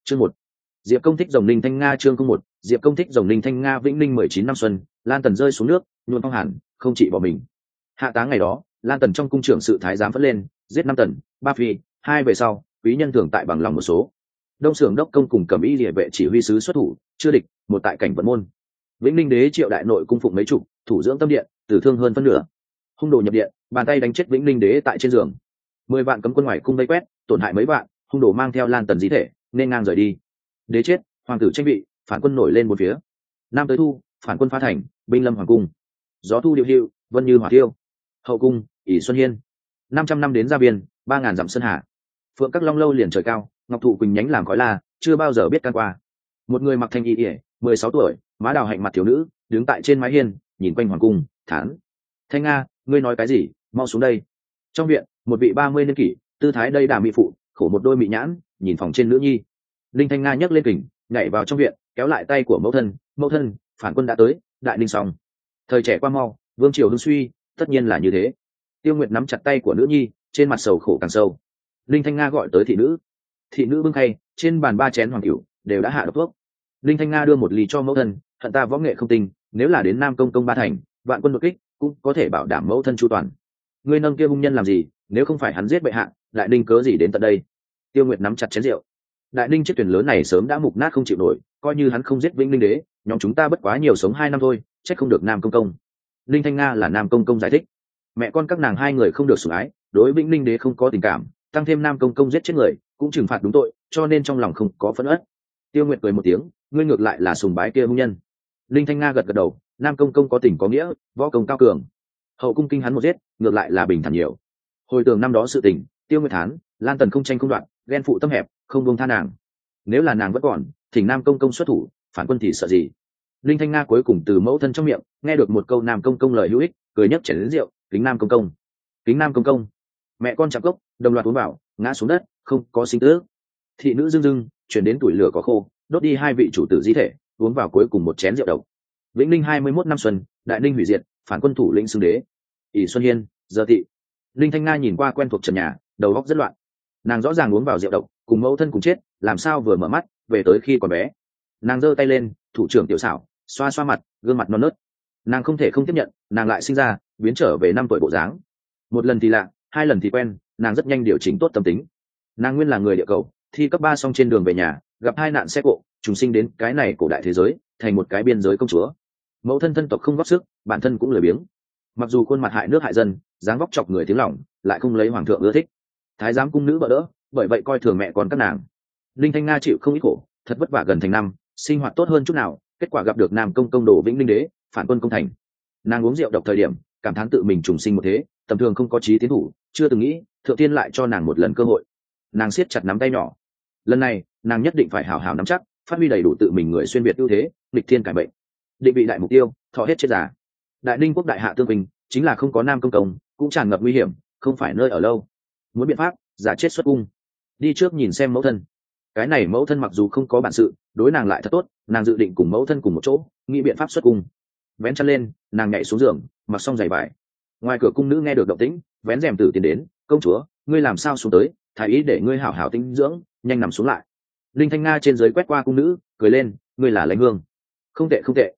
Chương 1. Diệp Công thích rồng Ninh Thanh Nga. Chương 1. Diệp Công thích rồng Ninh Thanh Nga. Vĩnh Ninh 19 năm xuân, Lan Tần rơi xuống nước, nhuộm phong hàn, không trị bỏ mình. Hạ táng ngày đó, Lan Tần trong cung trưởng sự thái giám phất lên, giết 5 tần, 3 phi, 2 về sau, quý nhân thường tại bằng lòng một số. Đông Sưởng đốc công cùng Cẩm Y Liễu vệ chỉ huy sứ xuất thủ, chưa địch, một tại cảnh vận môn. Vĩnh Ninh đế triệu đại nội cung phụng mấy chục, thủ dưỡng tâm điện, tử thương hơn phân nửa. Hung đồ nhập điện, bàn tay đánh chết Vĩnh Ninh đế tại trên giường. 10 vạn cấm quân ngoài cung vây quét, tổn hại mấy vạn, hung đồ mang theo Lan Tần di thể, nên ngang rời đi. Đế chết, hoàng tử tranh vị, phản quân nổi lên một phía. Nam tới thu, phản quân phá thành, binh lâm hoàng cung. Gió thu điệu hữu, vân như hỏa thiêu. Hậu cung, ỷ xuân hiên. 500 năm đến gia biên, 3000 dặm sơn hà. Phượng các long lâu liền trời cao, ngọc thụ quỳnh nhánh làm khói la, chưa bao giờ biết can qua. Một người mặc thanh y ỉa, 16 tuổi, má đào hạnh mặt thiếu nữ, đứng tại trên mái hiên, nhìn quanh hoàng cung, thán: Thanh Nga, ngươi nói cái gì, mau xuống đây. Trong viện, một vị 30 niên kỷ, tư thái đây đà mỹ phụ, khổ một đôi mỹ nhãn, nhìn phòng trên nữ nhi. Linh Thanh Nga nhấc lên kình, nhảy vào trong viện, kéo lại tay của mẫu thân, phản quân đã tới, đại ninh xong. Thời trẻ qua mau, vương triều hưng suy, tất nhiên là như thế. Tiêu Nguyệt nắm chặt tay của nữ nhi, trên mặt sầu khổ càng sâu. Linh Thanh Nga gọi tới thị nữ bưng khay, trên bàn 3 chén hoàng cửu đều đã hạ độc thuốc. Linh Thanh Nga đưa một ly cho mẫu thân, hận ta võ nghệ không tinh, nếu là đến Nam Công công ba thành, vạn quân đột kích, cũng có thể bảo đảm mẫu thân chu toàn. Ngươi nâng kia hung nhân làm gì, nếu không phải hắn giết bệ hạ, đại ninh cớ gì đến tận đây. Tiêu Nguyệt nắm chặt chén rượu. Đại ninh chiếc thuyền lớn này sớm đã mục nát không chịu nổi, coi như hắn không giết Vĩnh Ninh đế, nhóm chúng ta bất quá nhiều sống 2 năm thôi, trách không được Nam Công công. Linh Thanh Nga là Nam Công công giải thích. Mẹ con các nàng 2 người không được sủng ái, đối Vĩnh Ninh đế không có tình cảm, tăng thêm Nam Công công giết chết người, cũng trừng phạt đúng tội, cho nên trong lòng không có phẫn uất. Tiêu Nguyệt cười một tiếng, ngươi ngược lại là sùng bái kia hung nhân. Linh Thanh Nga gật gật đầu, Nam Công công có tình có nghĩa, võ công cao cường. Hậu cung kinh hắn một giết, ngược lại là bình thản nhiều. Hồi tưởng năm đó sự tình, Tiêu Nguyệt thán, Lan Tần không tranh không đoạn, ghen phụ tâm hẹp, không buông tha nàng. Nếu là nàng vẫn còn, thỉnh Nam Công công xuất thủ, phản quân thì sợ gì. Linh Thanh Nga cuối cùng từ mẫu thân trong miệng nghe được một câu Nam Công công lời hữu ích, cười nhấc chén rượu, kính Nam Công công, kính Nam Công công. Mẹ con chạm cốc, đồng loạt uống vào, ngã xuống đất, không có sinh tước. Thị nữ dưng chuyển đến tuổi lửa có khô, đốt đi 2 vị chủ tử di thể, uống vào cuối cùng một chén rượu độc. Vĩnh Ninh 21 năm xuân, đại ninh hủy diệt, phản quân thủ lĩnh xưng đế. ỷ Xuân Hiên, giờ thị. Linh Thanh Nga nhìn qua quen thuộc trần nhà, đầu óc rất loạn. Nàng rõ ràng uống vào rượu độc, cùng mẫu thân cùng chết, làm sao vừa mở mắt về tới khi còn bé. Nàng giơ tay lên, thủ trưởng tiểu xảo, xoa xoa mặt, gương mặt non nớt. Nàng không thể không tiếp nhận, nàng lại sinh ra, biến trở về 5 tuổi bộ dáng. Một lần thì lạ, 2 lần thì quen, nàng rất nhanh điều chỉnh tốt tâm tính. Nàng nguyên là người địa cầu, thi cấp 3 xong trên đường về nhà, gặp 2 nạn xe cộ, trùng sinh đến cái này cổ đại thế giới, thành một cái biên giới công chúa. Mẫu thân thân tộc không góp sức, bản thân cũng lười biếng. Mặc dù khuôn mặt hại nước hại dân, dáng vóc chọc người tiếng lòng, lại không lấy hoàng thượng ưa thích. Thái giám cung nữ bỡ đỡ, bởi vậy coi thường mẹ con các nàng. Linh Thanh Nga chịu không ít khổ, thật vất vả gần thành năm, sinh hoạt tốt hơn chút nào, kết quả gặp được Nam Công công đồ Vĩnh Ninh đế, phản quân công thành. Nàng uống rượu độc thời điểm, cảm thán tự mình trùng sinh một thế, tầm thường không có chí tiến thủ, chưa từng nghĩ thượng tiên lại cho nàng một lần cơ hội. Nàng siết chặt nắm tay nhỏ. Lần này, nàng nhất định phải hào hào nắm chắc, phát huy đầy đủ tự mình người xuyên việt ưu thế, nghịch thiên cải bệnh. Định vị đại mục tiêu, thọ hết chết giả. Đại ninh quốc đại hạ tương bình, chính là không có Nam Công công, cũng tràn ngập nguy hiểm, không phải nơi ở lâu. Muốn biện pháp, giả chết xuất cung. Đi trước nhìn xem mẫu thân. Cái này mẫu thân mặc dù không có bản sự, đối nàng lại thật tốt, nàng dự định cùng mẫu thân cùng một chỗ, nghĩ biện pháp xuất cung. Vén chăn lên, nàng nhảy xuống giường, mặc xong giày vải. Ngoài cửa cung nữ nghe được động tĩnh, vén rèm tử tiến đến, công chúa, ngươi làm sao xuống tới, thái ý để ngươi hảo hảo tĩnh dưỡng, nhanh nằm xuống lại. Linh Thanh Nga trên dưới quét qua cung nữ, cười lên, ngươi là Lãnh Hương. Không tệ không tệ,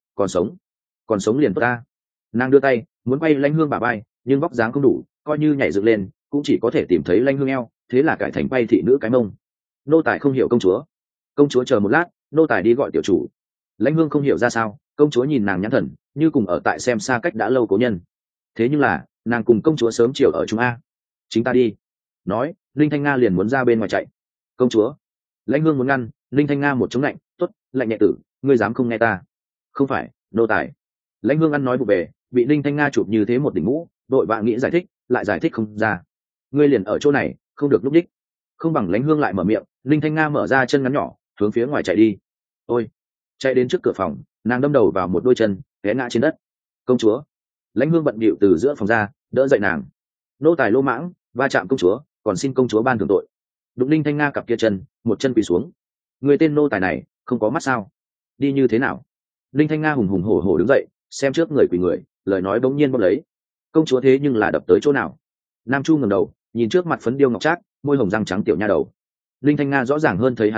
còn sống liền tốt ta. Nàng đưa tay muốn quay Lãnh Hương bả vai, nhưng vóc dáng không đủ, coi như nhảy dựng lên cũng chỉ có thể tìm thấy Lãnh Hương eo, thế là cải thành bay thị nữ cái mông. Nô tài không hiểu công chúa chờ một lát, nô tài đi gọi tiểu chủ. Lãnh Hương không hiểu ra sao, công chúa nhìn nàng nhãn thần như cùng ở tại xem xa cách đã lâu cố nhân. Thế nhưng là nàng cùng công chúa sớm chiều ở chung a. Chính ta đi. Nói, Linh Thanh Nga liền muốn ra bên ngoài chạy. Công chúa. Lãnh Hương muốn ngăn, Linh Thanh Nga một chống lạnh, tốt, lạnh nhẹ tử, ngươi dám không nghe ta? Không phải, nô tài. Lãnh Hương ăn nói vụ bề, bị Linh Thanh Nga chụp như thế một đỉnh mũ, đội vã nghĩ giải thích, lại giải thích không ra. Ngươi liền ở chỗ này, không được lúc đích. Không bằng Lãnh Hương lại mở miệng, Linh Thanh Nga mở ra chân ngắn nhỏ, hướng phía ngoài chạy đi. Ôi, chạy đến trước cửa phòng, nàng đâm đầu vào một đôi chân, té ngã trên đất. Công chúa. Lãnh Hương bận bịu từ giữa phòng ra, đỡ dậy nàng. Nô tài lô mãng, va chạm công chúa, còn xin công chúa ban thưởng tội. Đụng Linh Thanh Nga cặp kia chân, một chân quỳ xuống. Người tên nô tài này không có mắt sao? Đi như thế nào? Linh Thanh Nga hùng hùng hổ hổ đứng dậy, xem trước người quỳ người, lời nói bỗng nhiên bỗng lấy. Công chúa thế nhưng là đập tới chỗ nào? Nam Chu ngẩng đầu, nhìn trước mặt phấn điêu ngọc trác, môi hồng răng trắng tiểu nha đầu. Linh Thanh Nga rõ ràng hơn thấy hắn dung mạo,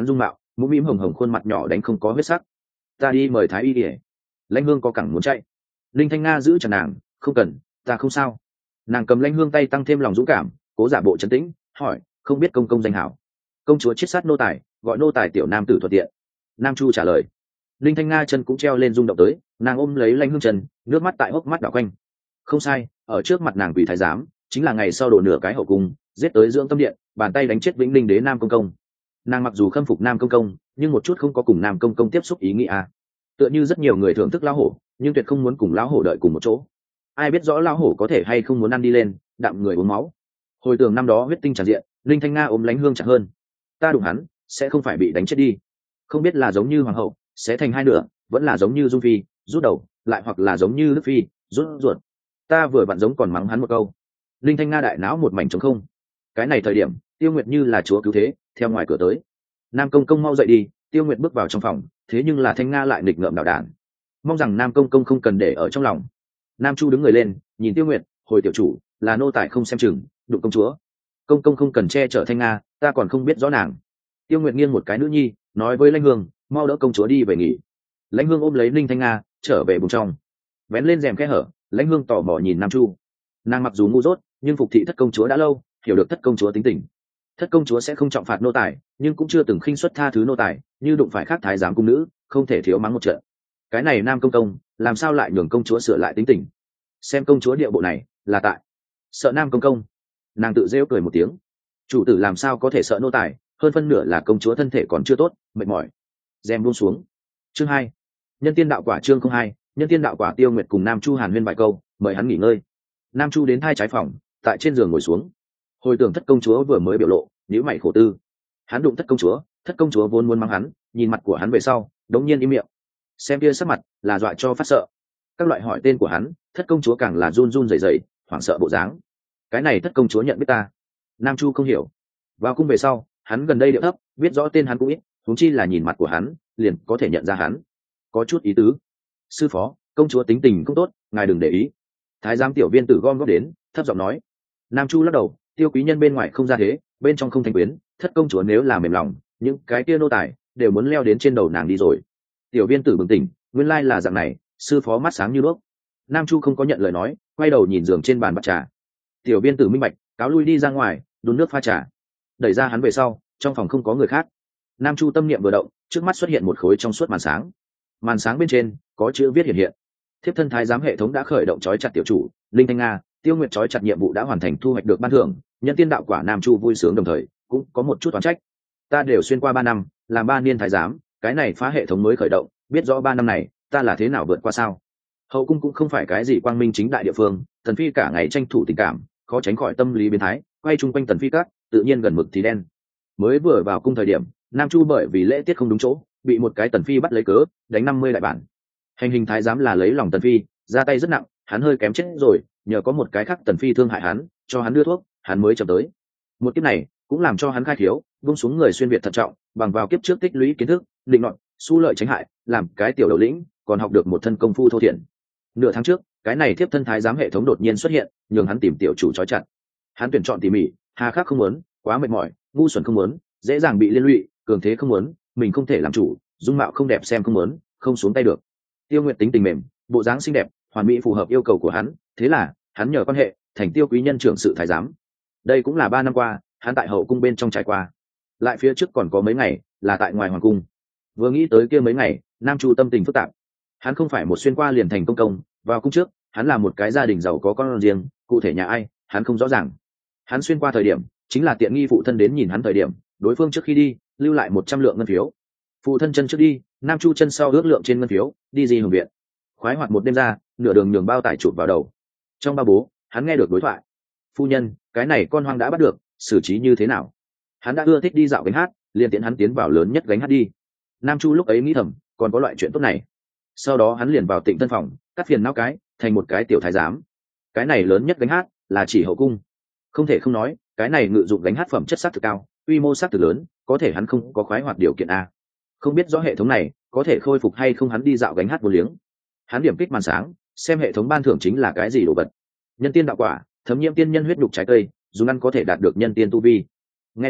mũm mĩm hồng hồng khuôn mặt nhỏ đánh không có huyết sắc. Ta đi mời thái y ỉa. Lãnh hương có cẳng muốn chạy. Linh Thanh Nga giữ chặt nàng, không cần, ta không sao. Nàng cầm Lãnh hương tay tăng thêm lòng dũng cảm, cố giả bộ trấn tĩnh, hỏi, không biết công công danh hảo. Công chúa chiết sát nô tài, gọi nô tài tiểu nam tử thuận tiện. Nam Chu trả lời. Linh Thanh Nga chân cũng treo lên rung động tới, nàng ôm lấy Lãnh hương chân, nước mắt tại hốc mắt đảo quanh. Không sai, ở trước mặt nàng quỷ thái giám, chính là ngày sau đổ nửa cái hậu cung, giết tới dưỡng tâm điện, bàn tay đánh chết Vĩnh Ninh đế Nam công công. Nàng mặc dù khâm phục Nam công công, nhưng một chút không có cùng Nam công công tiếp xúc ý nghĩ à. Tựa như rất nhiều người thưởng thức lão hổ, nhưng tuyệt không muốn cùng lão hổ đợi cùng một chỗ. Ai biết rõ lão hổ có thể hay không muốn ăn đi lên, đạm người uống máu. Hồi tưởng năm đó huyết tinh tràn diện, Linh Thanh Nga ôm Lãnh hương chặt hơn. Ta đụng hắn, sẽ không phải bị đánh chết đi. Không biết là giống như hoàng hậu, sẽ thành hai nửa, vẫn là giống như Dung Phi, rút đầu, lại hoặc là giống như Đức Phi, rút ruột. Ta vừa vặn giống còn mắng hắn một câu. Linh Thanh Nga đại não một mảnh trống không. Cái này thời điểm, Tiêu Nguyệt như là chúa cứu thế, theo ngoài cửa tới. Nam công công mau dậy đi. Tiêu Nguyệt bước vào trong phòng, thế nhưng là Thanh Nga lại nghịch ngợm đảo đản. Mong rằng Nam công công không cần để ở trong lòng. Nam Chu đứng người lên, nhìn Tiêu Nguyệt, hồi tiểu chủ, là nô tài không xem chừng, đụng công chúa. Công công không cần che chở Thanh Nga, ta còn không biết rõ nàng. Tiêu Nguyệt nghiêng một cái nữ nhi, nói với Lãnh hương, mau đỡ công chúa đi về nghỉ. Lãnh hương ôm lấy Linh Thanh Nga, trở về buồng trong. Vén lên rèm kẽ hở, Lãnh hương tò mò nhìn Nam Chu. Nàng mặc dù ngu dốt, nhưng phục thị thất công chúa đã lâu, hiểu được thất công chúa tính tình. Thất công chúa sẽ không trọng phạt nô tài, nhưng cũng chưa từng khinh suất tha thứ nô tài, như đụng phải khác thái giám cung nữ, không thể thiếu mắng một trận. Cái này Nam công công, làm sao lại nhường công chúa sửa lại tính tình? Xem công chúa điệu bộ này, là tại sợ Nam công công. Nàng tự rêu cười một tiếng. Chủ tử làm sao có thể sợ nô tài, hơn phân nửa là công chúa thân thể còn chưa tốt, mệt mỏi. Rèm buông xuống. Chương 2. Nhân tiên đạo quả chương 02, nhân tiên đạo quả. Tiêu Nguyệt cùng Nam Chu hàn huyên vài câu, mời hắn nghỉ ngơi. Nam Chu đến hai trái phòng, tại trên giường ngồi xuống. Hồi tưởng thất công chúa vừa mới biểu lộ, nhíu mày khổ tư. Hắn đụng thất công chúa vốn muốn mắng hắn, nhìn mặt của hắn về sau, đống nhiên im miệng. Xem kia sắc mặt, là dọa cho phát sợ. Các loại hỏi tên của hắn, thất công chúa càng là run run rẩy rẩy, hoảng sợ bộ dáng. Cái này thất công chúa nhận biết ta? Nam Chu không hiểu. Vào cung về sau, hắn gần đây điệu thấp, biết rõ tên hắn cũng ít, huống chi là nhìn mặt của hắn, liền có thể nhận ra hắn. Có chút ý tứ. Sư phó, công chúa tính tình không tốt, ngài đừng để ý. Thái giám tiểu viên tử gom góp đến, thấp giọng nói. Nam Chu lắc đầu, Tiêu quý nhân bên ngoài không ra thế, bên trong không thành quyến, thất công chúa nếu là mềm lòng, những cái kia nô tài đều muốn leo đến trên đầu nàng đi rồi. Tiểu viên tử bừng tỉnh, nguyên lai là dạng này, sư phó mắt sáng như đuốc. Nam Chu không có nhận lời nói, quay đầu nhìn giường trên bàn bát trà. Tiểu viên tử minh bạch, cáo lui đi ra ngoài, đun nước pha trà. Đẩy ra hắn về sau, trong phòng không có người khác. Nam Chu tâm niệm vừa động, trước mắt xuất hiện một khối trong suốt màn sáng. Màn sáng bên trên có chữ viết hiện hiện. Thiếp thân thái giám hệ thống đã khởi động trói chặt tiểu chủ Linh Thanh Nga, Tiêu Nguyệt trói chặt nhiệm vụ đã hoàn thành, thu hoạch được ban thưởng, nhân tiên đạo quả. Nam Chu vui sướng đồng thời cũng có một chút oán trách. Ta đều xuyên qua 3 năm, làm 3 niên thái giám, cái này phá hệ thống mới khởi động, biết rõ 3 năm này ta là thế nào vượt qua sao? Hậu cung cũng không phải cái gì quang minh chính đại địa phương, Tần Phi cả ngày tranh thủ tình cảm, khó tránh khỏi tâm lý biến thái, quay chung quanh Tần Phi các, tự nhiên gần mực thì đen. Mới vừa vào cung thời điểm, Nam Chu bởi vì lễ tiết không đúng chỗ, bị một cái Tần Phi bắt lấy cớ, đánh 50 đại bản. Hành hình thái giám là lấy lòng Tần Phi, ra tay rất nặng, hắn hơi kém chết rồi, nhờ có một cái khác Tần Phi thương hại hắn, cho hắn đưa thuốc, hắn mới chậm tới. Một kiếp này cũng làm cho hắn khai khiếu, buông xuống người xuyên việt thận trọng, bằng vào kiếp trước tích lũy kiến thức, định luận, xu lợi tránh hại, làm cái tiểu đầu lĩnh, còn học được một thân công phu thô thiển. Nửa tháng trước, cái này thiếp thân thái giám hệ thống đột nhiên xuất hiện, nhường hắn tìm tiểu chủ trói chặt. Hắn tuyển chọn tỉ mỉ, hà khắc không muốn, quá mệt mỏi, ngu xuẩn không muốn, dễ dàng bị liên lụy, cường thế không muốn, mình không thể làm chủ, dung mạo không đẹp xem không muốn, không xuống tay được. Tiêu Nguyệt tính tình mềm, bộ dáng xinh đẹp, hoàn mỹ phù hợp yêu cầu của hắn, thế là hắn nhờ quan hệ thành Tiêu quý nhân trưởng sự thái giám. Đây cũng là 3 năm qua hắn tại hậu cung bên trong trải qua. Lại phía trước còn có mấy ngày là tại ngoài hoàng cung. Vừa nghĩ tới kia mấy ngày, Nam Chu tâm tình phức tạp. Hắn không phải một xuyên qua liền thành công công, vào cung trước hắn là một cái gia đình giàu có con riêng, cụ thể nhà ai hắn không rõ ràng. Hắn xuyên qua thời điểm chính là tiện nghi phụ thân đến nhìn hắn thời điểm, đối phương trước khi đi lưu lại 100 lượng ngân phiếu. Phụ thân chân trước đi, Nam Chu chân sau ước lượng trên ngân phiếu, đi Di Hưởng viện. Khoái hoạt một đêm ra, nửa đường nhường bao tải chụp vào đầu. Trong ba bố, hắn nghe được đối thoại. Phu nhân, cái này con hoang đã bắt được, xử trí như thế nào? Hắn đã ưa thích đi dạo gánh hát, liền tiện hắn tiến vào lớn nhất gánh hát đi. Nam Chu lúc ấy nghĩ thầm, còn có loại chuyện tốt này. Sau đó hắn liền vào Tịnh Tân phòng, cắt phiền não cái, thành một cái tiểu thái giám. Cái này lớn nhất gánh hát là chỉ hậu cung. Không thể không nói, cái này ngự dụng gánh hát phẩm chất sắc thực cao, quy mô sắc thực lớn, có thể hắn không có khoái hoạt điều kiện a. Không biết rõ hệ thống này có thể khôi phục hay không hắn đi dạo gánh hát vô liếng. Hắn điểm kích màn sáng, xem hệ thống ban thưởng chính là cái gì đồ vật. Nhân tiên đạo quả, thấm nhiễm tiên nhân huyết đục trái cây, dùng ăn có thể đạt được nhân tiên tu vi. Nghe nói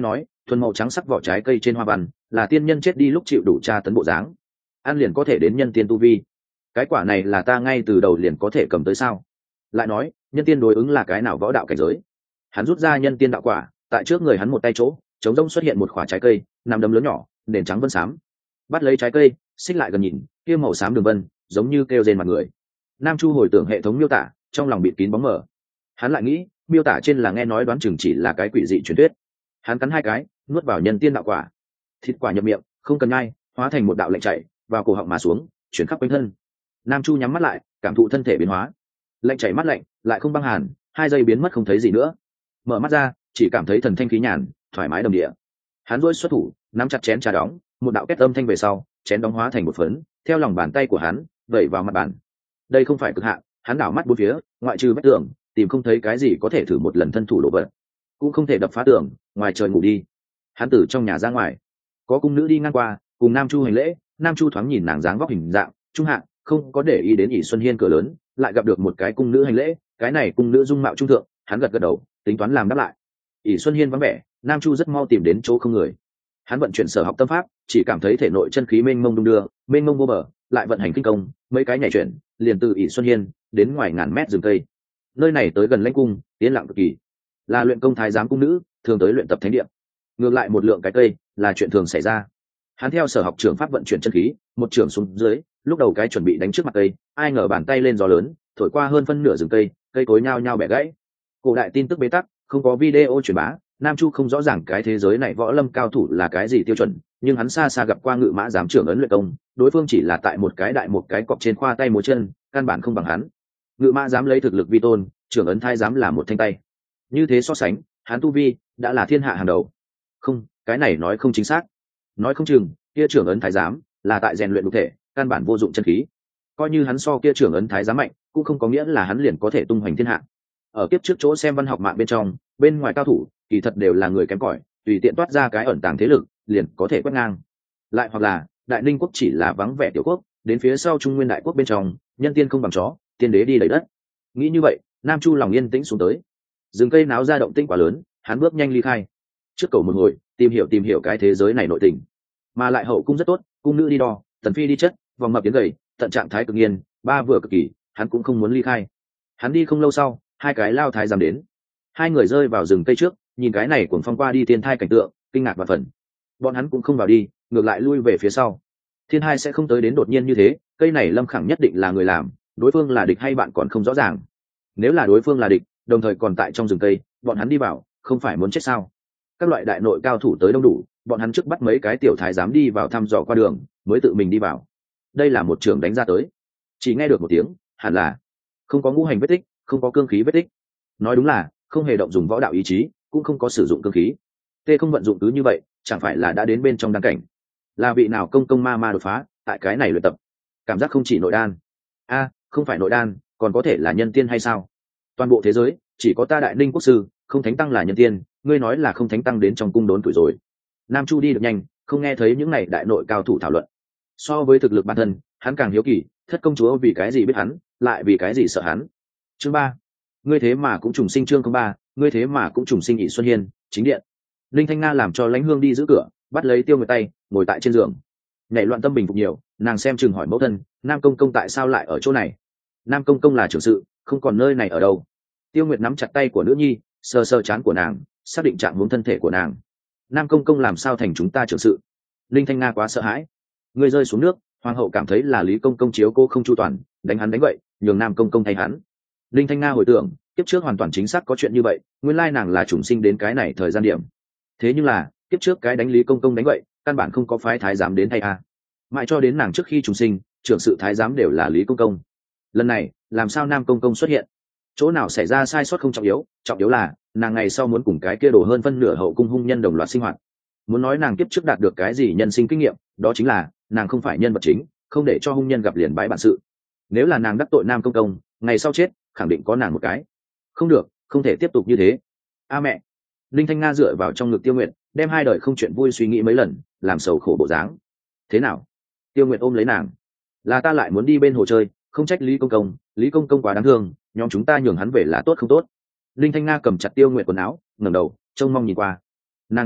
thuần màu trắng sắc vỏ trái cây trên hoa văn là tiên nhân chết đi lúc chịu đủ tra tấn bộ dáng, ăn liền có thể đến nhân tiên tu vi. Cái quả này là ta ngay từ đầu liền có thể cầm tới sao? Lại nói nhân tiên đối ứng là cái nào võ đạo cảnh giới? Hắn rút ra nhân tiên đạo quả, tại trước người hắn một tay chỗ trống rỗng xuất hiện một quả trái cây nằm đấm lớn nhỏ, nền trắng vân xám. Bắt lấy trái cây xích lại gần nhìn, kia màu xám đường vân giống như kêu rên mặt người. Nam Chu hồi tưởng hệ thống miêu tả, trong lòng bịt kín bóng mờ. Hắn lại nghĩ miêu tả trên là nghe nói đoán chừng chỉ là cái quỷ dị truyền thuyết. Hắn cắn hai cái nuốt vào nhân tiên đạo quả, thịt quả nhập miệng không cần nhai, hóa thành một đạo lệnh chảy vào cổ họng mà xuống, chuyển khắp quanh thân. Nam Chu nhắm mắt lại cảm thụ thân thể biến hóa, lệnh chảy mắt lạnh lại không băng hàn, 2 giây biến mất không thấy gì nữa. Mở mắt ra chỉ cảm thấy thần thanh khí nhàn, thoải mái đồng địa. Hắn duỗi xuất thủ nắm chặt chén trà đóng, một đạo két âm thanh về sau chén đóng hóa thành một phấn theo lòng bàn tay của hắn vẩy vào mặt bàn. Đây không phải cực hạn, hắn đảo mắt bốn phía, ngoại trừ vách tường tìm không thấy cái gì có thể thử một lần thân thủ lộ vật, cũng không thể đập phá tường, ngoài trời ngủ đi. Hắn từ trong nhà ra ngoài, có cung nữ đi ngang qua cùng Nam Chu hành lễ. Nam Chu thoáng nhìn nàng dáng vóc hình dạng trung hạng, không có để ý đến ỷ Xuân Hiên cửa lớn, lại gặp được một cái cung nữ hành lễ. Cái này cung nữ dung mạo trung thượng, hắn gật gật đầu tính toán làm đáp lại. ỷ Xuân Hiên vắng vẻ, Nam Chu rất mau tìm đến chỗ không người. Hắn vận chuyển sở học tâm pháp, chỉ cảm thấy thể nội chân khí mênh mông đung đưa, mênh mông vô bờ, lại vận hành kinh công, mấy cái nhảy chuyển liền từ ỷ Xuân Hiên đến ngoài ngàn mét rừng cây. Nơi này tới gần lãnh cung, yên lặng cực kỳ, là luyện công thái giám cung nữ thường tới luyện tập thánh địa. Ngược lại một lượng cái cây là chuyện thường xảy ra. Hắn theo sở học trường pháp vận chuyển chân khí, một trường xuống dưới, lúc đầu cái chuẩn bị đánh trước mặt cây, ai ngờ bàn tay lên gió lớn, thổi qua hơn phân nửa rừng cây, cây cối nhao nhao bẻ gãy. Cổ đại tin tức bế tắc, không có video truyền bá, Nam Chu không rõ ràng cái thế giới này võ lâm cao thủ là cái gì tiêu chuẩn, nhưng hắn xa xa gặp qua ngự mã giám trưởng ấn luyện công, đối phương chỉ là tại một cái đại một cái cọp trên khoa tay múa chân, căn bản không bằng hắn. Ngự mã dám lấy thực lực vi tôn, trưởng ấn thái dám là một thanh tay. Như thế so sánh, hắn tu vi đã là thiên hạ hàng đầu. Không, cái này nói không chính xác. Nói không chừng, kia trưởng ấn thái giám là tại rèn luyện đục thể, căn bản vô dụng chân khí. Coi như hắn so kia trưởng ấn thái giám mạnh, cũng không có nghĩa là hắn liền có thể tung hoành thiên hạ. Ở kiếp trước chỗ xem văn học mạng bên trong, bên ngoài cao thủ, kỳ thật đều là người kém cỏi, tùy tiện toát ra cái ẩn tàng thế lực, liền có thể quét ngang. Lại hoặc là, Đại Ninh quốc chỉ là vắng vẻ tiểu quốc, đến phía sau Trung Nguyên đại quốc bên trong, nhân tiên không bằng chó, tiên đế đi đầy đất. Nghĩ như vậy, Nam Chu lòng yên tĩnh xuống tới. Rừng cây náo ra động tĩnh quá lớn, hắn bước nhanh ly khai. Trước cầu một hồi, tìm hiểu cái thế giới này nội tình. Mà lại hậu cung rất tốt, cung nữ đi đo, tần phi đi chất, vòng mập tiến gầy, tận trạng thái cực nghiên, ba vừa cực kỳ, hắn cũng không muốn ly khai. Hắn đi không lâu sau, 2 cái lao thái giám đến. 2 người rơi vào rừng cây trước, nhìn cái này cuồng phong qua đi tiên thai cảnh tượng, kinh ngạc và phần. Bọn hắn cũng không vào đi, ngược lại lui về phía sau. Thiên hai sẽ không tới đến đột nhiên như thế, cây này lâm khẳng nhất định là người làm, đối phương là địch hay bạn còn không rõ ràng. Nếu là đối phương là địch, đồng thời còn tại trong rừng cây, bọn hắn đi vào, không phải muốn chết sao? Các loại đại nội cao thủ tới đông đủ, bọn hắn trước bắt mấy cái tiểu thái giám đi vào thăm dò qua đường, mới tự mình đi vào. Đây là một trường đánh ra tới, chỉ nghe được một tiếng, hẳn là không có ngũ hành vết tích, không có cương khí vết tích. Nói đúng là không hề động dùng võ đạo ý chí, cũng không có sử dụng cương khí. Tê không vận dụng cứ như vậy, chẳng phải là đã đến bên trong đan cảnh? Là vị nào công ma đột phá tại cái này luyện tập? Cảm giác không chỉ nội đan, không phải nội đan, còn có thể là nhân tiên hay sao? Toàn bộ thế giới chỉ có ta Đại Ninh quốc sư không thánh tăng là nhân tiên, ngươi nói là không thánh tăng đến trong cung đốn tuổi rồi. Nam Chu đi được nhanh, không nghe thấy những này đại nội cao thủ thảo luận. So với thực lực bản thân, hắn càng hiếu kỳ, thất công chúa vì cái gì biết hắn, lại vì cái gì sợ hắn. Chương 3, ngươi thế mà cũng trùng sinh. Chương 3, ngươi thế mà cũng trùng sinh. ỷ Xuân Hiên chính điện, Linh Thanh Nga làm cho Lãnh Hương đi giữ cửa, bắt lấy Tiêu Nguyệt tay, ngồi tại trên giường, nhảy loạn tâm bình phục nhiều. Nàng xem chừng hỏi mẫu thân, Nam công công tại sao lại ở chỗ này? Nam công công là trưởng sự, không còn nơi này ở đâu. Tiêu Nguyệt nắm chặt tay của nữ nhi, sờ sờ trán của nàng, xác định trạng huống thân thể của nàng. Nam công công làm sao thành chúng ta trưởng sự? Linh Thanh Nga quá sợ hãi. Ngươi rơi xuống nước, hoàng hậu cảm thấy là Lý công công chiếu cô không chu toàn, đánh hắn đánh vậy, nhường Nam công công thay hắn. Linh Thanh Nga hồi tưởng, kiếp trước hoàn toàn chính xác có chuyện như vậy, nguyên lai nàng là trùng sinh đến cái này thời gian điểm. Thế nhưng là kiếp trước cái đánh Lý công công đánh vậy, căn bản không có phái thái giám đến thay a. Mãi cho đến nàng trước khi trùng sinh, trưởng sự thái giám đều là Lý công công. Lần này làm sao Nam công công xuất hiện? Chỗ nào xảy ra sai sót không trọng yếu là nàng ngày sau muốn cùng cái kia đổ hơn phân nửa hậu cung hung nhân đồng loạt sinh hoạt. Muốn nói nàng kiếp trước đạt được cái gì nhân sinh kinh nghiệm, đó chính là nàng không phải nhân vật chính, không để cho hung nhân gặp liền bãi bản sự. Nếu là nàng đắc tội Nam công công, ngày sau chết khẳng định có nàng một cái. Không được, không thể tiếp tục như thế. Mẹ. Linh Thanh Nga dựa vào trong ngực Tiêu Nguyệt, đem 2 đời không chuyện vui suy nghĩ mấy lần, làm sầu khổ bộ dáng. Thế nào? Tiêu Nguyệt ôm lấy nàng. Là ta lại muốn đi bên hồ chơi, không trách Lý công công quá đáng thương, nhóm chúng ta nhường hắn về là tốt không tốt. Linh Thanh Nga cầm chặt Tiêu Nguyệt quần áo, ngẩng đầu trông mong nhìn qua. Nàng nghĩ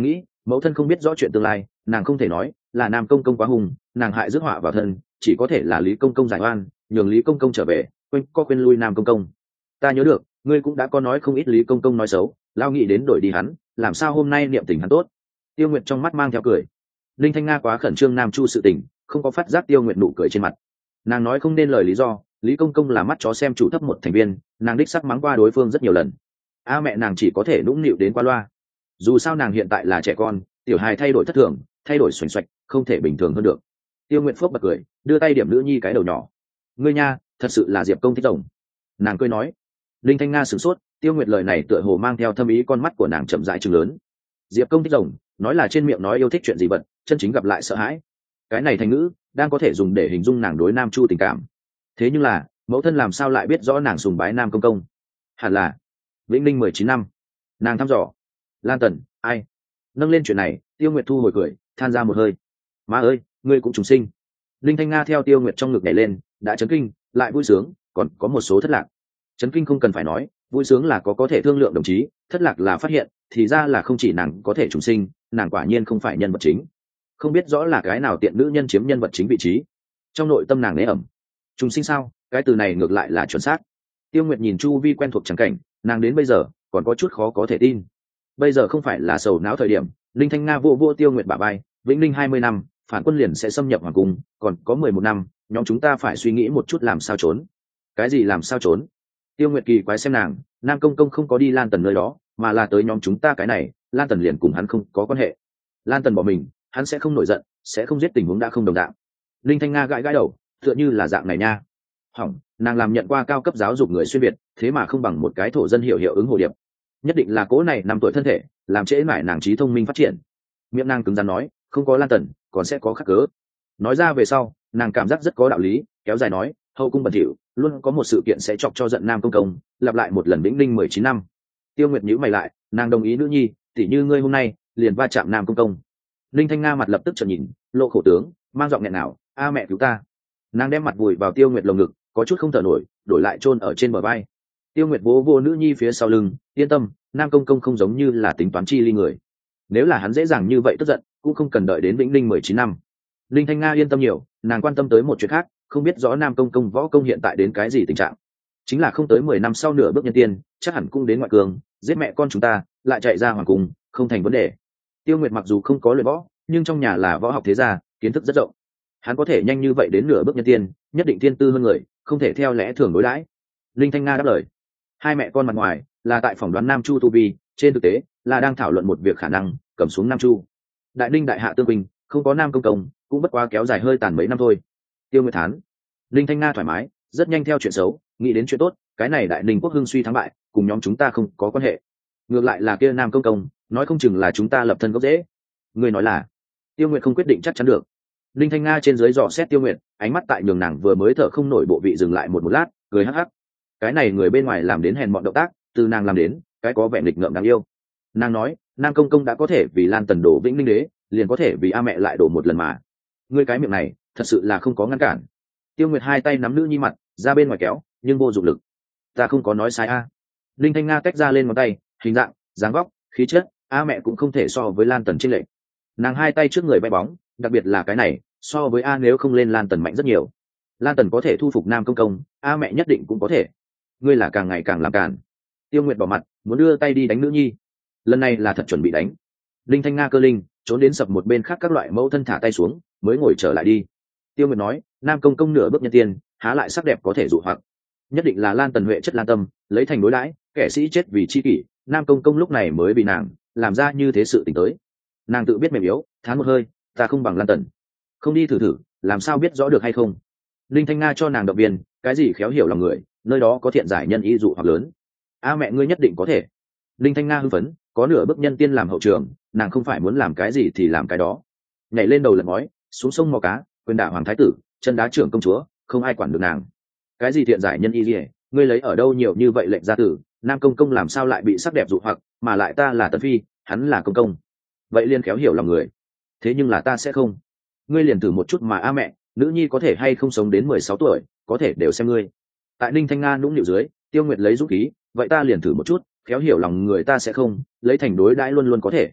mẫu thân không biết rõ chuyện tương lai, nàng không thể nói là Nam công công quá hung, nàng hại rước họa vào thân, chỉ có thể là Lý công công giải oan, nhường Lý công công trở về, quên lui Nam công công. Ta nhớ được ngươi cũng đã có nói không ít Lý công công nói xấu, lao nghĩ đến đổi đi hắn, làm sao hôm nay niệm tình hắn tốt. Tiêu Nguyệt trong mắt mang theo cười. Linh Thanh Nga quá khẩn trương Nam Chu sự tình, không có phát giác Tiêu Nguyệt nụ cười trên mặt. Nàng nói không nên lời lý do, Lý công công là mắt chó xem chủ thấp một thành viên, nàng đích sắc mắng qua đối phương rất nhiều lần. Mẹ nàng chỉ có thể nũng nịu đến qua loa. Dù sao nàng hiện tại là trẻ con, tiểu hài thay đổi thất thường, thay đổi xoành xoạch, không thể bình thường hơn được. Tiêu Nguyệt phốc bật cười, đưa tay điểm nữ nhi cái đầu nhỏ. Ngươi nha, thật sự là Diệp công thích rồng. Nàng cười nói. Linh Thanh Nga sửng sốt, Tiêu Nguyệt lời này tựa hồ mang theo thâm ý, con mắt của nàng chậm rãi trừng lớn. Diệp công thích rồng, nói là trên miệng nói yêu thích chuyện gì bận, chân chính gặp lại sợ hãi. Cái này thành ngữ đang có thể dùng để hình dung nàng đối Nam Chu tình cảm. Thế nhưng là mẫu thân làm sao lại biết rõ nàng sùng bái Nam công công? Hẳn là Vĩnh Ninh 19 năm. Nàng thăm dò. Lan Tần, ai? Nâng lên chuyện này, Tiêu Nguyệt thu hồi cười, than ra một hơi. Má ơi, ngươi cũng trùng sinh. Linh Thanh Nga theo Tiêu Nguyệt trong ngực nhảy lên, đã chấn kinh, lại vui sướng, còn có một số thất lạc. Chấn kinh không cần phải nói, vui sướng là có thể thương lượng đồng chí, thất lạc là phát hiện, thì ra là không chỉ nàng có thể trùng sinh, nàng quả nhiên không phải nhân vật chính. Không biết rõ là cái nào tiện nữ nhân chiếm nhân vật chính vị trí. Trong nội tâm nàng nế ẩm. Trùng sinh sao? Cái từ này ngược lại là chuẩn xác. Tiêu Nguyệt nhìn chu vi quen thuộc chẳng cảnh, nàng đến bây giờ còn có chút khó có thể tin. Bây giờ không phải là sầu não thời điểm. Linh Thanh Nga vô Tiêu Nguyệt bả vai, Vĩnh Ninh 20 năm, phản quân liền sẽ xâm nhập hoàng cung, còn có 11 năm, nhóm chúng ta phải suy nghĩ một chút làm sao trốn. Cái gì làm sao trốn? Tiêu Nguyệt kỳ quái xem nàng, Nam công công không có đi Lan Tần nơi đó, mà là tới nhóm chúng ta cái này, Lan Tần liền cùng hắn không có quan hệ. Lan Tần bỏ mình, hắn sẽ không nổi giận, sẽ không giết, tình huống đã không đồng đạo. Linh Thanh Nga gãi đầu, tựa như là dạng này nha. Hỏng, nàng làm nhận qua cao cấp giáo dục người xuyên việt, thế mà không bằng một cái thổ dân hiệu ứng hồ điệp. Nhất định là cố này 5 tuổi thân thể, làm trễ mãi nàng trí thông minh phát triển. Miệng nàng cứng rắn nói, không có Lan Tần, còn sẽ có khắc cớ. Nói ra về sau, nàng cảm giác rất có đạo lý, kéo dài nói, hậu cung bẩn thỉu, luôn có một sự kiện sẽ chọc cho giận Nam công công, lặp lại một lần. Vĩnh Ninh 19 năm. Tiêu Nguyệt nhíu mày lại, nàng đồng ý nữ nhi, tỉ như ngươi hôm nay liền va chạm Nam công công. Linh Thanh Nga mặt lập tức trợn nhìn, lộ khổ tướng, mang giọng nghẹn nào, mẹ cứu ta. Nàng đem mặt vùi vào Tiêu Nguyệt lồng ngực, có chút không thở nổi, đổi lại chôn ở trên bờ vai. Tiêu Nguyệt vô nữ nhi phía sau lưng, yên tâm, Nam công công không giống như là tính toán chi ly người. Nếu là hắn dễ dàng như vậy tức giận, cũng không cần đợi đến Vĩnh Ninh 19 năm. Linh Thanh Nga yên tâm nhiều, nàng quan tâm tới một chuyện khác, không biết rõ Nam công công võ công hiện tại đến cái gì tình trạng. Chính là không tới 10 năm sau nửa bước nhân tiên, chắc hẳn cũng đến ngoại cường, giết mẹ con chúng ta, lại chạy ra hoàng cung, không thành vấn đề. Tiêu Nguyệt mặc dù không có luyện võ, nhưng trong nhà là võ học thế gia, kiến thức rất rộng. Hắn có thể nhanh như vậy đến nửa bước nhân tiên, nhất định thiên tư hơn người, không thể theo lẽ thường đối đãi. Linh Thanh Nga đáp lời. Hai mẹ con mặt ngoài là tại phỏng đoán Nam Chu tu vi, trên thực tế là đang thảo luận một việc khả năng cầm xuống Nam Chu. Đại Ninh đại hạ tương bình, không có Nam công công, cũng bất quá kéo dài hơi tàn mấy năm thôi. Tiêu Nguyệt thán. Linh Thanh Nga thoải mái, rất nhanh theo chuyện xấu nghĩ đến chuyện tốt, cái này Đại Ninh quốc hưng suy thắng bại, cùng nhóm chúng ta không có quan hệ. Ngược lại là kia Nam công công, nói không chừng là chúng ta lập thân gốc rễ. Người nói là? Tiêu Nguyệt không quyết định chắc chắn được. Linh Thanh Nga trên dưới dò xét Tiêu Nguyệt, ánh mắt tại nhường nàng vừa mới thở không nổi bộ vị dừng lại một lát, cười hắc hắc. Cái này người bên ngoài làm đến hèn mọn động tác, từ nàng làm đến, cái có vẻ nghịch ngợm đáng yêu. Nàng nói, Nam công công đã có thể vì Lan Tần đổ Vĩnh Ninh đế, liền có thể vì mẹ lại đổ một lần mà. Ngươi cái miệng này, thật sự là không có ngăn cản. Tiêu Nguyệt hai tay nắm nữ nhi mặt, ra bên ngoài kéo, nhưng vô dụng lực. Ta không có nói sai a. Linh Thanh Nga tách ra lên ngón tay, hình dạng, dáng vóc, khí chất, mẹ cũng không thể so với Lan Tần trên lệ. Nàng hai tay trước người bay bóng, đặc biệt là cái này, so với nếu không lên Lan Tần mạnh rất nhiều. Lan Tần có thể thu phục Nam công công, mẹ nhất định cũng có thể. Ngươi là càng ngày càng làm cản. Tiêu Nguyệt bỏ mặt, muốn đưa tay đi đánh nữ nhi. Lần này là thật chuẩn bị đánh. Linh Thanh Nga cơ linh, trốn đến sập một bên khác các loại mẫu thân thả tay xuống, mới ngồi trở lại đi. Tiêu Nguyệt nói, Nam công công nửa bước nhân tiên, há lại sắc đẹp có thể dụ hoặc. Nhất định là Lan Tần huệ chất Lan tâm, lấy thành đối đãi, kẻ sĩ chết vì chi kỷ, Nam công công lúc này mới bị nàng làm ra như thế sự tình tới. Nàng tự biết mềm yếu, thán một hơi, ta không bằng Lan Tần. Không đi thử thử, làm sao biết rõ được hay không? Linh Thanh Nga cho nàng động viên, cái gì khéo hiểu lòng người, nơi đó có thiện giải nhân ý dụ hoặc lớn. Mẹ ngươi nhất định có thể. Linh Thanh Nga hưng phấn, có nửa bước nhân tiên làm hậu trường, nàng không phải muốn làm cái gì thì làm cái đó. Nhảy lên đầu lật ngói, xuống sông mò cá, quyền đả hoàng thái tử, chân đá trưởng công chúa, không ai quản được nàng. Cái gì thiện giải nhân ý gì? Ngươi lấy ở đâu nhiều như vậy lệnh gia tử? Nam công công làm sao lại bị sắc đẹp dụ hoặc, mà lại ta là Tần phi, hắn là công công. Vậy liên khéo hiểu lòng người. Thế nhưng là ta sẽ không. Ngươi liền thử một chút mà mẹ, nữ nhi có thể hay không sống đến 16 tuổi, có thể đều xem ngươi. Tại Ninh Thanh Nga nũng nịu dưới, Tiêu Nguyệt lấy dũng khí, vậy ta liền thử một chút, khéo hiểu lòng người ta sẽ không, lấy thành đối đãi luôn luôn có thể.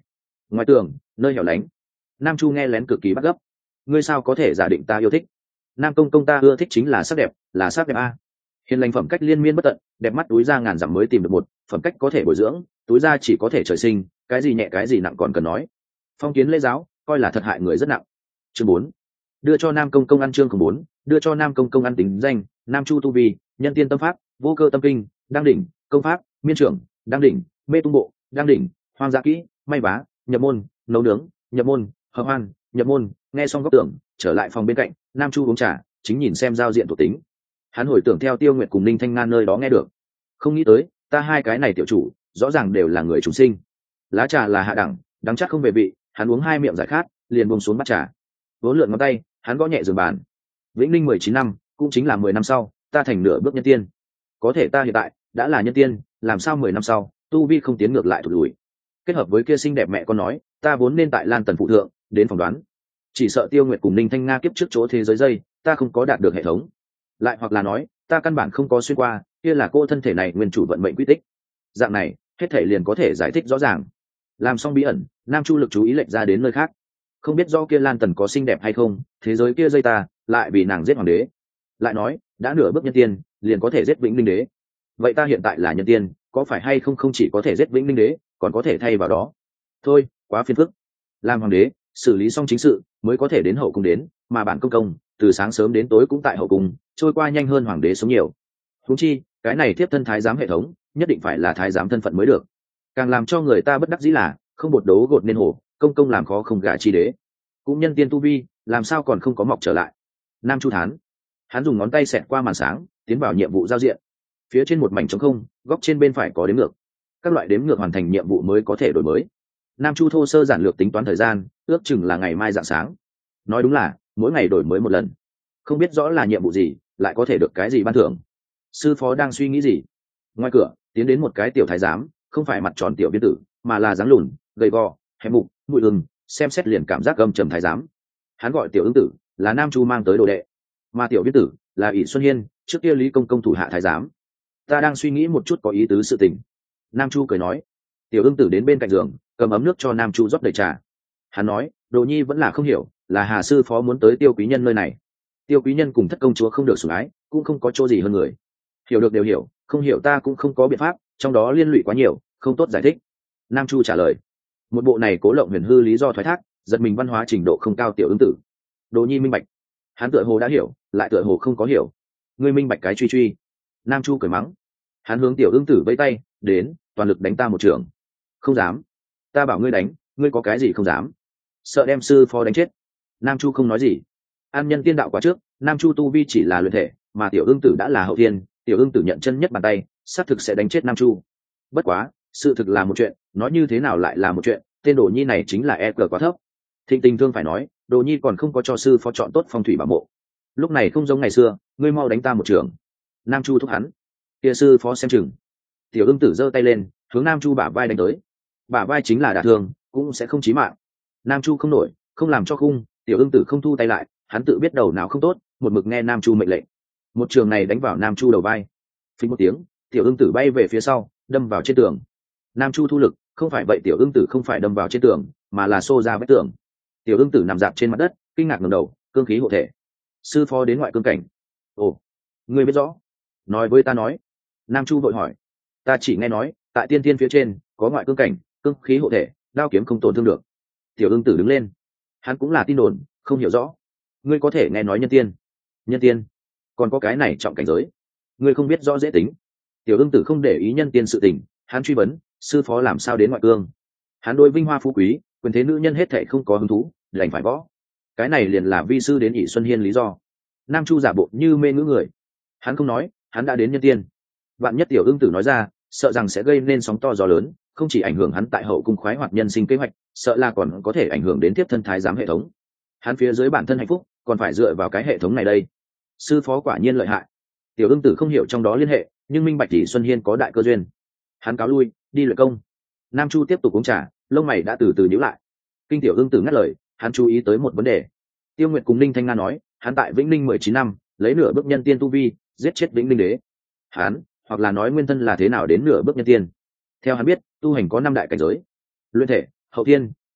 Ngoài tường nơi hẻo lánh, Nam Chu nghe lén cực kỳ bắt gấp. Ngươi sao có thể giả định ta yêu thích? Nam công công ta ưa thích chính là sắc đẹp, là sắc đẹp a. Hiền lành phẩm cách liên miên bất tận, đẹp mắt túi ra ngàn dặm mới tìm được một, phẩm cách có thể bồi dưỡng, túi ra chỉ có thể trời sinh, cái gì nhẹ cái gì nặng còn cần nói. Phong kiến lễ giáo, coi là thật hại người rất nặng. Chương 4. Đưa cho Nam công công ăn. Chương 4. Đưa cho Nam công công ăn. Tính danh: Nam Chu tu vi, nhân tiên tâm pháp, vô cơ tâm kinh, đăng đỉnh, công pháp, miên trưởng, đăng đỉnh, mê tung bộ, đăng đỉnh, hoang dã kỹ, may vá, nhập môn, nấu nướng, nhập môn, hợp hoan, nhập môn. Nghe xong góc tưởng, trở lại phòng bên cạnh, Nam Chu uống trà, chính nhìn xem giao diện thuộc tính. Hắn hồi tưởng theo Tiêu Nguyệt cùng Ninh Thanh Nga nơi đó nghe được, không nghĩ tới ta hai cái này tiểu chủ rõ ràng đều là người chúng sinh. Lá trà là hạ đẳng, đắng chắc không về vị, hắn uống hai miệng giải khát, liền buông xuống bát trà. Vốn lượn ngón tay, hắn gõ nhẹ giường bàn. Vĩnh Ninh 19 năm, cũng chính là 10 năm sau, ta thành nửa bước nhân tiên. Có thể ta hiện tại đã là nhân tiên, làm sao 10 năm sau tu vi không tiến ngược lại thụt lùi? Kết hợp với kia xinh đẹp mẹ con nói, ta vốn nên tại Lan Tần phụ thượng, đến phỏng đoán. Chỉ sợ Tiêu Nguyệt cùng Ninh Thanh Nga kiếp trước chỗ thế giới dây, ta không có đạt được hệ thống. Lại hoặc là nói, ta căn bản không có xuyên qua, kia là cô thân thể này nguyên chủ vận mệnh quy tích. Dạng này, hết thể liền có thể giải thích rõ ràng. Làm xong bí ẩn, Nam Chu lực chú ý lệch ra đến nơi khác. Không biết do kia Lan Tần có xinh đẹp hay không, thế giới kia dây ta lại vì nàng giết hoàng đế. Lại nói, đã nửa bước nhân tiên, liền có thể giết Vĩnh Ninh đế. Vậy ta hiện tại là nhân tiên, có phải hay không không chỉ có thể giết Vĩnh Ninh đế, còn có thể thay vào đó? Thôi, quá phiền phức. Làm hoàng đế, xử lý xong chính sự, mới có thể đến hậu cung đến, mà bản công công từ sáng sớm đến tối cũng tại hậu cung, trôi qua nhanh hơn hoàng đế sống nhiều. Huống chi, cái này tiếp thân thái giám hệ thống, nhất định phải là thái giám thân phận mới được. Càng làm cho người ta bất đắc dĩ là, không bột đấu gột nên hổ, công công làm khó không gả chi đế. Cũng nhân tiên tu vi, làm sao còn không có mọc trở lại? Nam Chu thán, hắn dùng ngón tay xẹt qua màn sáng, tiến vào nhiệm vụ giao diện. Phía trên một mảnh trống không, góc trên bên phải có đếm ngược. Các loại đếm ngược hoàn thành nhiệm vụ mới có thể đổi mới. Nam Chu thô sơ giản lược tính toán thời gian, ước chừng là ngày mai rạng sáng. Nói đúng là mỗi ngày đổi mới một lần. Không biết rõ là nhiệm vụ gì, lại có thể được cái gì ban thưởng. Sư phó đang suy nghĩ gì? Ngoài cửa tiến đến một cái tiểu thái giám, không phải mặt tròn tiểu viên tử, mà là dáng lùn, gầy gò, hẹp mục, mũi ưng, xem xét liền cảm giác gầm trầm thái giám. Hắn gọi tiểu ứng tử, là Nam Chu mang tới đồ đệ, mà tiểu viên tử là ỷ Xuân Hiên, trước kia Lý công công thủ hạ thái giám. Ta đang suy nghĩ một chút có ý tứ sự tình. Nam Chu cười nói. Tiểu ưng tử đến bên cạnh giường, cầm ấm nước cho Nam Chu rót đầy trà. Hắn nói, đồ nhi vẫn là không hiểu, là Hà sư phó muốn tới Tiêu quý nhân nơi này. Tiêu quý nhân cùng thất công chúa không được sủng ái, cũng không có chỗ gì hơn người. Hiểu được đều hiểu, không hiểu ta cũng không có biện pháp, trong đó liên lụy quá nhiều, không tốt giải thích. Nam Chu trả lời. Một bộ này cố lộng huyền hư lý do thoái thác, giật mình văn hóa trình độ không cao tiểu ứng tử. Đồ nhi minh bạch. Hắn tựa hồ đã hiểu, lại tựa hồ không có hiểu. Ngươi minh bạch cái truy truy. Nam Chu cười mắng. Hắn hướng tiểu ứng tử vẫy tay, đến, toàn lực đánh ta một trường. Không dám. Ta bảo ngươi đánh, ngươi có cái gì không dám? Sợ đem sư phó đánh chết. Nam Chu không nói gì. An nhân tiên đạo quá trước, Nam Chu tu vi chỉ là luyện thể, mà tiểu ương tử đã là hậu thiên, tiểu ương tử nhận chân nhất bàn tay, xác thực sẽ đánh chết Nam Chu. Bất quá, sự thực là một chuyện, nói như thế nào lại là một chuyện, tên đồ nhi này chính là EQ quá thấp. Thịnh tình thương phải nói, đồ nhi còn không có cho sư phó chọn tốt phong thủy bảo mộ. Lúc này không giống ngày xưa, ngươi mau đánh ta một trường. Nam Chu thúc hắn. Kia sư phó xem chừng. Tiểu ương tử giơ tay lên, hướng Nam Chu bả vai đánh tới. Bả vai chính là đả thương, cũng sẽ không chí mạng. Nam Chu không nổi, không làm cho khung, tiểu ương tử không thu tay lại, hắn tự biết đầu nào không tốt, một mực nghe Nam Chu mệnh lệnh. Một trường này đánh vào Nam Chu đầu vai. Phình một tiếng, tiểu ương tử bay về phía sau, đâm vào trên tường. Nam Chu thu lực, không phải vậy tiểu ương tử không phải đâm vào trên tường, mà là xô ra vách tường. Tiểu ương tử nằm dạp trên mặt đất, kinh ngạc ngẩng đầu, cương khí hộ thể. Sư phó đến ngoại cương cảnh. Ồ, ngươi biết rõ? Nói với ta nói. Nam Chu vội hỏi. Ta chỉ nghe nói, tại tiên thiên phía trên có ngoại cương cảnh, cương khí hộ thể, đao kiếm không tổn thương được. Tiểu ương tử đứng lên. Hắn cũng là tin đồn, không hiểu rõ. Ngươi có thể nghe nói nhân tiên. Nhân tiên? Còn có cái này trọng cảnh giới. Ngươi không biết rõ dễ tính. Tiểu ương tử không để ý nhân tiên sự tình, hắn truy vấn, sư phó làm sao đến ngoại cương? Hắn đối vinh hoa phú quý, quyền thế nữ nhân hết thảy không có hứng thú, đành phải võ. Cái này liền là vi sư đến ỷ Xuân Hiên lý do. Nam Chu giả bộ như mê ngữ người. Hắn không nói, hắn đã đến nhân tiên. Vạn nhất tiểu ương tử nói ra, sợ rằng sẽ gây nên sóng to gió lớn, không chỉ ảnh hưởng hắn tại hậu cung khoái hoạt nhân sinh kế hoạch, sợ là còn có thể ảnh hưởng đến tiếp thân thái giám hệ thống. Hắn phía dưới bản thân hạnh phúc, còn phải dựa vào cái hệ thống này đây. Sư phó quả nhiên lợi hại. Tiểu ương tử không hiểu trong đó liên hệ, nhưng minh bạch tỷ Xuân Hiên có đại cơ duyên. Hắn cáo lui, đi luyện công. Nam Chu tiếp tục uống trà, lông mày đã từ từ nhíu lại. Kinh tiểu ương tử ngắt lời, hắn chú ý tới một vấn đề. Tiêu Nguyệt cùng Ninh Thanh Nga nói, hắn tại Vĩnh Ninh 19 năm, lấy nửa bước nhân tiên tu vi, giết chết Vĩnh Ninh đế. Hắn, hoặc là nói nguyên thân là thế nào đến nửa bước nhân tiên. Theo hắn biết, tu hành có 5 đại cảnh giới: luyện thể, hậu thiên,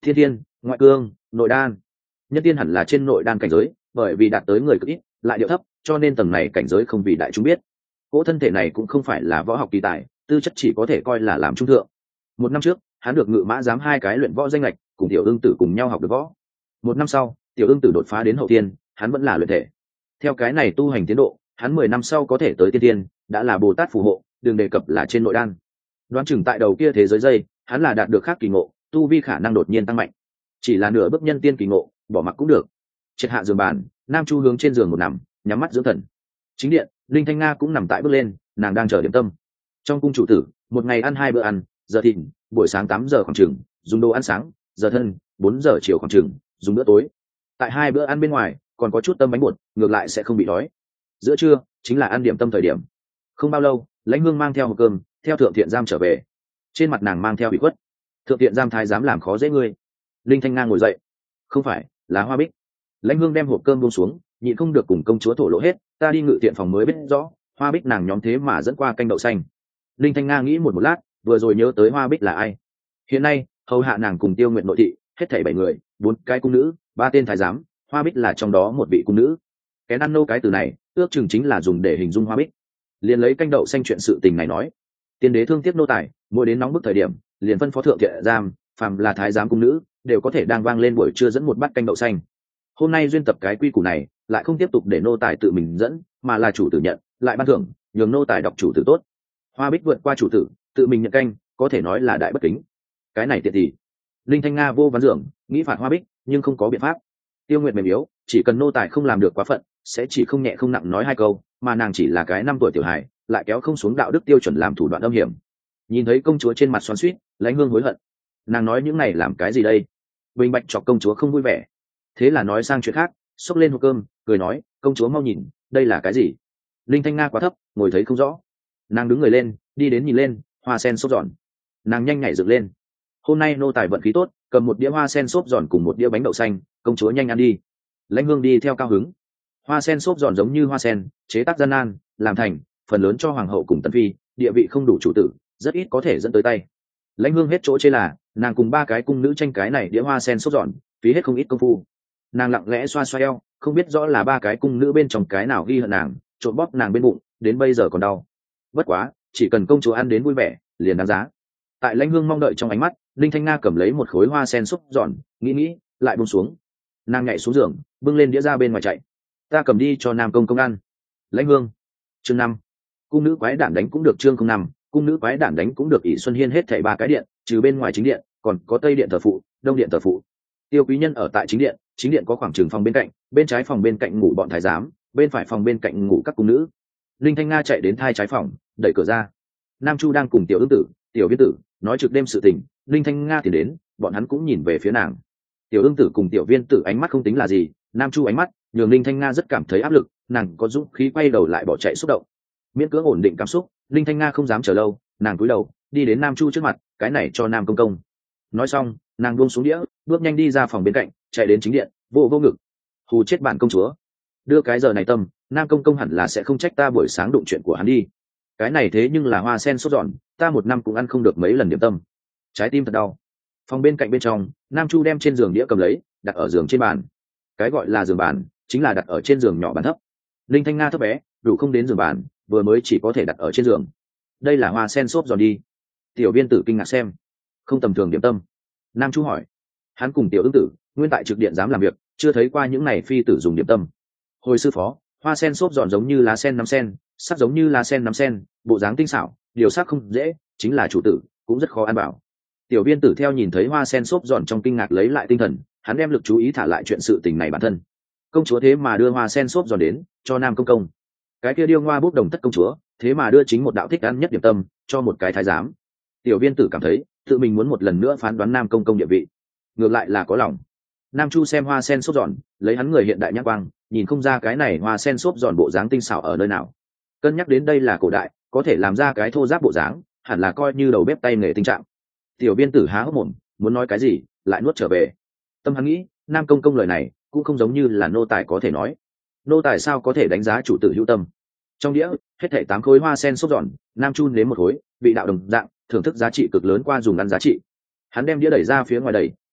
thiên thiên, ngoại cương, nội đan. Nhân tiên hẳn là trên nội đan cảnh giới, bởi vì đạt tới người cực ít lại điệu thấp, cho nên tầng này cảnh giới không vì đại chúng biết. Cỗ thân thể này cũng không phải là võ học kỳ tài, tư chất chỉ có thể coi là làm trung thượng. Một năm trước hắn được ngự mã giám 2 cái luyện võ danh lệch, cùng tiểu ương tử cùng nhau học được võ. Một năm sau tiểu ương tử đột phá đến hậu tiên, hắn vẫn là luyện thể. Theo cái này tu hành tiến độ, hắn 10 năm sau có thể tới tiên tiên, đã là bồ tát phù hộ, đừng đề cập là trên nội đan. Đoán chừng tại đầu kia thế giới dây, hắn là đạt được khác kỳ ngộ, tu vi khả năng đột nhiên tăng mạnh. Chỉ là nửa bước nhân tiên kỳ ngộ, bỏ mặc cũng được. Triệt hạ giường bàn, Nam Chu hướng trên giường một nằm, nhắm mắt dưỡng thần. Chính điện, Linh Thanh Nga cũng nằm tại bước lên, nàng đang chờ điểm tâm. Trong cung chủ tử, một ngày ăn 2 bữa ăn, giờ thìn, buổi sáng 8 giờ khoảng chừng dùng đồ ăn sáng, giờ thân 4 giờ chiều khoảng chừng dùng bữa tối. Tại 2 bữa ăn bên ngoài còn có chút tâm bánh bột, ngược lại sẽ không bị đói. Giữa trưa chính là ăn điểm tâm thời điểm. Không bao lâu, Lãnh Hương mang theo hộp cơm theo thượng thiện giam trở về, trên mặt nàng mang theo bị khuất. Thượng thiện giam thái dám làm khó dễ ngươi. Linh Thanh Nga ngồi dậy. Không phải, là Hoa Bích. Lãnh Hương đem hộp cơm buông xuống, nhịn không được cùng công chúa thổ lộ hết, ta đi ngự tiện phòng mới biết rõ, Hoa Bích nàng nhóm thế mà dẫn qua canh đậu xanh. Linh Thanh Nga nghĩ một lát, vừa rồi nhớ tới Hoa Bích là ai. Hiện nay hầu hạ nàng cùng Tiêu Nguyện nội thị hết thảy 7 người, 4 cái cung nữ, 3 tên thái giám, Hoa Bích là trong đó một vị cung nữ. Cái ăn nô cái từ này ước chừng chính là dùng để hình dung Hoa Bích. Liền lấy canh đậu xanh chuyện sự tình này nói, tiên đế thương tiếc nô tài, mỗi đến nóng bức thời điểm liền phân phó thượng thiện giam, phàm là thái giám cung nữ đều có thể đang vang lên buổi trưa dẫn một bát canh đậu xanh. Hôm nay duyên tập cái quy củ này, lại không tiếp tục để nô tài tự mình dẫn, mà là chủ tử nhận, lại ban thưởng, nhường nô tài đọc chủ tử tốt. Hoa Bích vượt qua chủ tử, tự mình nhận canh, có thể nói là đại bất kính. Cái này tiện thì Linh Thanh Nga vô ván dưỡng, nghĩ phạt Hoa Bích nhưng không có biện pháp. Tiêu Nguyệt mềm yếu, chỉ cần nô tài không làm được quá phận, sẽ chỉ không nhẹ không nặng nói 2 câu, mà nàng chỉ là cái 5 tuổi tiểu hài, lại kéo không xuống đạo đức tiêu chuẩn làm thủ đoạn âm hiểm. Nhìn thấy công chúa trên mặt xoắn xuýt, Lãnh Hương hối hận. Nàng nói những này làm cái gì đây? Bình bạch chọc công chúa không vui vẻ. Thế là nói sang chuyện khác, xốc lên hộp cơm, cười nói, công chúa mau nhìn, đây là cái gì? Linh Thanh Nga quá thấp, ngồi thấy không rõ. Nàng đứng người lên, đi đến nhìn lên, hoa sen xốp giòn. Nàng nhanh nhảy dựng lên. Hôm nay nô tài vận khí tốt, cầm một đĩa hoa sen xốp giòn cùng một đĩa bánh đậu xanh, công chúa nhanh ăn đi. Lãnh Hương đi theo cao hứng. Hoa sen xốp giòn giống như hoa sen, chế tác gian nan, làm thành, phần lớn cho hoàng hậu cùng tần phi, địa vị không đủ chủ tử, rất ít có thể dẫn tới tay. Lãnh Hương hết chỗ chê là, nàng cùng 3 cái cung nữ tranh cái này đĩa hoa sen xốp giòn, phí hết không ít công phu. Nàng lặng lẽ xoa xoa eo, không biết rõ là 3 cái cung nữ bên trong cái nào ghi hận nàng, trộn bóp nàng bên bụng, đến bây giờ còn đau. Bất quá, chỉ cần công chúa ăn đến vui vẻ, liền đáng giá. Tại Lãnh Hương mong đợi trong ánh mắt, Linh Thanh Nga cầm lấy một khối hoa sen xốp giòn, nghĩ, lại buông xuống. Nàng nhảy xuống giường, bưng lên đĩa ra bên ngoài chạy. Ta cầm đi cho Nam công công ăn. Lãnh Hương. Chương 5. Cung nữ quái đản đánh cũng được chương 05, cung nữ quái đản đánh cũng được. ỷ Xuân Hiên hết thảy 3 cái điện, trừ bên ngoài chính điện, còn có Tây điện thờ phụ, Đông điện thờ phụ. Tiêu Quý Nhân ở tại chính điện có khoảng trường phòng bên cạnh, bên trái phòng bên cạnh ngủ bọn thái giám, bên phải phòng bên cạnh ngủ các cung nữ. Linh Thanh Nga chạy đến thai trái phòng, đẩy cửa ra. Nam Chu đang cùng tiểu ương tử, tiểu viên tử nói trực đêm sự tình. Linh Thanh Nga thì đến, bọn hắn cũng nhìn về phía nàng. Tiểu ương tử cùng tiểu viên tử ánh mắt không tính là gì, Nam Chu ánh mắt nhường Linh Thanh Nga rất cảm thấy áp lực, nàng có dũng khí quay đầu lại bỏ chạy xúc động. Miễn cưỡng ổn định cảm xúc, Linh Thanh Nga không dám chờ lâu, nàng cúi đầu đi đến Nam Chu trước mặt, cái này cho Nam công công. Nói xong, nàng buông xuống đĩa, bước nhanh đi ra phòng bên cạnh, chạy đến chính điện, vô ngực. Hù chết bạn công chúa. Đưa cái giờ này tâm, Nam công công hẳn là sẽ không trách ta buổi sáng đụng chuyện của hắn đi. Cái này thế nhưng là hoa sen sốt giòn, ta 1 năm cũng ăn không được mấy lần điểm tâm. Trái tim thật đau. Phòng bên cạnh bên trong, Nam Chu đem trên giường đĩa cầm lấy, đặt ở giường trên bàn. Cái gọi là giường bàn, chính là đặt ở trên giường nhỏ bàn thấp. Linh Thanh Nga thấp bé, đủ không đến giường bàn, vừa mới chỉ có thể đặt ở trên giường. Đây là hoa sen xốp giòn đi. Tiểu viên tử kinh ngạc xem, không tầm thường điểm tâm. Nam Chu hỏi, hắn cùng tiểu ương tử nguyên tại trực điện dám làm việc, chưa thấy qua những này phi tử dùng điểm tâm. Hồi sư phó, hoa sen xốp giòn giống như lá sen 5 sen, sắc giống như lá sen 5 sen, bộ dáng tinh xảo, điều sắc không dễ, chính là chủ tử cũng rất khó ăn bảo. Tiểu viên tử theo nhìn thấy hoa sen xốp giòn trong kinh ngạc lấy lại tinh thần, hắn đem lực chú ý thả lại chuyện sự tình này bản thân. Công chúa thế mà đưa hoa sen xốp giòn đến cho Nam công công. Cái kia điêu ngoa bốc đồng thất công chúa thế mà đưa chính một đạo thích ăn nhất điểm tâm cho một cái thái giám. Tiểu viên tử cảm thấy tự mình muốn một lần nữa phán đoán Nam công công địa vị, ngược lại là có lòng. Nam Chu xem hoa sen xốp giòn, lấy hắn người hiện đại nhãn quang, nhìn không ra cái này hoa sen xốp giòn bộ dáng tinh xảo ở nơi nào. Cân nhắc đến đây là cổ đại, có thể làm ra cái thô giáp bộ dáng, hẳn là coi như đầu bếp tay nghề tinh trạng. Tiểu viên tử há hốc mồm, muốn nói cái gì lại nuốt trở về. Tâm hắn nghĩ, Nam công công lời này cũng không giống như là nô tài có thể nói. Nô tài sao có thể đánh giá chủ tử hữu tâm. Trong đĩa hết thảy 8 khối hoa sen xốp giòn, Nam Chu nếm một khối, vị đạo đồng dạng, thưởng thức giá trị cực lớn qua dùng ăn giá trị. Hắn đem đĩa đẩy ra phía ngoài đầy,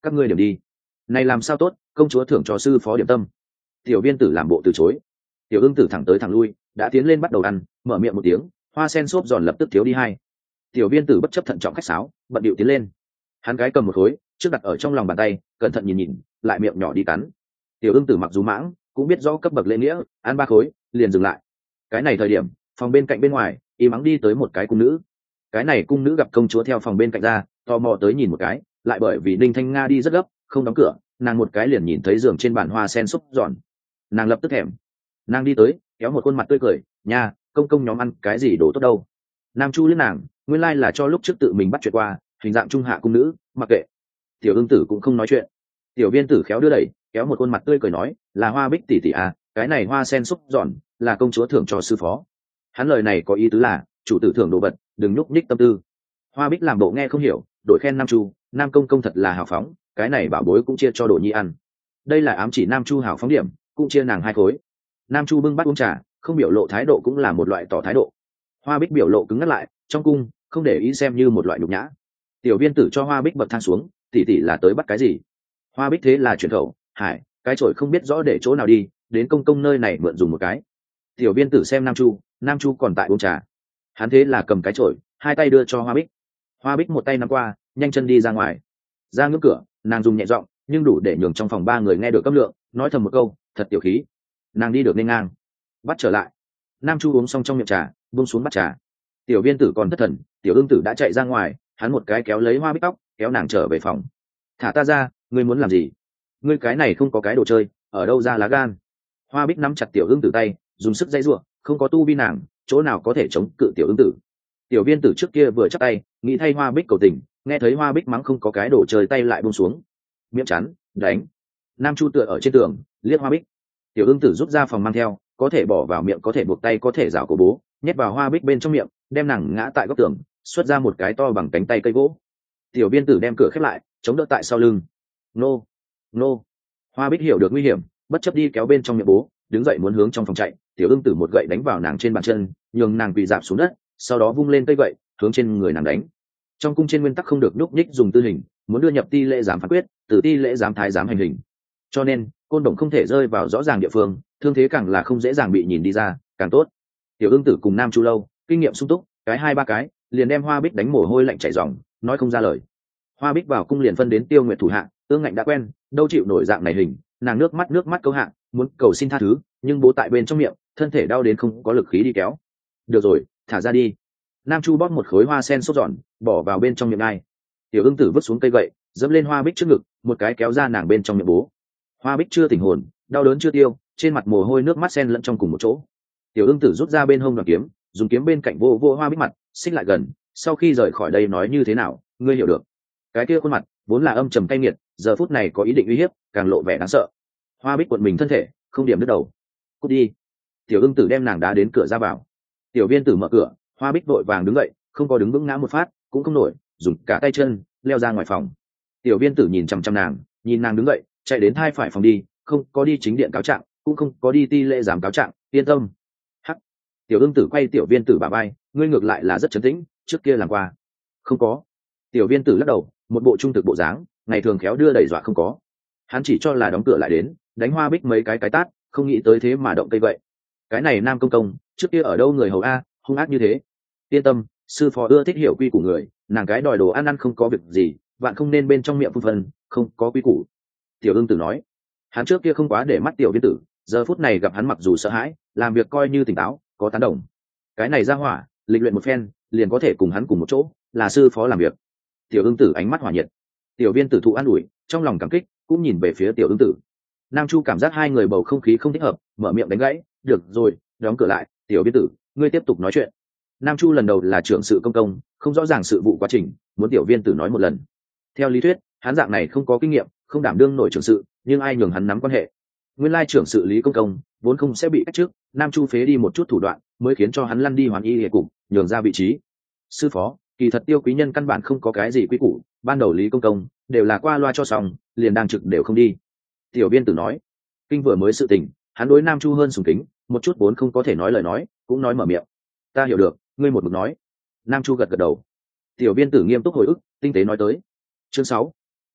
các ngươi điểm đi. Này làm sao tốt, công chúa thưởng cho sư phó điểm tâm. Tiểu viên tử làm bộ từ chối. Tiểu ưng tử thẳng tới thẳng lui, đã tiến lên bắt đầu ăn, mở miệng một tiếng, hoa sen xốp giòn lập tức thiếu đi hai. Tiểu viên tử bất chấp thận trọng khách sáo, bận điệu tiến lên. Hắn cái cầm một khối, trước đặt ở trong lòng bàn tay, cẩn thận nhìn nhìn, lại miệng nhỏ đi cắn. Tiểu ưng tử mặc dù mãng, cũng biết rõ cấp bậc lễ nghĩa, ăn ba khối, liền dừng lại. Cái này thời điểm, phòng bên cạnh bên ngoài, y mắng đi tới một cái cung nữ. Cái này cung nữ gặp công chúa theo phòng bên cạnh ra, tò mò tới nhìn một cái, lại bởi vì Ninh Thanh Nga đi rất gấp, không đóng cửa, nàng một cái liền nhìn thấy giường trên bàn hoa sen xúc giòn. Nàng lập tức thèm. Nàng đi tới, kéo một khuôn mặt tươi cười, nha, công công nhóm ăn cái gì đồ tốt đâu. Nam Chu liếc nàng, nguyên lai là cho lúc trước tự mình bắt chuyện qua, hình dạng trung hạ cung nữ, mặc kệ. Tiểu ưng tử cũng không nói chuyện. Tiểu viên tử khéo đưa đẩy, kéo một khuôn mặt tươi cười nói, là Hoa Bích tỷ tỷ à, cái này hoa sen xúc giòn là công chúa thưởng cho sư phó. Hắn lời này có ý tứ là chủ tử thưởng đồ vật, đừng nhúc nhích tâm tư. Hoa Bích làm bộ nghe không hiểu, đổi khen Nam Chu, Nam công công thật là hào phóng, cái này bảo bối cũng chia cho Đồ Nhi ăn. Đây là ám chỉ Nam Chu hào phóng điểm, cũng chia nàng hai khối. Nam Chu bưng bát uống trà, không biểu lộ thái độ cũng là một loại tỏ thái độ. Hoa Bích biểu lộ cứng ngắt lại, trong cung không để ý xem như một loại nhục nhã. Tiểu viên tử cho Hoa Bích bậc thang xuống, tỷ tỷ là tới bắt cái gì? Hoa Bích thế là chuyển khẩu, hải, cái chổi không biết rõ để chỗ nào đi, đến công công nơi này mượn dùng một cái. Tiểu viên tử xem Nam Chu còn tại uống trà. Hắn thế là cầm cái chổi, hai tay đưa cho Hoa Bích. Hoa Bích một tay nắm qua, nhanh chân đi ra ngoài. Ra ngưỡng cửa, nàng dùng nhẹ giọng, nhưng đủ để nhường trong phòng ba người nghe được cấp lượng, nói thầm một câu, thật tiểu khí. Nàng đi được nên ngang, bắt trở lại. Nam Chu uống xong trong miệng trà, buông xuống bắt trà. Tiểu viên tử còn thất thần, tiểu ương tử đã chạy ra ngoài, hắn một cái kéo lấy Hoa Bích tóc, kéo nàng trở về phòng. Thả ta ra, ngươi muốn làm gì? Ngươi cái này không có cái đồ chơi, ở đâu ra lá gan? Hoa Bích nắm chặt tiểu ương tử tay, dùng sức dây giụa, không có tu vi nàng, chỗ nào có thể chống cự tiểu ương tử. Tiểu viên tử trước kia vừa chắp tay, nghĩ thay Hoa Bích cầu tình, nghe thấy Hoa Bích mắng không có cái đồ chơi tay lại buông xuống. Miệng chắn, đánh. Nam Chu tựa ở trên tường, liếc Hoa Bích. Tiểu ương tử rút ra phòng mang theo, có thể bỏ vào miệng, có thể buộc tay, có thể rảo cổ bố, nhét vào Hoa Bích bên trong miệng, đem nàng ngã tại góc tường, xuất ra một cái to bằng cánh tay cây gỗ. Tiểu viên tử đem cửa khép lại, chống đỡ tại sau lưng. Nô, nô. Hoa Bích hiểu được nguy hiểm, bất chấp đi kéo bên trong miệng bố, đứng dậy muốn hướng trong phòng chạy. Tiểu ương tử một gậy đánh vào nàng trên bàn chân, nhường nàng quỳ rạp xuống đất, sau đó vung lên cây gậy hướng trên người nàng đánh. Trong cung trên nguyên tắc không được nhúc nhích dùng tư hình, muốn đưa nhập ti lễ giám phán quyết, từ ti lễ giám thái giám hành hình, cho nên côn đồng không thể rơi vào rõ ràng địa phương, thương thế càng là không dễ dàng bị nhìn đi ra càng tốt. Tiểu ương tử cùng Nam Chu lâu kinh nghiệm sung túc, cái hai ba cái liền đem Hoa Bích đánh mồ hôi lạnh chảy ròng, nói không ra lời. Hoa Bích vào cung liền phân đến Tiêu Nguyệt thủ hạ, Ương Ngạnh đã quen, đâu chịu nổi dạng này hình, nàng nước mắt câu hạ, muốn cầu xin tha thứ, nhưng bố tại bên trong miệng, thân thể đau đến không có lực khí đi kéo. Được rồi, thả ra đi. Nam Chu bóp một khối hoa sen xốp giòn, bỏ vào bên trong miệng ai. Tiểu ương tử vứt xuống cây gậy, dẫm lên Hoa Bích trước ngực, một cái kéo ra nàng bên trong miệng bố. Hoa Bích chưa tỉnh hồn, đau đớn chưa tiêu, trên mặt mồ hôi nước mắt sen lẫn trong cùng một chỗ. Tiểu ương tử rút ra bên hông đoàn kiếm, dùng kiếm bên cạnh vô Hoa Bích mặt, xích lại gần. Sau khi rời khỏi đây nói như thế nào, ngươi hiểu được. Cái kia khuôn mặt vốn là âm trầm cay nghiệt, giờ phút này có ý định uy hiếp, càng lộ vẻ đáng sợ. Hoa Bích cuộn mình thân thể, không điểm đứt đầu. Cút đi. Tiểu ương tử đem nàng đá đến cửa ra vào. Tiểu viên tử mở cửa, Hoa Bích vội vàng đứng dậy, không có đứng vững ngã một phát, cũng không nổi, dùng cả tay chân leo ra ngoài phòng. Tiểu viên tử nhìn chằm chằm nàng, nhìn nàng đứng dậy, chạy đến thai phải phòng đi, không có đi chính điện cáo trạng, cũng không có đi ti lễ giám cáo trạng, yên tâm. Hắc. Tiểu ương tử quay tiểu viên tử bả vai, ngươi ngược lại là rất trấn tĩnh, trước kia làm qua. Không có. Tiểu viên tử lắc đầu, một bộ trung thực bộ dáng, ngày thường khéo đưa đẩy dọa không có. Hắn chỉ cho là đóng cửa lại đến, đánh Hoa Bích mấy cái tát, không nghĩ tới thế mà động cây vậy. Cái này Nam công công, trước kia ở đâu người hầu a, hung ác như thế. Yên tâm, sư phó ưa thích hiểu quy của người, nàng cái đòi đồ ăn ăn không có việc gì, bạn không nên bên trong miệng phun phân, không có quy củ. Tiểu ương tử nói. Hắn trước kia không quá để mắt tiểu viên tử, giờ phút này gặp hắn mặc dù sợ hãi, làm việc coi như tỉnh táo, có tán đồng. Cái này ra hỏa, lịch luyện một phen, liền có thể cùng hắn cùng một chỗ, là sư phó làm việc. Tiểu ương tử ánh mắt hòa nhiệt. Tiểu viên tử thụ an ủi, trong lòng cảm kích, cũng nhìn về phía tiểu ương tử. Nam Chu cảm giác hai người bầu không khí không thích hợp, mở miệng đánh gãy, được rồi, đóng cửa lại. Tiểu viên tử, ngươi tiếp tục nói chuyện. Nam Chu lần đầu là trưởng sự công công, không rõ ràng sự vụ quá trình, muốn tiểu viên tử nói một lần. Theo lý thuyết, hắn dạng này không có kinh nghiệm, không đảm đương nổi trưởng sự, nhưng ai nhường hắn nắm quan hệ. Nguyên lai trưởng sự Lý công công vốn không sẽ bị cách chức, Nam Chu phế đi một chút thủ đoạn, mới khiến cho hắn lăn đi hoàn y hệ cục, nhường ra vị trí. Sư phó, kỳ thật Tiêu quý nhân căn bản không có cái gì quy củ, ban đầu Lý công công đều là qua loa cho xong, liền đang trực đều không đi. Tiểu viên tử nói, kinh vừa mới sự tình, hắn đối Nam Chu hơn sùng kính, một chút vốn không có thể nói lời nói, cũng nói mở miệng. Ta hiểu được, ngươi một mực nói. Nam Chu gật gật đầu. Tiểu viên tử nghiêm túc hồi ức, tinh tế nói tới. Chương 6.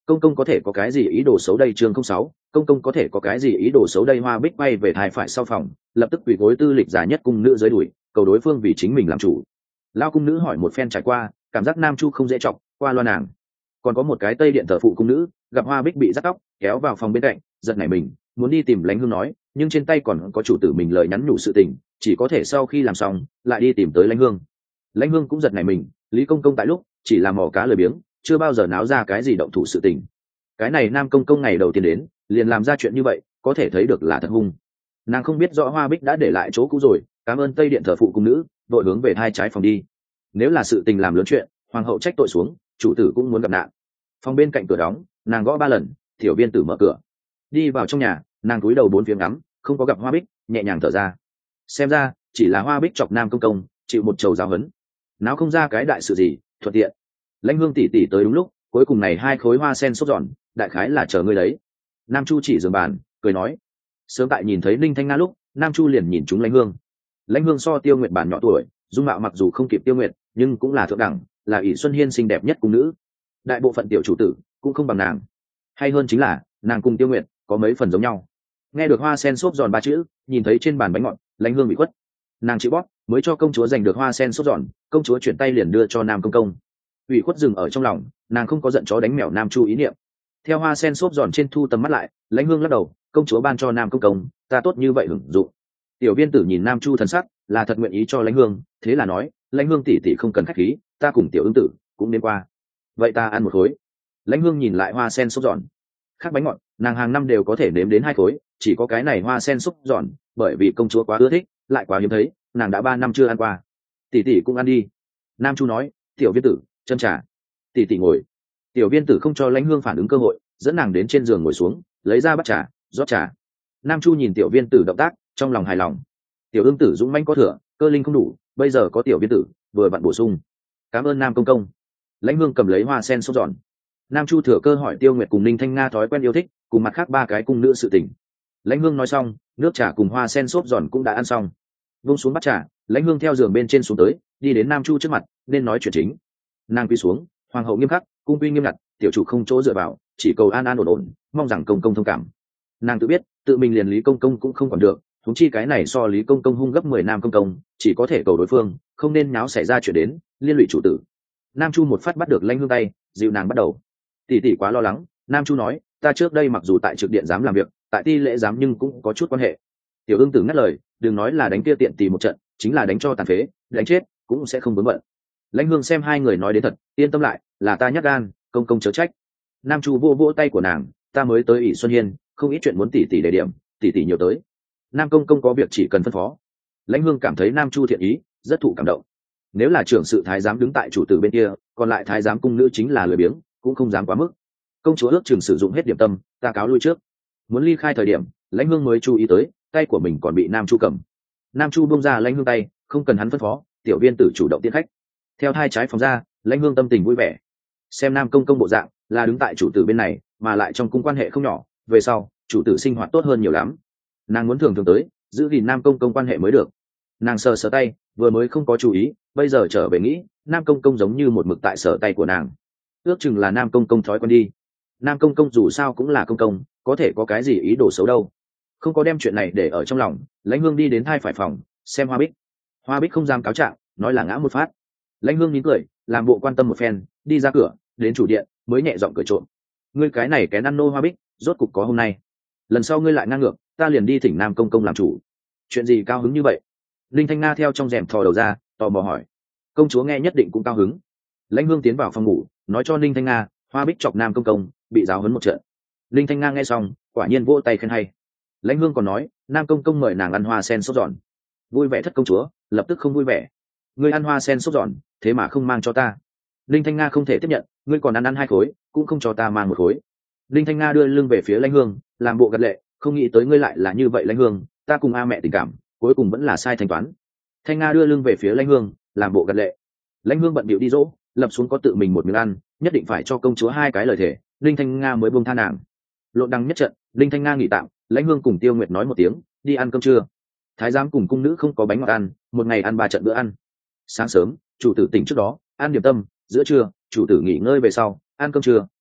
công công có thể có cái gì ý đồ xấu đây? Chương 06, công công có thể có cái gì ý đồ xấu đây? Hoa Bích bay về thai phải sau phòng, lập tức quỳ gối tư lịch giả nhất cung nữ dưới đuổi, cầu đối phương vì chính mình làm chủ. Lao cung nữ hỏi một phen trải qua, cảm giác nam chu không dễ chọc, qua loa nàng. Còn có một cái tây điện thờ phụ cung nữ, gặp Hoa Bích bị giắt tóc, kéo vào phòng bên cạnh, giật nảy mình, muốn đi tìm Lãnh Hương nói, nhưng trên tay còn có chủ tử mình lời nhắn nhủ sự tình, chỉ có thể sau khi làm xong lại đi tìm tới Lãnh Hương. Lãnh Hương cũng giật nảy mình, Lý công công tại lúc chỉ là mò cá lười biếng, chưa bao giờ náo ra cái gì động thủ sự tình. Cái này nam công công ngày đầu tiên đến liền làm ra chuyện như vậy, có thể thấy được là thật hung. Nàng không biết rõ Hoa Bích đã để lại chỗ cũ rồi, cảm ơn tây điện thờ phụ cung nữ, đội hướng về hai trái phòng đi. Nếu là sự tình làm lớn chuyện, hoàng hậu trách tội xuống, chủ tử cũng muốn gặp nạn. Phòng bên cạnh cửa đóng, nàng gõ 3 lần, tiểu viên tử mở cửa. Đi vào trong nhà, nàng cúi đầu 4 phía ngắm, không có gặp Hoa Bích, nhẹ nhàng thở ra. Xem ra chỉ là Hoa Bích chọc nam công công, chịu một trầu giáo huấn. Nào không ra cái đại sự gì, thuận tiện. Lãnh Hương tỷ tỷ tới đúng lúc, cuối cùng này 2 khối hoa sen sốt giòn, đại khái là chờ ngươi đấy. Nam Chu chỉ giường bàn, cười nói. Sớm tại nhìn thấy Ninh Thanh Nga lúc, Nam Chu liền nhìn chúng Lãnh Hương. Lãnh Hương so Tiêu Nguyệt bản nhỏ tuổi, dung mạo mặc dù không kịp Tiêu Nguyệt, nhưng cũng là thượng đẳng, là ỷ Xuân Hiên xinh đẹp nhất cung nữ. Đại bộ phận tiểu chủ tử cũng không bằng nàng. Hay hơn chính là, nàng cùng Tiêu Nguyệt có mấy phần giống nhau. Nghe được hoa sen xốp giòn 3 chữ, nhìn thấy trên bàn bánh ngọt, Lãnh Hương bị khuất. Nàng chịu bóp, mới cho công chúa giành được hoa sen xốp giòn, công chúa chuyển tay liền đưa cho Nam công công. Ủy khuất dừng ở trong lòng, nàng không có giận chó đánh mèo Nam Chu ý niệm. Theo hoa sen xốp giòn trên thu tầm mắt lại, Lãnh Hương lắc đầu, công chúa ban cho Nam công công, ta tốt như vậy hưởng dụng. Tiểu viên tử nhìn Nam Chu thần sắc, là thật nguyện ý cho Lãnh Hương, thế là nói, Lãnh Hương tỷ tỷ không cần khách khí, ta cùng tiểu ương tử cũng nên qua. Vậy ta ăn một khối. Lãnh Hương nhìn lại hoa sen xốp giòn. Khác bánh ngọt, nàng hàng năm đều có thể nếm đến 2 khối, chỉ có cái này hoa sen xốp giòn, bởi vì công chúa quá ưa thích, lại quá hiếm thấy, nàng đã 3 năm chưa ăn qua. Tỷ tỷ cũng ăn đi. Nam Chu nói, tiểu viên tử, châm trà. Tỷ tỷ ngồi. Tiểu viên tử không cho Lãnh Hương phản ứng cơ hội, dẫn nàng đến trên giường ngồi xuống, lấy ra bát trà, rót trà. Nam Chu nhìn tiểu viên tử động tác, trong lòng hài lòng. Tiểu ương tử dũng mãnh có thừa, cơ linh không đủ, bây giờ có tiểu viên tử, vừa vặn bổ sung. Cảm ơn Nam công công. Lãnh Hương cầm lấy hoa sen xốp giòn. Nam Chu thừa cơ hỏi Tiêu Nguyệt cùng Ninh Thanh Nga thói quen yêu thích, cùng mặt khác 3 cái cung nữ sự tình. Lãnh Hương nói xong, nước trà cùng hoa sen xốp giòn cũng đã ăn xong. Vung xuống bát trà, Lãnh Hương theo giường bên trên xuống tới, đi đến Nam Chu trước mặt, nên nói chuyện chính. Nàng quỳ xuống, hoàng hậu nghiêm khắc, cung uy nghiêm ngặt, tiểu chủ không chỗ dựa vào, chỉ cầu an an ổn ổn, mong rằng công công thông cảm. Nàng tự biết, tự mình liền Lý công công cũng không còn được, huống chi cái này so Lý công công hung gấp 10 Nam công công, chỉ có thể cầu đối phương, không nên náo xảy ra chuyện đến, liên lụy chủ tử. Nam Chu một phát bắt được Lãnh Hương tay, dịu nàng bắt đầu. Tỷ tỷ quá lo lắng, Nam Chu nói, ta trước đây mặc dù tại trực điện giám làm việc, tại ti lễ giám nhưng cũng có chút quan hệ. Tiểu ương tử ngắt lời, đừng nói là đánh kia tiện tỷ một trận, chính là đánh cho tàn phế, đánh chết cũng sẽ không vướng bận. Lãnh Hương xem 2 người nói đến thật, yên tâm lại, là ta nhát gan, công công chớ trách. Nam Chu vô vỗ tay của nàng, ta mới tới ỷ Xuân Hiên, không ít chuyện muốn tỷ tỷ đề điểm, tỷ tỷ nhiều tới. Nam công công có việc chỉ cần phân phó. Lãnh Hương cảm thấy Nam Chu thiện ý, rất thụ cảm động. Nếu là trưởng sự thái giám đứng tại chủ tử bên kia, còn lại thái giám cung nữ chính là lười biếng, cũng không dám quá mức. Công chúa ước chừng sử dụng hết điểm tâm, ta cáo lui trước. Muốn ly khai thời điểm, Lãnh Hương mới chú ý tới, tay của mình còn bị Nam Chu cầm. Nam Chu buông ra Lãnh Hương tay, không cần hắn phân phó, tiểu viên tử chủ động tiến khách. Theo 2 trái phòng ra, Lãnh Hương tâm tình vui vẻ. Xem Nam công công bộ dạng, là đứng tại chủ tử bên này, mà lại trong cung quan hệ không nhỏ, về sau, chủ tử sinh hoạt tốt hơn nhiều lắm. Nàng muốn thường thường tới, giữ gìn Nam công công quan hệ mới được. Nàng sờ sờ tay, vừa mới không có chú ý, bây giờ trở về nghĩ, Nam công công giống như một mực tại sờ tay của nàng. Ước chừng là Nam công công thói quen đi. Nam công công dù sao cũng là công công, có thể có cái gì ý đồ xấu đâu. Không có đem chuyện này để ở trong lòng, Lãnh Hương đi đến thai phải phòng, xem Hoa Bích. Hoa Bích không dám cáo trạng, nói là ngã một phát. Lãnh Hương nín cười, làm bộ quan tâm một phen, đi ra cửa, đến chủ điện, mới nhẹ giọng cười trộm. Ngươi cái này kén ăn nô Hoa Bích, rốt cục có hôm nay. Lần sau ngươi lại ngang ngược, ta liền đi thỉnh Nam công công làm chủ. Chuyện gì cao hứng như vậy? Linh Thanh Nga theo trong rèm thò đầu ra, tò mò hỏi. Công chúa nghe nhất định cũng cao hứng. Lãnh Hương tiến vào phòng ngủ, nói cho Linh Thanh Nga, Hoa Bích chọc Nam công công, bị giáo huấn một trận. Linh Thanh Nga nghe xong, quả nhiên vỗ tay khen hay. Lãnh Hương còn nói, Nam công công mời nàng ăn hoa sen sốt giòn. Vui vẻ thất công chúa, lập tức không vui vẻ. Ngươi ăn hoa sen sốt giòn, thế mà không mang cho ta. Linh Thanh Nga không thể tiếp nhận, ngươi còn ăn 2 khối, cũng không cho ta mang 1 khối. Linh Thanh Nga đưa lưng về phía Lãnh Hương, làm bộ gật lệ, không nghĩ tới ngươi lại là như vậy Lãnh Hương, ta cùng a mẹ tình cảm, cuối cùng vẫn là sai thanh toán. Thanh Nga đưa lưng về phía Lãnh Hương, làm bộ gật lệ. Lãnh Hương bận bịu đi dỗ, lập xuống có tự mình một miếng ăn, nhất định phải cho công chúa 2 cái lời thề, Linh Thanh Nga mới buông tha nàng. Lộn đăng nhất trận, Linh Thanh Nga nghỉ tạm, Lãnh Hương cùng Tiêu Nguyệt nói một tiếng, đi ăn cơm trưa. Thái giám cùng cung nữ không có bánh ngọt ăn, một ngày ăn 3 trận bữa ăn. Sáng sớm, chủ tử tỉnh trước đó, ăn điểm tâm, giữa trưa, chủ tử nghỉ ngơi về sau, ăn cơm trưa,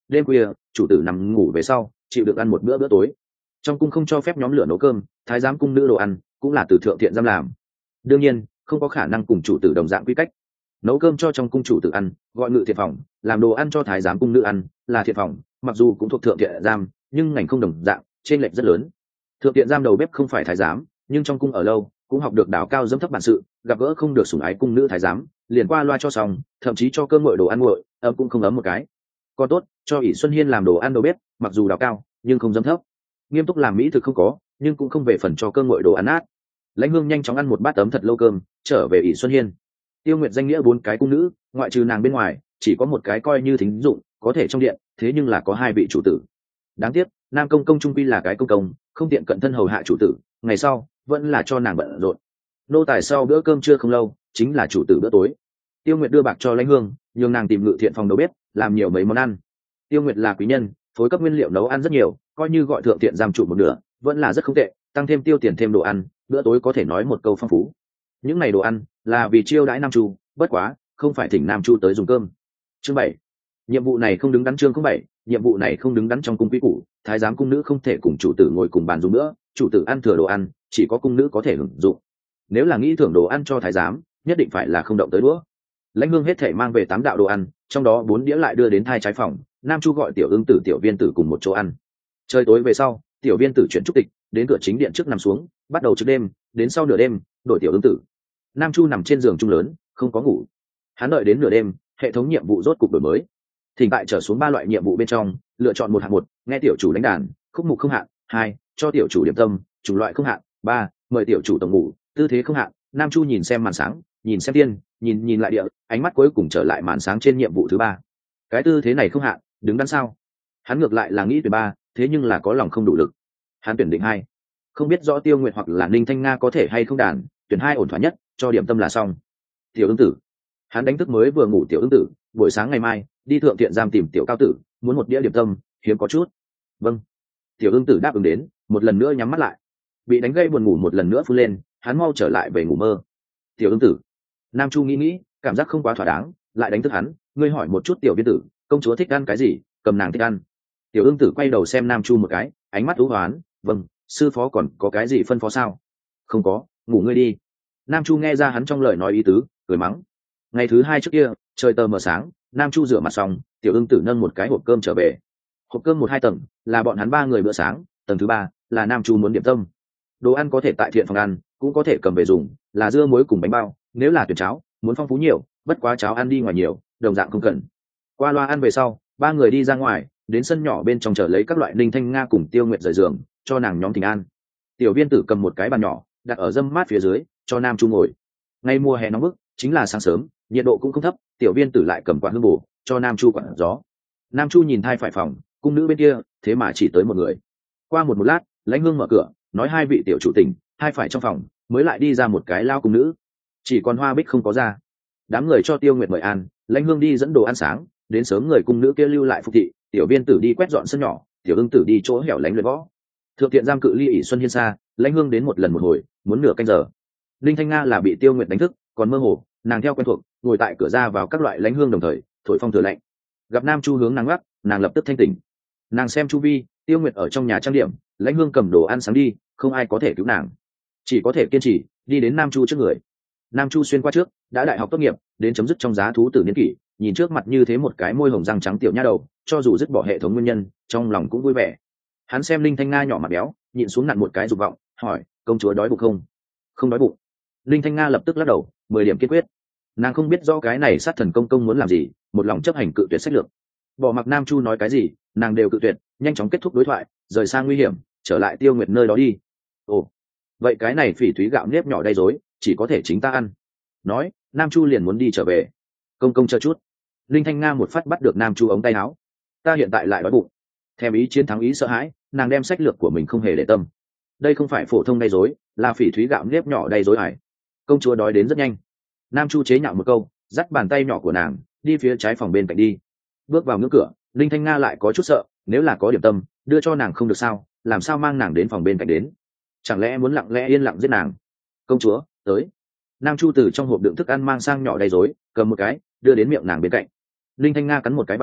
đêm khuya chủ tử nằm ngủ về sau chịu được ăn một bữa tối. Trong cung không cho phép nhóm lửa nấu cơm, thái giám cung nữ đồ ăn cũng là từ thượng thiện giam làm, đương nhiên không có khả năng cùng chủ tử đồng dạng quy cách. Nấu cơm cho trong cung chủ tử ăn gọi ngự thiện phòng, làm đồ ăn cho thái giám cung nữ ăn là thiện phòng, mặc dù cũng thuộc thượng thiện giam nhưng ngành không đồng dạng, trên lệch rất lớn. Thượng thiện giam đầu bếp không phải thái giám, nhưng trong cung ở lâu cũng học được đào cao dẫm thấp bản sự, gặp gỡ không được sủng ái cung nữ thái giám liền qua loa cho xong, thậm chí cho cơm nguội đồ ăn nguội ấm cũng không ấm một cái. Còn tốt cho ỷ Xuân Hiên làm đồ ăn đầu bếp, mặc dù đào cao nhưng không dẫm thấp, nghiêm túc làm mỹ thực không có, nhưng cũng không về phần cho cơm nguội đồ ăn át. Lãnh Hương nhanh chóng ăn một bát ấm thật lâu cơm trở về ỷ Xuân Hiên. Tiêu Nguyệt danh nghĩa 4 cái cung nữ, ngoại trừ nàng bên ngoài chỉ có một cái coi như thính dụng có thể trong điện, thế nhưng là có 2 vị chủ tử. Đáng tiếc nam công công trung quy là cái công công, không tiện cận thân hầu hạ chủ tử, ngày sau vẫn là cho nàng bận rộn. Nô tài sau bữa cơm trưa không lâu chính là chủ tử bữa tối. Tiêu Nguyệt đưa bạc cho Lãnh Hương, nhường nàng tìm ngự thiện phòng đầu bếp làm nhiều mấy món ăn. Tiêu Nguyệt là quý nhân, phối cấp nguyên liệu nấu ăn rất nhiều, coi như gọi thượng thiện giam trụ một nửa vẫn là rất không tệ, tăng thêm tiêu tiền thêm đồ ăn, bữa tối có thể nói một câu phong phú. Những ngày đồ ăn là vì chiêu đãi Nam Chu, bất quá không phải thỉnh Nam Chu tới dùng cơm. Chương 7. Nhiệm vụ này không đứng đắn. Chương 7. Nhiệm vụ này không đứng đắn. Trong cung quý củ, thái giám cung nữ không thể cùng chủ tử ngồi cùng bàn dùng nữa, chủ tử ăn thừa đồ ăn chỉ có cung nữ có thể hưởng dụng. Nếu là nghĩ thưởng đồ ăn cho thái giám, nhất định phải là không động tới đũa. Lãnh Hương hết thể mang về 8 đạo đồ ăn, trong đó 4 đĩa lại đưa đến thai trái phòng. Nam Chu gọi Tiểu Ưng Tử Tiểu Viên Tử cùng một chỗ ăn. Trời tối về sau, Tiểu Viên Tử chuyển trúc tịch đến cửa chính điện trước nằm xuống, bắt đầu trước đêm đến sau nửa đêm đổi Tiểu Ưng Tử. Nam Chu nằm trên giường chung lớn không có ngủ, hắn đợi đến nửa đêm hệ thống nhiệm vụ rốt cục đổi mới, thỉnh tại trở xuống 3 loại nhiệm vụ bên trong lựa chọn một hạng. 1, nghe tiểu chủ đánh đàn khúc mục không hạn. 2, cho tiểu chủ điểm tâm chủng loại không hạn. 3, mời tiểu chủ tổng ngủ tư thế không hạn. Nam Chu nhìn xem màn sáng, nhìn xem tiên, nhìn lại địa, ánh mắt cuối cùng trở lại màn sáng trên nhiệm vụ thứ 3. Cái tư thế này không hạn, đứng đắn sao? Hắn ngược lại là nghĩ tuyển 3, thế nhưng là có lòng không đủ lực, hắn tuyển định 2. Không biết rõ Tiêu Nguyệt hoặc là Ninh Thanh Nga có thể hay không đàn, tuyển 2 ổn thỏa nhất, cho điểm tâm là xong. Tiểu Ưng Tử, hắn đánh thức mới vừa ngủ Tiểu Ưng Tử, buổi sáng ngày mai đi thượng thiện giam tìm Tiểu Cao Tử, muốn một đĩa điểm tâm, hiếm có chút. Vâng. Tiểu Ưng Tử đáp ứng đến, một lần nữa nhắm mắt lại. Bị đánh gây buồn ngủ một lần nữa phun lên, hắn mau trở lại về ngủ mơ. Tiểu Ưng Tử. Nam Chu nghĩ, cảm giác không quá thỏa đáng, lại đánh thức hắn, ngươi hỏi một chút Tiểu Viên Tử, công chúa thích ăn cái gì, cầm nàng thích ăn. Tiểu Ưng Tử quay đầu xem Nam Chu một cái, ánh mắt u hoán, vâng, sư phó còn có cái gì phân phó sao? Không có, ngủ ngươi đi. Nam Chu nghe ra hắn trong lời nói ý tứ, cười mắng. Ngày thứ 2 trước kia, trời tờ mờ sáng, Nam Chu rửa mặt xong, Tiểu Ưng Tử nâng một cái hộp cơm trở về. Hộp cơm 1-2 tầng, là bọn hắn 3 người bữa sáng, tầng thứ 3 là Nam Chu muốn điểm tâm. Đồ ăn có thể tại thiện phòng ăn, cũng có thể cầm về dùng, là dưa muối cùng bánh bao, nếu là tuyển cháo, muốn phong phú nhiều, bất quá cháo ăn đi ngoài nhiều, đồng dạng không cần. Qua loa ăn về sau, 3 người đi ra ngoài, đến sân nhỏ bên trong chờ lấy các loại Ninh Thanh Nga cùng Tiêu Nguyệt rời giường, cho nàng nhóm thỉnh an. Tiểu Viên Tử cầm một cái bàn nhỏ, đặt ở dâm mát phía dưới, cho Nam Chu ngồi. Ngay mùa hè nóng bức, chính là sáng sớm, nhiệt độ cũng không thấp, Tiểu Viên Tử lại cầm quạt hương bổ, cho Nam Chu quạt gió. Nam Chu nhìn thai phải phòng, cung nữ bên kia, thế mà chỉ tới một người. Qua một lát, Lãnh Hương mở cửa, nói 2 vị tiểu chủ tình, thai phải trong phòng, mới lại đi ra một cái lao cung nữ. Chỉ còn Hoa Bích không có ra. Đám người cho Tiêu Nguyệt mời ăn, Lãnh Hương đi dẫn đồ ăn sáng, đến sớm người cung nữ kia lưu lại phục thị, Tiểu Viên Tử đi quét dọn sân nhỏ, Tiểu Ưng Tử đi chỗ hẻo lánh luyện võ. Thượng thiện giam cự ly ỷ Xuân Hiên xa, Lãnh Hương đến một lần một hồi, muốn nửa canh giờ. Linh Thanh Nga là bị Tiêu Nguyệt đánh thức, còn mơ hồ, nàng theo quen thuộc, ngồi tại cửa ra vào các loại Lãnh Hương đồng thời thổi phong thừa lạnh. Gặp Nam Chu hướng nàng gắt, nàng lập tức thanh tỉnh. Nàng xem chu vi, Tiêu Nguyệt ở trong nhà trang điểm, Lãnh Hương cầm đồ ăn sáng đi, không ai có thể cứu nàng, chỉ có thể kiên trì đi đến Nam Chu trước người. Nam Chu xuyên qua trước, đã đại học tốt nghiệp, đến chấm dứt trong giá thú tử niên kỷ, nhìn trước mặt như thế một cái môi hồng răng trắng tiểu nha đầu, cho dù dứt bỏ hệ thống nguyên nhân, trong lòng cũng vui vẻ. Hắn xem Linh Thanh Nga nhỏ mặt béo, nhịn xuống nặn một cái dục vọng, hỏi, công chúa đói bụng không? Không đói bụng. Linh Thanh Nga lập tức lắc đầu, 10 điểm kiên quyết. Nàng không biết do cái này sát thần công công muốn làm gì, một lòng chấp hành cự tuyệt sách lược. Bỏ mặc Nam Chu nói cái gì, nàng đều cự tuyệt, nhanh chóng kết thúc đối thoại, rời sang nguy hiểm, trở lại Tiêu Nguyệt nơi đó đi. Ồ, vậy cái này phỉ thúy gạo nếp nhỏ đầy rối, chỉ có thể chính ta ăn. Nói, Nam Chu liền muốn đi trở về. Công công chờ chút. Linh Thanh Nga một phát bắt được Nam Chu ống tay áo. Ta hiện tại lại đói bụng. Thèm ý chiến thắng ý sợ hãi, nàng đem sách lược của mình không hề để tâm. Đây không phải phổ thông đầy rối, là phỉ thúy gạo nếp nhỏ đầy rối ải. Công chúa đói đến rất nhanh. Nam Chu chế nhạo một câu, dắt bàn tay nhỏ của nàng đi phía trái phòng bên cạnh đi. Bước vào ngưỡng cửa, Linh Thanh Nga lại có chút sợ, nếu là có điểm tâm đưa cho nàng không được sao, làm sao mang nàng đến phòng bên cạnh đến? Chẳng lẽ muốn lặng lẽ yên lặng giết nàng? Công chúa, tới. Nam Chu từ trong hộp đựng thức ăn mang sang nhỏ đầy rối, cầm một cái đưa đến miệng nàng bên cạnh. Linh Thanh Nga cắn một cái vào,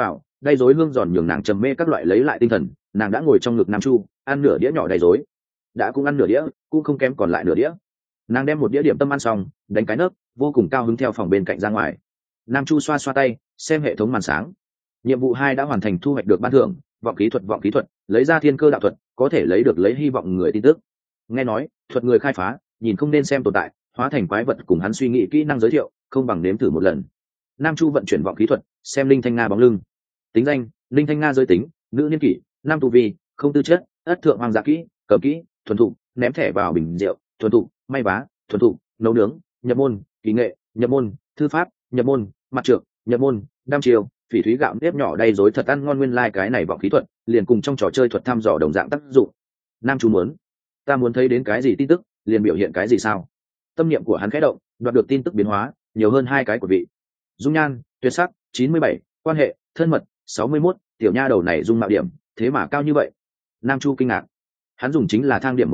đay dối hương giòn nhường nàng trầm mê các loại lấy lại tinh thần. Nàng đã ngồi trong ngực Nam Chu ăn nửa đĩa nhỏ đay dối, đã cũng ăn nửa đĩa, cũng không kém còn lại nửa đĩa. Nàng đem một đĩa điểm tâm ăn xong, đánh cái nấc, vô cùng cao hứng theo phòng bên cạnh ra ngoài. Nam Chu xoa xoa tay xem hệ thống màn sáng. Nhiệm vụ 2 đã hoàn thành, thu hoạch được ban thưởng vọng khí thuật, lấy ra thiên cơ đạo thuật, có thể lấy được lấy hy vọng người tin tức. Nghe nói thuật người khai phá, nhìn không nên xem tồn tại, hóa thành quái vật cùng hắn suy nghĩ kỹ năng giới thiệu, không bằng nếm thử một lần. Nam Chu vận chuyển vọng khí thuật, xem Linh Thanh Nga bóng lưng. Tính danh: Linh Thanh Nga, giới tính: nữ, niên kỷ: nam, tu vi: không tư chất, ất thượng hoàng gia kỹ: cầm kỹ, thuần thục, ném thẻ vào bình rượu, thuần thục, may vá, thuần thục, nấu nướng, nhập môn, kỹ nghệ, nhập môn, thư pháp, nhập môn, mặt trược, nhập môn, đam chiều, phỉ thúy gạo nếp nhỏ đầy dối thật ăn ngon. Nguyên lai cái này vọng khí thuật liền cùng trong trò chơi thuật thăm dò đồng dạng tác dụng. Nam Chu muốn, ta muốn thấy đến cái gì tin tức liền biểu hiện cái gì sao? Tâm niệm của hắn khẽ động, đoạt được tin tức biến hóa nhiều hơn 2 cái của vị. Dung nhan tuyệt sắc 97, quan hệ thân mật 61, tiểu nha đầu này dung mạo điểm thế mà cao như vậy. Nam Chu kinh ngạc, hắn dùng chính là thang điểm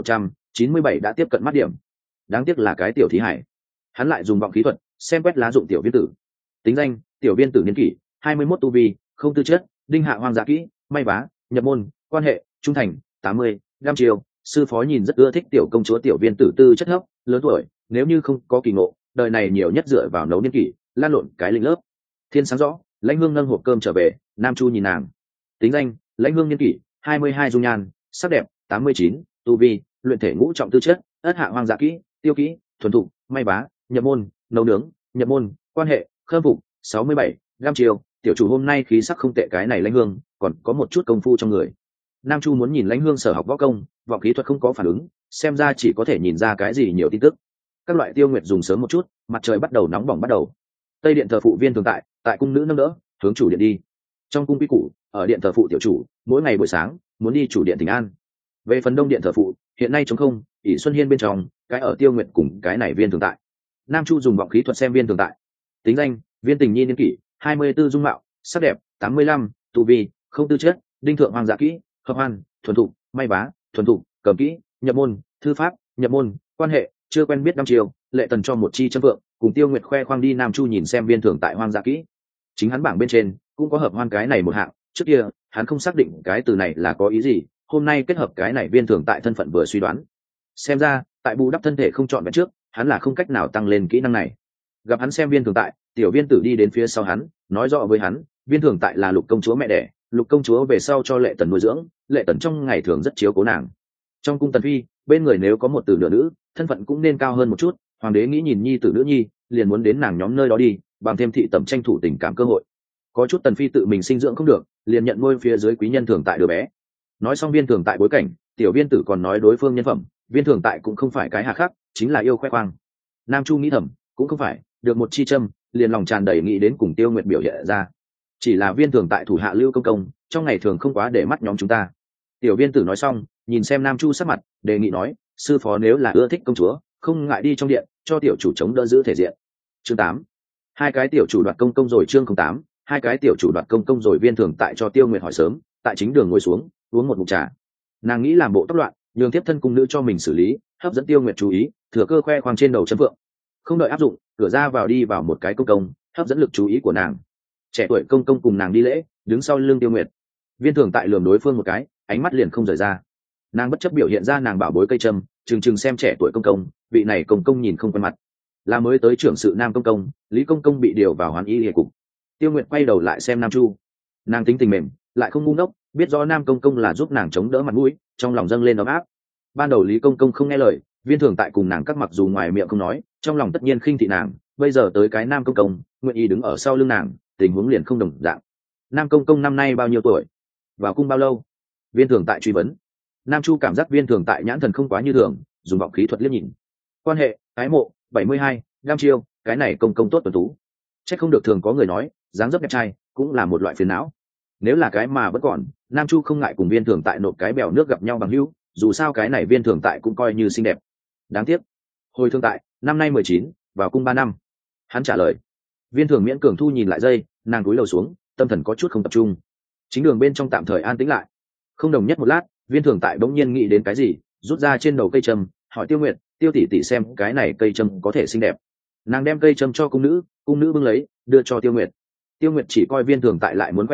197 đã tiếp cận mắt điểm, đáng tiếc là cái tiểu thí hải. Hắn lại dùng vọng khí thuật xem quét lá dụng tiểu viên tử. Tính danh: tiểu viên tử, niên kỷ 21, tu vi không tư chất, đinh hạ hoang dã kỹ, may vá, nhập môn, quan hệ trung thành 80, đam chiều. Sư phó nhìn rất ưa thích tiểu công chúa. Tiểu viên tử tư chất thấp, lớn tuổi, nếu như không có kỳ ngộ, đời này nhiều nhất dựa vào nấu niên kỷ, lan lộn cái linh lớp. Thiên sáng rõ, Lãnh Hương nâng hộp cơm trở về. Nam Chu nhìn nàng. Tính danh: Lãnh Hương, niên kỷ 22, dung nhan sắc đẹp 89, tu vi luyện thể ngũ trọng, tư chất ất hạ hoang dã kỹ, tiêu kỹ, thuần thục, may vá, nhập môn, nấu nướng, nhập môn, quan hệ khâm phục 67, gam chiều. Tiểu chủ hôm nay khí sắc không tệ, cái này Lãnh Hương còn có một chút công phu trong người. Nam Chu muốn nhìn Lãnh Hương sở học võ công, vọng khí thuật không có phản ứng, xem ra chỉ có thể nhìn ra cái gì nhiều tin tức. Các loại tiêu nguyệt dùng sớm một chút, mặt trời bắt đầu nóng bỏng bắt đầu. Tây điện thờ phụ Viên Thường tại cung nữ nâng đỡ hướng chủ điện đi. Trong cung quy củ, ở điện thờ phụ tiểu chủ mỗi ngày buổi sáng muốn đi chủ điện thỉnh an. Về phần đông điện thờ phụ hiện nay trống không, ỷ Xuân Hiên bên trong cái ở tiêu nguyệt cùng cái này Viên Thường tại. Nam Chu dùng vọng khí thuật xem Viên Thường tại. Tính danh: Viên Tình Nhi, niên kỷ 24, dung mạo sắc đẹp 85, tu vi không tư chất, đinh thượng hoàng dã kỹ, hợp hoan, thuần thục, may vá, thuần thục, cầm kỹ, nhập môn, thư pháp, nhập môn, quan hệ chưa quen biết. 5 chiều, lệ tần cho một chi châm vượng, cùng tiêu nguyệt khoe khoang đi. Nam Chu nhìn xem Viên Thường tại hoang dã kỹ, chính hắn bảng bên trên cũng có hợp hoan cái này một hạng. Trước kia hắn không xác định cái từ này là có ý gì, hôm nay kết hợp cái này Viên Thường tại thân phận vừa suy đoán. Xem ra tại bù đắp thân thể không chọn vẹn trước, hắn là không cách nào tăng lên kỹ năng này. Gặp hắn xem Viên Thường tại, tiểu viên tử đi đến phía sau hắn, nói rõ với hắn Viên Thường tại là Lục công chúa mẹ đẻ, Lục công chúa về sau cho lệ tần nuôi dưỡng, lệ tần trong ngày thường rất chiếu cố nàng. Trong cung tần phi bên người nếu có một tử nửa nữ, thân phận cũng nên cao hơn một chút. Hoàng đế nghĩ nhìn nhi tử nữ nhi, liền muốn đến nàng nhóm nơi đó đi, bằng thêm thị tẩm tranh thủ tình cảm cơ hội. Có chút tần phi tự mình sinh dưỡng không được, liền nhận nuôi phía dưới quý nhân Thường tại đứa bé. Nói xong Viên Thường tại bối cảnh, tiểu viên tử còn nói đối phương nhân phẩm. Viên Thường tại cũng không phải cái hà khắc, chính là yêu khoe khoang. Nam Chu nghĩ thầm, cũng không phải được một chi châm, liền lòng tràn đầy nghĩ đến cùng tiêu nguyệt biểu hiện ra. Chỉ là Viên Thường tại thủ hạ Lưu Công Công, trong ngày thường không quá để mắt nhóm chúng ta. Tiểu viên tử nói xong, nhìn xem Nam Chu sắc mặt, đề nghị nói: sư phó nếu là ưa thích công chúa, không ngại đi trong điện, cho tiểu chủ chống đỡ giữ thể diện. Chương 8. 2 cái tiểu chủ đoạt công công rồi. Chương 08. 2 cái tiểu chủ đoạt công công rồi. Viên Thường tại cho tiêu nguyệt hỏi sớm, tại chính đường ngồi xuống uống một ngụm trà. Nàng nghĩ làm bộ tóc loạn, nhường tiếp thân cung nữ cho mình xử lý, hấp dẫn tiêu nguyệt chú ý, thừa cơ khoe khoang trên đầu chấm vượng. Không đợi áp dụng, cửa ra vào đi vào một cái công công, hấp dẫn lực chú ý của nàng. Trẻ tuổi công công cùng nàng đi lễ, đứng sau lưng tiêu nguyệt. Viên Thường tại lườm đối phương một cái, ánh mắt liền không rời ra. Nàng bất chấp biểu hiện ra nàng bảo bối cây trâm, chừng xem trẻ tuổi công công, vị này công công nhìn không quen mặt, là mới tới trưởng sự Nam công công, Lý công công bị điều vào Hoàn Y Liệt cục. Tiêu Nguyệt quay đầu lại xem Nam Chu, nàng tính tình mềm, lại không ngu ngốc, biết rõ Nam công công là giúp nàng chống đỡ mặt mũi, trong lòng dâng lên ấm áp. Ban đầu Lý công công không nghe lời, Viên Thường tại cùng nàng cắt mặc dù ngoài miệng không nói, trong lòng tất nhiên khinh thị nàng. Bây giờ tới cái Nam công công, nguyện ý đứng ở sau lưng nàng, tình huống liền không đồng dạng. Nam công công năm nay bao nhiêu tuổi, vào cung bao lâu? Viên Thường tại truy vấn. Nam Chu cảm giác Viên Thường tại nhãn thần không quá như thường, dùng vọng khí thuật liếc nhìn. Quan hệ ái mộ 72, đam chiêu, cái này công công tốt tuấn tú. Chắc không được thường có người nói dáng dấp đẹp trai cũng là một loại phiền não. Nếu là cái mà vẫn còn, Nam Chu không ngại cùng Viên Thường tại nộp cái bèo nước gặp nhau bằng hữu, dù sao cái này Viên Thường tại cũng coi như xinh đẹp. Đáng tiếc hồi Thường tại năm nay 19, vào cung 3 năm. Hắn trả lời. Viên Thường miễn cường thu nhìn lại dây, nàng cúi đầu xuống, tâm thần có chút không tập trung. Chính đường bên trong tạm thời an tĩnh lại. Không đồng nhất một lát, Viên Thường tại bỗng nhiên nghĩ đến cái gì, rút ra trên đầu cây trâm, hỏi Tiêu Nguyệt: Tiêu tỷ tỷ xem cái này cây trâm có thể xinh đẹp. Nàng đem cây trâm cho cung nữ bưng lấy, đưa cho Tiêu Nguyệt. Tiêu Nguyệt chỉ coi Viên Thường tại lại muốn khoe khoang,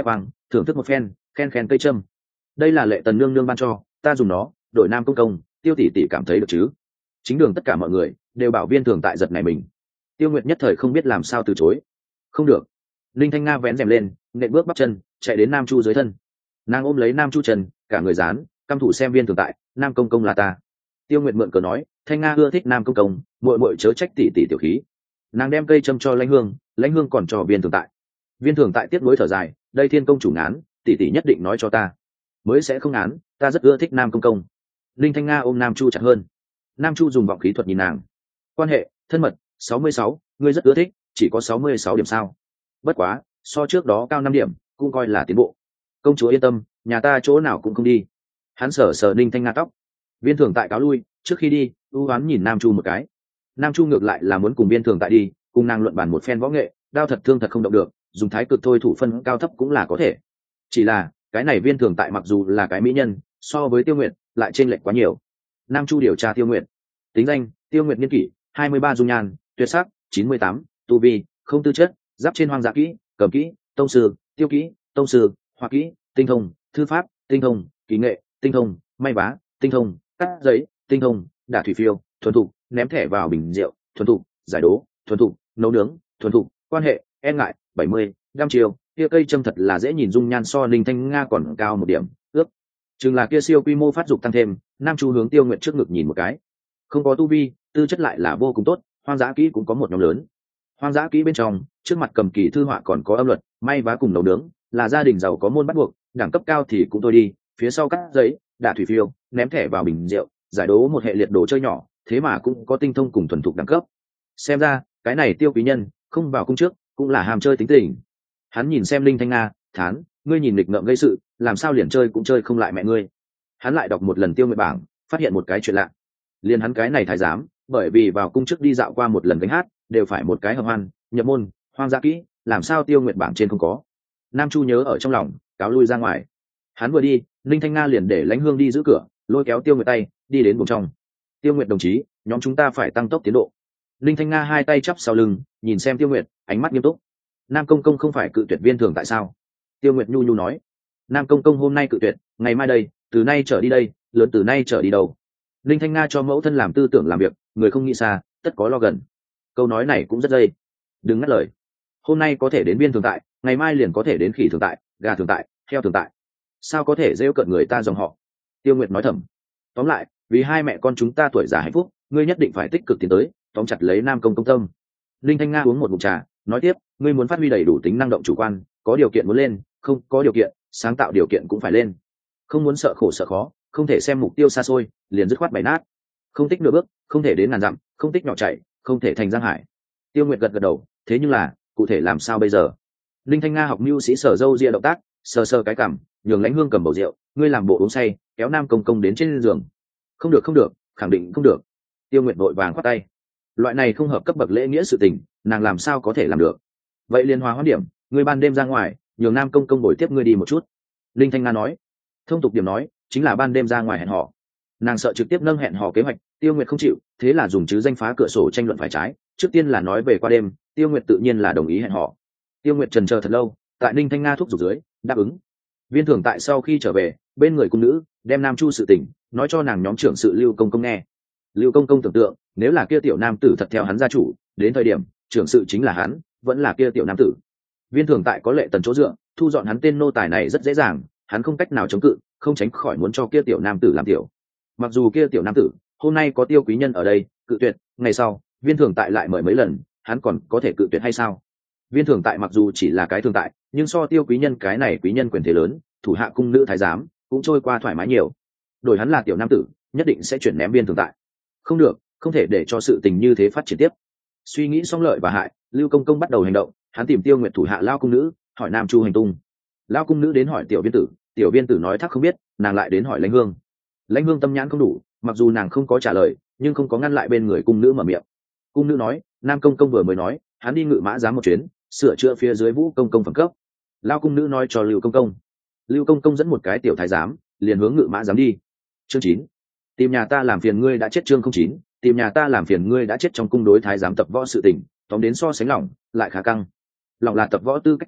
thưởng thức một phen, khen khen cây châm. Đây là Lệ Tần nương nương ban cho, ta dùng nó đổi Nam công công, Tiêu tỷ tỷ cảm thấy được chứ? Chính đường tất cả mọi người đều bảo Viên Thường Tại giật này mình. Tiêu Nguyệt nhất thời không biết làm sao từ chối. Không được. Linh Thanh Nga vén rèm lên, nện bước bắp chân, chạy đến Nam Chu dưới thân. Nàng ôm lấy Nam Chu chân, cả người dán, căm thủ xem Viên Thường Tại, Nam công công là ta. Tiêu Nguyệt mượn cờ nói, Thanh Nga ưa thích Nam công công, muội muội chớ trách tỷ tỷ tiểu khí. Nàng đem cây châm cho Lãnh Hương còn cho Viên Thường Tại. Viên Thường Tại tiếp nối thở dài, đây Thiên công chủ ngán, tỷ tỷ nhất định nói cho ta, mới sẽ không án, ta rất ưa thích Nam công công. Linh Thanh Nga ôm Nam Chu chặt hơn. Nam Chu dùng vọng khí thuật nhìn nàng. Quan hệ thân mật 66, ngươi rất ưa thích, chỉ có 66 điểm sao? Bất quá, so trước đó cao 5 điểm, cũng coi là tiến bộ. Công chúa yên tâm, nhà ta chỗ nào cũng không đi. Hắn sờ sờ Linh Thanh Nga tóc. Viên Thường Tại cáo lui, trước khi đi, ưu ám nhìn Nam Chu một cái. Nam Chu ngược lại là muốn cùng Viên Thường Tại đi, cùng nàng luận bàn một phen võ nghệ, đao thật thương thật không động được, dùng thái cực thôi thủ phân cao thấp cũng là có thể. Chỉ là cái này Viên Thường Tại mặc dù là cái mỹ nhân, so với Tiêu Nguyệt lại chênh lệch quá nhiều. Nam Chu điều tra Tiêu Nguyệt, tính danh Tiêu Nguyệt niên kỷ 23, dung nhan tuyệt sắc 98, tu vi không tư chất, giáp trên hoang dã kỹ, cầm kỹ, tông sư, tiêu kỹ, tông sư, hoa kỹ, tinh thông, thư pháp, tinh thông, kỹ nghệ, tinh thông, may vá, tinh thông, cắt giấy, tinh thông, đả thủy phiêu, thuần thục, ném thẻ vào bình rượu, thuần thục, giải đố, thuần thục, nấu nướng, thuần thục, quan hệ, e ngại 70, đăm chiều, kia cây châm thật là dễ nhìn, dung nhan so Ninh Thanh Nga còn cao một điểm, ước chừng là kia siêu quy mô phát dục tăng thêm. Nam Chu hướng Tiêu Nguyệt trước ngực nhìn một cái, không có tu vi, tư chất lại là vô cùng tốt, hoang dã kỹ cũng có một nhóm lớn. Hoang dã kỹ bên trong, trước mặt cầm kỳ thư họa còn có âm luật, may vá cùng nấu nướng, là gia đình giàu có môn bắt buộc, đẳng cấp cao thì cũng thôi đi, phía sau cắt giấy, đả thủy phiêu, ném thẻ vào bình rượu, giải đố một hệ liệt đồ chơi nhỏ, thế mà cũng có tinh thông cùng thuần thục đẳng cấp. Xem ra, cái này Tiêu quý nhân, không vào cung trước, cũng là ham chơi tính tình. Hắn nhìn xem Linh Thanh Nga, thán, ngươi nhìn nghịch ngợm gây sự, làm sao liền chơi cũng chơi không lại mẹ ngươi. Hắn lại đọc một lần Tiêu Nguyệt bảng, phát hiện một cái chuyện lạ. Liên hắn cái này thái giám, bởi vì vào cung trước đi dạo qua một lần gánh hát, đều phải một cái hợp hoan, nhập môn, hoang dã kỹ, làm sao Tiêu Nguyệt bảng trên không có. Nam Chu nhớ ở trong lòng, cáo lui ra ngoài. Hắn vừa đi, Linh Thanh Nga liền để Lãnh Hương đi giữ cửa, lôi kéo Tiêu Nguyệt tay, đi đến buồng trong. Tiêu Nguyệt đồng chí, nhóm chúng ta phải tăng tốc tiến độ. Linh Thanh Nga hai tay chắp sau lưng, nhìn xem Tiêu Nguyệt, ánh mắt nghiêm túc. Nam công công không phải cự tuyệt Viên Thường tại sao? Tiêu Nguyệt nhu nhu nói. Nam công công hôm nay cự tuyệt, ngày mai đây, từ nay trở đi đây, lớn từ nay trở đi đâu. Linh Thanh Nga cho mẫu thân làm tư tưởng làm việc, người không nghĩ xa, tất có lo gần. Câu nói này cũng rất dây. Đừng ngắt lời. Hôm nay có thể đến Viên Thường tại, ngày mai liền có thể đến Khỉ Thường tại, Gà Thường tại, Heo Thường tại. Sao có thể rêu cợt người ta dòng họ? Tiêu Nguyệt nói thầm. Tóm lại, vì hai mẹ con chúng ta tuổi già hạnh phúc, ngươi nhất định phải tích cực tiến tới, tóm chặt lấy Nam công công tâm. Linh Thanh Nga uống một ngụm trà, nói tiếp, ngươi muốn phát huy đầy đủ tính năng động chủ quan, có điều kiện muốn lên, không có điều kiện, sáng tạo điều kiện cũng phải lên. Không muốn sợ khổ sợ khó, không thể xem mục tiêu xa xôi, liền dứt khoát bày nát. Không tích nửa bước, không thể đến ngàn dặm, không tích nhỏ chạy, không thể thành giang hải. Tiêu Nguyệt gật gật đầu, thế nhưng là, cụ thể làm sao bây giờ? Linh Thanh Nga học mưu sĩ sở dâu ria động tác, sờ sờ cái cằm, nhường Lãnh Hương cầm bầu rượu, ngươi làm bộ uống say, kéo Nam công công đến trên giường. Không được không được, khẳng định không được. Tiêu Nguyệt vội vàng khoát tay. Loại này không hợp cấp bậc lễ nghĩa sự tình, nàng làm sao có thể làm được? Vậy liên hòa hoãn điểm, ngươi ban đêm ra ngoài, nhường Nam công công bồi tiếp ngươi đi một chút. Linh Thanh Nga nói. Thông tục điểm nói, chính là ban đêm ra ngoài hẹn hò. Nàng sợ trực tiếp nâng hẹn hò kế hoạch, Tiêu Nguyệt không chịu, thế là dùng chứ danh phá cửa sổ tranh luận phải trái. Trước tiên là nói về qua đêm, Tiêu Nguyệt tự nhiên là đồng ý hẹn hò. Tiêu Nguyệt chần chờ thật lâu, tại Linh Thanh Nga thúc giục dưới, đáp ứng. Viên Thường tại sau khi trở về, bên người cung nữ đem Nam Chu sự tình nói cho nàng nhóm trưởng sự Lưu công công nghe. Lưu công công tưởng tượng, nếu là kia tiểu nam tử thật theo hắn gia chủ, đến thời điểm trưởng sự chính là hắn, vẫn là kia tiểu nam tử. Viên Thường tại có Lệ Tần chỗ dựa, thu dọn hắn tên nô tài này rất dễ dàng, hắn không cách nào chống cự, không tránh khỏi muốn cho kia tiểu nam tử làm tiểu. Mặc dù kia tiểu nam tử hôm nay có Tiêu quý nhân ở đây, cự tuyệt, ngày sau Viên Thường tại lại mời mấy lần, hắn còn có thể cự tuyệt hay sao? Viên Thường tại mặc dù chỉ là cái thường tại, nhưng so Tiêu quý nhân cái này quý nhân quyền thế lớn, thủ hạ cung nữ thái giám cũng trôi qua thoải mái nhiều. Đổi hắn là tiểu nam tử, nhất định sẽ chuyển ném Viên Thường tại. Không được, không thể để cho sự tình như thế phát triển tiếp. Suy nghĩ xong lợi và hại, Lưu công công bắt đầu hành động. Hắn tìm Tiêu Nguyệt thủ hạ Lao cung nữ, hỏi Nam Chu hành tung. Lao cung nữ đến hỏi tiểu viên tử nói thắc không biết, nàng lại đến hỏi Lãnh Hương. Lãnh Hương tâm nhãn không đủ, mặc dù nàng không có trả lời, nhưng không có ngăn lại bên người cung nữ mở miệng. Cung nữ nói, Nam công công vừa mới nói, hắn đi ngự mã giám một chuyến, sửa chữa phía dưới Vũ công công phẩm cấp. Lao cung nữ nói cho Lưu công công. Lưu công công dẫn một cái tiểu thái giám, liền hướng ngự mã giám đi. Chương 9. Tìm nhà ta làm phiền ngươi đã chết. Chương 09. Tìm nhà ta làm phiền ngươi đã chết. Trong cung đối thái giám tập võ sự tình, tóm đến so sánh lỏng lại khá căng. Lỏng là tập võ tư cách tùng,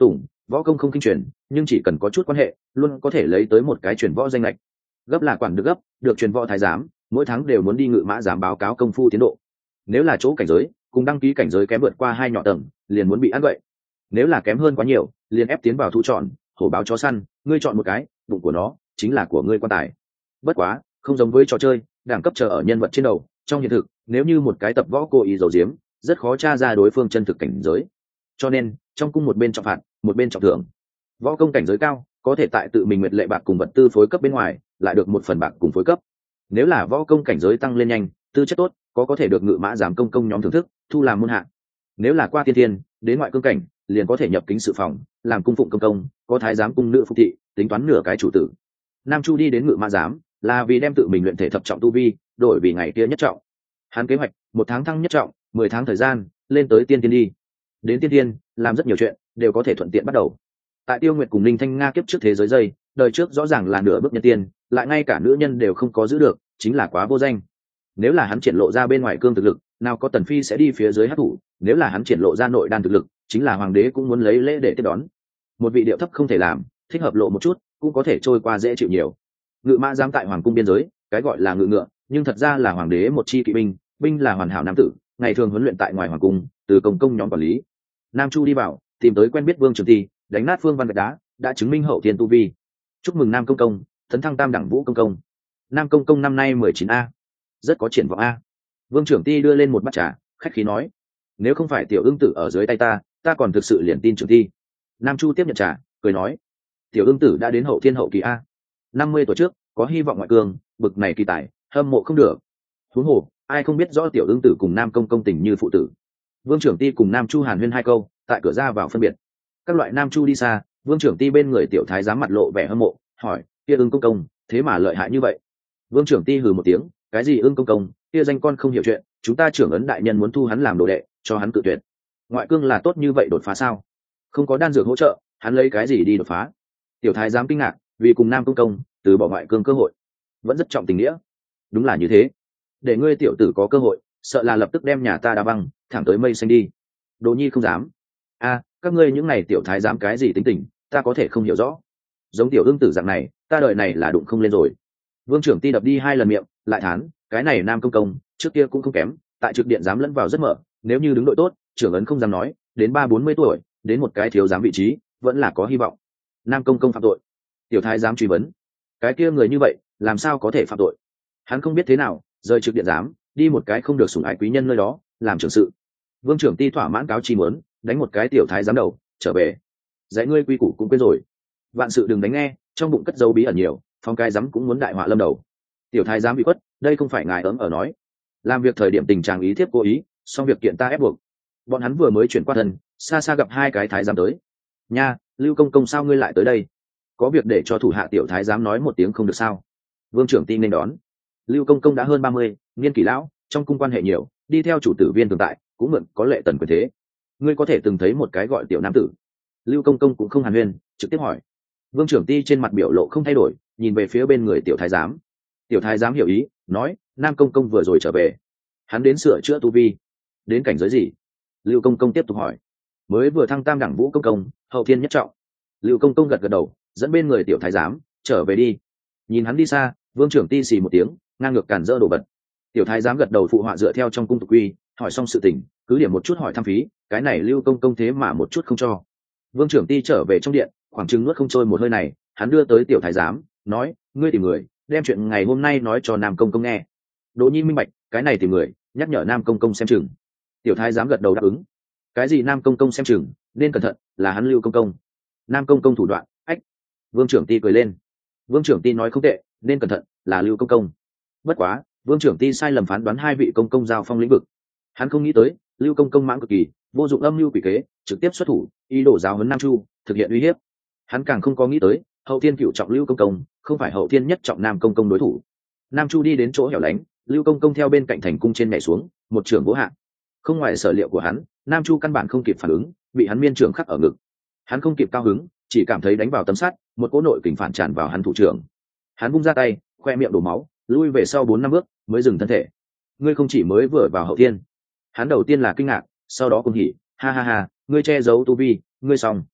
võ công không kinh truyền, nhưng chỉ cần có chút quan hệ luôn có thể lấy tới một cái truyền võ danh lệch. Gấp là quản được gấp, được truyền võ thái giám mỗi tháng đều muốn đi ngự mã giám báo cáo công phu tiến độ. Nếu là chỗ cảnh giới cùng đăng ký cảnh giới kém vượt qua 2 nhỏ tầng liền muốn bị ăn vậy. Nếu là kém hơn quá nhiều liền ép tiến vào thu chọn hổ báo chó săn, ngươi chọn một cái, bụng của nó chính là của ngươi quan tài. Bất quá không giống với trò chơi, đẳng cấp chờ ở nhân vật trên đầu, trong hiện thực nếu như một cái tập võ cố ý giấu giếm rất khó tra ra đối phương chân thực cảnh giới. Cho nên trong cung một bên trọng phạt một bên trọng thưởng. Võ công cảnh giới cao có thể tại tự mình nguyệt lệ bạc cùng vật tư phối cấp bên ngoài lại được một phần bạc cùng phối cấp. Nếu là võ công cảnh giới tăng lên nhanh, tư chất tốt, có thể được ngự mã giám công nhóm thưởng thức thu làm môn hạ. Nếu là qua tiên thiên đến ngoại cương cảnh liền có thể nhập kính sự phòng làm cung phụng công, có thái giám cung nữ phục thị, tính toán nửa cái chủ tử. Nam Chu đi đến ngự mã giám là vì đem tự mình luyện thể thập trọng tu vi đổi vì ngày kia nhất trọng. Hắn kế hoạch 1 tháng thăng nhất trọng, 10 tháng thời gian lên tới tiên tiên đi. Đến tiên tiên làm rất nhiều chuyện đều có thể thuận tiện bắt đầu. Tại Tiêu Nguyệt cùng Ninh Thanh Nga kiếp trước thế giới dây đời trước rõ ràng là nửa bước nhân tiên, lại ngay cả nữ nhân đều không có giữ được, chính là quá vô danh. Nếu là hắn triển lộ ra bên ngoài cương thực lực, nào có Tần Phi sẽ đi phía dưới hát thủ. Nếu là hắn triển lộ ra nội đan thực lực, chính là hoàng đế cũng muốn lấy lễ để tiếp đón. Một vị điệu thấp không thể làm, thích hợp lộ một chút cũng có thể trôi qua dễ chịu nhiều. Ngự mã giám tại hoàng cung biên giới, cái gọi là ngự ngựa nhưng thật ra là hoàng đế một chi kỵ binh, binh là hoàn hảo nam tử, ngày thường huấn luyện tại ngoài hoàng cung, từ công nhóm quản lý. Nam Chu đi vào tìm tới quen biết Vương Trường Ti, đánh nát phương văn gạch đá, đã chứng minh hậu thiên tu vi. Chúc mừng Nam công tấn thăng tam đẳng vũ công. Nam công năm nay 19A, rất có triển vọng a. Vương Trưởng Ti đưa lên một bát trà, khách khí nói, nếu không phải tiểu ưng tử ở dưới tay ta còn thực sự liền tin Trưởng Ti. Nam Chu tiếp nhận trà, cười nói, tiểu ưng tử đã đến hậu thiên hậu kỳ a, 50 tuổi trước có hy vọng ngoại cương, bực này kỳ tài hâm mộ không được. Huống hồ ai không biết rõ tiểu ưng tử cùng Nam công tình như phụ tử. Vương Trưởng Ti cùng Nam Chu hàn huyên 2 câu, tại cửa ra vào phân biệt. Các loại Nam Chu đi xa, Vương Trưởng Ti bên người tiểu thái giám mặt lộ vẻ hâm mộ, hỏi, kia ưng công thế mà lợi hại như vậy? Vương Trưởng Ti hừ một tiếng, cái gì ưng công kia danh con không hiểu chuyện, chúng ta trưởng ấn đại nhân muốn thu hắn làm đồ đệ, cho hắn cự tuyệt. Ngoại cương là tốt như vậy đột phá sao? Không có đan dược hỗ trợ, hắn lấy cái gì đi đột phá? Tiểu thái giám kinh ngạc, vì cùng Nam công từ bỏ ngoại cương cơ hội, vẫn rất trọng tình nghĩa. Đúng là như thế, để ngươi tiểu tử có cơ hội, sợ là lập tức đem nhà ta đá văng, thẳng tới mây xanh đi. Đỗ Nhi không dám. A, các ngươi những này tiểu thái giám cái gì tính tình, ta có thể không hiểu rõ. Giống tiểu ương tử dạng này, ta đợi này là đụng không lên rồi. Vương Trưởng Ti đập đi 2 lần miệng, lại thán, cái này Nam công trước kia cũng không kém, tại trực điện dám lẫn vào rất mở, nếu như đứng đội tốt, trưởng ấn không dám nói, đến 30-40 tuổi, đến một cái thiếu giám vị trí, vẫn là có hy vọng. Nam công phạm tội. Tiểu thái giám truy vấn, cái kia người như vậy, làm sao có thể phạm tội? Hắn không biết thế nào, rời trực điện giám, đi một cái không được sủng ái quý nhân nơi đó, làm trưởng sự. Vương Trưởng Ti thỏa mãn cáo chi muốn, đánh một cái tiểu thái giám đầu, trở về. Dạy ngươi quy củ cũng quên rồi. Vạn sự đừng đánh nghe, trong bụng cất dấu bí ẩn nhiều, phong cái giám cũng muốn đại họa lâm đầu. Tiểu thái giám bị khuất, đây không phải ngài ấm ở nói. Làm việc thời điểm tình trạng ý thiếp cố ý, xong việc kiện ta ép buộc. Bọn hắn vừa mới chuyển qua thân, xa xa gặp 2 cái thái giám tới. Nha, Lưu công sao ngươi lại tới đây? Có việc để cho thủ hạ tiểu thái giám nói một tiếng không được sao? Vương Trưởng Ti nên đón. Lưu công đã hơn 30, niên kỷ lão, trong cung quan hệ nhiều, đi theo chủ tử viên tồn tại, cũng mượn có lệ tần quyền thế. Ngươi có thể từng thấy một cái gọi tiểu nam tử? Lưu công cũng không hàn huyên, trực tiếp hỏi. Vương Trưởng Ti trên mặt biểu lộ không thay đổi, nhìn về phía bên người tiểu thái giám. Tiểu thái giám hiểu ý, nói, Nam công vừa rồi trở về, hắn đến sửa chữa tu vi. Đến cảnh giới gì? Lưu công tiếp tục hỏi. Mới vừa thăng tam đẳng vũ công, hậu thiên nhất trọng. Lưu công gật đầu, dẫn bên người tiểu thái giám trở về đi. Nhìn hắn đi xa, Vương Trưởng Ti xì một tiếng, ngang ngược cản rỡ đồ vật. Tiểu thái giám gật đầu phụ họa dựa theo trong cung tục quy, hỏi xong sự tình, cứ điểm một chút hỏi thăm phí, cái này Lưu công thế mà một chút không cho. Vương Trưởng Ti trở về trong điện, khoảng chừng nuốt không trôi một hơi này, hắn đưa tới tiểu thái giám, nói, ngươi tìm người, đem chuyện ngày hôm nay nói cho Nam công nghe. Đỗ Nhi minh bạch, cái này tìm người, nhắc nhở Nam công xem chừng. Tiểu thái giám gật đầu đáp ứng. Cái gì Nam công xem chừng, nên cẩn thận, là hắn Lưu công. Nam công thủ đoạn, ách. Vương Trưởng Ti cười lên. Vương Trưởng Ti nói không tệ, nên cẩn thận, là Lưu công. Bất quá, Vương Trưởng Ti sai lầm phán đoán 2 vị công giao phong lĩnh vực. Hắn không nghĩ tới, Lưu công mãng cực kỳ, vô dụng âm mưu quỷ kế, trực tiếp xuất thủ, ý đồ giáo huấn Nam Chu, thực hiện uy hiếp. Hắn càng không có nghĩ tới, hậu thiên cửu trọng Lưu công không phải hậu thiên nhất trọng Nam công đối thủ. Nam Chu đi đến chỗ hẻo lánh, Lưu công theo bên cạnh thành cung trên nhảy xuống, một trường vỗ hạ. Không ngoài sở liệu của hắn, Nam Chu căn bản không kịp phản ứng, bị hắn miên trường khắc ở ngực. Hắn không kịp cao hứng, chỉ cảm thấy đánh vào tấm sắt, một cỗ nội kình phản tràn vào hắn thủ trưởng. Hắn vung ra tay, khoe miệng đổ máu, lui về sau 4-5 bước, mới dừng thân thể. Ngươi không chỉ mới vừa vào hậu thiên. Hắn đầu tiên là kinh ngạc, sau đó cùng hỉ, ha ha ha, ngươi che giấu tu vi, ngươi xong.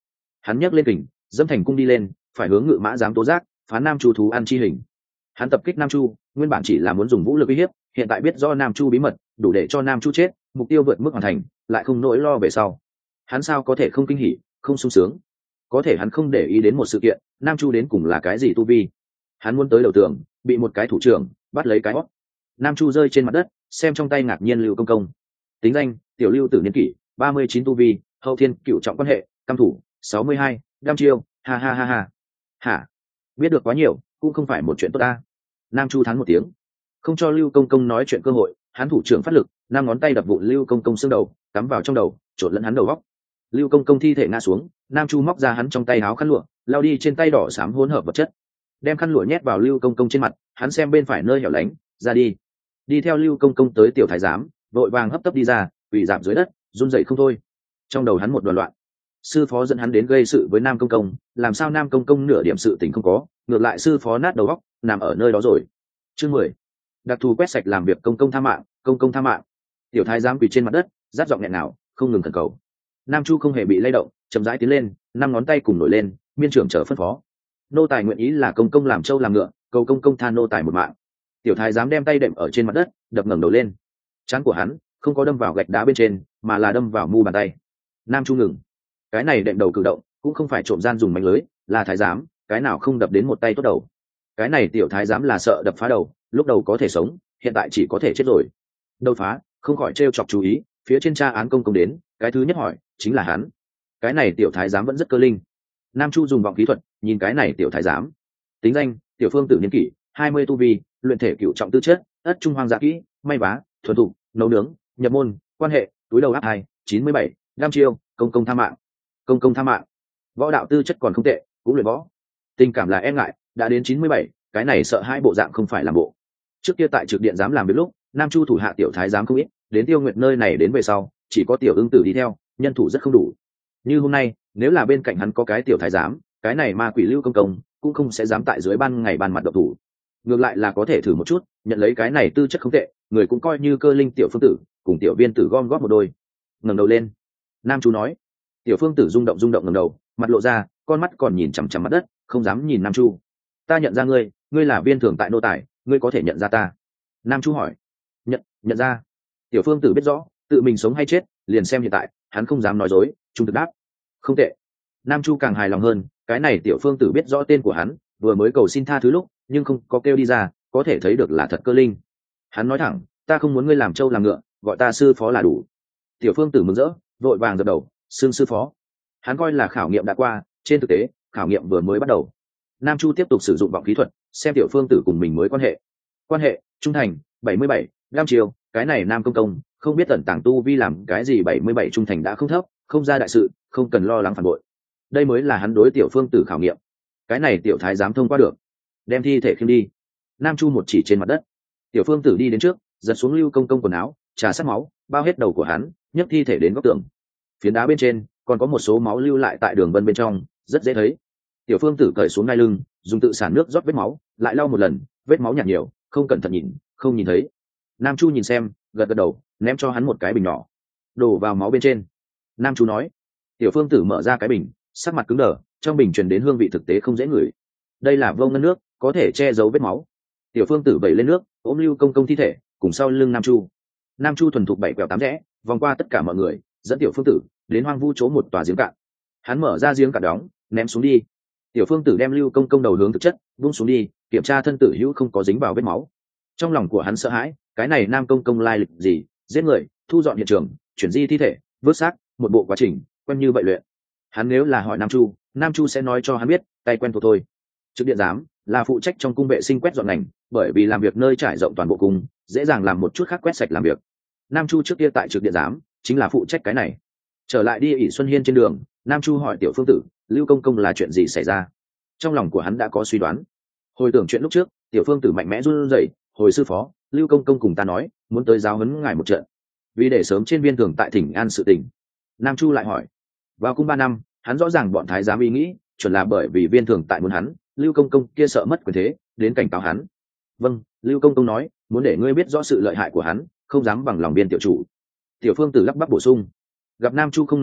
Hắn nhấc lên kình, dâm thành cung đi lên, phải hướng Ngự Mã giám tố giác phán Nam Chu thú ăn chi hình. Hắn tập kích Nam Chu nguyên bản chỉ là muốn dùng vũ lực uy hiếp, hiện tại biết do Nam Chu bí mật đủ để cho Nam Chu chết, mục tiêu vượt mức hoàn thành, lại không nỗi lo về sau. Hắn sao có thể không kinh hỉ, không sung sướng? Có thể hắn không để ý đến một sự kiện, Nam Chu đến cùng là cái gì tu vi. Hắn muốn tới đầu tường, bị một cái thủ trưởng bắt lấy cái hót. Nam Chu rơi trên mặt đất, xem trong tay ngạc nhiên Lưu Công Công. Tính danh: Tiểu Lưu Tử niên kỷ 39 tu vi, hậu thiên cựu trọng quan hệ, cam thủ 62, đam chiêu, ha ha ha ha. Hả? Biết được quá nhiều, cũng không phải một chuyện tốt ta. Nam Chu thắng một tiếng, không cho Lưu Công Công nói chuyện cơ hội, hắn thủ trưởng phát lực, năm ngón tay đập vụn Lưu Công Công xương đầu, cắm vào trong đầu, trộn lẫn hắn đầu góc. Lưu Công Công thi thể ngã xuống, Nam Chu móc ra hắn trong tay áo khăn lụa, lao đi trên tay đỏ xám hỗn hợp vật chất, đem khăn lụa nhét vào Lưu Công Công trên mặt, hắn xem bên phải nơi hẻo lánh, ra đi. Đi theo Lưu Công Công tới tiểu thái giám, vội vàng hấp tấp đi ra, quỳ rạp dưới đất, run rẩy không thôi. Trong đầu hắn một đoàn loạn. Sư phó dẫn hắn đến gây sự với Nam Công Công, làm sao Nam Công Công nửa điểm sự tình không có, ngược lại sư phó nát đầu óc, nằm ở nơi đó rồi. Chương 10. Đặc thù quét sạch làm việc công công tha mạng, công công tha mạng. Tiểu thái giám quỳ trên mặt đất, rát giọng nghẹn nào, không ngừng khẩn cầu. Nam Chu không hề bị lay động, chậm rãi tiến lên, năm ngón tay cùng nổi lên, miên trưởng trở phân phó. Nô tài nguyện ý là công công làm trâu làm ngựa, cầu công công tha nô tài một mạng. Tiểu thái giám đem tay đệm ở trên mặt đất, đập ngẩng đầu lên. Trán của hắn không có đâm vào gạch đá bên trên, mà là đâm vào mu bàn tay. Nam Chu ngừng. Cái này đệm đầu cử động, cũng không phải trộm gian dùng mánh lưới, là thái giám, cái nào không đập đến một tay tốt đầu. Cái này tiểu thái giám là sợ đập phá đầu, lúc đầu có thể sống, hiện tại chỉ có thể chết rồi. Đầu phá, không khỏi trêu chọc chú ý, phía trên tra án công công đến, cái thứ nhất hỏi chính là hắn. Cái này tiểu thái giám vẫn rất cơ linh. Nam Chu dùng vọng kỹ thuật nhìn cái này tiểu thái giám. Tính danh: Tiểu Phương Tử niên kỷ 20 tu vi, luyện thể cửu trọng tư chất, ất trung hoang dạ kỹ, may vá, thuần thục, nấu nướng, nhập môn, quan hệ, túi đầu áp 2, 97, đam chiêu, công công tha mạng. Công công tha mạng. Võ đạo tư chất còn không tệ, cũng luyện võ. Tình cảm là e ngại, đã đến 97, cái này sợ hai bộ dạng không phải làm bộ. Trước kia tại trực điện giám làm việc lúc, Nam Chu thủ hạ tiểu thái giám không ít, đến Tiêu Nguyệt nơi này đến về sau, chỉ có tiểu ưng tử đi theo, nhân thủ rất không đủ. Như hôm nay, nếu là bên cạnh hắn có cái tiểu thái giám, cái này ma quỷ Lưu Công Công cũng không sẽ dám tại dưới ban ngày ban mặt độc thủ. Ngược lại là có thể thử một chút, nhận lấy cái này tư chất không tệ, người cũng coi như cơ linh tiểu phương tử, cùng tiểu viên tử gom góp một đôi. Ngẩng đầu lên, Nam Chu nói. Tiểu phương tử rung động ngẩng đầu, mặt lộ ra, con mắt còn nhìn chằm chằm mặt đất, không dám nhìn Nam Chu. Ta nhận ra ngươi, ngươi là viên thường tại nô tài, ngươi có thể nhận ra ta? Nam Chu hỏi. Nhận ra. Tiểu phương tử biết rõ, tự mình sống hay chết, liền xem hiện tại, hắn không dám nói dối, trung thực đáp. Không tệ. Nam Chu càng hài lòng hơn, cái này tiểu phương tử biết rõ tên của hắn, vừa mới cầu xin tha thứ lúc, nhưng không có kêu đi ra, có thể thấy được là thật cơ linh. Hắn nói thẳng, ta không muốn ngươi làm trâu làm ngựa, gọi ta sư phó là đủ. Tiểu phương tử mừng rỡ, vội vàng gật đầu, xưng sư phó. Hắn coi là khảo nghiệm đã qua, trên thực tế khảo nghiệm vừa mới bắt đầu. Nam Chu tiếp tục sử dụng vọng khí thuật, xem tiểu phương tử cùng mình mới quan hệ trung thành 77, đam chiêu, cái này Nam Công Công không biết tận tàng tu vi làm cái gì 77 trung thành đã không thấp, không ra đại sự, không cần lo lắng phản bội. Đây mới là hắn đối tiểu phương tử khảo nghiệm. Cái này tiểu thái dám thông qua được, đem thi thể khiêng đi. Nam Chu một chỉ trên mặt đất. Tiểu phương tử đi đến trước, giật xuống Lưu Công Công quần áo, trà sát máu, bao hết đầu của hắn, nhấc thi thể đến góc tường. Phiến đá bên trên còn có một số máu lưu lại tại đường vân bên trong, rất dễ thấy. Tiểu phương tử cởi xuống ngai lưng, dùng tự sản nước rót vết máu, lại lau một lần, vết máu nhạt nhiều, không cẩn thận nhìn, không nhìn thấy. Nam Chu nhìn xem, gật gật đầu, ném cho hắn một cái bình nhỏ, đổ vào máu bên trên. Nam Chu nói. Tiểu phương tử mở ra cái bình, sắc mặt cứng đờ, trong bình truyền đến hương vị thực tế không dễ ngửi. Đây là vô ngân nước, có thể che giấu vết máu. Tiểu phương tử vẩy lên nước, ôm Lưu Công Công thi thể, cùng sau lưng Nam Chu. Nam Chu thuần thục bảy quẹo tám rẽ, vòng qua tất cả mọi người, dẫn tiểu phương tử đến hoang vu chỗ một tòa giếng cạn. Hắn mở ra giếng cạn đóng, ném xuống đi. Tiểu phương tử đem Lưu Công Công đầu hướng thực chất, buông xuống đi, kiểm tra thân tử hữu không có dính vào vết máu. Trong lòng của hắn sợ hãi, cái này Nam Công Công lai lịch gì, giết người, thu dọn hiện trường, chuyển di thi thể, vớt xác, một bộ quá trình quen như vậy luyện. Hắn nếu là hỏi Nam Chu sẽ nói cho hắn biết, tay quen thuộc thôi. Trực điện giám là phụ trách trong cung vệ sinh quét dọn ngành, bởi vì làm việc nơi trải rộng toàn bộ cung, dễ dàng làm một chút khác quét sạch làm việc. Nam Chu trước kia tại trực điện giám chính là phụ trách cái này. Trở lại đi ỷ Xuân Hiên trên đường, Nam Chu hỏi tiểu phương tử, Lưu Công Công là chuyện gì xảy ra? Trong lòng của hắn đã có suy đoán. Hồi tưởng chuyện lúc trước, tiểu phương tử mạnh mẽ run rẩy, hồi sư phó, Lưu Công Công cùng ta nói, muốn tới giáo huấn ngài một trận, vì để sớm trên viên thường tại Thỉnh An sự tình. Nam Chu lại hỏi, vào cung 3 năm, hắn rõ ràng bọn thái giám ý nghĩ, chuẩn là bởi vì viên thường tại muốn hắn, Lưu Công Công kia sợ mất quyền thế, đến cảnh cáo hắn. Vâng, Lưu Công Công nói, muốn để ngươi biết rõ sự lợi hại của hắn, không dám bằng lòng viên tiểu chủ. Tiểu phương tử lắp bắp bổ sung. Gặp Nam Chu không nói chuyện,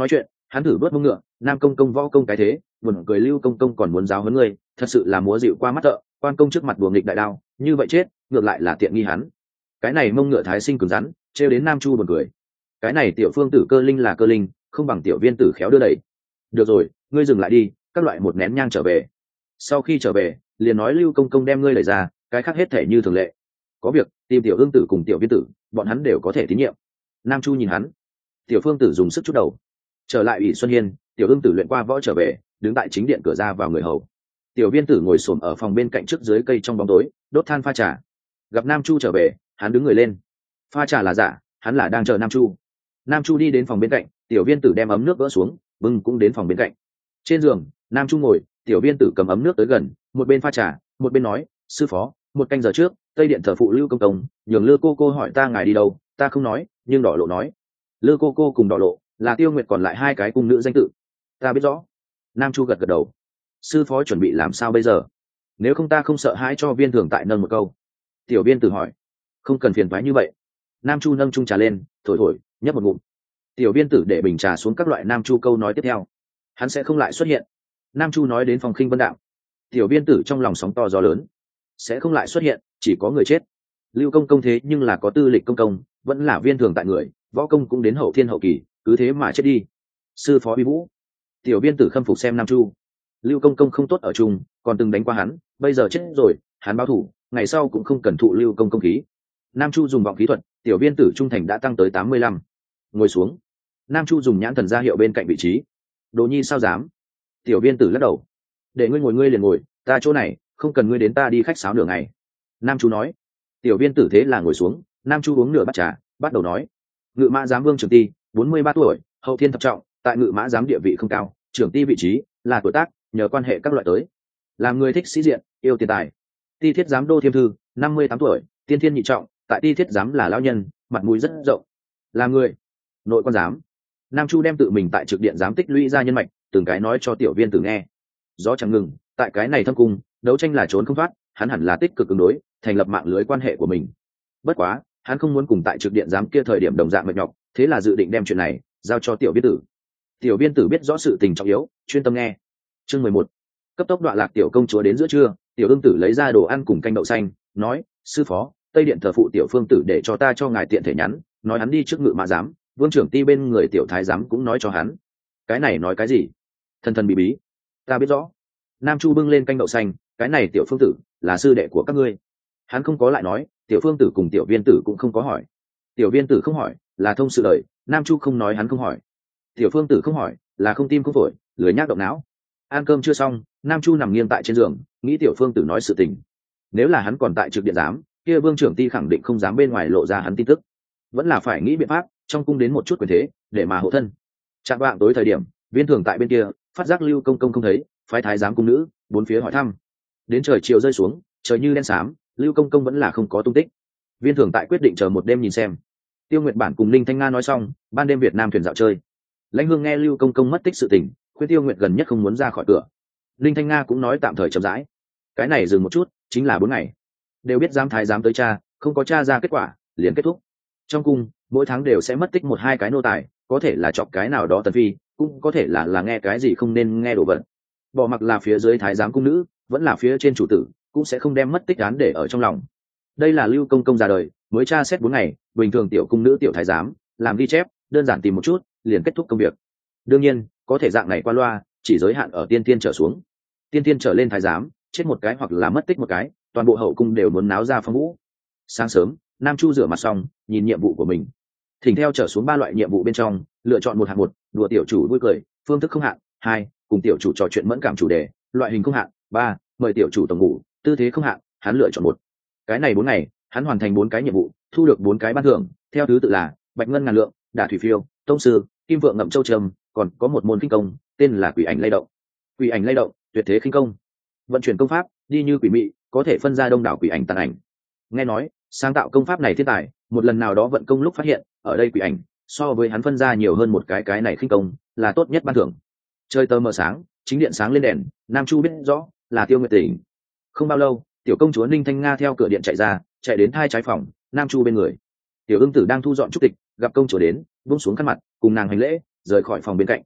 Hắn thử bớt mông ngựa, Nam công công võ công cái thế, buồn cười Lưu công công còn muốn giáo huấn ngươi, thật sự là múa dịu qua mắt thợ, quan công trước mặt đùa nghịch đại đao, như vậy chết, ngược lại là tiện nghi hắn. Cái này mông ngựa thái sinh cứng rắn, trêu đến Nam Chu buồn cười. Cái này tiểu phương tử cơ linh là cơ linh, không bằng tiểu viên tử khéo đưa đẩy. Được rồi, ngươi dừng lại đi, các loại một nén nhang trở về. Sau khi trở về, liền nói Lưu công công đem ngươi đẩy ra, cái khác hết thể như thường lệ. Có việc tìm tiểu ương tử cùng tiểu viên tử, bọn hắn đều có thể tín nhiệm. Nam Chu nhìn hắn, tiểu phương tử dùng sức chút đầu. Trở lại ủy xuân hiên, tiểu ương tử luyện qua võ trở về, đứng tại chính điện cửa ra vào người hầu. Tiểu viên tử ngồi xổm ở phòng bên cạnh trước dưới cây trong bóng tối, đốt than pha trà. Gặp Nam Chu trở về, hắn đứng người lên. Pha trà là giả, hắn là đang chờ Nam Chu. Nam Chu đi đến phòng bên cạnh, tiểu viên tử đem ấm nước vỡ xuống, bưng cũng đến phòng bên cạnh. Trên giường, Nam Chu ngồi, tiểu viên tử cầm ấm nước tới gần, một bên pha trà, một bên nói, sư phó, một canh giờ trước, tây điện thờ phụ Lưu công công, nhường Lư cô cô hỏi ta ngài đi đâu, ta không nói, nhưng đỏ lộ nói. Lư cô cô cùng đỏ lộ là Tiêu Nguyệt còn lại hai cái cung nữ danh tự. Ta biết rõ. Nam Chu gật gật đầu. Sư phó chuẩn bị làm sao bây giờ? Nếu không ta không sợ hãi cho viên thường tại nâng một câu. Tiểu viên tử hỏi. Không cần phiền toái như vậy. Nam Chu nâng chung trà lên, thổi thổi, nhấp một ngụm. Tiểu viên tử để bình trà xuống các loại Nam Chu câu nói tiếp theo. Hắn sẽ không lại xuất hiện. Nam Chu nói đến phòng khinh vân đạo. Tiểu viên tử trong lòng sóng to gió lớn. Sẽ không lại xuất hiện, chỉ có người chết. Lưu công công thế nhưng là có tư lịch công công, vẫn là viên thường tại người, võ công cũng đến hậu thiên hậu kỳ, cứ thế mà chết đi. Sư phó uy vũ. Tiểu viên tử khâm phục xem Nam Chu. Lưu công công không tốt ở chung, còn từng đánh qua hắn, bây giờ chết rồi, hắn báo thủ, ngày sau cũng không cần thụ Lưu công công khí. Nam Chu dùng vọng khí thuật, tiểu viên tử trung thành đã tăng tới 85. Ngồi xuống. Nam Chu dùng nhãn thần ra hiệu bên cạnh vị trí. Đồ nhi sao dám? Tiểu viên tử lắc đầu. Để ngươi ngồi ngươi liền ngồi, ta chỗ này, không cần ngươi đến ta đi khách sáo nửa ngày. Nam Chu nói. Tiểu viên tử thế là ngồi xuống, Nam Chu uống nửa bát trà, bắt đầu nói. Ngự mã giám Vương Trường Ti, 43 tuổi, hậu thiên thập trọng, tại ngự mã giám địa vị không cao, trưởng ti vị trí là tuổi tác, nhờ quan hệ các loại tới. Làm người thích sĩ diện, yêu tiền tài. Ti thiết giám Đô Thiêm Thư, 58 tuổi, tiên thiên nhị trọng, tại ti thiết giám là lão nhân, mặt mũi rất rộng. Làm người nội quan giám. Nam Chu đem tự mình tại trực điện giám tích lũy ra nhân mạch, từng cái nói cho tiểu viên tử nghe. Gió chẳng ngừng, tại cái này thâm cung, đấu tranh là trốn không thoát, hắn hẳn là tích cực ứng đối, thành lập mạng lưới quan hệ của mình. Bất quá, hắn không muốn cùng tại trực điện giám kia thời điểm đồng dạng mệt nhọc, thế là dự định đem chuyện này giao cho tiểu viên tử. Tiểu viên tử biết rõ sự tình trọng yếu, chuyên tâm nghe. Chương 11. Cấp tốc đoạn lạc tiểu công chúa đến giữa trưa, tiểu ương tử lấy ra đồ ăn cùng canh đậu xanh, nói: sư phó, tây điện thờ phụ tiểu phương tử để cho ta cho ngài tiện thể nhắn, nói hắn đi trước ngự mã giám, Vương trưởng ti bên người tiểu thái giám cũng nói cho hắn. Cái này nói cái gì? Thần thần bí bí. Ta biết rõ. Nam Chu bưng lên canh đậu xanh, cái này tiểu phương tử là sư đệ của các ngươi. Hắn không có lại nói, tiểu phương tử cùng tiểu viên tử cũng không có hỏi. Tiểu viên tử không hỏi là thông sự đời, Nam Chu không nói hắn không hỏi. Tiểu phương tử không hỏi là không tim không phổi, lười nhác động não. Ăn cơm chưa xong, Nam Chu nằm nghiêng tại trên giường, nghĩ tiểu phương tử nói sự tình. Nếu là hắn còn tại trực điện giám, kia Vương trưởng ti khẳng định không dám bên ngoài lộ ra hắn tin tức, vẫn là phải nghĩ biện pháp trong cung đến một chút quyền thế để mà hộ thân. Trạng vạng tối thời điểm, viên thường tại bên kia phát giác Lưu công công không thấy, phái thái giám cung nữ bốn phía hỏi thăm. Đến trời chiều rơi xuống, trời như đen xám, Lưu công công vẫn là không có tung tích. Viên thường tại quyết định chờ một đêm nhìn xem. Tiêu Nguyệt Bản cùng Linh Thanh Nga nói xong, ban đêm Việt Nam thuyền dạo chơi. Lãnh Hương nghe Lưu công công mất tích sự tình, khuyên Tiêu Nguyệt gần nhất không muốn ra khỏi cửa. Linh Thanh Nga cũng nói tạm thời chậm rãi. Cái này dừng một chút, chính là 4 ngày. Đều biết giám thái giám tới cha, không có cha ra kết quả, liền kết thúc. Trong cung, mỗi tháng đều sẽ mất tích 1-2 cái nô tài, có thể là chọc cái nào đó tần phi, cũng có thể là nghe cái gì không nên nghe đồ vật. Bỏ mặc là phía dưới thái giám cung nữ, vẫn là phía trên chủ tử, cũng sẽ không đem mất tích án để ở trong lòng. Đây là Lưu công công ra đời, mới tra xét 4 ngày, bình thường tiểu cung nữ tiểu thái giám làm ghi chép, đơn giản tìm một chút, liền kết thúc công việc. Đương nhiên, có thể dạng này qua loa, chỉ giới hạn ở tiên tiên trở xuống. Tiên tiên trở lên thái giám, chết một cái hoặc là mất tích một cái, toàn bộ hậu cung đều muốn náo ra phong vũ. Sáng sớm, Nam Chu rửa mặt xong, nhìn nhiệm vụ của mình. Thỉnh theo trở xuống 3 loại nhiệm vụ bên trong, lựa chọn một hạng một, đùa tiểu chủ vui cười, phương thức không hạn. 2, cùng tiểu chủ trò chuyện mẫn cảm chủ đề, loại hình không hạn. 3, mời tiểu chủ tổng ngủ, tư thế không hạn. Hắn lựa chọn một. Cái này 4 ngày, hắn hoàn thành 4 cái nhiệm vụ, thu được 4 cái ban thưởng, theo thứ tự là bạch ngân ngàn lượng, đả thủy phiêu, tông sư, kim vượng ngậm châu trầm, còn có một môn khinh công, tên là quỷ ảnh lay động. Quỷ ảnh lay động, tuyệt thế khinh công. Vận chuyển công pháp, đi như quỷ mị, có thể phân ra đông đảo quỷ ảnh tàn ảnh. Nghe nói, sáng tạo công pháp này thiên tài, một lần nào đó vận công lúc phát hiện, ở đây quỷ ảnh, so với hắn phân ra nhiều hơn một cái này khinh công, là tốt nhất ban thưởng. Trời tờ mờ sáng, chính điện sáng lên đèn, Nam Chu biết rõ, là Tiêu Nguyệt tỉnh. Không bao lâu, tiểu công chúa Ninh Thanh Nga theo cửa điện chạy ra, chạy đến thai trái phòng, Nam Chu bên người. Tiểu Ưng Tử đang thu dọn trúc tịch, gặp công chúa đến, buông xuống khăn mặt, cùng nàng hành lễ, rời khỏi phòng bên cạnh.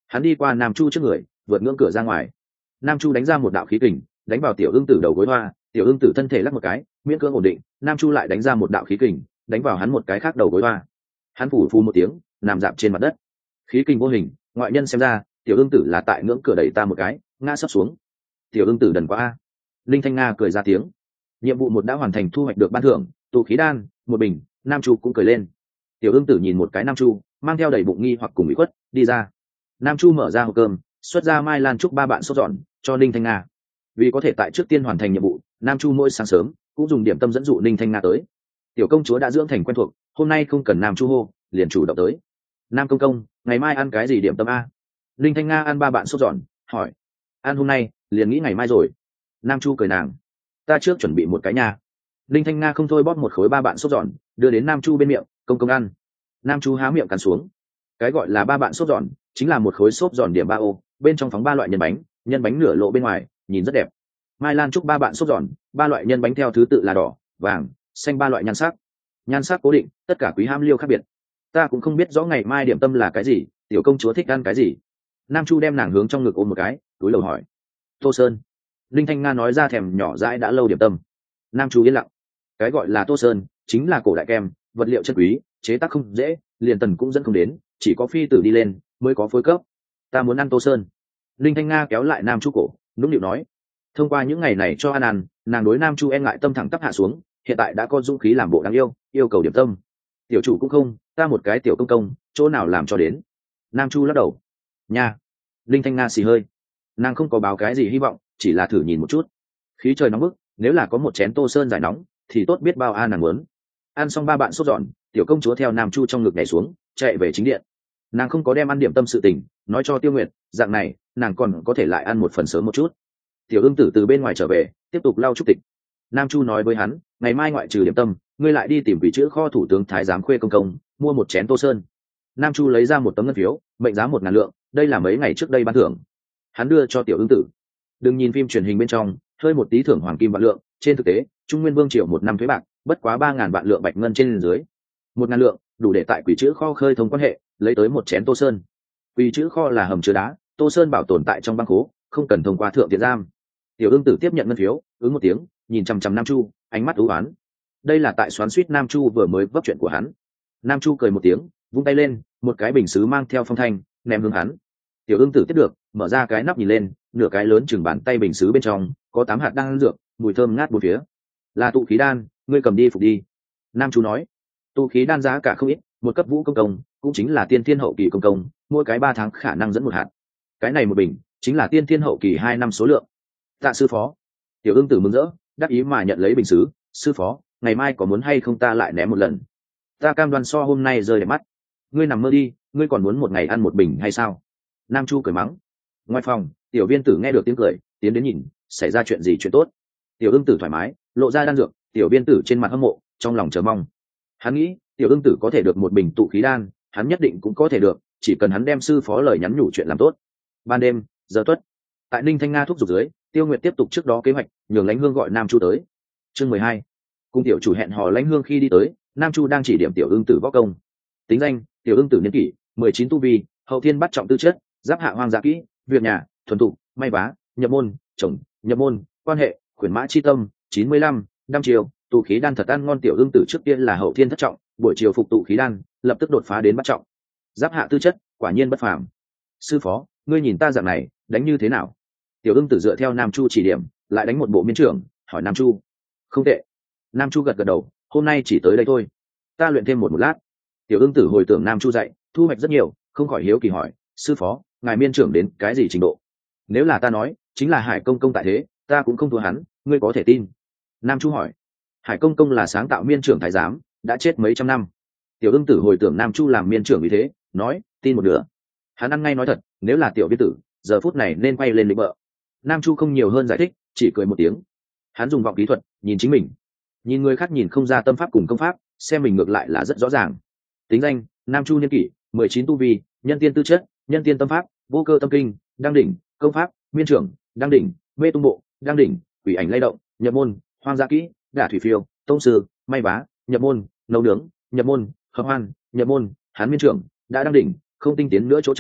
Hắn đi qua Nam Chu trước người, vượt ngưỡng cửa ra ngoài. Nam Chu đánh ra một đạo khí kình, đánh vào Tiểu Ưng Tử đầu gối hoa. Tiểu Ưng Tử thân thể lắc một cái, miễn cưỡng ổn định. Nam Chu lại đánh ra một đạo khí kình, đánh vào hắn một cái khác đầu gối hoa. Hắn phủ phù một tiếng, nằm dạp trên mặt đất. Khí kình vô hình, ngoại nhân xem ra, Tiểu Ưng Tử là tại ngưỡng cửa đẩy ta một cái, ngã sấp xuống. Tiểu Ưng Tử đần quá a. Linh Thanh Nga cười ra tiếng. Nhiệm vụ một đã hoàn thành, thu hoạch được ban thưởng, tụ khí đan một bình. Nam Chu cũng cười lên. Tiểu Ưng Tử nhìn một cái Nam Chu, mang theo đầy bụng nghi hoặc cùng ủy khuất đi ra. Nam Chu mở ra hộp cơm, xuất ra mai lan trúc 3 bạn sốt giòn cho Ninh Thanh Nga. Vì có thể tại trước tiên hoàn thành nhiệm vụ, Nam Chu mỗi sáng sớm cũng dùng điểm tâm dẫn dụ Ninh Thanh Nga tới. Tiểu công chúa đã dưỡng thành quen thuộc, hôm nay không cần Nam Chu hô, liền chủ động tới. Nam công công, ngày mai ăn cái gì điểm tâm a? Ninh Thanh Nga ăn 3 bạn sốt giòn, hỏi. Ăn hôm nay, liền nghĩ ngày mai rồi. Nam Chu cười nàng. Ta trước chuẩn bị một cái nhà. Ninh Thanh Nga không thôi bóp một khối 3 bạn sốt giòn, đưa đến Nam Chu bên miệng, công công ăn. Nam Chu há miệng cắn xuống. Cái gọi là 3 bạn sốt giòn chính là một khối xốp giòn điểm 3 ô, bên trong phóng 3 loại nhân bánh nửa lộ bên ngoài, nhìn rất đẹp. Mai lan trúc 3 bạn xốp giòn, 3 loại nhân bánh theo thứ tự là đỏ, vàng, xanh, 3 loại nhan sắc cố định, tất cả quý ham liêu khác biệt. Ta cũng không biết rõ ngày mai điểm tâm là cái gì, tiểu công chúa thích ăn cái gì. Nam Chu đem nàng hướng trong ngực ôm một cái, túi lầu hỏi. Tô Sơn. Linh Thanh Nga nói ra thèm nhỏ dãi đã lâu điểm tâm. Nam Chu yên lặng. Cái gọi là Tô Sơn chính là cổ đại kem, vật liệu chân quý, chế tác không dễ, liền tần cũng dẫn không đến, chỉ có phi tử đi lên mới có phối cấp. Ta muốn ăn Tô Sơn. Linh Thanh Nga kéo lại Nam Chu cổ, nũng nịu nói. Thông qua những ngày này cho ăn, nàng đối Nam Chu e ngại tâm thẳng tắp hạ xuống, hiện tại đã có dũng khí làm bộ đáng yêu cầu điểm tâm. Tiểu chủ cũng không, ta một cái tiểu công công, chỗ nào làm cho đến. Nam Chu lắc đầu. Nha. Linh Thanh Nga xì hơi. Nàng không có báo cái gì hy vọng, chỉ là thử nhìn một chút. Khí trời nóng bức, nếu là có một chén Tô Sơn giải nóng thì tốt biết bao nàng muốn. Ăn xong 3 bạn sốt giòn, tiểu công chúa theo Nam Chu trong ngực nhảy xuống, chạy về chính điện. Nàng không có đem ăn điểm tâm sự tình nói cho Tiêu Nguyệt, dạng này nàng còn có thể lại ăn một phần sớm một chút. Tiểu Ưng Tử từ bên ngoài trở về, tiếp tục lau trúc tịch. Nam Chu nói với hắn, ngày mai ngoại trừ điểm tâm, ngươi lại đi tìm vị chữ kho thủ tướng thái giám Khuê công công, mua một chén Tô Sơn. Nam Chu lấy ra một tấm ngân phiếu, mệnh giá 1.000 lượng, đây là mấy ngày trước đây ban thưởng. Hắn đưa cho Tiểu Ưng Tử. Đừng nhìn phim truyền hình bên trong hơi một tí thưởng hoàng kim vạn lượng, trên thực tế Trung Nguyên Vương triều một năm thuế bạc bất quá 3.000 vạn lượng bạch ngân trên dưới. 1.000 lượng đủ để tại quỷ chữ kho khơi thông quan hệ, lấy tới một chén Tô Sơn. Quỷ chữ kho là hầm chứa đá, Tô Sơn bảo tồn tại trong băng khố, không cần thông qua thượng tiện giam. Tiểu Ưng Tử tiếp nhận ngân phiếu, ứng một tiếng, nhìn chằm chằm Nam Chu, ánh mắt u ám. Đây là tại xoắn suýt Nam Chu vừa mới vấp chuyện của hắn. Nam Chu cười một tiếng, vung tay lên, một cái bình sứ mang theo phong thanh ném hướng hắn. Tiểu Ưng Tử tiếp được, mở ra cái nắp nhìn lên, nửa cái lớn chừng bàn tay bình sứ bên trong có 8 hạt đan dược, mùi thơm ngát bốn phía. Là tụ khí đan, ngươi cầm đi phục đi. Nam Chu nói. Tụ khí đan giá cả không ít, một cấp vũ công công cũng chính là tiên thiên hậu kỳ công công, mỗi cái 3 tháng khả năng dẫn một hạt. Cái này một bình chính là tiên thiên hậu kỳ 2 năm số lượng. Tạ sư phó. Tiểu Ưng Tử mừng rỡ, đắc ý mà nhận lấy bình sứ. Sư phó, ngày mai có muốn hay không ta lại ném một lần? Ta cam đoan so hôm nay rơi đẹp mắt. Ngươi nằm mơ đi, ngươi còn muốn một ngày ăn một bình hay sao? Nam Chu cười mắng. Ngoài phòng, Tiểu Viên Tử nghe được tiếng cười, tiến đến nhìn, xảy ra chuyện gì chuyện tốt. Tiểu Ưng Tử thoải mái lộ ra đan dược, Tiểu Viên Tử trên mặt hâm mộ, trong lòng chờ mong. Hắn nghĩ Tiểu Ưng Tử có thể được một bình tụ khí đan, hắn nhất định cũng có thể được, chỉ cần hắn đem sư phó lời nhắn nhủ chuyện làm tốt. Ban đêm, giờ tuất, tại Ninh Thanh Nga thúc giục dưới, Tiêu Nguyệt tiếp tục trước đó kế hoạch, nhường Lãnh Hương gọi Nam Chu tới. Chương 12. Cùng tiểu chủ hẹn hò Lãnh Hương khi đi tới, Nam Chu đang chỉ điểm Tiểu Ưng Tử võ công. Tính danh: Tiểu Ưng Tử niên kỷ 19 tu vi, hậu thiên bắt trọng tư chất, giáp hạ hoang dạ kỹ, việc nhà thuần thục, may vá, nhập môn, chồng, nhập môn, quan hệ, khuyển mã chi tâm, 95, đăm chiều, tụ khí đan thật ăn ngon. Tiểu Ưng Tử trước tiên là hậu thiên thất trọng, buổi chiều phục tụ khí đan, lập tức đột phá đến bắt trọng. Giáp hạ tư chất, quả nhiên bất phàm. Sư phó, ngươi nhìn ta dạng này, đánh như thế nào? Tiểu Ưng Tử dựa theo Nam Chu chỉ điểm, lại đánh một bộ miên trưởng, hỏi Nam Chu. Không tệ. Nam Chu gật gật đầu, hôm nay chỉ tới đây thôi, ta luyện thêm một lát. Tiểu Ưng Tử hồi tưởng Nam Chu dạy, thu hoạch rất nhiều, không khỏi hiếu kỳ hỏi, sư phó, ngài miên trưởng đến cái gì trình độ? Nếu là ta nói chính là Hải công công tại thế, ta cũng không thua hắn, ngươi có thể tin? Nam Chu hỏi. Hải công công là sáng tạo miên trưởng thái giám, đã chết mấy trăm năm. Tiểu Ưng Tử hồi tưởng Nam Chu làm miên trưởng vì thế, nói, tin một nửa. Hắn ăn ngay nói thật, nếu là Tiểu Viên Tử, giờ phút này nên quay lên lĩnh bợ. Nam Chu không nhiều hơn giải thích, chỉ cười một tiếng. Hắn dùng vọng kỹ thuật nhìn chính mình, nhìn người khác nhìn không ra tâm pháp cùng công pháp, xem mình ngược lại là rất rõ ràng. Tính danh: Nam Chu niên kỷ 19 tu vi, nhân tiên tư chất, nhân tiên tâm pháp, vô cơ tâm kinh, đăng đỉnh, công pháp, miên trưởng, đăng đỉnh, mê tung bộ, đăng đỉnh, quỷ ảnh lay động, nhập môn, hoang dã kỹ, đả thủy phiêu, tông sư, may vá, nhập môn, nấu nướng, nhập môn, hợp hoan, nhập môn. Hán miên trưởng đã đăng đỉnh, không tinh tiến nữa chỗ trống,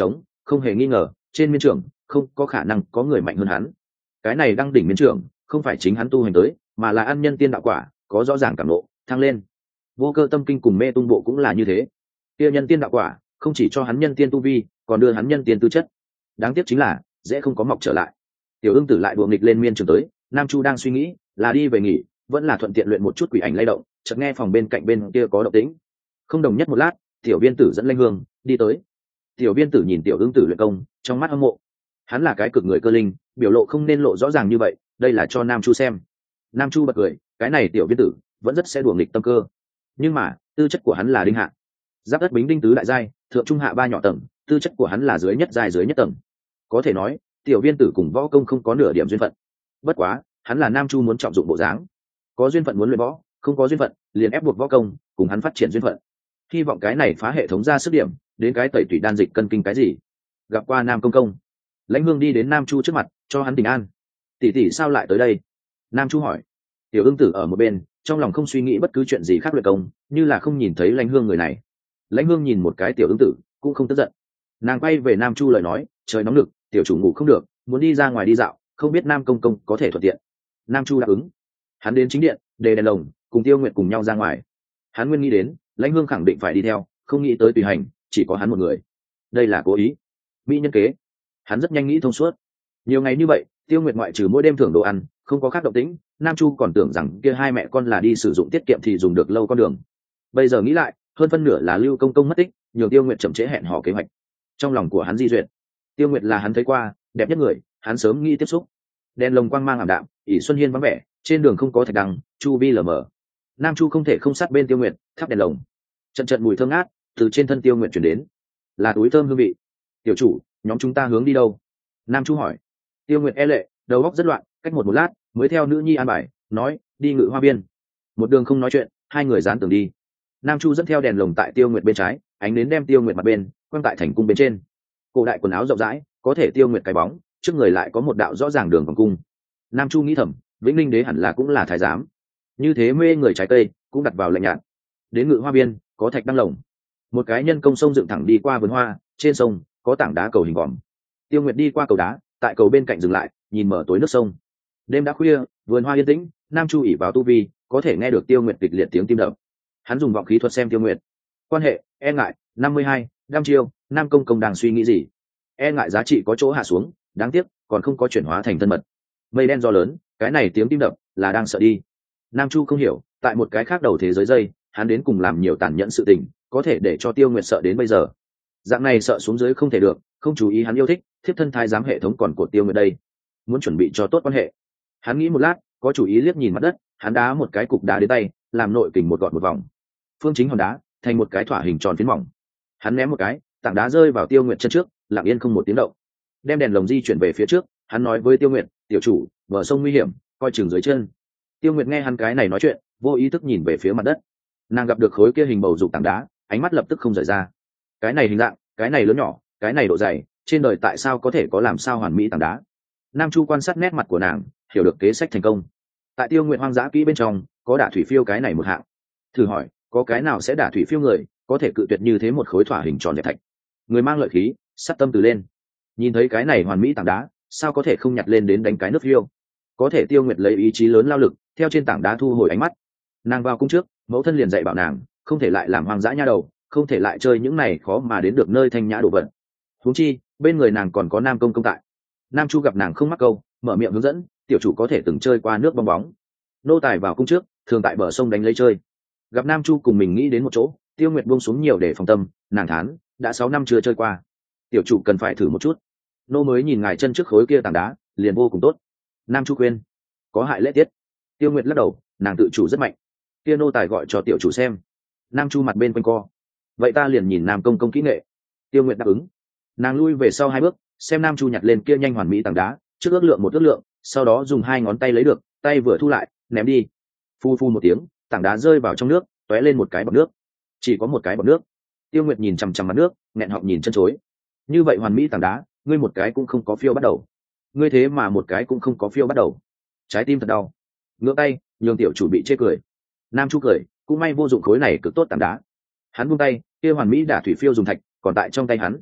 không hề nghi ngờ trên miên trưởng không có khả năng có người mạnh hơn hắn. Cái này đăng đỉnh miên trưởng không phải chính hắn tu hành tới, mà là ăn nhân tiên đạo quả, có rõ ràng cảm ngộ thăng lên. Vô Cơ tâm kinh cùng mê tung bộ cũng là như thế, kia nhân tiên đạo quả không chỉ cho hắn nhân tiên tu vi, còn đưa hắn nhân tiên tư chất. Đáng tiếc chính là dễ không có mọc trở lại. Tiểu Ưng Tử lại đùa nghịch lên miên trường tới. Nam Chu đang suy nghĩ là đi về nghỉ vẫn là thuận tiện luyện một chút quỷ ảnh lay động, chợt nghe phòng bên cạnh bên kia có động tĩnh. Không đồng nhất một lát, Tiểu Viên Tử dẫn Lãnh Hương đi tới. Tiểu Viên Tử nhìn Tiểu Ưng Tử luyện công, trong mắt hâm mộ. Hắn là cái cực người cơ linh, biểu lộ không nên lộ rõ ràng như vậy, đây là cho Nam Chu xem. Nam Chu bật cười, cái này Tiểu Viên Tử vẫn rất sẽ đùa nghịch tâm cơ. Nhưng mà tư chất của hắn là đinh hạ, giáp đất bính đinh tứ đại giai, thượng trung hạ ba nhỏ tầng, tư chất của hắn là dưới nhất giai dưới nhất tầng. Có thể nói Tiểu Viên Tử cùng võ công không có nửa điểm duyên phận. Bất quá hắn là Nam Chu muốn trọng dụng bộ dáng, có duyên phận muốn luyện võ, không có duyên phận liền ép buộc võ công cùng hắn phát triển duyên phận. Hy vọng cái này phá hệ thống ra sức điểm, đến cái tẩy tủy đan dịch cân kinh cái gì. Gặp qua Nam công công. Lãnh Hương đi đến Nam Chu trước mặt cho hắn tình an. Tỷ tỷ sao lại tới đây? Nam Chu hỏi. Tiểu Ưng Tử ở một bên trong lòng không suy nghĩ bất cứ chuyện gì khác luyện công, như là không nhìn thấy Lãnh Hương người này. Lãnh Hương nhìn một cái Tiểu Ưng Tử cũng không tức giận. Nàng quay về Nam Chu lời nói, trời nóng nực, tiểu chủ ngủ không được, muốn đi ra ngoài đi dạo, không biết Nam công công có thể thuận tiện. Nam Chu đáp ứng. Hắn đến chính điện đề đèn lồng cùng Tiêu Nguyệt cùng nhau ra ngoài. Hắn nguyên nghĩ đến Lãnh Hương khẳng định phải đi theo, không nghĩ tới tùy hành chỉ có hắn một người. Đây là cố ý, mỹ nhân kế. Hắn rất nhanh nghĩ thông suốt. Nhiều ngày như vậy Tiêu Nguyệt ngoại trừ mỗi đêm thưởng đồ ăn không có khác động tĩnh, Nam Chu còn tưởng rằng kia hai mẹ con là đi sử dụng tiết kiệm thì dùng được lâu con đường. Bây giờ nghĩ lại hơn phân nửa là Lưu công công mất tích, nhường Tiêu Nguyệt chậm trễ hẹn hò kế hoạch. Trong lòng của hắn di duyệt, Tiêu Nguyệt là hắn thấy qua đẹp nhất người, hắn sớm nghĩ tiếp xúc. Đèn lồng quang mang ảm đạm, ỷ xuân hiên vắng vẻ, trên đường không có thạch đăng, chu vi lờ mờ. Nam Chu không thể không sát bên Tiêu Nguyệt thắp đèn lồng. Trận trận mùi thơm ngát từ trên thân Tiêu Nguyệt chuyển đến, là túi thơm hương vị. Tiểu chủ, nhóm chúng ta hướng đi đâu? Nam Chu hỏi. Tiêu Nguyệt e lệ, đầu óc rất loạn, cách một lát mới theo nữ nhi an bài nói đi Ngự Hoa Biên. Một đường không nói chuyện, hai người dán tường đi. Nam Chu dẫn theo đèn lồng tại Tiêu Nguyệt bên trái, ánh đến đem Tiêu Nguyệt mặt bên quang tại thành cung bên trên. Cổ đại quần áo rộng rãi, có thể Tiêu Nguyệt cái bóng, trước người lại có một đạo rõ ràng đường vòng cung. Nam Chu nghĩ thầm, Vĩnh Linh đế hẳn là cũng là thái giám, như thế mê người trái cây cũng đặt vào lạnh nhạt. Đến Ngự Hoa Biên có thạch đăng lồng, một cái nhân công sông dựng thẳng đi qua vườn hoa, trên sông có tảng đá cầu hình vòm. Tiêu Nguyệt đi qua cầu đá, tại cầu bên cạnh dừng lại, nhìn mở tối nước sông. Đêm đã khuya, vườn hoa yên tĩnh, Nam Chu ỉ vào tu vi có thể nghe được Tiêu Nguyệt kịch liệt tiếng tim đập. Hắn dùng vọng khí thuật xem Tiêu Nguyệt quan hệ. E ngại 52, đăm chiêu. Nam công công đang suy nghĩ gì? E ngại giá trị có chỗ hạ xuống, đáng tiếc còn không có chuyển hóa thành thân mật. Mây đen do lớn, cái này tiếng tim đập là đang sợ đi. Nam Chu không hiểu, tại một cái khác đầu thế giới dây, hắn đến cùng làm nhiều tàn nhẫn sự tình, có thể để cho Tiêu Nguyệt sợ đến bây giờ. Dạng này sợ xuống dưới không thể được, không chú ý hắn yêu thích thiếp thân thái giám hệ thống còn cột Tiêu Nguyệt đây, muốn chuẩn bị cho tốt quan hệ. Hắn nghĩ một lát, có chủ ý liếc nhìn mặt đất, hắn đá một cái cục đá đến tay, làm nội kình một gọn một vòng. Phương chính hòn đá thành một cái thỏa hình tròn phiến mỏng. Hắn ném một cái, tảng đá rơi vào Tiêu Nguyệt chân trước, lặng yên không một tiếng động. Đem đèn lồng di chuyển về phía trước, hắn nói với Tiêu Nguyệt, tiểu chủ, bờ sông nguy hiểm, coi chừng dưới chân. Tiêu Nguyệt nghe hắn cái này nói chuyện, vô ý thức nhìn về phía mặt đất. Nàng gặp được khối kia hình bầu dục tảng đá, ánh mắt lập tức không rời ra. Cái này hình dạng, cái này lớn nhỏ, cái này độ dày, trên đời tại sao có thể có làm sao hoàn mỹ tảng đá? Nam Chu quan sát nét mặt của nàng, hiểu được kế sách thành công. Tại Tiêu Nguyệt hoang dã kỹ bên trong, có đả thủy phiêu cái này một hạng. Thử hỏi, có cái nào sẽ đả thủy phiêu người, có thể cự tuyệt như thế một khối thỏa hình tròn đẹp thạch? Người mang lợi khí, sát tâm từ lên. Nhìn thấy cái này hoàn mỹ tảng đá, sao có thể không nhặt lên đến đánh cái nước phiêu? Có thể Tiêu Nguyệt lấy ý chí lớn lao lực, theo trên tảng đá thu hồi ánh mắt. Nàng vào cung trước, mẫu thân liền dạy bảo nàng, không thể lại làm hoang dã nha đầu, không thể lại chơi những này khó mà đến được nơi thanh nhã đồ vật. Huống chi, bên người nàng còn có Nam công công tại. Nam Chu gặp nàng không mắc câu, mở miệng hướng dẫn, tiểu chủ có thể từng chơi qua nước bong bóng. Nô tài vào cung trước, thường tại bờ sông đánh lấy chơi. Gặp Nam Chu cùng mình nghĩ đến một chỗ, Tiêu Nguyệt buông xuống nhiều để phòng tâm, nàng thán, đã 6 năm chưa chơi qua, tiểu chủ cần phải thử một chút. Nô mới nhìn ngài chân trước khối kia tảng đá, liền vô cùng tốt. Nam Chu khuyên, có hại lễ tiết. Tiêu Nguyệt lắc đầu, nàng tự chủ rất mạnh. Kia nô tài gọi cho tiểu chủ xem. Nam Chu mặt bên quanh co, vậy ta liền nhìn Nam công công kỹ nghệ. Tiêu Nguyệt đáp ứng. Nàng lui về sau 2 bước, xem Nam Chu nhặt lên kia nhanh hoàn mỹ tảng đá, trước ước lượng một ước lượng, sau đó dùng 2 ngón tay lấy được, tay vừa thu lại, ném đi. Phu phu một tiếng, tảng đá rơi vào trong nước, tóe lên một cái bọt nước. Chỉ có một cái bọt nước. Tiêu Nguyệt nhìn chằm chằm mặt nước, nghẹn họng nhìn chân chối. Như vậy hoàn mỹ tảng đá, ngươi một cái cũng không có phiêu bắt đầu. Ngươi thế mà một cái cũng không có phiêu bắt đầu. Trái tim thật đau. Ngửa tay, nhường tiểu chủ bị chê cười. Nam Chu cười, cũng may vô dụng khối này cực tốt tảng đá. Hắn buông tay, kia hoàn mỹ đả thủy phiêu dùng thạch, còn tại trong tay hắn.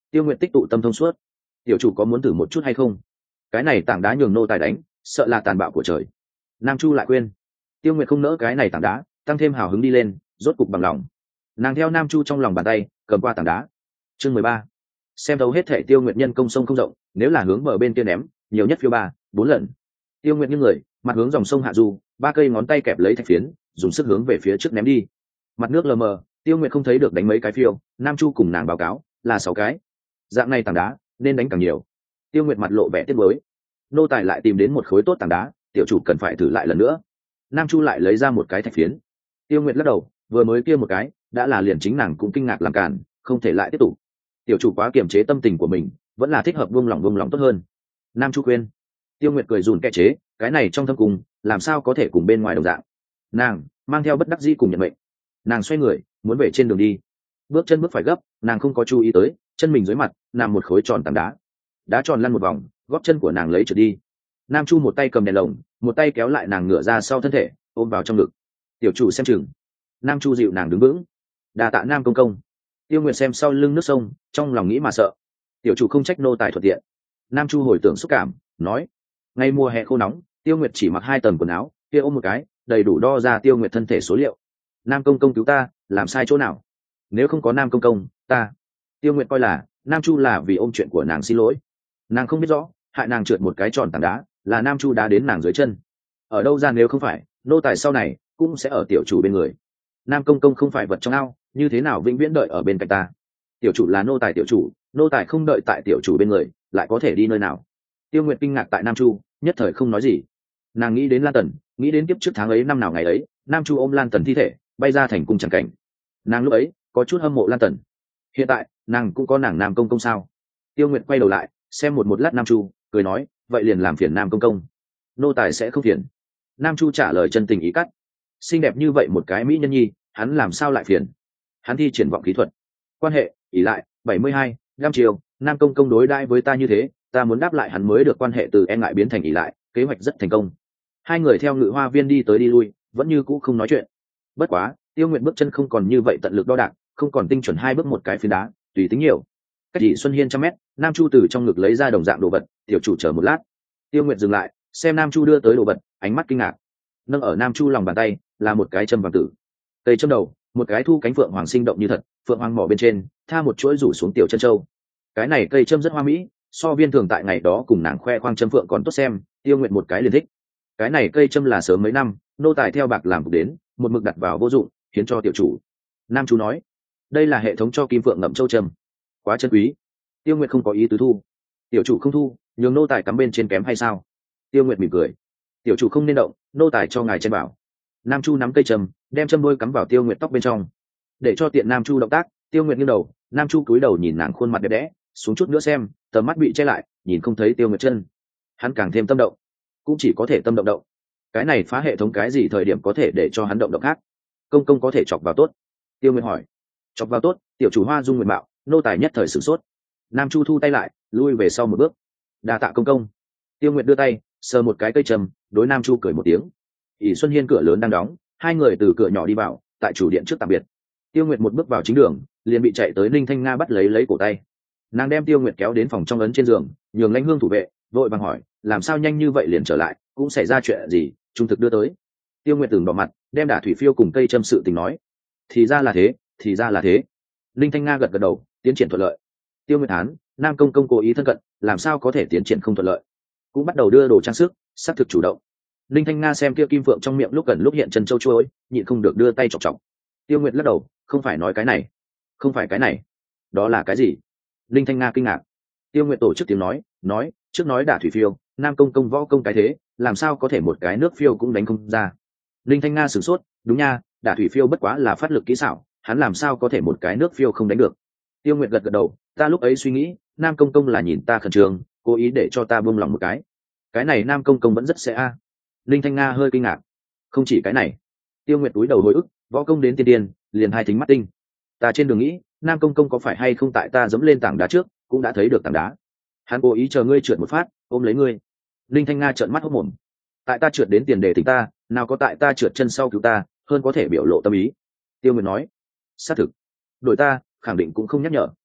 Tiêu Nguyệt tích tụ tâm thông suốt. Tiểu chủ có muốn thử một chút hay không? Cái này tảng đá nhường nô tài đánh, sợ là tàn bạo của trời. Nam Chu lại khuyên. Tiêu Nguyệt không nỡ cái này tảng đá, tăng thêm hào hứng đi lên, rốt cục bằng lòng. Nàng theo Nam Chu trong lòng bàn tay, cầm qua tảng đá. Chương 13. Xem đấu hết thể Tiêu Nguyệt nhân công sông không rộng, nếu là hướng bờ bên kia ném, nhiều nhất phiêu 3-4 lần. Tiêu Nguyệt như người, mặt hướng dòng sông hạ du, 3 cây ngón tay kẹp lấy thạch phiến, dùng sức hướng về phía trước ném đi. Mặt nước lờ mờ, Tiêu Nguyệt không thấy được đánh mấy cái phiêu, Nam Chu cùng nàng báo cáo là 6 cái. Dạng này tảng đá nên đánh càng nhiều. Tiêu Nguyệt mặt lộ vẻ tiếc nuối. Nô tài lại tìm đến một khối tốt tảng đá, tiểu chủ cần phải thử lại lần nữa. Nam Chu lại lấy ra một cái thạch phiến. Tiêu Nguyệt lắc đầu, vừa mới kia một cái đã là liền chính nàng cũng kinh ngạc làm cản, không thể lại tiếp tục. Tiểu chủ quá kiềm chế tâm tình của mình, vẫn là thích hợp buông lỏng tốt hơn. Nam Chu khuyên. Tiêu Nguyệt cười rủn kẽ chế, cái này trong thâm cung làm sao có thể cùng bên ngoài đồng dạng. Nàng mang theo bất đắc dĩ cùng nhận mệnh. Nàng xoay người muốn về trên đường đi, bước chân bước phải gấp, nàng không có chú ý tới chân mình dưới mặt nằm một khối tròn tảng đá. Đá tròn lăn một vòng, gót chân của nàng lấy trượt đi. Nam Chu một tay cầm đèn lồng, một tay kéo lại nàng ngửa ra sau thân thể, ôm vào trong ngực. Tiểu chủ xem chừng. Nam Chu dịu nàng đứng vững. Đà tạ Nam công công. Tiêu Nguyệt xem sau lưng nước sông, trong lòng nghĩ mà sợ. Tiểu chủ không trách nô tài thuận tiện. Nam Chu hồi tưởng xúc cảm, nói: ngay mùa hè khô nóng, Tiêu Nguyệt chỉ mặc 2 tầng quần áo, kia ôm một cái, đầy đủ đo ra Tiêu Nguyệt thân thể số liệu. Nam công công cứu ta, làm sai chỗ nào? Nếu không có Nam công công, ta. Tiêu Nguyệt coi là Nam Chu là vì ôm chuyện của nàng xin lỗi. Nàng không biết rõ, hại nàng trượt một cái tròn tảng đá, là Nam Chu đá đến nàng dưới chân. Ở đâu ra nếu không phải, nô tài sau này cũng sẽ ở tiểu chủ bên người. Nam công công không phải vật trong ao, như thế nào vĩnh viễn đợi ở bên cạnh ta? Tiểu chủ là nô tài tiểu chủ, nô tài không đợi tại tiểu chủ bên người, lại có thể đi nơi nào? Tiêu Nguyệt kinh ngạc tại Nam Chu, nhất thời không nói gì. Nàng nghĩ đến Lan Tần, nghĩ đến kiếp trước tháng ấy năm nào ngày ấy, Nam Chu ôm Lan Tần thi thể bay ra thành cung chẳng cảnh. Nàng lúc ấy có chút hâm mộ Lan Tần. Hiện tại nàng cũng có nàng Nam công công sao? Tiêu Nguyệt quay đầu lại xem một lát Nam Chu, cười nói: vậy liền làm phiền Nam công công. Nô tài sẽ không phiền. Nam Chu trả lời chân tình ý cắt. Xinh đẹp như vậy một cái mỹ nhân nhi, hắn làm sao lại phiền? Hắn thi triển vọng kỹ thuật. Quan hệ ỷ lại 72, 5 chiều, Nam công công đối đãi với ta như thế, ta muốn đáp lại hắn mới được. Quan hệ từ e ngại biến thành ỷ lại, kế hoạch rất thành công. Hai người theo Ngự Hoa Viên đi tới đi lui, vẫn như cũ không nói chuyện. Bất quá Tiêu Nguyệt bước chân không còn như vậy tận lực đo đạc, không còn tinh chuẩn 2 bước một cái phiến đá, tùy tính nhiều. Cách Thị Xuân Hiên 100 mét, Nam Chu từ trong ngực lấy ra đồng dạng đồ vật. Tiểu chủ chờ một lát. Tiêu Nguyệt dừng lại, xem Nam Chu đưa tới đồ vật, ánh mắt kinh ngạc. Nâng ở Nam Chu lòng bàn tay là một cái châm vàng tử. Cây châm đầu, một cái thu cánh phượng hoàng sinh động như thật, phượng hoàng mỏ bên trên tha một chuỗi rủ xuống tiểu chân châu. Cái này cây châm rất hoa mỹ, so viên thường tại ngày đó cùng nàng khoe khoang châm phượng còn tốt xem. Tiêu Nguyệt một cái liền thích. Cái này cây châm là sớm mấy năm nô tài theo bạc làm đến, một mực đặt vào vô dụng, hiến cho tiểu chủ. Nam Chu nói: đây là hệ thống cho kim phượng ngậm châu châm, quá chân quý. Tiêu Nguyệt không có ý tứ thu. Tiểu chủ không thu, nhường nô tài cắm bên trên kém hay sao? Tiêu Nguyệt mỉm cười: tiểu chủ không nên động, nô tài cho ngài chen bảo. Nam Chu nắm cây châm, đem châm đôi cắm vào Tiêu Nguyệt tóc bên trong. Để cho tiện Nam Chu động tác, Tiêu Nguyệt nghiêng đầu, Nam Chu cúi đầu nhìn nàng khuôn mặt đẹp đẽ, xuống chút nữa xem, tầm mắt bị che lại, nhìn không thấy Tiêu Nguyệt chân. Hắn càng thêm tâm động, cũng chỉ có thể tâm động động. Cái này phá hệ thống cái gì thời điểm có thể để cho hắn động động khác? Công công có thể chọc vào tốt? Tiêu Nguyệt hỏi. Chọc vào tốt? Tiểu chủ Hoa Dung nguyện mạo, nô tài nhất thời sửng sốt. Nam Chu thu tay lại, lui về sau một bước. Đa tạ công công. Tiêu Nguyệt đưa tay sờ một cái cây trầm, đối Nam Chu cười một tiếng. ỷ Xuân Hiên cửa lớn đang đóng, hai người từ cửa nhỏ đi vào, tại chủ điện trước tạm biệt. Tiêu Nguyệt một bước vào chính đường, liền bị chạy tới Ninh Thanh Nga bắt lấy cổ tay. Nàng đem Tiêu Nguyệt kéo đến phòng trong ấn trên giường, nhường Lãnh Hương thủ vệ, vội vàng hỏi: làm sao nhanh như vậy liền trở lại, cũng xảy ra chuyện gì? Trung thực đưa tới. Tiêu Nguyệt từng đỏ mặt, đem Đả Thủy Phiêu cùng cây châm sự tình nói. Thì ra là thế, thì ra là thế. Ninh Thanh Nga gật gật đầu, tiến triển thuận lợi. Tiêu Nguyệt thán: Nam công công cố ý thân cận, làm sao có thể tiến triển không thuận lợi? Cũng bắt đầu đưa đồ trang sức, xác thực chủ động. Ninh Thanh Nga xem kia kim phượng trong miệng lúc gần lúc hiện chân châu chuối, nhịn không được đưa tay chọc chọc. Tiêu Nguyệt lắc đầu: không phải nói cái này, không phải cái này. Đó là cái gì? Ninh Thanh Nga kinh ngạc. Tiêu Nguyệt tổ chức tiếng nói trước nói Đả Thủy Phiêu, Nam công công võ công cái thế, làm sao có thể một cái nước phiêu cũng đánh không ra? Ninh Thanh Nga sửng sốt: đúng nha, Đả Thủy Phiêu bất quá là phát lực kỹ xảo, hắn làm sao có thể một cái nước phiêu không đánh được? Tiêu Nguyệt gật gật đầu: ta lúc ấy suy nghĩ, Nam công công là nhìn ta khẩn trương, cố ý để cho ta buông lòng một cái. Cái này Nam công công vẫn rất sẽ a. Ninh Thanh Nga hơi kinh ngạc. Không chỉ cái này. Tiêu Nguyệt túi đầu hồi ức, võ công đến tiên điên, liền hai thính mắt tinh. Ta trên đường nghĩ, Nam công công có phải hay không tại ta dẫm lên tảng đá trước, cũng đã thấy được tảng đá. Hắn cố ý chờ ngươi trượt một phát, ôm lấy ngươi. Ninh Thanh Nga trợn mắt hốt mồm. Tại ta trượt đến tiền đề tỉnh ta, nào có tại ta trượt chân sau cứu ta, hơn có thể biểu lộ tâm ý. Tiêu Nguyệt nói. Xác thực. Đội ta, khẳng định cũng không nhắc nhở.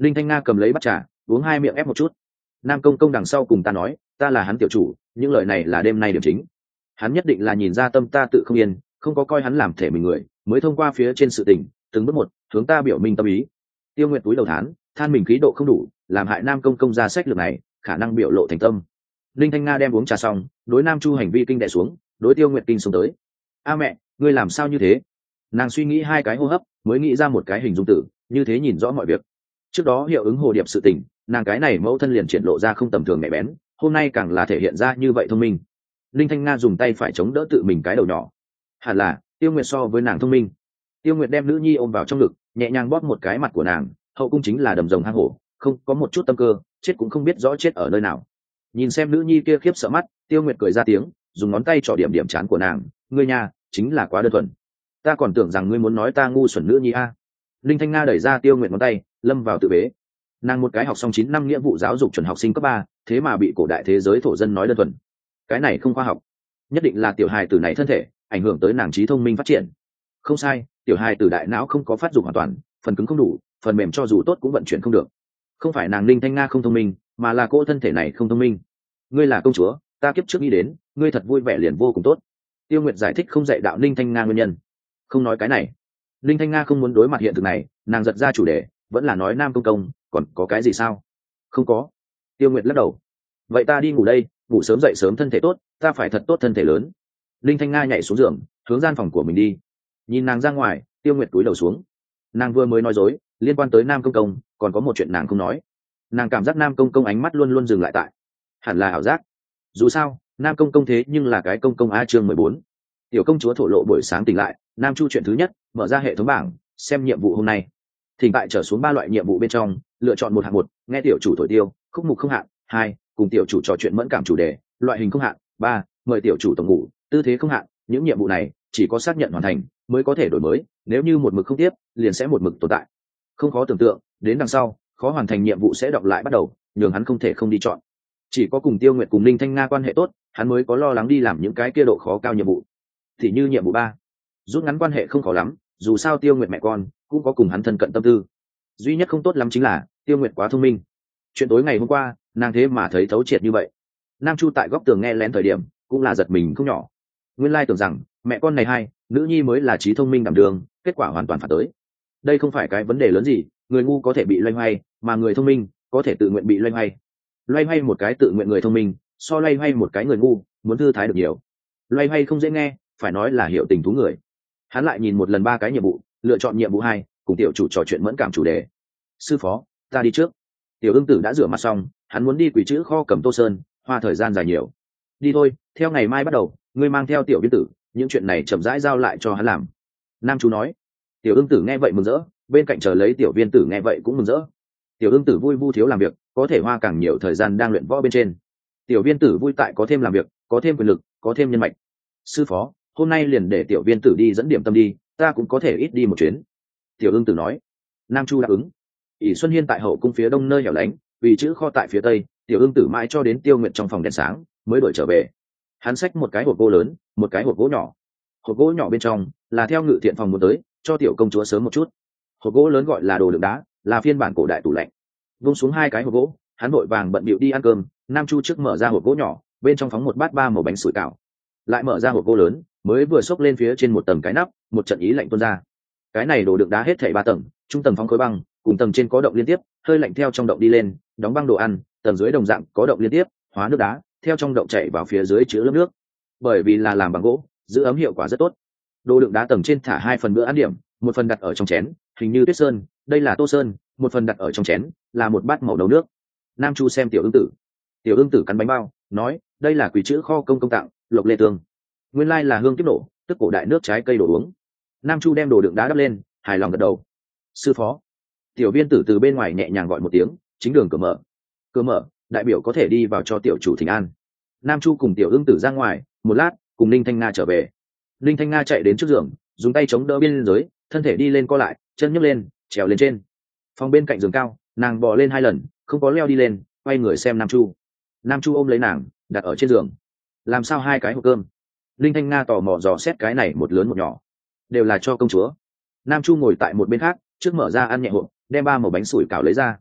Linh Thanh Nga cầm lấy bát trà uống hai miệng ép một chút. Nam công công đằng sau cùng ta nói ta là hắn tiểu chủ, những lời này là đêm nay điểm chính. Hắn nhất định là nhìn ra tâm ta tự không yên, không có coi hắn làm thể mình người, mới thông qua phía trên sự tình từng bước một hướng ta biểu minh tâm ý. Tiêu Nguyệt túi đầu than mình khí độ không đủ, làm hại Nam công công ra sách lược này khả năng biểu lộ thành tâm. Linh Thanh Nga đem uống trà xong, đối Nam Chu hành vi kinh đè xuống, đối Tiêu Nguyệt kinh xuống tới. A mẹ, ngươi làm sao như thế? Nàng suy nghĩ hai cái hô hấp mới nghĩ ra một cái hình dung tử, như thế nhìn rõ mọi việc. Trước đó hiệu ứng hồ điệp sự tình, nàng cái này mẫu thân liền triển lộ ra không tầm thường nhạy bén, hôm nay càng là thể hiện ra như vậy thông minh. Linh Thanh Nga dùng tay phải chống đỡ tự mình cái đầu nhỏ. Hẳn là Tiêu Nguyệt so với nàng thông minh. Tiêu Nguyệt đem nữ nhi ôm vào trong ngực, nhẹ nhàng bóp một cái mặt của nàng. Hậu cung chính là đầm rồng hang hổ, không có một chút tâm cơ, chết cũng không biết rõ chết ở nơi nào. Nhìn xem nữ nhi kia khiếp sợ mắt, Tiêu Nguyệt cười ra tiếng, dùng ngón tay trỏ điểm điểm trán của nàng. Ngươi nha, chính là quá đơn thuần. Ta còn tưởng rằng ngươi muốn nói ta ngu xuẩn nữ nhi a. Linh Thanh Nga đẩy ra Tiêu Nguyệt ngón tay, lâm vào tự bế. Nàng một cái học xong 9 năm nghĩa vụ giáo dục chuẩn học sinh cấp 3, thế mà bị cổ đại thế giới thổ dân nói đơn thuần. Cái này không khoa học. Nhất định là tiểu hài tử này thân thể ảnh hưởng tới nàng trí thông minh phát triển. Không sai, tiểu hài tử đại não không có phát dục hoàn toàn, phần cứng không đủ, phần mềm cho dù tốt cũng vận chuyển không được. Không phải nàng Linh Thanh Nga không thông minh, mà là cô thân thể này không thông minh. Ngươi là công chúa, ta kiếp trước nghĩ đến ngươi thật vui vẻ liền vô cùng tốt. Tiêu Nguyệt giải thích không dạy đạo Linh Thanh Nga nguyên nhân. Không nói cái này, Linh Thanh Nga không muốn đối mặt hiện thực này, nàng giật ra chủ đề, vẫn là nói Nam công công, còn có cái gì sao? Không có. Tiêu Nguyệt lắc đầu. Vậy ta đi ngủ đây, ngủ sớm dậy sớm thân thể tốt, ta phải thật tốt thân thể lớn. Linh Thanh Nga nhảy xuống giường, hướng gian phòng của mình đi. Nhìn nàng ra ngoài, Tiêu Nguyệt cúi đầu xuống. Nàng vừa mới nói dối, liên quan tới Nam công công, còn có một chuyện nàng không nói. Nàng cảm giác Nam công công ánh mắt luôn luôn dừng lại tại, hẳn là ảo giác. Dù sao, Nam công công thế nhưng là cái công công a chương 14. Tiểu công chúa thổ lộ buổi sáng tỉnh lại, Nam Chu chuyện thứ nhất, mở ra hệ thống bảng, xem nhiệm vụ hôm nay. Thỉnh tại trở xuống 3 loại nhiệm vụ bên trong, lựa chọn một hạng một, nghe tiểu chủ thổi tiêu, khúc mục không hạn. 2, cùng tiểu chủ trò chuyện mẫn cảm chủ đề, loại hình không hạn. 3, mời tiểu chủ tổng ngủ, tư thế không hạn. Những nhiệm vụ này chỉ có xác nhận hoàn thành mới có thể đổi mới, nếu như một mực không tiếp, liền sẽ một mực tồn tại. Không khó tưởng tượng, đến đằng sau, khó hoàn thành nhiệm vụ sẽ đọc lại bắt đầu, nhường hắn không thể không đi chọn. Chỉ có cùng Tiêu Nguyệt cùng Linh Thanh Nga quan hệ tốt, hắn mới có lo lắng đi làm những cái kia độ khó cao nhiệm vụ. Thì như nhiệm vụ 3, rút ngắn quan hệ không khó lắm, dù sao Tiêu Nguyệt mẹ con cũng có cùng hắn thân cận tâm tư. Duy nhất không tốt lắm chính là Tiêu Nguyệt quá thông minh. Chuyện tối ngày hôm qua, nàng thế mà thấy thấu triệt như vậy. Nam Chu tại góc tường nghe lén thời điểm, cũng là giật mình không nhỏ. Nguyên lai tưởng rằng mẹ con này hai, nữ nhi mới là trí thông minh đảm đường, kết quả hoàn toàn phản tới. Đây không phải cái vấn đề lớn gì, người ngu có thể bị loay hoay, mà người thông minh có thể tự nguyện bị loay hoay. Loay hoay một cái tự nguyện người thông minh, so loay hoay một cái người ngu, muốn thư thái được nhiều. Loay hoay không dễ nghe, phải nói là hiểu tình thú người. Hắn lại nhìn một lần 3 cái nhiệm vụ, lựa chọn nhiệm vụ 2, cùng tiểu chủ trò chuyện mẫn cảm chủ đề. Sư phó, ta đi trước. Tiểu Ưng Tử đã rửa mặt xong, hắn muốn đi quỷ chữ kho cầm Tô Sơn, hoa thời gian dài nhiều. Đi thôi, theo ngày mai bắt đầu, ngươi mang theo tiểu viên tử, những chuyện này chậm rãi giao lại cho hắn làm. Nam Chú nói. Tiểu Ưng Tử nghe vậy mừng rỡ, bên cạnh chờ lấy tiểu viên tử nghe vậy cũng mừng rỡ. Tiểu Ưng Tử vui vu thiếu làm việc, có thể hoa càng nhiều thời gian đang luyện võ bên trên. Tiểu viên tử vui tại có thêm làm việc, có thêm quyền lực, có thêm nhân mạch. Sư phó, hôm nay liền để tiểu viên tử đi dẫn điểm tâm đi, ta cũng có thể ít đi một chuyến. Tiểu Ưng Tử nói. Nam Chu đáp ứng. ỷ Xuân Hiên tại hậu cung phía đông nơi hẻo lánh, vì chữ kho tại phía tây, Tiểu Ưng Tử mãi cho đến Tiêu Nguyệt trong phòng đèn sáng mới đổi trở về. Hắn xách một cái hộp gỗ lớn, một cái hộp gỗ nhỏ. Hộp gỗ nhỏ bên trong là theo Ngự Thiện phòng muốn tới, cho tiểu công chúa sớm một chút. Hộp gỗ lớn gọi là đồ đựng đá, là phiên bản cổ đại tủ lạnh. Vung xuống 2 cái hộp gỗ, hắn vội vàng bận bịu đi ăn cơm. Nam Chu trước mở ra hộp gỗ nhỏ, bên trong phóng một bát 3 màu bánh sủi cảo. Lại mở ra hộp gỗ lớn, mới vừa xốc lên phía trên một tầng cái nắp, một trận ý lạnh tuôn ra. Cái này đồ đựng đá hết thảy 3 tầng, trung tầng phóng khối băng, cùng tầng trên có động liên tiếp, hơi lạnh theo trong động đi lên, đóng băng đồ ăn, tầng dưới đồng dạng có động liên tiếp, hóa nước đá, theo trong động chảy vào phía dưới chứa lớp nước. Bởi vì là làm bằng gỗ, giữ ấm hiệu quả rất tốt. Đồ đựng đá tầng trên thả 2 phần bữa ăn điểm, một phần đặt ở trong chén, hình như tuyết sơn, đây là tô sơn, một phần đặt ở trong chén, là một bát màu nấu nước. Nam Chu xem Tiểu Ưng Tử. Tiểu Ưng Tử cắn bánh bao, nói, đây là quỷ chữ kho công công tặng, lộc lê tương. Nguyên lai là hương kiếp nổ, tức cổ đại nước trái cây đổ uống. Nam Chu đem đồ đựng đá đắp lên, hài lòng gật đầu. Sư phó. Tiểu viên tử từ bên ngoài nhẹ nhàng gọi một tiếng, chính đường cửa mở. Cửa mở, đại biểu có thể đi vào cho tiểu chủ thỉnh an. Nam Chu cùng Tiểu Ưng Tử ra ngoài, một lát, cùng Ninh Thanh Nga trở về. Ninh Thanh Nga chạy đến trước giường, dùng tay chống đỡ biên giới, thân thể đi lên co lại, chân nhấc lên, trèo lên trên. Phòng bên cạnh giường cao, nàng bò lên 2 lần, không có leo đi lên, quay người xem Nam Chu. Nam Chu ôm lấy nàng, đặt ở trên giường. Làm sao 2 cái hộp cơm? Ninh Thanh Nga tò mò dò xét cái này một lớn một nhỏ, đều là cho công chúa. Nam Chu ngồi tại một bên khác, trước mở ra ăn nhẹ hộp, đem 3 mẩu bánh sủi cảo lấy ra.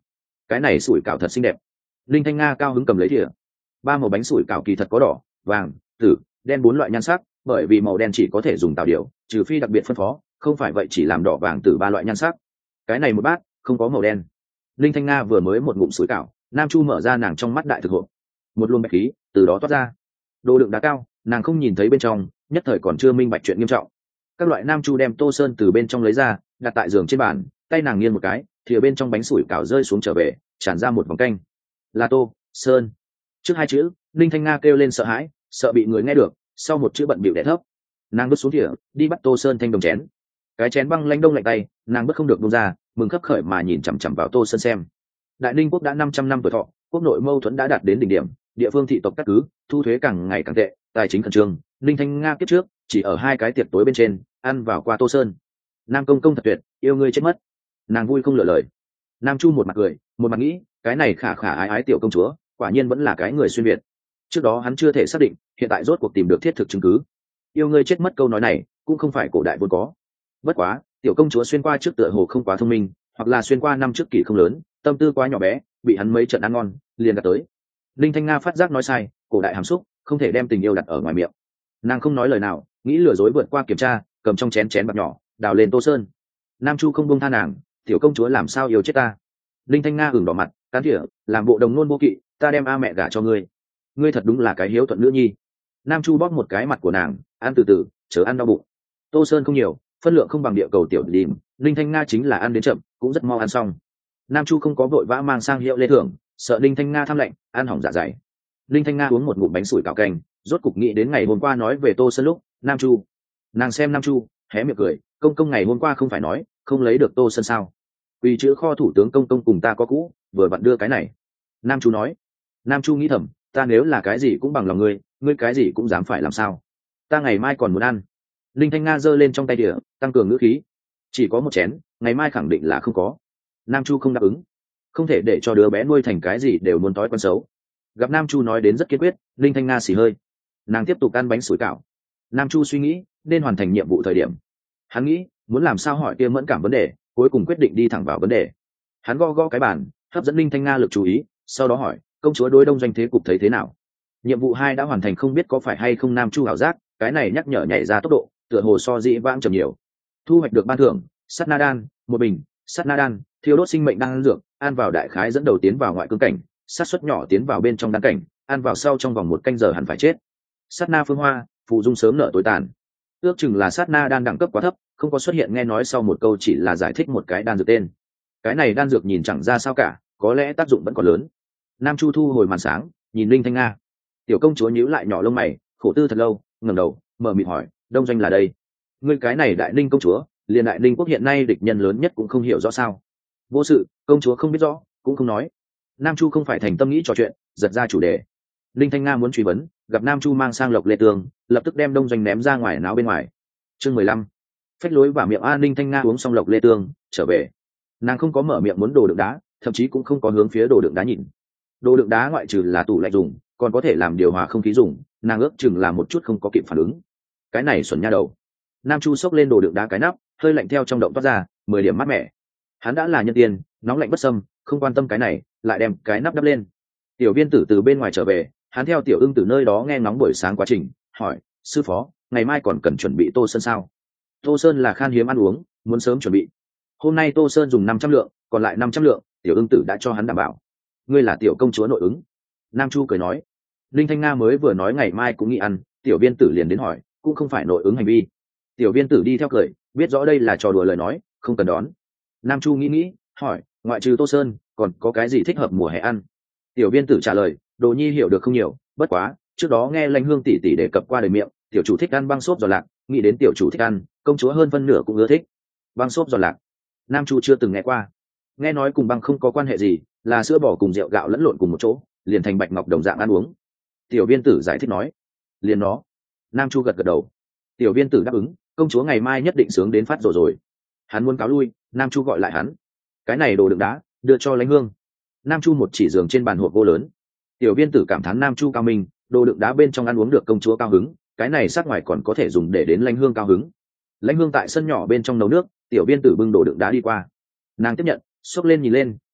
cái này sủi cảo thật xinh đẹp. Linh Thanh Nga cao hứng cầm lấy thìa. Ba màu bánh sủi cảo kỳ thật có đỏ, vàng, tử, đen 4 loại nhan sắc, bởi vì màu đen chỉ có thể dùng tạo điều, trừ phi đặc biệt phân phó, không phải vậy chỉ làm đỏ vàng tử 3 loại nhan sắc. Cái này một bát không có màu đen. Linh Thanh Nga vừa mới một ngụm sủi cảo, Nam Chu mở ra nàng trong mắt đại thực hộp, một luồng bạch khí từ đó toát ra. Đồ đựng đá cao, nàng không nhìn thấy bên trong, nhất thời còn chưa minh bạch chuyện nghiêm trọng. Các loại Nam Chu đem tô sơn từ bên trong lấy ra, đặt tại giường trên bàn, tay nàng nghiêng một cái, thìa bên trong bánh sủi cảo rơi xuống trở về, tràn ra một vòng canh. Là tô sơn. Trước 2 chữ, Linh Thanh Nga kêu lên sợ hãi, sợ bị người nghe được, sau một chữ bận bịu đè thấp. Nàng bước xuống thìa, đi bắt tô sơn thanh đồng chén. Cái chén băng lanh đông lạnh tay, nàng bước không được buông ra, mừng khấp khởi mà nhìn chằm chằm vào tô sơn xem. Đại Ninh quốc đã 500 năm tuổi thọ, quốc nội mâu thuẫn đã đạt đến đỉnh điểm, địa phương thị tộc cắt cứ, thu thuế càng ngày càng tệ, tài chính khẩn trương. Linh Thanh Nga kiếp trước chỉ ở 2 cái tiệc tối bên trên ăn vào qua tô sơn. Nam công công thật tuyệt, yêu ngươi chết mất. Nàng vui không lựa lời. Nam Chu một mặt cười, một mặt nghĩ, cái này khả khả ái ái tiểu công chúa, quả nhiên vẫn là cái người xuyên việt. Trước đó hắn chưa thể xác định, hiện tại rốt cuộc tìm được thiết thực chứng cứ. Yêu ngươi chết mất câu nói này cũng không phải cổ đại vốn có. Bất quá, tiểu công chúa xuyên qua trước tựa hồ không quá thông minh, hoặc là xuyên qua năm trước kỷ không lớn, tâm tư quá nhỏ bé, bị hắn mấy trận ăn ngon liền gạt tới. Linh Thanh Nga phát giác nói sai, cổ đại hàm xúc, không thể đem tình yêu đặt ở ngoài miệng. Nàng không nói lời nào, nghĩ lừa dối vượt qua kiểm tra, cầm trong chén bạc nhỏ đào lên tô sơn. Nam Chu không buông tha nàng, tiểu công chúa làm sao yêu chết ta. Linh Thanh Nga ửng đỏ mặt, cán thỉa, làm bộ đồng nôn vô kỵ, ta đem a mẹ gả cho ngươi. Ngươi thật đúng là cái hiếu thuận nữ nhi. Nam Chu bóp một cái mặt của nàng, ăn từ từ, chớ ăn đau bụng. Tô sơn không nhiều, phân lượng không bằng địa cầu tiểu đìm. Linh Thanh Nga chính là ăn đến chậm, cũng rất mau ăn xong. Nam Chu không có vội vã mang sang hiệu lễ thưởng, sợ Linh Thanh Nga tham lệnh, ăn hỏng dạ dày. Linh Thanh Nga uống một ngụm bánh sủi cảo canh, rốt cục nghĩ đến ngày hôm qua nói về tô sơn lúc. Nam Chu, nàng xem Nam Chu hé miệng cười, công công ngày hôm qua không phải nói không lấy được tô sơn sao? Vì chữ kho thủ tướng công công cùng ta có cũ, vừa vặn đưa cái này. Nam Chu nói. Nam Chu nghĩ thầm, ta nếu là cái gì cũng bằng lòng ngươi, ngươi cái gì cũng dám phải làm sao? Ta ngày mai còn muốn ăn. Linh Thanh Nga giơ lên trong tay đĩa, tăng cường ngữ khí. Chỉ có một chén, ngày mai khẳng định là không có. Nam Chu không đáp ứng, không thể để cho đứa bé nuôi thành cái gì đều muốn tối con xấu. Gặp Nam Chu nói đến rất kiên quyết, Linh Thanh Nga xì hơi. Nàng tiếp tục ăn bánh sủi cảo. Nam Chu suy nghĩ nên hoàn thành nhiệm vụ thời điểm. Hắn nghĩ muốn làm sao hỏi kia mẫn cảm vấn đề, cuối cùng quyết định đi thẳng vào vấn đề. Hắn gõ gõ cái bàn, hấp dẫn Linh Thanh Nga lực chú ý, sau đó hỏi, công chúa đối đông doanh thế cục thấy thế nào? Nhiệm vụ 2 đã hoàn thành, không biết có phải hay không Nam Chu ảo giác, cái này nhắc nhở nhảy ra tốc độ, tựa hồ so dĩ vãng chậm nhiều. Thu hoạch được ban thưởng, sắt na đan, một bình, sắt na đan, thiêu đốt sinh mệnh đan dược, ăn vào đại khái dẫn đầu tiến vào ngoại cương cảnh, sát suất nhỏ tiến vào bên trong đan cảnh, ăn vào sau trong vòng 1 canh giờ hẳn phải chết. Sát na phương hoa, phụ dung sớm nợ tối tàn. Ước chừng là sát na đan đẳng cấp quá thấp, không có xuất hiện nghe nói sau một câu chỉ là giải thích một cái đan dược tên. Cái này đan dược nhìn chẳng ra sao cả, có lẽ tác dụng vẫn còn lớn. Nam Chu thu hồi màn sáng, nhìn Linh Thanh Nga. Tiểu công chúa nhíu lại nhỏ lông mày, khổ tư thật lâu, ngẩng đầu, mở miệng hỏi, đông doanh là đây? Ngươi cái này Đại Ninh công chúa, liền Đại Ninh quốc hiện nay địch nhân lớn nhất cũng không hiểu rõ sao? Vô sự, công chúa không biết rõ, cũng không nói. Nam Chu không phải thành tâm nghĩ trò chuyện, giật ra chủ đề. Linh Thanh Nga muốn truy vấn, gặp Nam Chu mang sang lộc lê tường, lập tức đem đông doanh ném ra ngoài náo bên ngoài. Chương 15. Phách lối và miệng Linh Thanh Nga uống xong lộc lê tương, trở về. Nàng không có mở miệng muốn đồ đựng đá, thậm chí cũng không có hướng phía đồ đựng đá nhìn. Đồ đựng đá ngoại trừ là tủ lạnh dùng, còn có thể làm điều hòa không khí dùng, nàng ước chừng là một chút không có kịp phản ứng. Cái này xuẩn nha đầu. Nam Chu xốc lên đồ đựng đá cái nắp, hơi lạnh theo trong động toát ra, 10 điểm mát mẻ. Hắn đã là nhân tiên, nóng lạnh bất xâm, không quan tâm cái này, lại đem cái nắp đắp lên. Tiểu Viên Tử từ bên ngoài trở về, hắn theo Tiểu Ưng từ nơi đó nghe ngóng buổi sáng quá trình, hỏi, sư phó, ngày mai còn cần chuẩn bị tô sơn sao? Tô sơn là khan hiếm ăn uống, muốn sớm chuẩn bị. Hôm nay tô sơn dùng 500 lượng, còn lại 500 lượng, Tiểu Ưng Tử đã cho hắn đảm bảo. Ngươi là tiểu công chúa nội ứng. Nam Chu cười nói. Linh Thanh Nga mới vừa nói ngày mai cũng nghĩ ăn, Tiểu Viên Tử liền đến hỏi, cũng không phải nội ứng hành vi. Tiểu Viên Tử đi theo cười, biết rõ đây là trò đùa lời nói, không cần đón. Nam Chu nghĩ, hỏi, ngoại trừ tô sơn, còn có cái gì thích hợp mùa hè ăn? Tiểu Viên Tử trả lời, Đồ Nhi hiểu được không nhiều, bất quá, trước đó nghe Lãnh Hương tỷ tỷ đề cập qua đời miệng, tiểu chủ thích ăn băng xốp giò lạc, nghĩ đến tiểu chủ thích ăn, công chúa hơn phân nửa cũng ưa thích. Băng xốp giò lạc. Nam Chu chưa từng nghe qua. Nghe nói cùng băng không có quan hệ gì, là sữa bò cùng rượu gạo lẫn lộn cùng một chỗ, liền thành bạch ngọc đồng dạng ăn uống. Tiểu Viên Tử giải thích nói, liền nó. Nam Chu gật gật đầu. Tiểu Viên Tử đáp ứng, công chúa ngày mai nhất định sướng đến phát rồi. Hắn muốn cáo lui, Nam Chu gọi lại hắn. Cái này đồ đựng đá, đưa cho Lãnh Hương. Nam Chu một chỉ giường trên bàn hộp gỗ lớn. Tiểu Viên Tử cảm thán Nam Chu cao minh, đồ đựng đá bên trong ăn uống được công chúa cao hứng, cái này sát ngoài còn có thể dùng để đến Lãnh Hương cao hứng. Lãnh Hương tại sân nhỏ bên trong nấu nước, Tiểu Viên Tử bưng đồ đựng đá đi qua. Nàng tiếp nhận, xốc lên nhìn lên,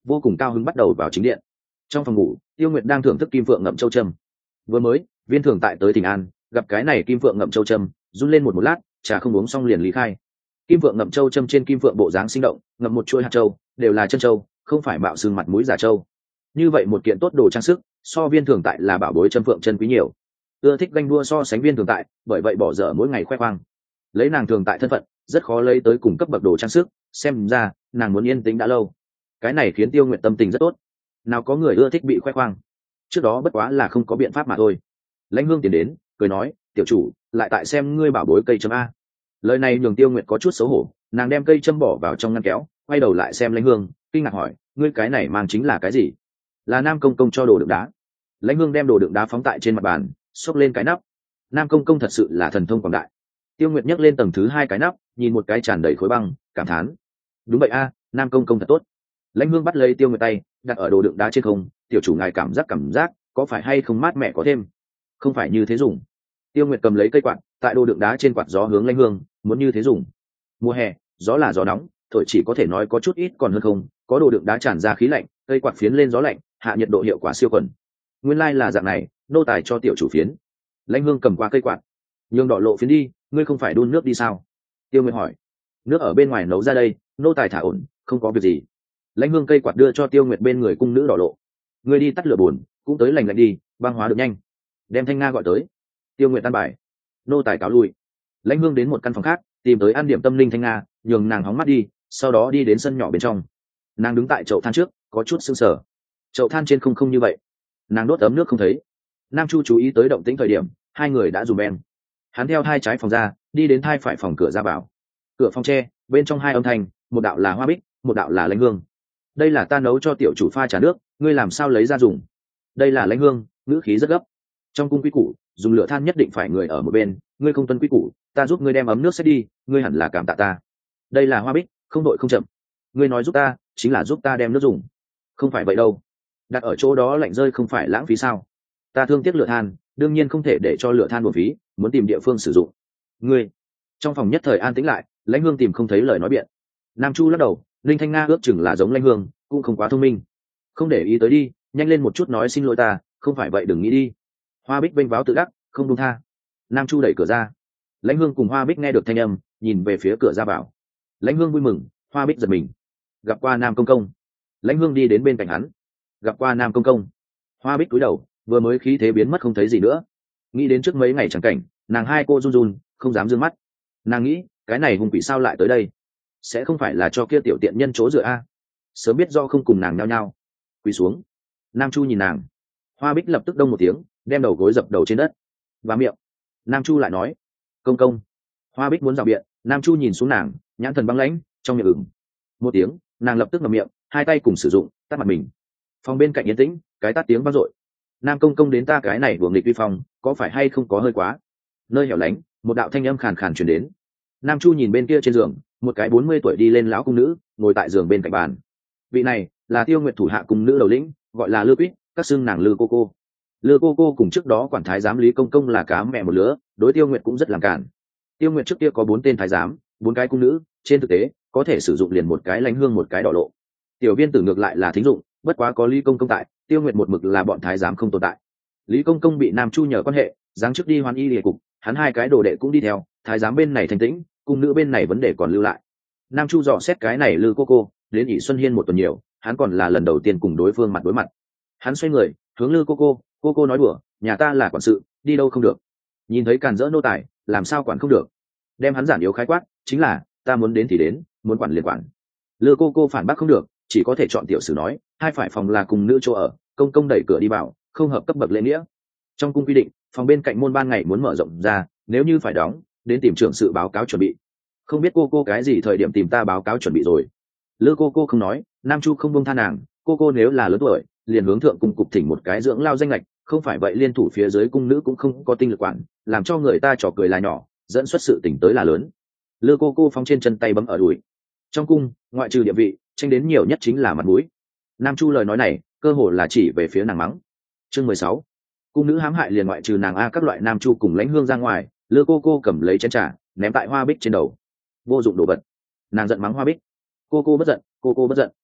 vô cùng cao hứng bắt đầu vào chính điện. Trong phòng ngủ, Tiêu Nguyệt đang thưởng thức kim phượng ngậm châu châm. Vừa mới Viên Thường tại tới Tỉnh An, gặp cái này kim phượng ngậm châu châm, run lên một lát, trà không uống xong liền lý khai. Kim phượng ngậm châu châm trên kim phượng bộ dáng sinh động, ngậm một chuôi hạt châu, đều là chân châu, không phải mạo xương mặt mũi giả châu. Như vậy một kiện tốt đồ trang sức, so Viên Thường tại là bảo bối châm phượng chân quý nhiều. Ưa thích ganh đua so sánh Viên Thường tại, bởi vậy bỏ dở mỗi ngày khoe khoang. Lấy nàng Thường tại thân phận, rất khó lấy tới cùng cấp bậc đồ trang sức, xem ra nàng muốn yên tĩnh đã lâu. Cái này khiến Tiêu Nguyệt tâm tình rất tốt. Nào có người ưa thích bị khoe khoang, trước đó bất quá là không có biện pháp mà thôi. Lãnh Hương tiến đến cười nói, tiểu chủ lại tại xem ngươi bảo bối cây châm a. Lời này nhường Tiêu Nguyệt có chút xấu hổ, nàng đem cây châm bỏ vào trong ngăn kéo, quay đầu lại xem Lãnh Hương, kinh ngạc hỏi, ngươi cái này mang chính là cái gì? Là Nam công công cho đồ đựng đá. Lãnh Hương đem đồ đựng đá phóng tại trên mặt bàn, xốc lên cái nắp. Nam công công thật sự là thần thông quảng đại. Tiêu Nguyệt nhấc lên tầng thứ 2 cái nắp, nhìn một cái tràn đầy khối băng, cảm thán, đúng vậy a, Nam công công thật tốt. Lãnh Hương bắt lấy Tiêu Nguyệt tay, đặt ở đồ đựng đá trên không, tiểu chủ ngài cảm giác có phải hay không mát mẻ có thêm? Không phải như thế dùng. Tiêu Nguyệt cầm lấy cây quạt, tại đồ đựng đá trên quạt gió hướng Lãnh Hương, muốn như thế dùng. Mùa hè, gió là gió nóng, thổi chỉ có thể nói có chút ít còn hơn không, có đồ đựng đá tràn ra khí lạnh, cây quạt phiến lên gió lạnh, hạ nhiệt độ hiệu quả siêu quần. Nguyên lai là dạng này, nô tài cho tiểu chủ phiến. Lãnh Hương cầm qua cây quạt, nhường đỏ lộ phiến đi, ngươi không phải đun nước đi sao? Tiêu Nguyệt hỏi. Nước ở bên ngoài nấu ra đây, nô tài thả ổn, không có việc gì. Lãnh Hương cây quạt đưa cho Tiêu Nguyệt bên người cung nữ đỏ lộ. Ngươi đi tắt lửa buồn, cũng tới lành lạnh đi, băng hóa được nhanh. Đem Thanh Nga gọi tới. Tiêu Nguyệt tan bài. Nô tài cáo lui. Lãnh Hương đến một căn phòng khác, tìm tới an điểm tâm linh Thanh Nga, nhường nàng hóng mắt đi, sau đó đi đến sân nhỏ bên trong. Nàng đứng tại chậu than trước, có chút sưng sờ. Chậu than trên không như vậy, nàng đốt ấm nước không thấy. Nam Chu chú ý tới động tĩnh thời điểm, hai người đã dùng bèn. Hắn theo hai trái phòng ra, đi đến hai phải phòng cửa ra vào. Cửa phòng tre, bên trong hai âm thanh, một đạo là Hoa Bích, một đạo là Lãnh Hương. Đây là ta nấu cho tiểu chủ pha trà nước, ngươi làm sao lấy ra dùng? Đây là Lãnh Hương, ngữ khí rất gấp. Trong cung quý củ, dùng lửa than nhất định phải người ở một bên, ngươi không tuân quý củ, ta giúp ngươi đem ấm nước xếp đi, ngươi hẳn là cảm tạ ta. Đây là Hoa Bích, không đội không chậm. Ngươi nói giúp ta, chính là giúp ta đem nước dùng. Không phải vậy đâu. Đặt ở chỗ đó lạnh rơi không phải lãng phí sao? Ta thương tiếc lửa than, đương nhiên không thể để cho lửa than uổng phí, muốn tìm địa phương sử dụng. Ngươi. Trong phòng nhất thời an tĩnh lại, Lãnh Hương tìm không thấy lời nói biện. Nam Chu lắc đầu, Linh Thanh Nga ước chừng là giống Lãnh Hương, cũng không quá thông minh. Không để ý tới đi, nhanh lên một chút nói xin lỗi ta, không phải vậy đừng nghĩ đi. Hoa Bích vênh váo tự đắc, không buông tha. Nam Chu đẩy cửa ra. Lãnh Hương cùng Hoa Bích nghe được thanh âm, nhìn về phía cửa ra vào. Lãnh Hương vui mừng, Hoa Bích giật mình. Gặp qua Nam công công. Lãnh Hương đi đến bên cạnh hắn. Gặp qua Nam công công. Hoa Bích cúi đầu, vừa mới khí thế biến mất không thấy gì nữa. Nghĩ đến trước mấy ngày chẳng cảnh, nàng hai cô run run, không dám dương mắt. Nàng nghĩ, cái này hung quỷ sao lại tới đây? Sẽ không phải là cho kia tiểu tiện nhân chỗ dựa a? Sớm biết do không cùng nàng nhao nhao. Quỳ xuống. Nam Chu nhìn nàng. Hoa Bích lập tức đông một tiếng, đem đầu gối dập đầu trên đất và miệng. Nam Chu lại nói, công công. Hoa Bích muốn rào biện, Nam Chu nhìn xuống nàng, nhãn thần băng lãnh, trong miệng ửng một tiếng, nàng lập tức ngậm miệng, hai tay cùng sử dụng tắt mặt mình. Phòng bên cạnh yên tĩnh, cái tắt tiếng vang dội. Nam công công đến ta cái này đuổi nghịch vi phong, có phải hay không có hơi quá? Nơi hẻo lánh, một đạo thanh âm khàn khàn truyền đến. Nam Chu nhìn bên kia trên giường, một cái 40 tuổi đi lên lão cung nữ ngồi tại giường bên cạnh bàn. Vị này là Tiêu Nguyệt thủ hạ cung nữ đầu lĩnh, gọi là Lư Quýt, các xưng nàng Lư cô cô. Lư cô cô cùng trước đó quản thái giám Lý công công là cá mẹ một lứa, đối Tiêu Nguyệt cũng rất làm cản. Tiêu Nguyệt trước kia có 4 tên thái giám, 4 cái cung nữ, trên thực tế có thể sử dụng liền một cái Lãnh Hương một cái đỏ lộ. Tiểu viên tử ngược lại là thính dụng, bất quá có Lý công công tại, Tiêu Nguyệt một mực là bọn thái giám không tồn tại. Lý công công bị Nam Chu nhờ quan hệ, giáng chức đi Hoan Y Liệt cục, hắn hai cái đồ đệ cũng đi theo, thái giám bên này thanh tĩnh, cung nữ bên này vấn đề còn lưu lại. Nam Chu dò xét cái này Lư cô đến ỷ Xuân Hiên một tuần nhiều, hắn còn là lần đầu tiên cùng đối phương mặt đối mặt. Hắn xoay người hướng Lư cô nói đùa, nhà ta là quản sự, đi đâu không được. Nhìn thấy càn rỡ nô tài, làm sao quản không được. Đem hắn giản yếu khái quát, chính là ta muốn đến thì đến, muốn quản liền quản. Lư cô phản bác không được, chỉ có thể chọn tiểu sử nói, hai phải phòng là cùng nữ chỗ ở, công công đẩy cửa đi vào, không hợp cấp bậc lễ nghĩa. Trong cung quy định, phòng bên cạnh môn ban ngày muốn mở rộng ra, nếu như phải đóng, đến tìm trưởng sự báo cáo chuẩn bị. Không biết cô cái gì thời điểm tìm ta báo cáo chuẩn bị rồi. Lư cô không nói, Nam Chu không buông tha nàng, cô nếu là lớn tuổi, liền hướng thượng cung cục thỉnh một cái dưỡng lao danh lệch, không phải vậy liên thủ phía dưới cung nữ cũng không có tinh lực quản, làm cho người ta trò cười là nhỏ, dẫn xuất sự tỉnh tới là lớn. Lư cô phóng trên chân tay bấm ở đùi. Trong cung, ngoại trừ địa vị, tranh đến nhiều nhất chính là mặt mũi. Nam Chu lời nói này, cơ hồ là chỉ về phía nàng mắng. Chương 16. Cung nữ hãm hại liền ngoại trừ nàng a các loại Nam Chu cùng Lãnh Hương ra ngoài, Lư cô cầm lấy chén trà, ném tại Hoa Bích trên đầu. Vô dụng đồ vật. Nàng giận mắng Hoa Bích. Cô bất giận, cô bất giận.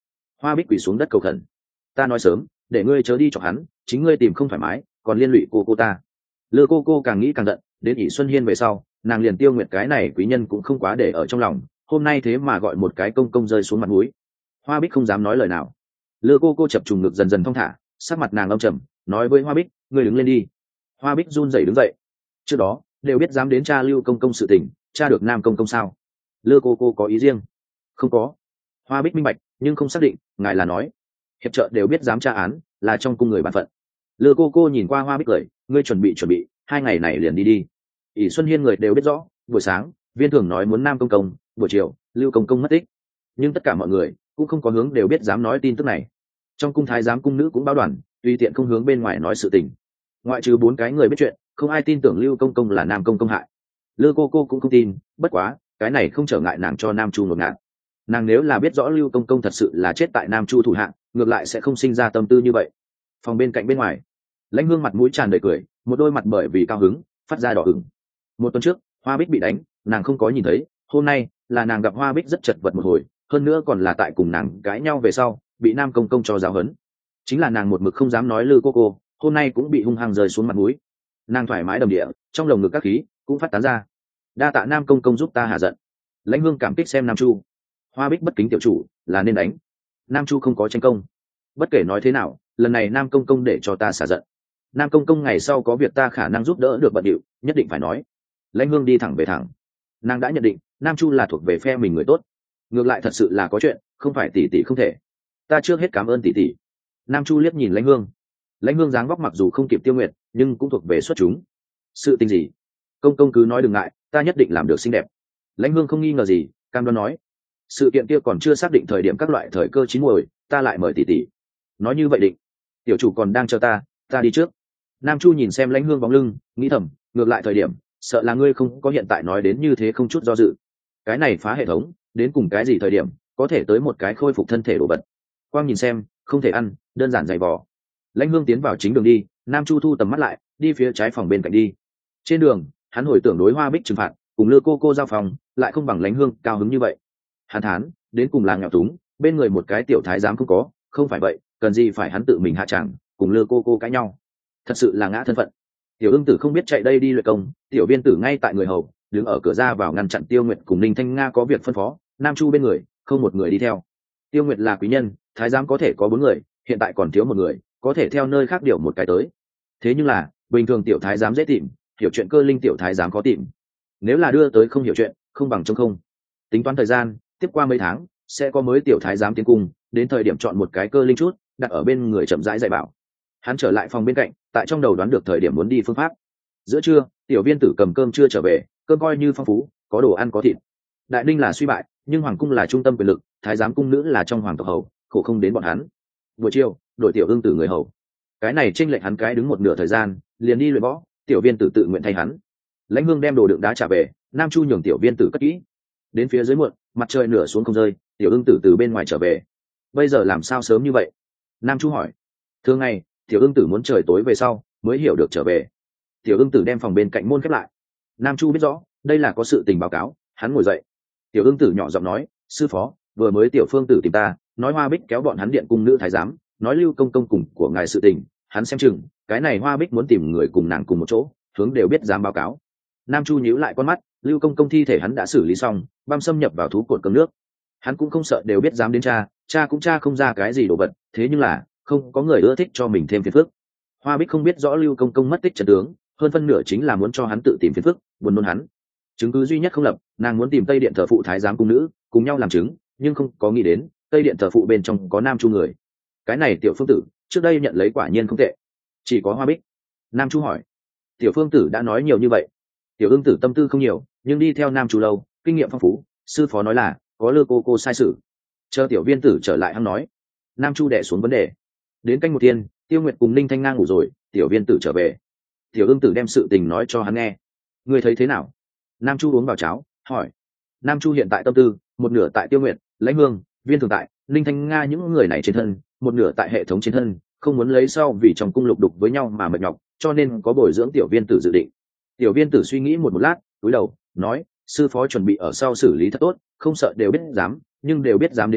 Hoa Bích quỳ xuống đất cầu khẩn. Ta nói sớm, để ngươi chớ đi cho hắn, chính ngươi tìm không thoải mái, còn liên lụy cô ta. Lư cô càng nghĩ càng giận, đến ỷ Xuân Hiên về sau, nàng liền Tiêu Nguyệt cái này quý nhân cũng không quá để ở trong lòng, hôm nay thế mà gọi một cái công công rơi xuống mặt mũi. Hoa Bích không dám nói lời nào. Lư cô chập trùng ngực dần dần thong thả, sắc mặt nàng âm trầm, nói với Hoa Bích, ngươi đứng lên đi. Hoa Bích run rẩy đứng dậy. Trước đó đều biết dám đến tra Lưu công sự tình, tra được Nam công sao? Lư cô có ý riêng? Không có. Hoa Bích minh bạch, nhưng không xác định, ngài là nói hiệp trợ đều biết dám tra án, là trong cung người bản phận. Lư cô nhìn qua Hoa Bích cười, ngươi chuẩn bị 2 ngày này liền đi. ỷ Xuân Hiên người đều biết rõ, buổi sáng viên thường nói muốn Nam công, buổi chiều Lưu công mất tích, nhưng tất cả mọi người cũng không có hướng đều biết dám nói tin tức này. Trong cung thái giám cung nữ cũng báo đoàn, tùy tiện không hướng bên ngoài nói sự tình. Ngoại trừ 4 cái người biết chuyện, không ai tin tưởng Lưu công là Nam công hại. Lư cô cũng không tin, bất quá cái này không trở ngại nàng cho Nam Chu ngột ngạt. Nàng nếu là biết rõ Lưu công thật sự là chết tại Nam Chu thủ hạng, ngược lại sẽ không sinh ra tâm tư như vậy. Phòng bên cạnh bên ngoài, Lãnh Hương mặt mũi tràn đầy cười, một đôi mặt bởi vì cao hứng phát ra đỏ ửng. Một tuần trước Hoa Bích bị đánh, nàng không có nhìn thấy, hôm nay là nàng gặp Hoa Bích rất chật vật một hồi, hơn nữa còn là tại cùng nàng cãi nhau về sau bị Nam công cho giáo huấn. Chính là nàng một mực không dám nói Lư cô, hôm nay cũng bị hung hăng rơi xuống mặt mũi. Nàng thoải mái đầm địa, trong lồng ngực các khí cũng phát tán ra. Đa tạ Nam công giúp ta hạ giận. Lãnh Hương cảm kích xem Nam Chu. Hoa Bích bất kính tiểu chủ, là nên đánh. Nam Chu không có tranh công. Bất kể nói thế nào, lần này Nam công để cho ta xả giận. Nam công ngày sau có việc ta khả năng giúp đỡ được bận điệu, nhất định phải nói. Lãnh Hương đi thẳng về thẳng. Nàng đã nhận định Nam Chu là thuộc về phe mình người tốt. Ngược lại thật sự là có chuyện, không phải tỷ tỷ không thể. Ta trước hết cảm ơn tỷ tỷ. Nam Chu liếc nhìn Lãnh Hương. Lãnh Hương dáng vóc mặc dù không kịp Tiêu Nguyệt, nhưng cũng thuộc về xuất chúng. Sự tình gì? Công cứ nói đừng ngại, ta nhất định làm được xinh đẹp. Lãnh Hương không nghi ngờ gì, cam đoan nói. Sự kiện kia còn chưa xác định thời điểm các loại thời cơ chín muồi, ta lại mời tỷ tỷ. Nói như vậy định. Tiểu chủ còn đang chờ ta đi trước. Nam Chu nhìn xem Lãnh Hương bóng lưng, nghĩ thầm, ngược lại thời điểm, sợ là ngươi không có hiện tại nói đến như thế không chút do dự. Cái này phá hệ thống, đến cùng cái gì thời điểm, có thể tới một cái khôi phục thân thể đồ vật. Quang nhìn xem, không thể ăn, đơn giản dày vò. Lãnh Hương tiến vào chính đường đi, Nam Chu thu tầm mắt lại, đi phía trái phòng bên cạnh đi. Trên đường, hắn hồi tưởng đối Hoa Bích trừng phạt, cùng Lư cô giao phòng, lại không bằng Lãnh Hương cao hứng như vậy. Hắn thán, đến cùng là nghèo túng, bên người một cái tiểu thái giám không có, không phải vậy, cần gì phải hắn tự mình hạ tràng, cùng Lư cô cãi nhau. Thật sự là ngã thân phận. Tiểu Ưng Tử không biết chạy đây đi luyện công, tiểu Viên Tử ngay tại người hầu, đứng ở cửa ra vào ngăn chặn Tiêu Nguyệt cùng Ninh Thanh Nga có việc phân phó, Nam Chu bên người, không một người đi theo. Tiêu Nguyệt là quý nhân, thái giám có thể có 4 người, hiện tại còn thiếu một người, có thể theo nơi khác điều một cái tới. Thế nhưng là, bình thường tiểu thái giám dễ tìm, hiểu chuyện cơ linh tiểu thái giám khó tìm. Nếu là đưa tới không hiểu chuyện, không bằng trông không. Tính toán thời gian, tiếp qua mấy tháng, sẽ có mới tiểu thái giám tiến cung, đến thời điểm chọn một cái cơ linh chút, đặt ở bên người chậm rãi dạy bảo. Hắn trở lại phòng bên cạnh, tại trong đầu đoán được thời điểm muốn đi phương pháp. Giữa trưa, tiểu Viên Tử cầm cơm trưa trở về, cơm coi như phong phú, có đồ ăn có thịt. Đại Ninh là suy bại, nhưng hoàng cung là trung tâm quyền lực, thái giám cung nữ là trong hoàng tộc hầu, khổ không đến bọn hắn. Buổi chiều, đổi tiểu Ưng Tử người hầu. Cái này chênh lệch hắn cái đứng một nửa thời gian, liền đi luyện võ, tiểu Viên Tử tự nguyện thay hắn. Lãnh Hương đem đồ đựng đá trả về, Nam Chu nhường tiểu Viên Tử cất kỹ. Đến phía dưới muộn, mặt trời nửa xuống không rơi, tiểu Ưng Tử từ bên ngoài trở về. Bây giờ làm sao sớm như vậy? Nam Chu hỏi. Thường ngày, tiểu Ưng Tử muốn trời tối về sau mới hiểu được trở về. Tiểu Ưng Tử đem phòng bên cạnh môn khép lại. Nam Chu biết rõ đây là có sự tình báo cáo, hắn ngồi dậy. Tiểu Ưng Tử nhỏ giọng nói, sư phó, vừa mới tiểu Phương Tử tìm ta, nói Hoa Bích kéo bọn hắn điện cung nữ thái giám, nói Lưu công cùng của ngài sự tình, hắn xem chừng cái này Hoa Bích muốn tìm người cùng nàng cùng một chỗ, hướng đều biết dám báo cáo. Nam Chu nhíu lại con mắt, Lưu công thi thể hắn đã xử lý xong, băm xâm nhập vào thú cột cơm nước. Hắn cũng không sợ đều biết dám đến cha cũng cha không ra cái gì đồ vật, thế nhưng là không có người ưa thích cho mình thêm phiền phức. Hoa Bích không biết rõ Lưu công mất tích trận tướng, hơn phân nửa chính là muốn cho hắn tự tìm phiền phức, buồn nôn hắn. Chứng cứ duy nhất không lập, nàng muốn tìm Tây Điện thờ phụ thái giám cung nữ cùng nhau làm chứng, nhưng không có nghĩ đến Tây Điện thờ phụ bên trong có Nam Chu người. Cái này tiểu Phương Tử trước đây nhận lấy quả nhiên không tệ, chỉ có Hoa Bích. Nam Chu hỏi. Tiểu Phương Tử đã nói nhiều như vậy. Tiểu Ưng Tử tâm tư không nhiều, nhưng đi theo Nam Chu lâu, kinh nghiệm phong phú, sư phó nói là có Lư cô sai sự. Chờ tiểu Viên Tử trở lại hắn nói. Nam Chu đẻ xuống vấn đề. Đến canh một thiên, Tiêu Nguyệt cùng Ninh Thanh Nga ngủ rồi, tiểu Viên Tử trở về. Tiểu Ưng Tử đem sự tình nói cho hắn nghe. Ngươi thấy thế nào? Nam Chu uống vào cháo, hỏi. Nam Chu hiện tại tâm tư, một nửa tại Tiêu Nguyệt, Lãnh Hương, Viên Thường tại, Ninh Thanh Nga những người này trên thân, một nửa tại hệ thống trên thân, không muốn lấy sau vì trong cung lục đục với nhau mà mệt nhọc, cho nên có bồi dưỡng tiểu Viên Tử dự định. Tiểu Viên Tử suy nghĩ một lát, cúi đầu nói, sư phó chuẩn bị ở sau xử lý thật tốt, không sợ đều biết dám, nhưng đều biết dám đến cha,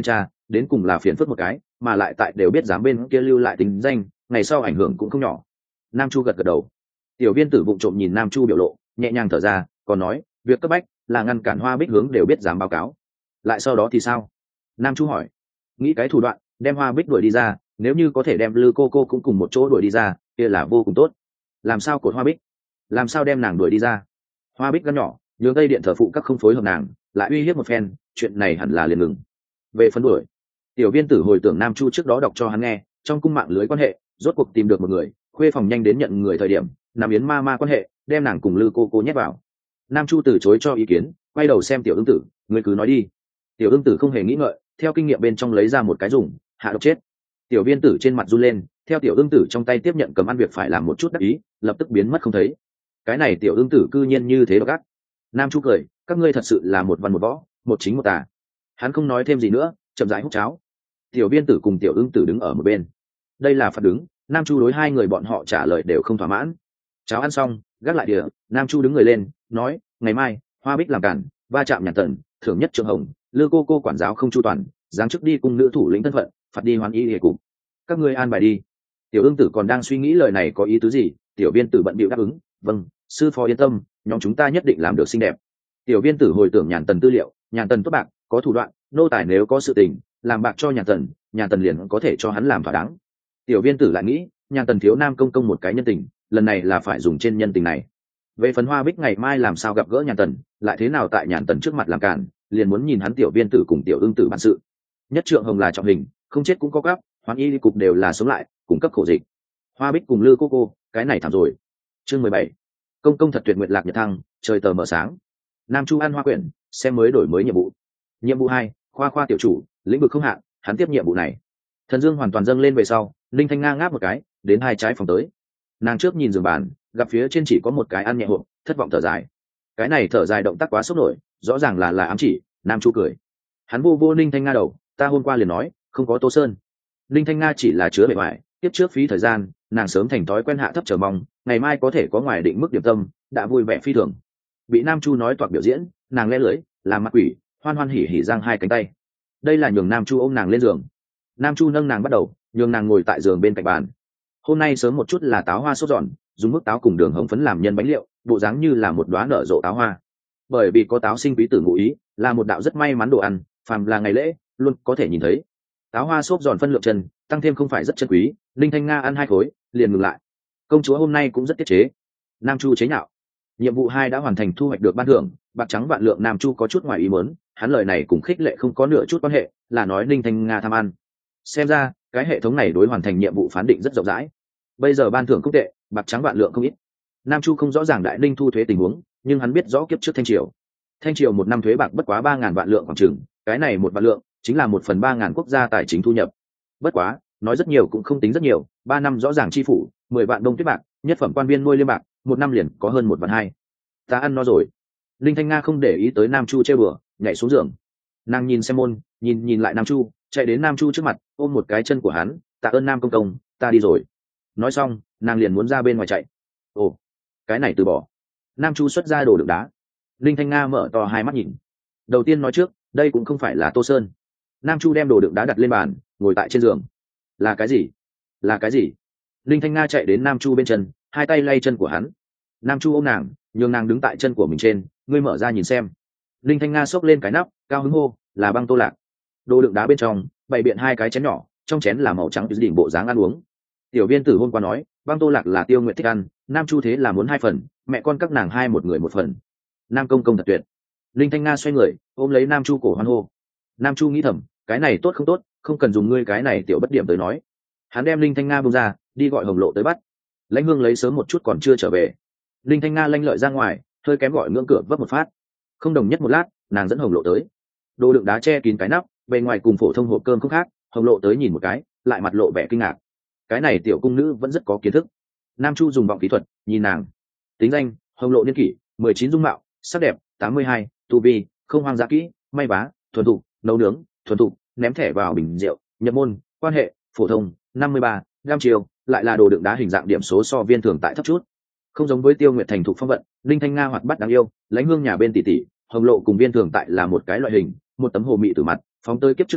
đến cùng là phiền phức một cái, mà lại tại đều biết dám bên kia lưu lại tính danh, ngày sau ảnh hưởng cũng không nhỏ. Nam Chu gật gật đầu. Tiểu viên tử vụng trộm nhìn Nam Chu biểu lộ, nhẹ nhàng thở ra, còn nói việc cấp bách là ngăn cản Hoa Bích hướng đều biết dám báo cáo. Lại sau đó thì sao? Nam Chu hỏi. Nghĩ cái thủ đoạn đem Hoa Bích đuổi đi ra, nếu như có thể đem Lư cô cũng cùng một chỗ đuổi đi ra kia là vô cùng tốt. Làm sao cột Hoa Bích? Làm sao đem nàng đuổi đi ra? Hoa Bích gan nhỏ, nhường Tây Điện thờ phụ các không phối hợp nàng, lại uy hiếp một phen, chuyện này hẳn là liền ngừng. Về phân đuổi, tiểu viên tử hồi tưởng Nam Chu trước đó đọc cho hắn nghe, trong cung mạng lưới quan hệ rốt cuộc tìm được một người, khuê phòng nhanh đến nhận người thời điểm Nam Yến ma quan hệ đem nàng cùng Lư cô nhét vào. Nam Chu từ chối cho ý kiến, quay đầu xem tiểu ương tử, ngươi cứ nói đi. Tiểu ương tử không hề nghĩ ngợi, theo kinh nghiệm bên trong lấy ra một cái dùng hạ độc chết. Tiểu viên tử trên mặt run lên, theo tiểu ương tử trong tay tiếp nhận cầm ăn việc phải làm một chút đắc ý, lập tức biến mất không thấy. Cái này tiểu ương tử cư nhiên như thế độc ác. Nam Chu cười, các ngươi thật sự là một văn một võ, một chính một tà. Hắn không nói thêm gì nữa, chậm rãi hút cháo. Tiểu viên tử cùng tiểu ương tử đứng ở một bên. Đây là phạt đứng, Nam Chu đối hai người bọn họ trả lời đều không thỏa mãn. Cháo ăn xong, gác lại đĩa, Nam Chu đứng người lên, nói, ngày mai Hoa Bích làm cản, va chạm Nhàn Tần, thưởng nhất Trương Hồng, Lư cô quản giáo không chu toàn, giáng chức đi cung nữ thủ lĩnh thân phận, phạt đi hoán y hệ cục. Các ngươi an bài đi. Tiểu ương tử còn đang suy nghĩ lời này có ý tứ gì, tiểu viên tử bận bịu đáp ứng, vâng, sư phó yên tâm, nhóm chúng ta nhất định làm được xinh đẹp. Tiểu viên tử hồi tưởng Nhàn Tần tư liệu, Nhàn Tần tốt bạc, có thủ đoạn, nô tài nếu có sự tình làm bạc cho Nhàn Tần liền có thể cho hắn làm thỏa đáng. Tiểu viên tử lại nghĩ, Nhàn Tần thiếu Nam công một cái nhân tình, lần này là phải dùng trên nhân tình này. Về phần Hoa Bích ngày mai làm sao gặp gỡ Nhàn Tần, lại thế nào tại Nhàn Tần trước mặt làm cản, liền muốn nhìn hắn tiểu viên tử cùng tiểu ương tử bản sự. Nhất Trượng Hồng là trọng hình, không chết cũng có gấp, hoán y cục đều là sống lại, cung cấp khổ dịch. Hoa Bích cùng Lư cô cái này thảm rồi. Chương 17. Công thật tuyệt nguyện lạc nhật thăng, trời tờ mờ sáng. Nam Chu ăn hoa quyển, xem mới đổi mới nhiệm vụ. Nhiệm vụ 2, khoa tiểu chủ, lĩnh vực không hạn, hắn tiếp nhiệm vụ này. Thần dương hoàn toàn dâng lên về sau, Linh Thanh Nga ngáp một cái, đến hai trái phòng tới. Nàng trước nhìn giường bàn, gặp phía trên chỉ có một cái ăn nhẹ hộp, thất vọng thở dài. Cái này thở dài động tác quá sốc nổi, rõ ràng là ám chỉ. Nam Chu cười. Hắn vô Linh Thanh Nga đầu, ta hôm qua liền nói, không có Tô Sơn. Linh Thanh Nga chỉ là chứa bề ngoài, tiếp trước phí thời gian, nàng sớm thành thói quen hạ thấp chờ mong, ngày mai có thể có ngoài định mức điểm tâm, đã vui vẻ phi thường. Bị Nam Chu nói toạc biểu diễn, nàng lẽ lưỡi, làm mặt quỷ, hoan hoan hỉ hỉ giang hai cánh tay. Đây là nhường Nam Chu ôm nàng lên giường. Nam Chu nâng nàng bắt đầu, nhường nàng ngồi tại giường bên cạnh bàn. Hôm nay sớm một chút là táo hoa sốt giòn, dùng mức táo cùng đường hồng phấn làm nhân bánh liệu, bộ dáng như là một đóa nở rộ táo hoa. Bởi vì có táo sinh quý tử ngụ ý, là một đạo rất may mắn đồ ăn, phàm là ngày lễ luôn có thể nhìn thấy. Táo hoa xốp giòn phân lượng chân, tăng thêm không phải rất chân quý, Linh Thanh Nga ăn 2 khối liền ngừng lại. Công chúa hôm nay cũng rất tiết chế. Nam Chu chế nhạo. Nhiệm vụ 2 đã hoàn thành, thu hoạch được ban thưởng bạc trắng vạn lượng. Nam Chu có chút ngoài ý muốn, hắn lời này cùng khích lệ không có nửa chút quan hệ, là nói Linh Thanh Nga tham ăn. Xem ra cái hệ thống này đối hoàn thành nhiệm vụ phán định rất rộng rãi. Bây giờ ban thưởng không tệ, bạc trắng vạn lượng không ít. Nam Chu không rõ ràng đại ninh thu thuế tình huống, nhưng hắn biết rõ kiếp trước thanh triều một năm thuế bạc bất quá 3.000 vạn lượng khoảng chừng, cái này một vạn lượng chính là 1/3.000 quốc gia tài chính thu nhập. Bất quá nói rất nhiều cũng không tính rất nhiều, 3 năm rõ ràng chi phủ 10 vạn đông tuyết bạc, nhất phẩm quan viên nuôi liêm bạc, 1 năm liền có hơn 1/2. Ta ăn no rồi. Linh Thanh Nga không để ý tới Nam Chu trêu bừa, nhảy xuống giường. Nàng nhìn xem môn, nhìn lại Nam Chu, chạy đến Nam Chu trước mặt, ôm một cái chân của hắn, tạ ơn Nam công, ta đi rồi. Nói xong nàng liền muốn ra bên ngoài chạy. Ồ, cái này từ bỏ. Nam Chu xuất ra đồ đựng đá. Linh Thanh Nga mở to hai mắt nhìn. Đầu tiên nói trước, đây cũng không phải là Tô Sơn. Nam Chu đem đồ đựng đá đặt lên bàn, ngồi tại trên giường. Là cái gì? Là cái gì? Linh Thanh Nga chạy đến Nam Chu bên chân, hai tay lay chân của hắn. Nam Chu ôm nàng, nhường nàng đứng tại chân của mình trên, ngươi mở ra nhìn xem. Linh Thanh Nga xốc lên cái nắp, cao hứng hô, là băng tô lạc. Đồ đựng đá bên trong bày biện 2 cái chén nhỏ, trong chén là màu trắng đỉnh bộ dáng ăn uống. Tiểu viên tử hôm qua nói băng tô lạc là Tiêu Nguyệt thích ăn, Nam Chu thế là muốn 2 phần, mẹ con các nàng hai một người một phần. Nam công thật tuyệt. Linh Thanh Nga xoay người ôm lấy Nam Chu cổ hoan hô. Nam Chu nghĩ thầm, cái này tốt không tốt, không cần dùng ngươi cái này tiểu bất điểm tới nói. Hắn đem Linh Thanh Nga buông ra, đi gọi Hồng Lộ tới bắt. Lãnh Hương lấy sớm một chút còn chưa trở về. Linh Thanh Nga lanh lợi ra ngoài, hơi kém gọi ngưỡng cửa vấp một phát. Không đồng nhất một lát, nàng dẫn Hồng Lộ tới. Đồ đựng đá che kín cái nắp, bề ngoài cùng phổ thông hộp cơm không khác. Hồng Lộ tới nhìn một cái, lại mặt lộ vẻ kinh ngạc. Cái này tiểu cung nữ vẫn rất có kiến thức. Nam Chu dùng vọng kỹ thuật nhìn nàng. Tính danh: Hồng Lộ, niên kỷ 19, dung mạo sắc đẹp 82, tu vi không hoang dã, kỹ may vá thuần thục nấu nướng thuần thục ném thẻ vào bình rượu, nhập môn quan hệ phổ thông 53, gam chiều, lại là đồ đựng đá hình dạng điểm số so viên thường tại thấp chút. Không giống với Tiêu Nguyệt thành thục phong vận, Linh Thanh Nga hoạt bát đáng yêu, Lãnh Hương nhà bên tỷ tỷ, Hồng Lộ cùng viên thường tại là một cái loại hình, một tấm hồ mị từ mặt phóng tới kiếp trước nói,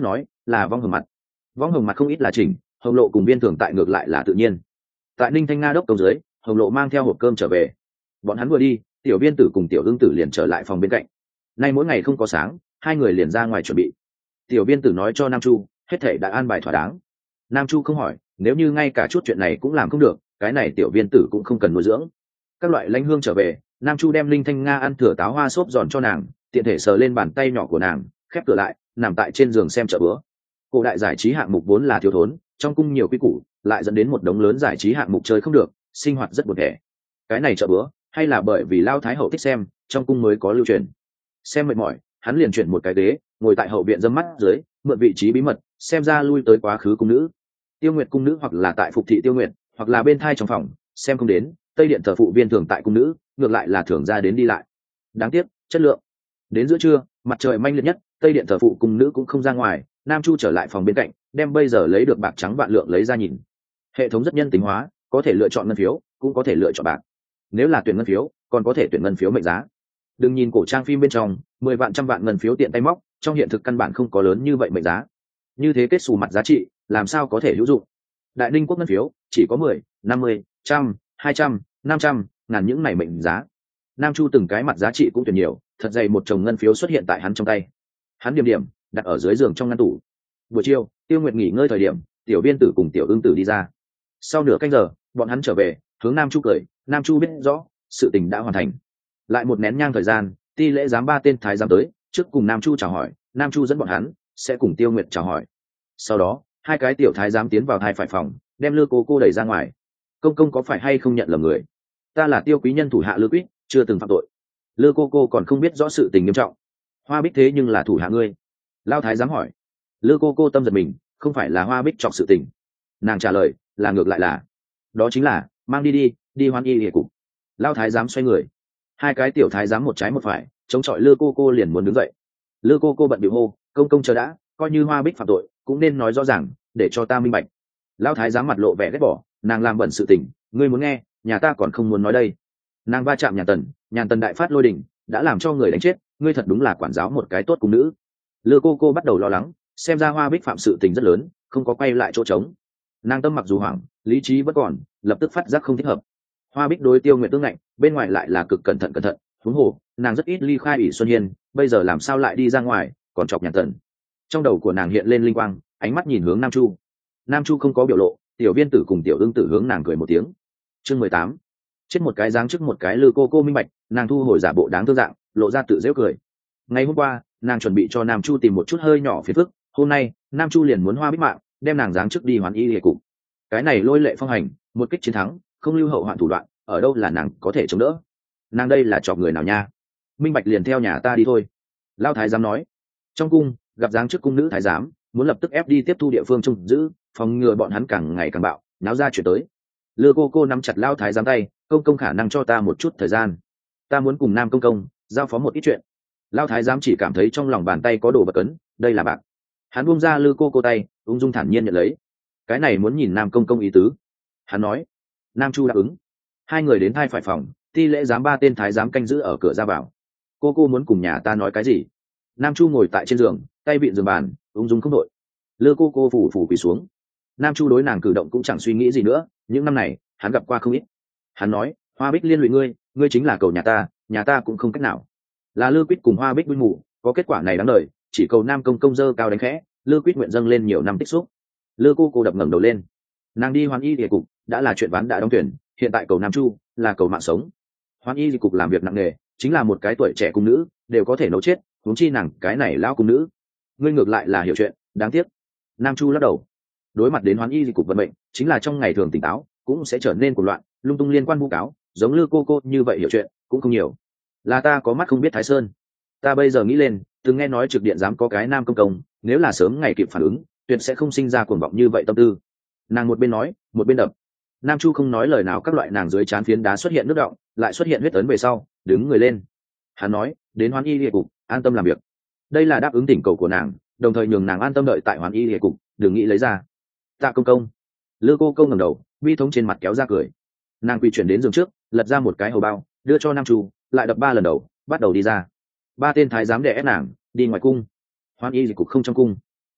là vong hồng mặt. Vong hồng mặt không ít là chỉnh, Hồng Lộ cùng Viên Thường tại ngược lại là tự nhiên. Tại Ninh Thanh Nga đốc công dưới, Hồng Lộ mang theo hộp cơm trở về. Bọn hắn vừa đi, Tiểu Viên Tử cùng Tiểu Ưng Tử liền trở lại phòng bên cạnh. Nay mỗi ngày không có sáng, hai người liền ra ngoài chuẩn bị. Tiểu Viên Tử nói cho Nam Chu, hết thảy đã an bài thỏa đáng. Nam Chu không hỏi, nếu như ngay cả chút chuyện này cũng làm không được, cái này Tiểu Viên Tử cũng không cần nuôi dưỡng. Các loại lãnh hương trở về, Nam Chu đem Linh Thanh Nga ăn thừa táo hoa xốp giòn cho nàng, tiện thể sờ lên bàn tay nhỏ của nàng, khép cửa lại, nằm tại trên giường xem chợ bữa. Cổ đại giải trí hạng mục vốn là thiếu thốn, trong cung nhiều quy củ, lại dẫn đến một đống lớn giải trí hạng mục chơi không được, sinh hoạt rất buồn tẻ. Cái này chợ bữa, hay là bởi vì Lao Thái hậu thích xem, trong cung mới có lưu truyền. Xem mệt mỏi, hắn liền chuyển một cái ghế, ngồi tại hậu viện dâm mắt dưới, mượn vị trí bí mật, xem ra lui tới quá khứ cung nữ. Tiêu Nguyệt cung nữ hoặc là tại phục thị Tiêu Nguyệt, hoặc là bên thai trong phòng, xem không đến. Tây điện thờ phụ Viên Thường tại cung nữ, ngược lại là thường ra đến đi lại. Đáng tiếc, chất lượng. Đến giữa trưa, mặt trời manh liệt nhất, Tây điện thờ phụ cung nữ cũng không ra ngoài, Nam Chu trở lại phòng bên cạnh, đem bây giờ lấy được bạc trắng vạn lượng lấy ra nhìn. Hệ thống rất nhân tính hóa, có thể lựa chọn ngân phiếu, cũng có thể lựa chọn bạc. Nếu là tuyển ngân phiếu, còn có thể tuyển ngân phiếu mệnh giá. Đừng nhìn cổ trang phim bên trong 10 vạn trăm vạn ngân phiếu tiện tay móc, trong hiện thực căn bản không có lớn như vậy mệnh giá. Như thế kết xù mặt giá trị, làm sao có thể hữu dụng. Đại Ninh quốc ngân phiếu chỉ có 10, 50, 100, 200, 500, ngàn những này mệnh giá. Nam Chu từng cái mặt giá trị cũng tuyển nhiều, thật dày một chồng ngân phiếu xuất hiện tại hắn trong tay. Hắn điểm điểm đặt ở dưới giường trong ngăn tủ. Buổi chiều, Tiêu Nguyệt nghỉ ngơi thời điểm, Tiểu Viên Tử cùng Tiểu Ưng Tử đi ra. Sau nửa canh giờ, bọn hắn trở về, hướng Nam Chu cười. Nam Chu biết rõ sự tình đã hoàn thành. Lại một nén nhang thời gian, ti lễ giám 3 tên thái giám tới, trước cùng Nam Chu chào hỏi, Nam Chu dẫn bọn hắn sẽ cùng Tiêu Nguyệt chào hỏi. Sau đó, hai cái tiểu thái giám tiến vào hai phải phòng, đem Lư cô đẩy ra ngoài. Công công có phải hay không nhận lầm người? Ta là Tiêu quý nhân thủ hạ Lư Quýt, chưa từng phạm tội. Lư cô còn không biết rõ sự tình nghiêm trọng. Hoa Bích thế nhưng là thủ hạ ngươi. Lao thái giám hỏi. Lư cô tâm giật mình, không phải là Hoa Bích chọc sự tình. Nàng trả lời, là ngược lại là, đó chính là mang đi hoan y hệ cục. Lao thái giám xoay người, hai cái tiểu thái giám một trái một phải chống chọi Lư cô liền muốn đứng dậy. Lư cô bận bịu hô, công chờ đã, coi như Hoa Bích phạm tội cũng nên nói rõ ràng, để cho ta minh bạch. Lao thái giám mặt lộ vẻ ghét bỏ, nàng làm bẩn sự tình, ngươi muốn nghe, nhà ta còn không muốn nói đây. Nàng va chạm Nhàn Tần đại phát lôi đình, đã làm cho người đánh chết, ngươi thật đúng là quản giáo một cái tốt cung nữ. Lư cô bắt đầu lo lắng, xem ra Hoa Bích phạm sự tình rất lớn, không có quay lại chỗ trống. Nàng tâm mặc dù hoảng, lý trí vẫn còn, lập tức phát giác không thích hợp. Hoa Bích đối Tiêu Nguyệt tương ngạnh, bên ngoài lại là cực cẩn thận, huống hồ nàng rất ít ly khai ủy Xuân Hiên, bây giờ làm sao lại đi ra ngoài, còn chọc Nhàn Tần. Trong đầu của nàng hiện lên linh quang, ánh mắt nhìn hướng Nam Chu. Nam Chu không có biểu lộ, Tiểu Viên Tử cùng Tiểu Ưng Tử hướng nàng cười một tiếng. Chương 18. Chết một cái giáng trước một cái. Lư cô minh bạch, nàng thu hồi giả bộ đáng thương dạng, lộ ra tự giễu cười. Ngày hôm qua, nàng chuẩn bị cho Nam Chu tìm một chút hơi nhỏ phiền phức, hôm nay Nam Chu liền muốn Hoa Bích mạng, đem nàng giáng trước đi hoán y hệ cục. Cái này lôi lệ phong hành, một kích chiến thắng, không lưu hậu hoạn thủ đoạn, ở đâu là nàng có thể chống đỡ. Nàng đây là chọc người nào nha? Minh bạch liền theo nhà ta đi thôi. Lao thái giám nói. Trong cung gặp giáng trước cung nữ thái giám, muốn lập tức ép đi tiếp thu địa phương trông giữ, phòng ngừa bọn hắn càng ngày càng bạo, náo ra chuyện tới. Lư cô nắm chặt Lao thái giám tay, công khả năng cho ta một chút thời gian, ta muốn cùng Nam công giao phó một ít chuyện. Lao thái giám chỉ cảm thấy trong lòng bàn tay có đồ vật cấn, đây là bạc. Hắn buông ra Lư cô tay, ung dung thản nhiên nhận lấy. Cái này muốn nhìn Nam công ý tứ. Hắn nói. Nam Chu đáp ứng. Hai người đến thay phải phòng, ti lễ giám 3 tên thái giám canh giữ ở cửa ra vào. Cô muốn cùng nhà ta nói cái gì? Nam Chu ngồi tại trên giường, tay vịn giường bàn, ung dung không đội. Lư cô phủ quỳ xuống. Nam Chu đối nàng cử động cũng chẳng suy nghĩ gì nữa, những năm này hắn gặp qua không ít. Hắn nói, Hoa Bích liên lụy ngươi chính là cầu nhà ta cũng không cách nào. Là Lư Quýt cùng Hoa Bích binh mù, có kết quả này đáng đời, chỉ cầu Nam công dơ cao đánh khẽ. Lư Quýt nguyện dâng lên nhiều năm tích xúc. Lư cô đập ngẩng đầu lên. Nàng đi hoán y địa cục đã là chuyện ván đã đóng tuyển, hiện tại cầu Nam Chu là cầu mạng sống. Hoán y địa cục làm việc nặng nề, chính là một cái tuổi trẻ cung nữ đều có thể nấu chết, huống chi nàng cái này lão cung nữ. Ngươi ngược lại là hiểu chuyện, đáng tiếc. Nam Chu lắc đầu. Đối mặt đến hoán y địa cục vận mệnh, chính là trong ngày thường tỉnh táo cũng sẽ trở nên cuồng loạn, lung tung liên quan vu cáo, giống Lư cô như vậy hiểu chuyện cũng không nhiều. Là ta có mắt không biết Thái Sơn. Ta bây giờ nghĩ lên, từng nghe nói trực điện dám có cái Nam công, nếu là sớm ngày kịp phản ứng, tuyệt sẽ không sinh ra cuồng vọng như vậy tâm tư. Nàng một bên nói một bên đập. Nam Chu không nói lời nào, các loại nàng dưới trán phiến đá xuất hiện nước động, lại xuất hiện huyết ấn về sau, đứng người lên. Hắn nói, đến hoán y địa cục an tâm làm việc. Đây là đáp ứng tỉnh cầu của nàng, đồng thời nhường nàng an tâm đợi tại hoán y địa cục, đừng nghĩ lấy ra. Tạ công. Lư cô ngẩng đầu, bi thống trên mặt kéo ra cười. Nàng quỳ chuyển đến giường trước, lật ra một cái hầu bao, đưa cho Nam Chu, lại đập 3 lần đầu, bắt đầu đi ra. 3 tên thái giám đè ép nàng đi ngoài cung. Hoán y địa cục không trong cung.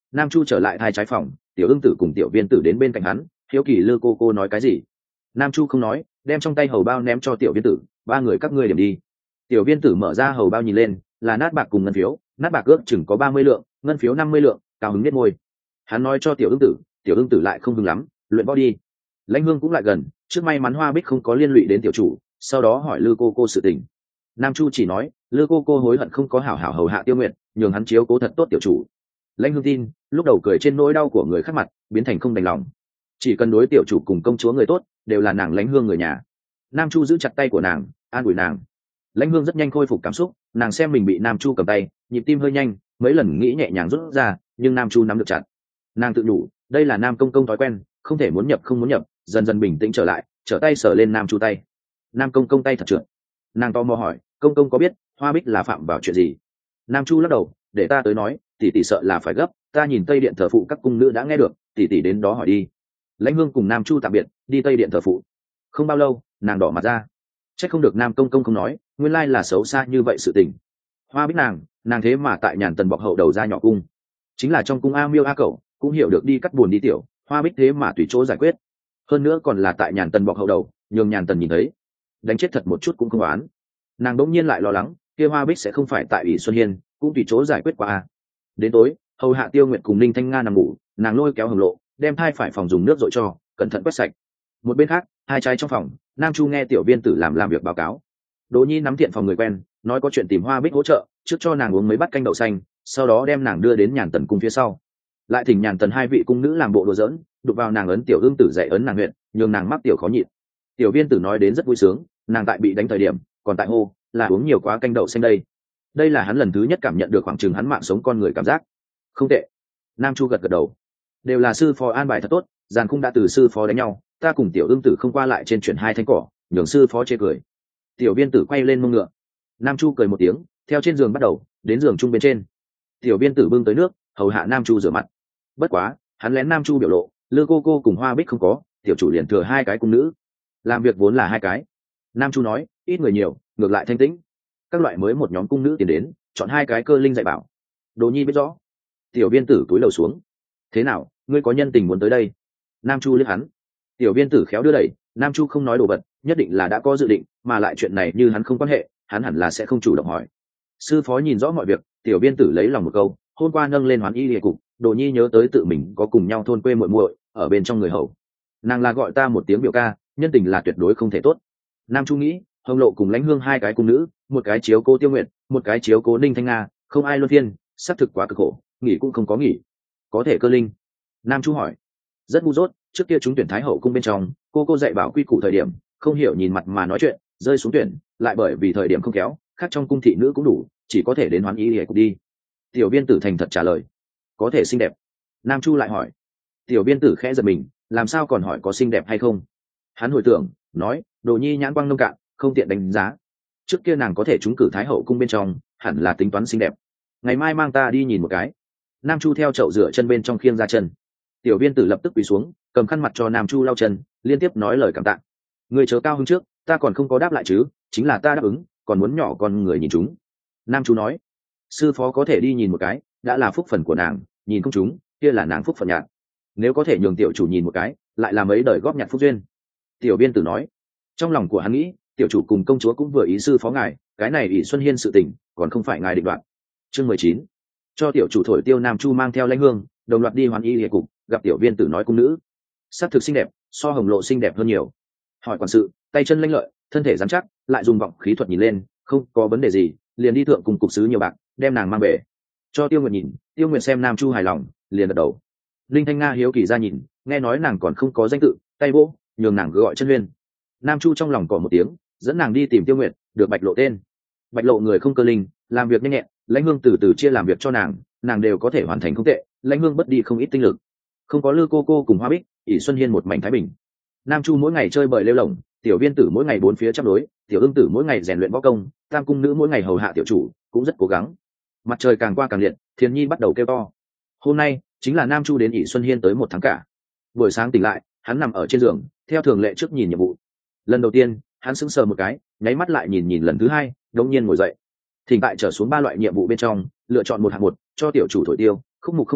Nam Chu trở lại hai trái phòng, tiểu ưng tử cùng tiểu viên tử đến bên cạnh hắn, hiếu kỳ Lư cô nói cái gì. Nam Chu không nói, đem trong tay hầu bao ném cho tiểu viên tử, ba người các ngươi điểm đi. Tiểu viên tử mở ra hầu bao nhìn lên, là nát bạc cùng ngân phiếu, nát bạc ước chừng có 30 lượng, ngân phiếu 50 lượng, cao hứng nết môi. Hắn nói cho tiểu ưng tử lại không hứng lắm, luyện võ đi. Lãnh Hương cũng lại gần, trước may mắn Hoa Bích không có liên lụy đến tiểu chủ, sau đó hỏi Lư cô sự tình. Nam Chu chỉ nói, Lư cô hối hận không có hảo hảo hầu hạ Tiêu Nguyệt, nhường hắn chiếu cố thật tốt tiểu chủ. Lãnh Hương tin, lúc đầu cười trên nỗi đau của người khác mặt, biến thành không đành lòng. Chỉ cần đối tiểu chủ cùng công chúa người tốt, đều là nàng Lãnh Hương người nhà. Nam Chu giữ chặt tay của nàng, an ủi nàng. Lãnh Hương rất nhanh khôi phục cảm xúc, nàng xem mình bị Nam Chu cầm tay, nhịp tim hơi nhanh, mấy lần nghĩ nhẹ nhàng rút ra, nhưng Nam Chu nắm được chặt. Nàng tự nhủ, đây là Nam công thói quen, không thể muốn nhập không muốn nhập, dần dần bình tĩnh trở lại, trở tay sờ lên Nam Chu tay. Nam công tay thật trượt. Nàng to mò hỏi, công có biết Hoa Bích là phạm vào chuyện gì? Nam Chu lắc đầu, để ta tới nói, tỷ sợ là phải gấp, ta nhìn Tây Điện thờ phụ các cung nữ đã nghe được, tỷ đến đó hỏi đi. Lãnh Hương cùng Nam Chu tạm biệt, đi Tây Điện thờ phụ. Không bao lâu, nàng đỏ mặt ra. Chắc không được Nam công không nói, nguyên lai là xấu xa như vậy sự tình. Hoa Bích nàng thế mà tại Nhàn Tần bọc hậu đầu ra nhỏ cung, chính là trong cung A Miêu A Cẩu cũng hiểu được đi cắt buồn đi tiểu, Hoa Bích thế mà tùy chỗ giải quyết, hơn nữa còn là tại Nhàn Tần bọc hậu đầu, nhường Nhàn Tần nhìn thấy, đánh chết thật một chút cũng không oán. Nàng đỗng nhiên lại lo lắng, kia Hoa Bích sẽ không phải tại ủy Xuân Hiên cũng tùy chỗ giải quyết qua a. Đến tối, hầu hạ Tiêu Nguyệt cùng Ninh Thanh Nga nằm ngủ, nàng lôi kéo Hồng Lộ, đem thai phải phòng dùng nước dội cho, cẩn thận quét sạch. Một bên khác, hai trái trong phòng, Nam Chu nghe tiểu viên tử làm việc báo cáo. Đỗ Nhi nắm thiện phòng người quen, nói có chuyện tìm Hoa Bích hỗ trợ, trước cho nàng uống mấy bát canh đậu xanh, sau đó đem nàng đưa đến Nhàn Tần cung phía sau. Lại thỉnh Nhàn Tần hai vị cung nữ làm bộ đùa giỡn, đụng vào nàng ấn tiểu ương tử dạy ấn nàng huyện, nhường nàng mắc tiểu khó nhịn. Tiểu viên tử nói đến rất vui sướng, nàng tại bị đánh thời điểm, còn tại hô là uống nhiều quá canh đậu xanh đây là hắn lần thứ nhất cảm nhận được khoảng chừng hắn mạng sống con người cảm giác không tệ. Nam Chu gật đầu, đều là sư phó an bài thật tốt, giàn khung đã từ sư phó đánh nhau, ta cùng tiểu ương tử không qua lại trên chuyển hai thanh cỏ, nhường sư phó chê cười. Tiểu viên tử quay lên mông ngựa. Nam Chu cười một tiếng, theo trên giường bắt đầu đến giường chung bên trên. Tiểu viên tử bưng tới nước, hầu hạ Nam Chu rửa mặt. Bất quá hắn lén Nam Chu biểu lộ, Lư cô cùng Hoa Bích không có, tiểu chủ liền thừa hai cái cung nữ, làm việc vốn là hai cái. Nam Chu nói, ít người nhiều, ngược lại thanh tĩnh. Các loại mới một nhóm cung nữ tiến đến, chọn hai cái cơ linh dạy bảo. Đỗ Nhi biết rõ. Tiểu viên tử cúi đầu xuống. Thế nào, ngươi có nhân tình muốn tới đây? Nam Chu liếc hắn. Tiểu viên tử khéo đưa đẩy, Nam Chu không nói đồ vật, nhất định là đã có dự định, mà lại chuyện này như hắn không quan hệ, hắn hẳn là sẽ không chủ động hỏi. Sư phó nhìn rõ mọi việc, tiểu viên tử lấy lòng một câu, hôm qua nâng lên Hoán Y Liệt cục, Đỗ Nhi nhớ tới tự mình có cùng nhau thôn quê muội muội ở bên trong người hầu. Nàng là gọi ta một tiếng biểu ca, nhân tình là tuyệt đối không thể tốt. Nam Chu nghĩ, Hồng Lộ cùng Lãnh Hương hai cái cung nữ, một cái chiếu cố Tiêu Nguyệt, một cái chiếu cố Ninh Thanh Nga, không ai luân phiên, xác thực quá cực khổ, nghỉ cũng không có nghỉ. Có thể cơ linh. Nam Chu hỏi. Rất ngu dốt, trước kia chúng tuyển Thái Hậu cung bên trong, cô dạy bảo quy củ thời điểm, không hiểu nhìn mặt mà nói chuyện, rơi xuống tuyển, lại bởi vì thời điểm không kéo, khác trong cung thị nữ cũng đủ, chỉ có thể đến Hoán Y Liệt cục đi. Tiểu viên tử thành thật trả lời. Có thể xinh đẹp. Nam Chu lại hỏi. Tiểu viên tử khẽ giật mình, làm sao còn hỏi có xinh đẹp hay không? Hắn hồi tưởng, nói, Đỗ Nhi nhãn quang nông cạn, không tiện đánh giá. Trước kia nàng có thể trúng cử Thái Hậu cung bên trong, hẳn là tính toán xinh đẹp. Ngày mai mang ta đi nhìn một cái. Nam Chu theo chậu rửa chân bên trong khiêng ra chân. Tiểu viên tử lập tức quỳ xuống, cầm khăn mặt cho Nam Chu lau chân, liên tiếp nói lời cảm tạ. Người chớ cao hứng trước, ta còn không có đáp lại chứ, chính là ta đáp ứng, còn muốn nhỏ con người nhìn chúng. Nam Chu nói, sư phó có thể đi nhìn một cái, đã là phúc phần của nàng, nhìn không chúng, kia là nàng phúc phần nhạt. Nếu có thể nhường tiểu chủ nhìn một cái, lại là mấy đời góp nhặt phúc duyên. Tiểu viên tử nói, trong lòng của hắn nghĩ, tiểu chủ cùng công chúa cũng vừa ý sư phó ngài, cái này ỷ Xuân Hiên sự tình, còn không phải ngài định đoạt. Chương 19, cho tiểu chủ thổi tiêu. Nam Chu mang theo Lãnh Hương, đồng loạt đi Hoán Y Liệt cục, gặp tiểu viên tử nói cung nữ, sắc thực xinh đẹp, so Hồng Lộ xinh đẹp hơn nhiều. Hỏi quản sự, tay chân lanh lợi, thân thể rắn chắc, lại dùng vọng khí thuật nhìn lên, không có vấn đề gì, liền đi thượng cùng cục sứ nhiều bạc, đem nàng mang về. Cho Tiêu Nguyệt nhìn, Tiêu Nguyệt xem Nam Chu hài lòng, liền gật đầu. Linh Thanh Nga hiếu kỳ ra nhìn, nghe nói nàng còn không có danh tự, tay vỗ, nhường nàng gọi chân Huyên. Nam Chu trong lòng cỏ một tiếng, dẫn nàng đi tìm Tiêu Nguyệt, được Bạch Lộ tên. Bạch Lộ người không cơ linh, làm việc nhanh nhẹn, Lãnh Hương từ từ chia làm việc cho nàng đều có thể hoàn thành không tệ, Lãnh Hương bất đi không ít tinh lực. Không có Lư cô cùng Hoa Bích, ỷ Xuân Hiên một mảnh thái bình. Nam Chu mỗi ngày chơi bời lêu lổng, tiểu viên tử mỗi ngày bốn phía chấp đối, tiểu ương tử mỗi ngày rèn luyện võ công, tam cung nữ mỗi ngày hầu hạ tiểu chủ, cũng rất cố gắng. Mặt trời càng qua càng liệt, Thiền Nhi bắt đầu kêu to. Hôm nay chính là Nam Chu đến ỷ Xuân Hiên tới 1 tháng cả. Buổi sáng tỉnh lại, hắn nằm ở trên giường, theo thường lệ trước nhìn nhiệm vụ. Lần đầu tiên, hắn sững sờ một cái, nháy mắt lại nhìn lần thứ hai, đống nhiên ngồi dậy. Thỉnh tại trở xuống 3 loại nhiệm vụ bên trong, lựa chọn một hạng một, cho tiểu chủ thổi tiêu, không mục không hạn,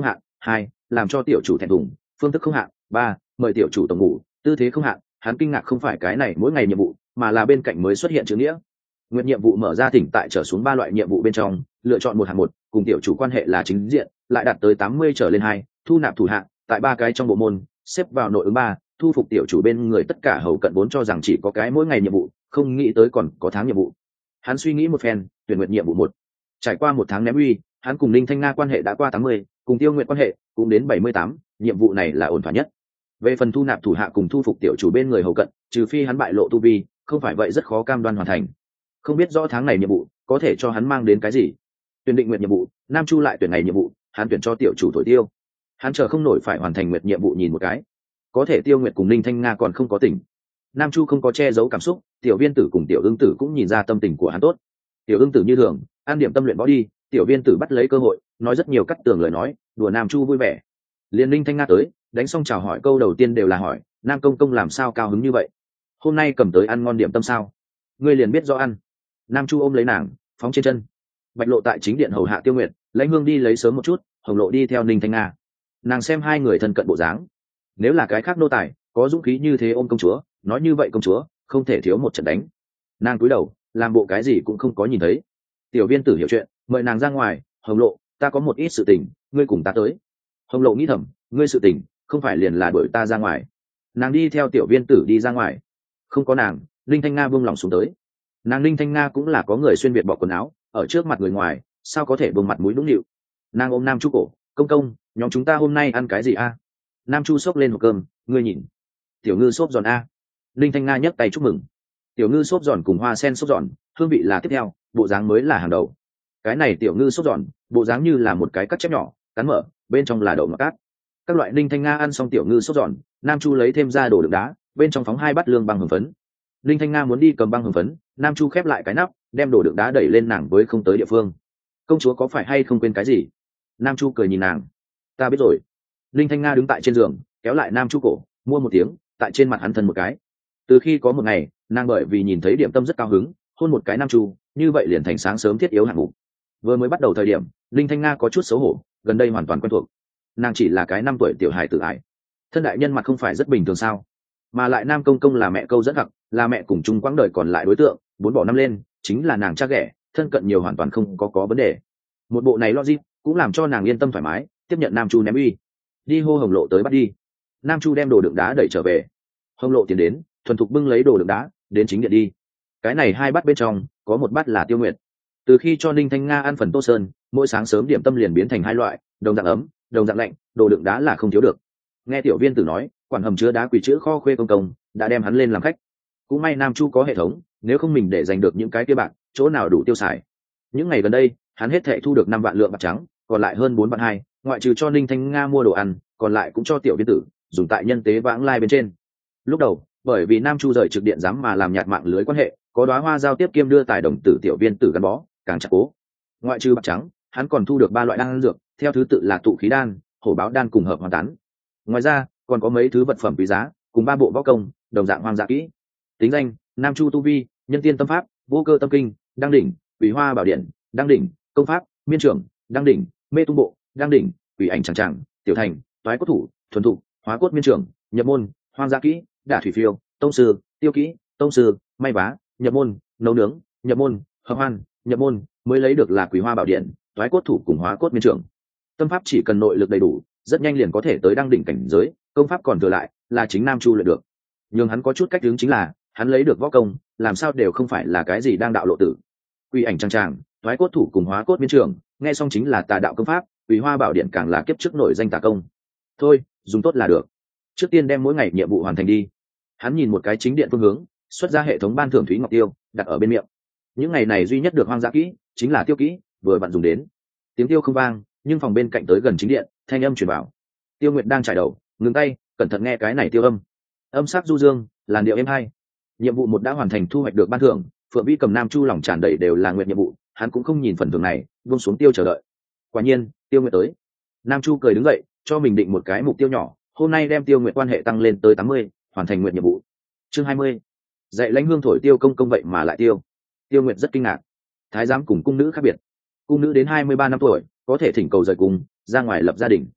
2. Làm cho tiểu chủ thẹn thùng, phương thức không hạn. 3. Mời tiểu chủ tổng ngủ, tư thế không hạn. Hắn kinh ngạc không phải cái này mỗi ngày nhiệm vụ, mà là bên cạnh mới xuất hiện chữ nghĩa. Nguyện nhiệm vụ mở ra thỉnh tại trở xuống 3 loại nhiệm vụ bên trong, lựa chọn một hạng một, cùng tiểu chủ quan hệ là chính diện, lại đạt tới 80 trở lên 2, thu nạp thủ hạ, tại 3 cái trong bộ môn, xếp vào nội ứng 3, thu phục tiểu chủ bên người tất cả hầu cận vốn cho rằng chỉ có cái mỗi ngày nhiệm vụ, không nghĩ tới còn có tháng nhiệm vụ. Hắn suy nghĩ một phen, tuyển nguyện nhiệm vụ 1. Trải qua 1 tháng ném uy, hắn cùng Linh Thanh Nga quan hệ đã qua 80, cùng Tiêu Nguyệt quan hệ cũng đến 78, nhiệm vụ này là ổn thỏa nhất. Về phần thu nạp thủ hạ cùng thu phục tiểu chủ bên người hầu cận, trừ phi hắn bại lộ tu vi, không phải vậy rất khó cam đoan hoàn thành. Không biết rõ tháng này nhiệm vụ có thể cho hắn mang đến cái gì. Tuyển định nguyện nhiệm vụ, Nam Chu lại tuyển ngày nhiệm vụ, hắn tuyển cho tiểu chủ thổi tiêu. Hắn chờ không nổi phải hoàn thành nguyện nhiệm vụ nhìn một cái. Có thể Tiêu Nguyệt cùng Linh Thanh Nga còn không có tỉnh. Nam Chu không có che giấu cảm xúc, tiểu viên tử cùng tiểu ương tử cũng nhìn ra tâm tình của hắn tốt. Tiểu ương tử như thường, an điểm tâm luyện võ đi, tiểu viên tử bắt lấy cơ hội, nói rất nhiều cắt tường lời nói, đùa Nam Chu vui vẻ. Liên Linh Thanh Nga tới, đánh xong chào hỏi câu đầu tiên đều là hỏi, Nam công công làm sao cao hứng như vậy? Hôm nay cầm tới ăn ngon điểm tâm sao? Ngươi liền biết rõ ăn. Nam Chu ôm lấy nàng, phóng trên chân. Bạch Lộ tại chính điện hầu hạ Tiêu Nguyệt, Lãnh Hương đi lấy sớm một chút, Hồng Lộ đi theo Ninh Thanh Nga. Nàng xem hai người thân cận bộ dáng, nếu là cái khác nô tài, có dũng khí như thế ôm công chúa, nói như vậy công chúa không thể thiếu một trận đánh. Nàng cúi đầu, làm bộ cái gì cũng không có nhìn thấy. Tiểu viên tử hiểu chuyện, mời nàng ra ngoài. Hồng Lộ, ta có một ít sự tình, ngươi cùng ta tới. Hồng Lộ nghĩ thầm, ngươi sự tình không phải liền là đuổi ta ra ngoài. Nàng đi theo tiểu viên tử đi ra ngoài. Không có nàng, Linh Thanh Nga buông lòng xuống tới. Nàng Linh Thanh Nga cũng là có người xuyên việt bỏ quần áo ở trước mặt người ngoài, sao có thể buông mặt mũi nũng nịu. Nàng ôm Nam Chu cổ, công công, nhóm chúng ta hôm nay ăn cái gì a? Nam Chu xốc lên hộp cơm, ngươi nhìn, tiểu ngư xốp giòn a. Linh Thanh Nga nhấc tay chúc mừng. Tiểu ngư xốp giòn cùng hoa sen xốp giòn, hương vị là tiếp theo, bộ dáng mới là hàng đầu. Cái này tiểu ngư xốp giòn, bộ dáng như là một cái cắt chép nhỏ, cắn mở, bên trong là đậu ngọt cát. Các loại Linh Thanh Nga ăn xong tiểu ngư xốp giòn, Nam Chu lấy thêm ra đồ đựng đá, bên trong phóng 2 bát lương băng hồng phấn. Linh Thanh Nga muốn đi cầm băng hồng phấn, Nam Chu khép lại cái nắp, đem đồ đựng đá đẩy lên nàng với không tới địa phương. Công chúa có phải hay không quên cái gì? Nam Chu cười nhìn nàng. Ta biết rồi. Linh Thanh Nga đứng tại trên giường, kéo lại Nam Chu cổ, mua một tiếng, tại trên mặt hắn thân một cái. Từ khi có một ngày, nàng bởi vì nhìn thấy điểm tâm rất cao hứng, hôn một cái Nam Chu, như vậy liền thành sáng sớm thiết yếu hạng mục. Vừa mới bắt đầu thời điểm, Linh Thanh Nga có chút xấu hổ, gần đây hoàn toàn quen thuộc. Nàng chỉ là cái 5 tuổi tiểu hài tử ái. Thân đại nhân mặt không phải rất bình thường sao? Mà lại Nam công công là mẹ câu dẫn hặc, là mẹ cùng chung quãng đời còn lại đối tượng, 4 bỏ 5 lên, chính là nàng cha ghẻ, thân cận nhiều hoàn toàn không có vấn đề. Một bộ này logic cũng làm cho nàng yên tâm thoải mái, tiếp nhận Nam Chu ném uy. Đi hô Hồng Lộ tới bắt đi. Nam Chu đem đồ đựng đá đẩy trở về. Hồng Lộ tiến đến, thuần thục bưng lấy đồ đựng đá, đến chính điện đi. Cái này 2 bát bên trong, có một bát là Tiêu Nguyệt. Từ khi cho Ninh Thanh Nga ăn phần tô sơn, mỗi sáng sớm điểm tâm liền biến thành 2 loại, đồng dạng ấm, đồng dạng lạnh, đồ đựng đá là không thiếu được. Nghe tiểu viên tử nói, quản hầm chứa đá quỷ chữ kho khuê công công đã đem hắn lên làm khách. Cũng may Nam Chu có hệ thống, nếu không mình để giành được những cái kia bạc, chỗ nào đủ tiêu xài. Những ngày gần đây, hắn hết thệ thu được 5 vạn lượng bạc trắng, còn lại hơn 4 vạn 2, ngoại trừ cho Ninh Thanh Nga mua đồ ăn, còn lại cũng cho tiểu viên tử dùng tại nhân tế vãng lai bên trên. Lúc đầu, bởi vì Nam Chu rời trực điện giám mà làm nhạt mạng lưới quan hệ, có đóa hoa giao tiếp kiêm đưa tài đồng tử tiểu viên tử gắn bó, càng chặt cố. Ngoại trừ bạc trắng, hắn còn thu được 3 loại đan dược, theo thứ tự là tụ khí đan, hổ báo đan cùng hợp hoàn tán. Ngoài ra, còn có mấy thứ vật phẩm quý giá, cùng 3 bộ võ công, đồng dạng hoang dã kỹ. Tính danh: Nam Chu tu vi, nhân tiên tâm pháp, vô cơ tâm kinh, đăng đỉnh, quỷ hoa bảo điện, đăng đỉnh, công pháp, miên trưởng, đăng đỉnh, mê tung bộ, đăng đỉnh, quỷ ảnh chẳng chẳng, tiểu thành, toái cốt thủ, thuần thụ, hóa cốt miên trưởng, nhập môn, hoang dã kỹ, đả thủy phiêu, tông sư, tiêu kỹ, tông sư, may vá, nhập môn, nấu nướng, nhập môn, hợp hoan, nhập môn, mới lấy được là quỷ hoa bảo điện, toái cốt thủ cùng hóa cốt miên trưởng. Tâm pháp chỉ cần nội lực đầy đủ, rất nhanh liền có thể tới đăng đỉnh cảnh giới, công pháp còn thừa lại là chính Nam Chu luyện được. Nhưng hắn có chút cách hướng chính là, hắn lấy được võ công, làm sao đều không phải là cái gì đang đạo lộ tử. Quỷ ảnh trang tràng, toái cốt thủ cùng hóa cốt miên trưởng, nghe xong chính là tà đạo công pháp, quỷ hoa bảo điện càng là kiếp trước nổi danh tà công. Thôi, dùng tốt là được. Trước tiên đem mỗi ngày nhiệm vụ hoàn thành đi. Hắn nhìn một cái chính điện phương hướng, xuất ra hệ thống ban thưởng thúy ngọc tiêu, đặt ở bên miệng. Những ngày này duy nhất được hoang dã kỹ, chính là tiêu kỹ, vừa vặn dùng đến. Tiếng tiêu không vang, nhưng phòng bên cạnh tới gần chính điện, thanh âm truyền vào. Tiêu Nguyệt đang trải đầu, ngừng tay, cẩn thận nghe cái này tiêu âm. Âm sắc du dương, làn điệu êm hay. Nhiệm vụ 1 đã hoàn thành, thu hoạch được ban thưởng. Phượng Vĩ cầm Nam Chu lòng tràn đầy đều là nguyện nhiệm vụ, hắn cũng không nhìn phần thưởng này, buông xuống tiêu chờ đợi. Quả nhiên, Tiêu Nguyệt tới. Nam Chu cười đứng dậy, cho mình định một cái mục tiêu nhỏ, hôm nay đem Tiêu Nguyệt quan hệ tăng lên tới 80, hoàn thành nguyện nhiệm vụ. Chương 20. Dạy Lãnh Hương thổi tiêu công vậy mà lại tiêu. Tiêu Nguyệt rất kinh ngạc. Thái giám cùng cung nữ khác biệt. Cung nữ đến 23 năm tuổi, có thể thỉnh cầu rời cung, ra ngoài lập gia đình.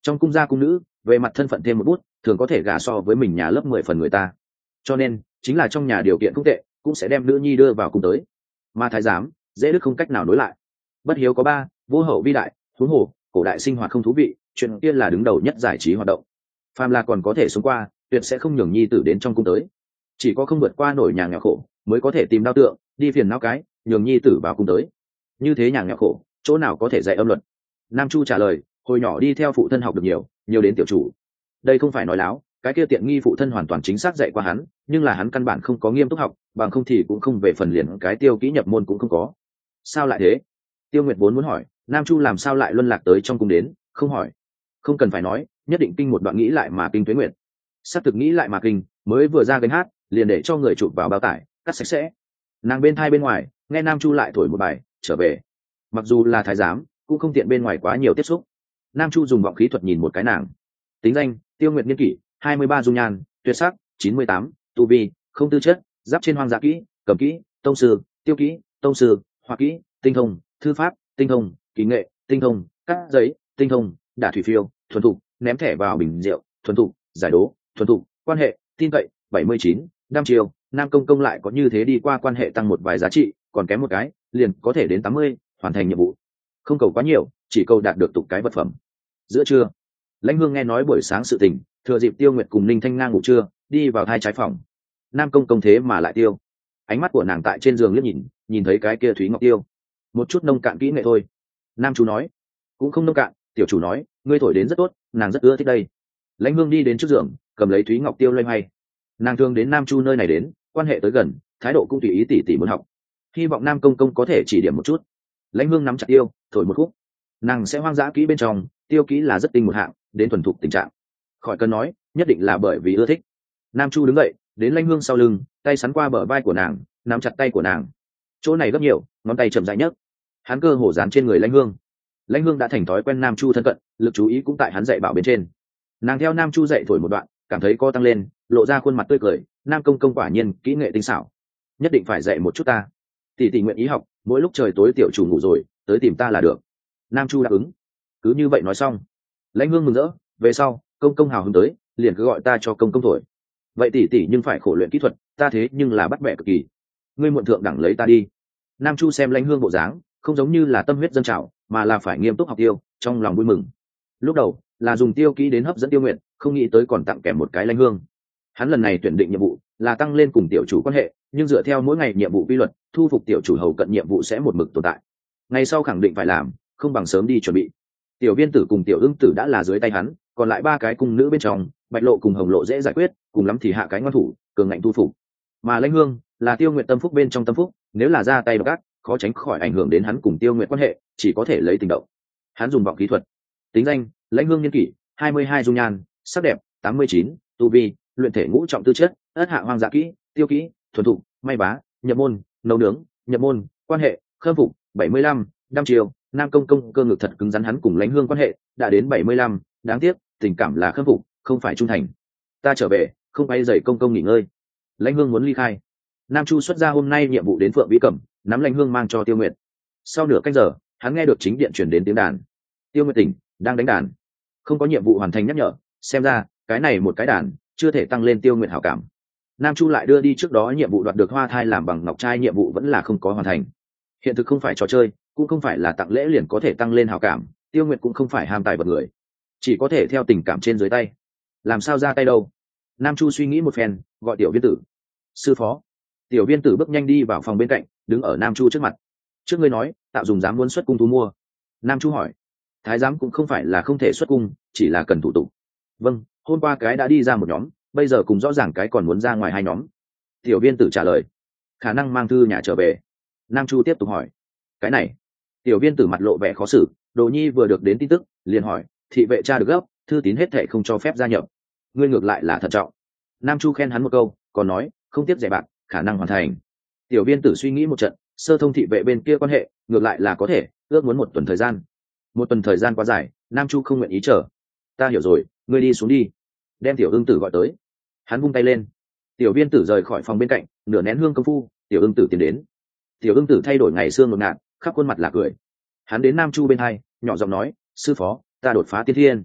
Trong cung gia cung nữ về mặt thân phận thêm một bút thường có thể gả so với mình nhà lớp 10 phần người ta, cho nên chính là trong nhà điều kiện không tệ cũng sẽ đem nữ nhi đưa vào cung tới. Mà thái giám dễ đức không cách nào nối lại. Bất hiếu có ba, vô hậu vi đại, huống hồ cổ đại sinh hoạt không thú vị, chuyện kia là đứng đầu nhất giải trí hoạt động. Phàm là còn có thể sống qua, tuyệt sẽ không nhường nhi tử đến trong cung tới. Chỉ có không vượt qua nổi nhà nghèo khổ mới có thể tìm đao tượng đi phiền não cái nhường nhi tử vào cung tới. Như thế nhà nghèo khổ chỗ nào có thể dạy âm luật. Nam Chu trả lời, hồi nhỏ đi theo phụ thân học được nhiều đến tiểu chủ. Đây không phải nói láo, cái kia tiện nghi phụ thân hoàn toàn chính xác dạy qua hắn, nhưng là hắn căn bản không có nghiêm túc học, bằng không thì cũng không về phần liền cái tiêu kỹ nhập môn cũng không có. Sao lại thế? Tiêu Nguyệt vốn muốn hỏi Nam Chu làm sao lại luân lạc tới trong cung đến, không hỏi không cần phải nói, nhất định kinh một đoạn nghĩ lại mà kinh Tuế Nguyệt sắp thực nghĩ lại mà kinh, mới vừa ra gánh hát liền để cho người chụp vào bao tải cắt sạch sẽ. Nàng bên thai bên ngoài nghe Nam Chu lại thổi một bài trở về, mặc dù là thái giám cũng không tiện bên ngoài quá nhiều tiếp xúc. Nam Chu dùng vọng khí thuật nhìn một cái nàng. Tính danh Tiêu Nguyệt niên kỷ 23, dung nhan tuyệt sắc 98, tu vi không tư chất, giáp trên hoang dã kỹ, cầm kỹ, tông sư, tiêu kỹ, tông sư, hoa kỹ, tinh thông, thư pháp, tinh thông, kỹ nghệ, tinh thông, cắt giấy, tinh thông, đả thủy phiêu, thuần thục, ném thẻ vào bình rượu, thuần thục, giải đố, thuần thục, quan hệ, tin cậy 79, đam chiều. Nam công công lại có như thế đi qua quan hệ tăng một vài giá trị, còn kém một cái liền có thể đến 80, hoàn thành nhiệm vụ. Không cầu quá nhiều, chỉ cầu đạt được tục cái vật phẩm. Giữa trưa, Lãnh Hương nghe nói buổi sáng sự tình, thừa dịp Tiêu Nguyệt cùng Ninh Thanh ngang ngủ trưa, đi vào hai trái phòng. Nam công công thế mà lại tiêu. Ánh mắt của nàng tại trên giường liếc nhìn thấy cái kia Thúy Ngọc Tiêu. Một chút nông cạn kỹ nghệ thôi. Nam chủ nói, cũng không nông cạn. Tiểu chủ nói, ngươi thổi đến rất tốt, nàng rất ưa thích đây. Lãnh Hương đi đến trước giường, cầm lấy Thúy Ngọc Tiêu loay hoay. Nàng thường đến Nam Chu nơi này đến, quan hệ tới gần, thái độ cũng tùy ý tỉ muốn học. Hy vọng Nam công công có thể chỉ điểm một chút. Lãnh Hương nắm chặt tiêu, thổi một khúc. Nàng sẽ hoang dã kỹ bên trong, tiêu kỹ là rất tinh một hạng, đến thuần thục tình trạng. Khỏi cần nói, nhất định là bởi vì ưa thích. Nam Chu đứng dậy, đến Lãnh Hương sau lưng, tay sắn qua bờ vai của nàng, nắm chặt tay của nàng. Chỗ này gấp nhiều, ngón tay chậm rãi nhất. Hắn cơ hồ dán trên người Lãnh Hương. Lãnh Hương đã thành thói quen Nam Chu thân cận, lực chú ý cũng tại hắn dạy bảo bên trên. Nàng theo Nam Chu dạy thổi một đoạn, cảm thấy co tăng lên, lộ ra khuôn mặt tươi cười. Nam công công quả nhiên kỹ nghệ tinh xảo, nhất định phải dạy một chút ta. Tỷ nguyện ý học, mỗi lúc trời tối tiểu chủ ngủ rồi, tới tìm ta là được. Nam Chu đáp ứng. Cứ như vậy nói xong, Lãnh Hương mừng rỡ, về sau công công hào hứng tới, liền cứ gọi ta cho công công thổi. Vậy tỷ nhưng phải khổ luyện kỹ thuật, ta thế nhưng là bắt bẻ cực kỳ. Ngươi muộn thượng đẳng lấy ta đi. Nam Chu xem Lãnh Hương bộ dáng, không giống như là tâm huyết dân trào, mà là phải nghiêm túc học tiêu, trong lòng vui mừng. Lúc đầu là dùng tiêu kỹ đến hấp dẫn Tiêu Nguyệt, không nghĩ tới còn tặng kèm một cái Lãnh Hương. Hắn lần này tuyển định nhiệm vụ là tăng lên cùng tiểu chủ quan hệ, nhưng dựa theo mỗi ngày nhiệm vụ quy luật, thu phục tiểu chủ hầu cận nhiệm vụ sẽ một mực tồn tại. Ngày sau khẳng định phải làm, không bằng sớm đi chuẩn bị. Tiểu Viên Tử cùng Tiểu Ưng Tử đã là dưới tay hắn, còn lại ba cái cung nữ bên trong, Bạch Lộ cùng Hồng Lộ dễ giải quyết, cùng lắm thì hạ cái ngoan thủ, cường ngạnh thu phục. Mà Lãnh Hương là Tiêu Nguyệt tâm phúc bên trong tâm phúc, nếu là ra tay độc ác, khó tránh khỏi ảnh hưởng đến hắn cùng Tiêu Nguyệt quan hệ, chỉ có thể lấy tình động. Hắn dùng vọng kỹ thuật. Tính danh Lãnh Hương niên kỷ 22, dung nhan sắc đẹp 89, tu vi luyện thể ngũ trọng tư chất, ất hạ hoang dã kỹ, tiêu kỹ, thuần thục, may bá, nhập môn, nấu nướng, nhập môn, quan hệ, khâm phục 75, đam chiều. Nam công công cơ ngực thật cứng rắn, hắn cùng Lãnh Hương quan hệ đã đến 75, đáng tiếc tình cảm là khâm phục, không phải trung thành. Ta trở về, không quay dậy công công nghỉ ngơi. Lãnh Hương muốn ly khai. Nam Chu xuất ra hôm nay nhiệm vụ đến Phượng Vĩ Cẩm, nắm Lãnh Hương mang cho Tiêu Nguyệt. Sau nửa canh giờ, hắn nghe được chính điện truyền đến tiếng đàn. Tiêu Nguyệt tỉnh, đang đánh đàn, không có nhiệm vụ hoàn thành nhắc nhở, xem ra cái này một cái đàn chưa thể tăng lên Tiêu Nguyệt hảo cảm. Nam Chu lại đưa đi trước đó nhiệm vụ đoạt được hoa thai làm bằng ngọc trai nhiệm vụ vẫn là không có hoàn thành. Hiện thực không phải trò chơi, cũng không phải là tặng lễ liền có thể tăng lên hảo cảm, Tiêu Nguyệt cũng không phải ham tài vật người, chỉ có thể theo tình cảm trên dưới tay. Làm sao ra tay đâu? Nam Chu suy nghĩ một phen, gọi Tiểu Viên Tử. Sư phó. Tiểu Viên Tử bước nhanh đi vào phòng bên cạnh, đứng ở Nam Chu trước mặt. Trước ngươi nói tạo dùng giám muốn xuất cung thu mua. Nam Chu hỏi. Thái giám cũng không phải là không thể xuất cung, chỉ là cần thủ tục. Vâng, hôm qua cái đã đi ra một nhóm, bây giờ cùng rõ ràng cái còn muốn ra ngoài hai nhóm. Tiểu Viên Tử trả lời. Khả năng mang thư nhà trở về. Nam Chu tiếp tục hỏi. Cái này. Tiểu Viên Tử mặt lộ vẻ khó xử, Đồ Nhi vừa được đến tin tức, liền hỏi, thị vệ cha được gấp, thư tín hết thệ không cho phép gia nhập. Ngươi ngược lại là thận trọng. Nam Chu khen hắn một câu, còn nói, không tiếc rẻ bạc, khả năng hoàn thành. Tiểu Viên Tử suy nghĩ một trận, sơ thông thị vệ bên kia quan hệ, ngược lại là có thể, ước muốn 1 tuần thời gian. 1 tuần thời gian quá dài, Nam Chu không nguyện ý chờ. Ta hiểu rồi, ngươi đi xuống đi. Đem Tiểu Ưng Tử gọi tới. Hắn vung tay lên. Tiểu Viên Tử rời khỏi phòng bên cạnh, nửa nén hương công phu, Tiểu Ưng Tử tiến đến. Tiểu Ưng Tử thay đổi ngày xương ngột ngạt, khắp khuôn mặt là cười. Hắn đến Nam Chu bên hai, nhỏ giọng nói, sư phó, ta đột phá tiên thiên.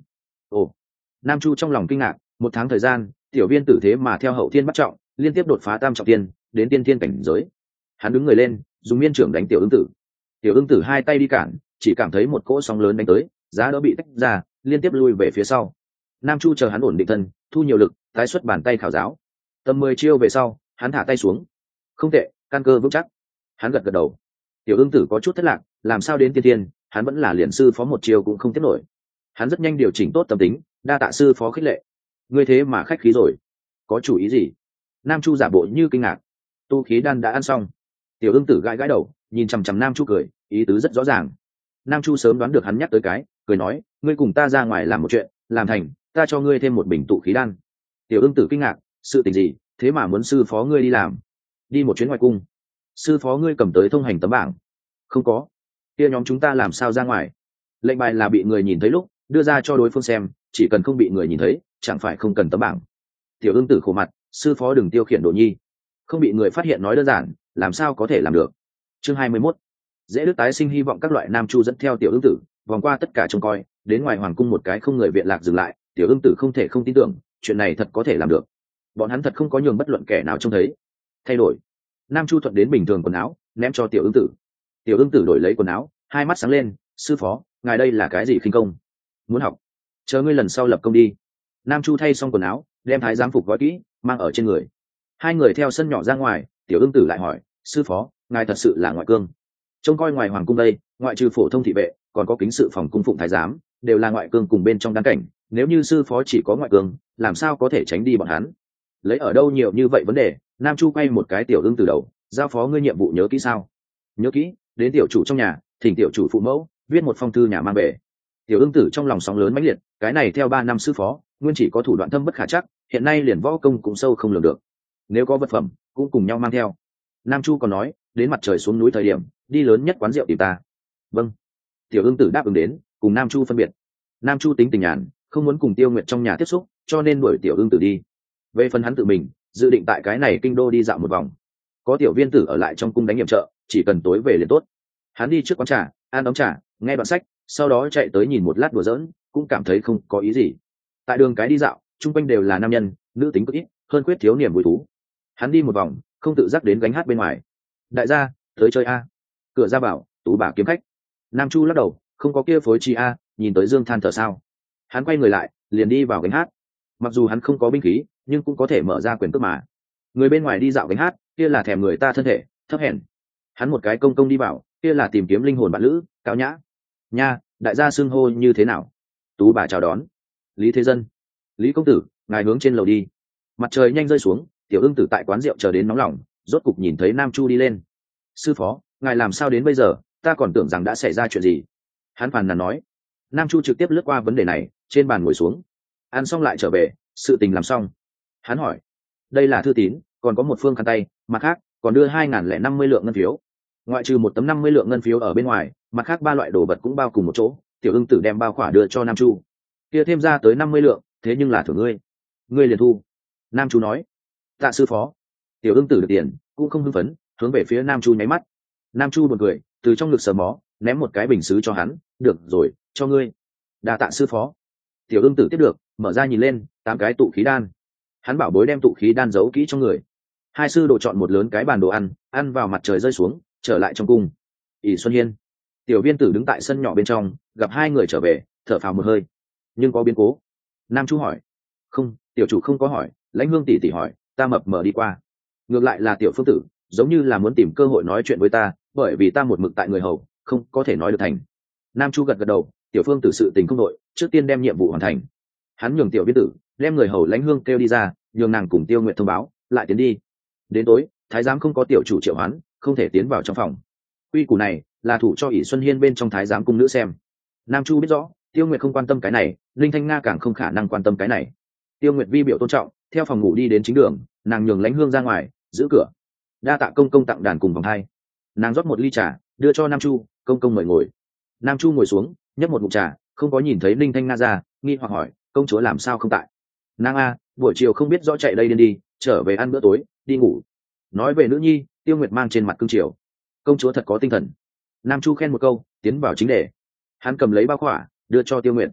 Ồ. Nam Chu trong lòng kinh ngạc, 1 tháng thời gian, tiểu viên tử thế mà theo hậu thiên bắt trọng, liên tiếp đột phá tam trọng tiên, đến tiên thiên cảnh giới. Hắn đứng người lên, dùng miên trưởng đánh tiểu ưng tử. Tiểu ưng tử hai tay đi cản, chỉ cảm thấy một cỗ sóng lớn đánh tới, giá đỡ bị tách ra, liên tiếp lui về phía sau. Nam Chu chờ hắn ổn định thân, thu nhiều lực, tái xuất bàn tay khảo giáo. Tầm 10 chiêu về sau, hắn thả tay xuống. Không tệ, căn cơ vững chắc. Hắn gật gật đầu. Tiểu ưng tử có chút thất lạc, làm sao đến tiên thiên, hắn vẫn là liền sư phó một chiêu cũng không tiếp nổi. Hắn rất nhanh điều chỉnh tốt tâm tính, đa tạ sư phó khích lệ. Ngươi thế mà khách khí rồi, có chủ ý gì? Nam Chu giả bộ như kinh ngạc. Tu khí đan đã ăn xong. Tiểu ưng tử gãi gãi đầu, nhìn chằm chằm Nam Chu cười, ý tứ rất rõ ràng. Nam Chu sớm đoán được hắn nhắc tới cái, cười nói, ngươi cùng ta ra ngoài làm một chuyện, làm thành, ta cho ngươi thêm một bình tụ khí đan. Tiểu ưng tử kinh ngạc, sự tình gì, thế mà muốn sư phó ngươi đi làm? Đi một chuyến ngoài cung. Sư phó ngươi cầm tới thông hành tấm bảng? Không có. Kia nhóm chúng ta làm sao ra ngoài? Lệnh bài là bị người nhìn thấy lúc đưa ra cho đối phương xem, chỉ cần không bị người nhìn thấy, chẳng phải không cần tấm bảng. Tiểu ưng tử khổ mặt, sư phó đừng tiêu khiển đồ nhi. Không bị người phát hiện nói đơn giản, làm sao có thể làm được. Chương 21. Dễ đức tái sinh hy vọng. Các loại Nam Chu dẫn theo tiểu ưng tử vòng qua tất cả trông coi, đến ngoài hoàng cung một cái không người viện lạc dừng lại. Tiểu ưng tử không thể không tin tưởng, chuyện này thật có thể làm được. Bọn hắn thật không có nhường bất luận kẻ nào trông thấy. Thay đổi. Nam Chu thuận đến bình thường quần áo, ném cho tiểu ưng tử. Tiểu ưng tử đổi lấy quần áo, hai mắt sáng lên, sư phó, ngài đây là cái gì khinh công? Muốn học? Chờ ngươi lần sau lập công đi. Nam Chu thay xong quần áo, đem thái giám phục gói kỹ, mang ở trên người. Hai người theo sân nhỏ ra ngoài, tiểu ưng tử lại hỏi, sư phó, ngài thật sự là ngoại cương? Trông coi ngoài hoàng cung đây, ngoại trừ phổ thông thị vệ, còn có kính sự phòng cung phụng thái giám, đều là ngoại cương cùng bên trong đan cảnh. Nếu như sư phó chỉ có ngoại cương, làm sao có thể tránh đi bọn hắn? Lấy ở đâu nhiều như vậy vấn đề? Nam Chu quay một cái tiểu ưng từ đầu, giao phó ngươi nhiệm vụ nhớ kỹ sao? Nhớ kỹ, đến tiểu chủ trong nhà, thỉnh tiểu chủ phụ mẫu viết một phong thư nhà mang về. Tiểu ưng tử trong lòng sóng lớn mãnh liệt, cái này theo 3 năm sư phó, nguyên chỉ có thủ đoạn thâm bất khả chắc, hiện nay liền võ công cũng sâu không lường được. Nếu có vật phẩm, cũng cùng nhau mang theo. Nam Chu còn nói, đến mặt trời xuống núi thời điểm, đi lớn nhất quán rượu tìm ta. Vâng. Tiểu ưng tử đáp ứng đến, cùng Nam Chu phân biệt. Nam Chu tính tình nhàn, không muốn cùng Tiêu Nguyệt trong nhà tiếp xúc, cho nên đuổi tiểu ưng tử đi. Về phần hắn tự mình, dự định tại cái này kinh đô đi dạo một vòng. Có tiểu viên tử ở lại trong cung đánh nhiệm trợ, chỉ cần tối về liền tốt. Hắn đi trước quán trà, ăn ống trà, nghe đoạn sách, sau đó chạy tới nhìn một lát đùa giỡn, cũng cảm thấy không có ý gì. Tại đường cái đi dạo, chung quanh đều là nam nhân, nữ tính cực ít, hơn quyết thiếu niềm vui thú. Hắn đi một vòng, không tự giác đến gánh hát bên ngoài. Đại gia, tới chơi a. Cửa ra bảo, Tú bà kiếm khách. Nam Chu lắc đầu, không có kia phối chi a, nhìn tới Dương than thở sao. Hắn quay người lại, liền đi vào gánh hát. Mặc dù hắn không có binh khí, nhưng cũng có thể mở ra quyền cước mà. Người bên ngoài đi dạo gánh hát, kia là thèm người ta thân thể, thấp hèn. Hắn một cái công công đi vào, kia là tìm kiếm linh hồn bạn lữ, cao nhã. Nha, đại gia xưng hô như thế nào? Tú bà chào đón. Lý Thế Dân. Lý công tử, ngài hướng trên lầu đi. Mặt trời nhanh rơi xuống, tiểu ưng tử tại quán rượu chờ đến nóng lòng, rốt cục nhìn thấy Nam Chu đi lên. Sư phó, ngài làm sao đến bây giờ, ta còn tưởng rằng đã xảy ra chuyện gì. Hắn phàn nàn nói. Nam Chu trực tiếp lướt qua vấn đề này, trên bàn ngồi xuống. Ăn xong lại trở về, sự tình làm xong. Hắn hỏi, đây là thư tín, còn có một phương khăn tay, mặt khác còn đưa 2.050 lượng ngân phiếu. Ngoại trừ một tấm 50 lượng ngân phiếu ở bên ngoài, mặt khác 3 loại đồ vật cũng bao cùng một chỗ. Tiểu ưng tử đem bao khỏa đưa cho Nam Chu. Kia thêm ra tới 50 lượng, thế nhưng là thưởng ngươi liền thu. Nam Chu nói, tạ sư phó. Tiểu ưng tử được tiền, cũng không hưng phấn, hướng về phía Nam Chu nháy mắt. Nam Chu buồn cười, từ trong ngực sờ mó, ném một cái bình sứ cho hắn, được rồi, cho ngươi. Đa tạ sư phó. Tiểu ưng tử tiếp được, mở ra nhìn lên, 8 cái tụ khí đan. Hắn bảo bối đem tụ khí đan giấu kỹ trong người. Hai sư đồ chọn một lớn cái bàn đồ ăn, ăn vào mặt trời rơi xuống, trở lại trong cung. ỷ Xuân Hiên. Tiểu viên tử đứng tại sân nhỏ bên trong, gặp hai người trở về, thở phào một hơi. Nhưng có biến cố. Nam Chu hỏi. Không, tiểu chủ không có hỏi, Lãnh Hương tỷ tỷ hỏi, ta mập mờ đi qua. Ngược lại là tiểu phương tử, giống như là muốn tìm cơ hội nói chuyện với ta, bởi vì ta một mực tại người hầu, không có thể nói được thành. Nam Chu gật gật đầu, tiểu phương tử sự tình không đội, trước tiên đem nhiệm vụ hoàn thành. Hắn nhường tiểu viên tử đem người hầu Lãnh Hương kêu đi ra, nhường nàng cùng Tiêu Nguyệt thông báo, lại tiến đi. Đến tối, thái giám không có tiểu chủ triệu hoán, không thể tiến vào trong phòng. Quy củ này là thủ cho ỷ Xuân Hiên bên trong thái giám cung nữ xem. Nam Chu biết rõ, Tiêu Nguyệt không quan tâm cái này, Linh Thanh Nga càng không khả năng quan tâm cái này. Tiêu Nguyệt vi biểu tôn trọng, theo phòng ngủ đi đến chính đường, nàng nhường Lãnh Hương ra ngoài, giữ cửa. Đa tạ công công tặng đàn cùng vòng hai. Nàng rót một ly trà, đưa cho Nam Chu, công công mời ngồi. Nam Chu ngồi xuống, nhấp một ngụm trà, không có nhìn thấy Linh Thanh Nga ra, nghi hoặc hỏi, công chúa làm sao không tại? Nàng a, buổi chiều không biết rõ chạy đây điên đi, trở về ăn bữa tối, đi ngủ. Nói về nữ nhi, Tiêu Nguyệt mang trên mặt cương triều. Công chúa thật có tinh thần. Nam Chu khen một câu, tiến vào chính đề. Hắn cầm lấy bao khỏa, đưa cho Tiêu Nguyệt.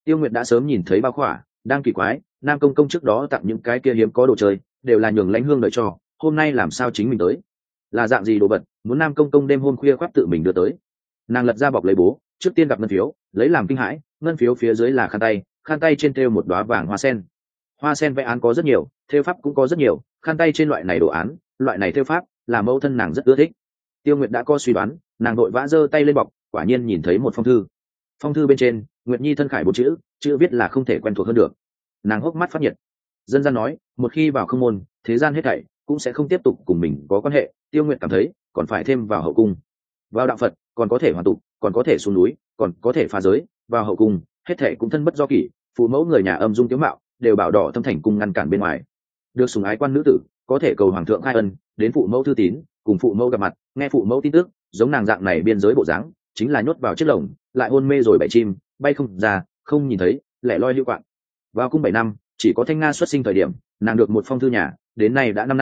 Tiêu Nguyệt đã sớm nhìn thấy bao khỏa, đang kỳ quái, Nam Công Công trước đó tặng những cái kia hiếm có đồ chơi, đều là nhường Lãnh Hương đợi cho, hôm nay làm sao chính mình tới? Là dạng gì đồ vật, muốn Nam Công Công đêm hôm khuya khoác tự mình đưa tới? Nàng lật ra bọc lấy bố, trước tiên gặp ngân phiếu, lấy làm kinh hãi, ngân phiếu phía dưới là khăn tay trên thêu một đóa vàng hoa sen vẽ án có rất nhiều, thêu pháp cũng có rất nhiều, khăn tay trên loại này đồ án, loại này thêu pháp là mẫu thân nàng rất ưa thích. Tiêu Nguyệt đã có suy đoán, nàng đội vã giơ tay lên bọc, quả nhiên nhìn thấy một phong thư bên trên Nguyệt Nhi thân khải 4 chữ viết là không thể quen thuộc hơn được. Nàng hốc mắt phát nhiệt. Dân gian nói, một khi vào không môn, thế gian hết thảy cũng sẽ không tiếp tục cùng mình có quan hệ. Tiêu Nguyệt cảm thấy còn phải thêm vào hậu cung. Vào đạo Phật còn có thể hoàn tục, còn có thể xuống núi, còn có thể phá giới. Vào hậu cung hết thảy cũng thân bất do kỷ, phụ mẫu người nhà âm dung tiếu mạo đều bảo đỏ thâm thành cung ngăn cản bên ngoài. Được sủng ái quan nữ tử có thể cầu hoàng thượng khai ân, đến phụ mẫu thư tín, cùng phụ mẫu gặp mặt, nghe phụ mẫu tin tức, giống nàng dạng này biên giới bộ dáng, chính là nhốt vào chiếc lồng, lại hôn mê rồi bảy chim, bay không ra, không nhìn thấy, lẻ loi lưu quạng. Vào cung 7 năm, chỉ có Thanh Nga xuất sinh thời điểm, nàng được một phong thư nhà, đến nay đã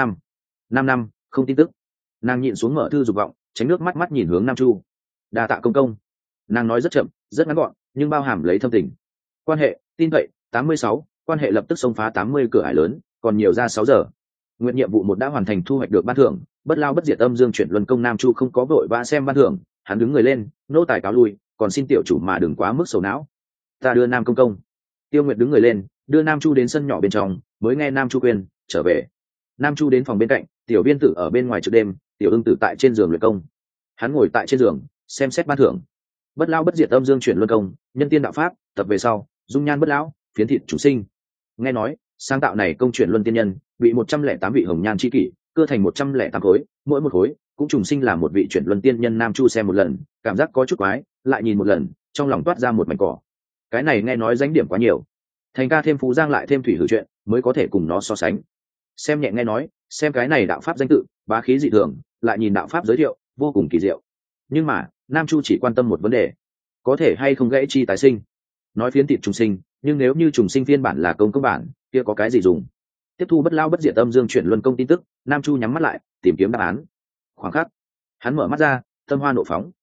5 năm, không tin tức. Nàng nhịn xuống mở thư dục vọng, tránh nước mắt nhìn hướng Nam Chu. Đa tạ công công. Nàng nói rất chậm, rất ngắn gọn, nhưng bao hàm lấy thâm tình. Quan hệ, tin cậy, 86, quan hệ lập tức xông phá 80 cửa ải lớn, còn nhiều ra 6 giờ. Nguyện nhiệm vụ 1 đã hoàn thành, thu hoạch được ban thưởng, bất lao bất diệt âm dương chuyển luân công. Nam Chu không có vội vã xem ban thưởng, hắn đứng người lên, nô tài cáo lui, còn xin tiểu chủ mà đừng quá mức sầu não. Ta đưa Nam công công. Tiêu Nguyệt đứng người lên, đưa Nam Chu đến sân nhỏ bên trong, mới nghe Nam Chu khuyên trở về. Nam Chu đến phòng bên cạnh, tiểu viên tử ở bên ngoài trước đêm, tiểu ưng tử tại trên giường luyện công. Hắn ngồi tại trên giường, xem xét ban thưởng. Bất lao bất diệt âm dương chuyển luân công, nhân tiên đạo pháp, tập về sau, dung nhan bất lão, phiến thịt chủ sinh. Nghe nói, sáng tạo này công chuyển luân tiên nhân, bị 108 vị hồng nhan chi kỷ, cưa thành 108 khối, mỗi một khối cũng trùng sinh là một vị chuyển luân tiên nhân. Nam Chu xem một lần, cảm giác có chút quái, lại nhìn một lần, trong lòng toát ra một mảnh cỏ. Cái này nghe nói danh điểm quá nhiều, thành ca thêm phú giang lại thêm thủy hử chuyện mới có thể cùng nó so sánh. Xem nhẹ nghe nói, xem cái này đạo pháp danh tự bá khí dị thường, lại nhìn đạo pháp giới thiệu vô cùng kỳ diệu. Nhưng mà Nam Chu chỉ quan tâm một vấn đề, có thể hay không gãy chi tái sinh. Nói phiến thịt trùng sinh, nhưng nếu như trùng sinh phiên bản là công bản, kia có cái gì dùng? Tiếp thu bất lao bất diệt âm dương chuyển luân công tin tức, Nam Chu nhắm mắt lại tìm kiếm đáp án. Khoảng khắc hắn mở mắt ra, tâm hoa nộ phóng.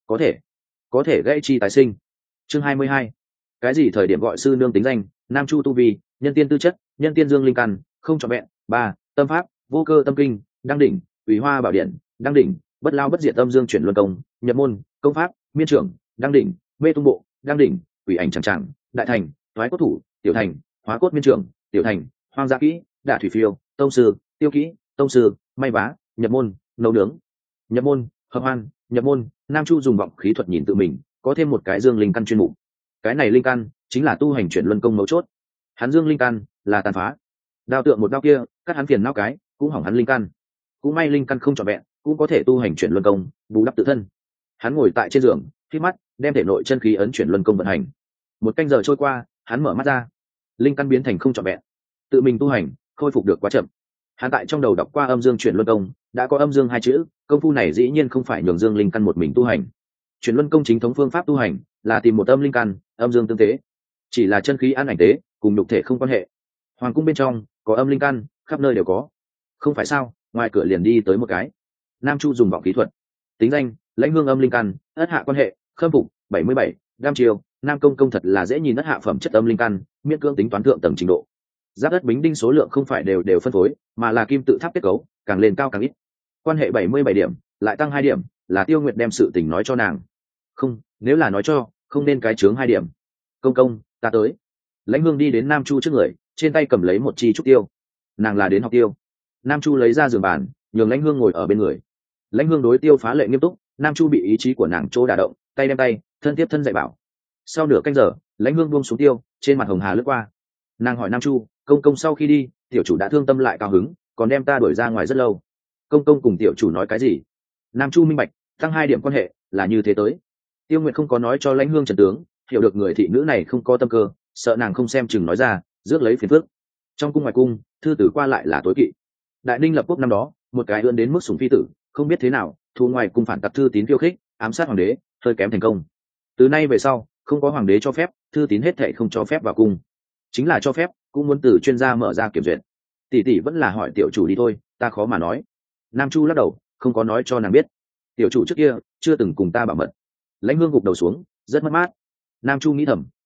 Có thể gãy chi tái sinh. Chương 22. Cái gì thời điểm gọi sư nương tính danh? Nam Chu tu vi, nhân tiên tư chất, nhân tiên dương linh căn, không trọn vẹn. 3. Tâm pháp, vô cơ tâm kinh, đăng đỉnh, ủy hoa bảo điện, đăng đỉnh, bất lao bất diệt âm dương chuyển luân công, nhập môn, công pháp, miên trưởng, đăng đỉnh, mê tung bộ, đăng đỉnh, ủy ảnh chẳng chẳng, đại thành, thoái cốt thủ, tiểu thành, hóa cốt miên trưởng, tiểu thành, hoang gia kỹ, đả thủy phiêu, tông sư, tiêu kỹ, tông sư, may vá, nhập môn, nấu nướng, nhập môn, hợp hoan, nhập môn. Nam Chu dùng vọng khí thuật nhìn tự mình, có thêm một cái dương linh căn chuyên mục. Cái này linh căn chính là tu hành chuyển luân công mấu chốt. Hắn dương linh căn là tàn phá, đao tượng một đao kia cắt hắn phiền não cái, cũng hỏng hắn linh căn. Cũng may linh căn không trọn vẹn, cũng có thể tu hành chuyển luân công, bù đắp tự thân. Hắn ngồi tại trên giường, khi mắt đem thể nội chân khí ấn chuyển luân công vận hành. 1 canh giờ trôi qua, hắn mở mắt ra, linh căn biến thành không trọn vẹn, tự mình tu hành khôi phục được quá chậm. Hắn tại trong đầu đọc qua âm dương chuyển luân công, đã có âm dương 2 chữ, công phu này dĩ nhiên không phải nhường dương linh căn một mình tu hành. Chuyển luân công chính thống phương pháp tu hành là tìm một âm linh căn, âm dương tương tế, chỉ là chân khí ăn ảnh tế, cùng nhục thể không quan hệ. Hoàng cung bên trong có âm linh căn, khắp nơi đều có. Không phải sao, ngoài cửa liền đi tới một cái. Nam Chu dùng vọng khí thuật, tính danh Lãnh Hương âm linh căn, ất hạ quan hệ, khâm phục 77, đam chiêu. Nam công công thật là dễ nhìn, ất hạ phẩm chất âm linh căn, miễn cưỡng tính toán thượng tầng trình độ. Giáp đất bính đinh số lượng không phải đều phân phối, mà là kim tự tháp kết cấu, càng lên cao càng ít. Quan hệ 77 điểm, lại tăng 2 điểm, là Tiêu Nguyệt đem sự tình nói cho nàng. Không, nếu là nói cho, không nên cái chướng 2 điểm. Công công, ta tới. Lãnh Hương đi đến Nam Chu trước người, trên tay cầm lấy một chi trúc tiêu. Nàng là đến học tiêu. Nam Chu lấy ra giường bàn, nhường Lãnh Hương ngồi ở bên người. Lãnh Hương đối tiêu phá lệ nghiêm túc, Nam Chu bị ý chí của nàng chỗ đả động, tay đem tay, thân tiếp thân dạy bảo. Sau nửa canh giờ, Lãnh Hương buông xuống tiêu, trên mặt hồng hà lướt qua. Nàng hỏi Nam Chu, công công sau khi đi, tiểu chủ đã thương tâm lại cao hứng, còn đem ta đuổi ra ngoài rất lâu. Công công cùng tiểu chủ nói cái gì? Nam Chu minh bạch, tăng 2 điểm quan hệ là như thế tới. Tiêu Nguyệt không có nói cho Lãnh Hương trần tướng, hiểu được người thị nữ này không có tâm cơ, sợ nàng không xem chừng nói ra, rước lấy phiền phức. Trong cung ngoài cung, thư tử qua lại là tối kỵ. Đại Ninh lập quốc năm đó, một cái ưỡn đến mức sủng phi tử, không biết thế nào, thu ngoài cung phản tặc thư tín khiêu khích, ám sát hoàng đế, hơi kém thành công. Từ nay về sau, không có hoàng đế cho phép, thư tín hết thảy không cho phép vào cung. Chính là cho phép, cũng muốn từ chuyên gia mở ra kiểm duyệt. Tỷ tỷ vẫn là hỏi tiểu chủ đi thôi, ta khó mà nói. Nam Chu lắc đầu, không có nói cho nàng biết. Tiểu chủ trước kia chưa từng cùng ta bảo mật. Lãnh Hương gục đầu xuống, rất mất mát. Nam Chu nghĩ thầm,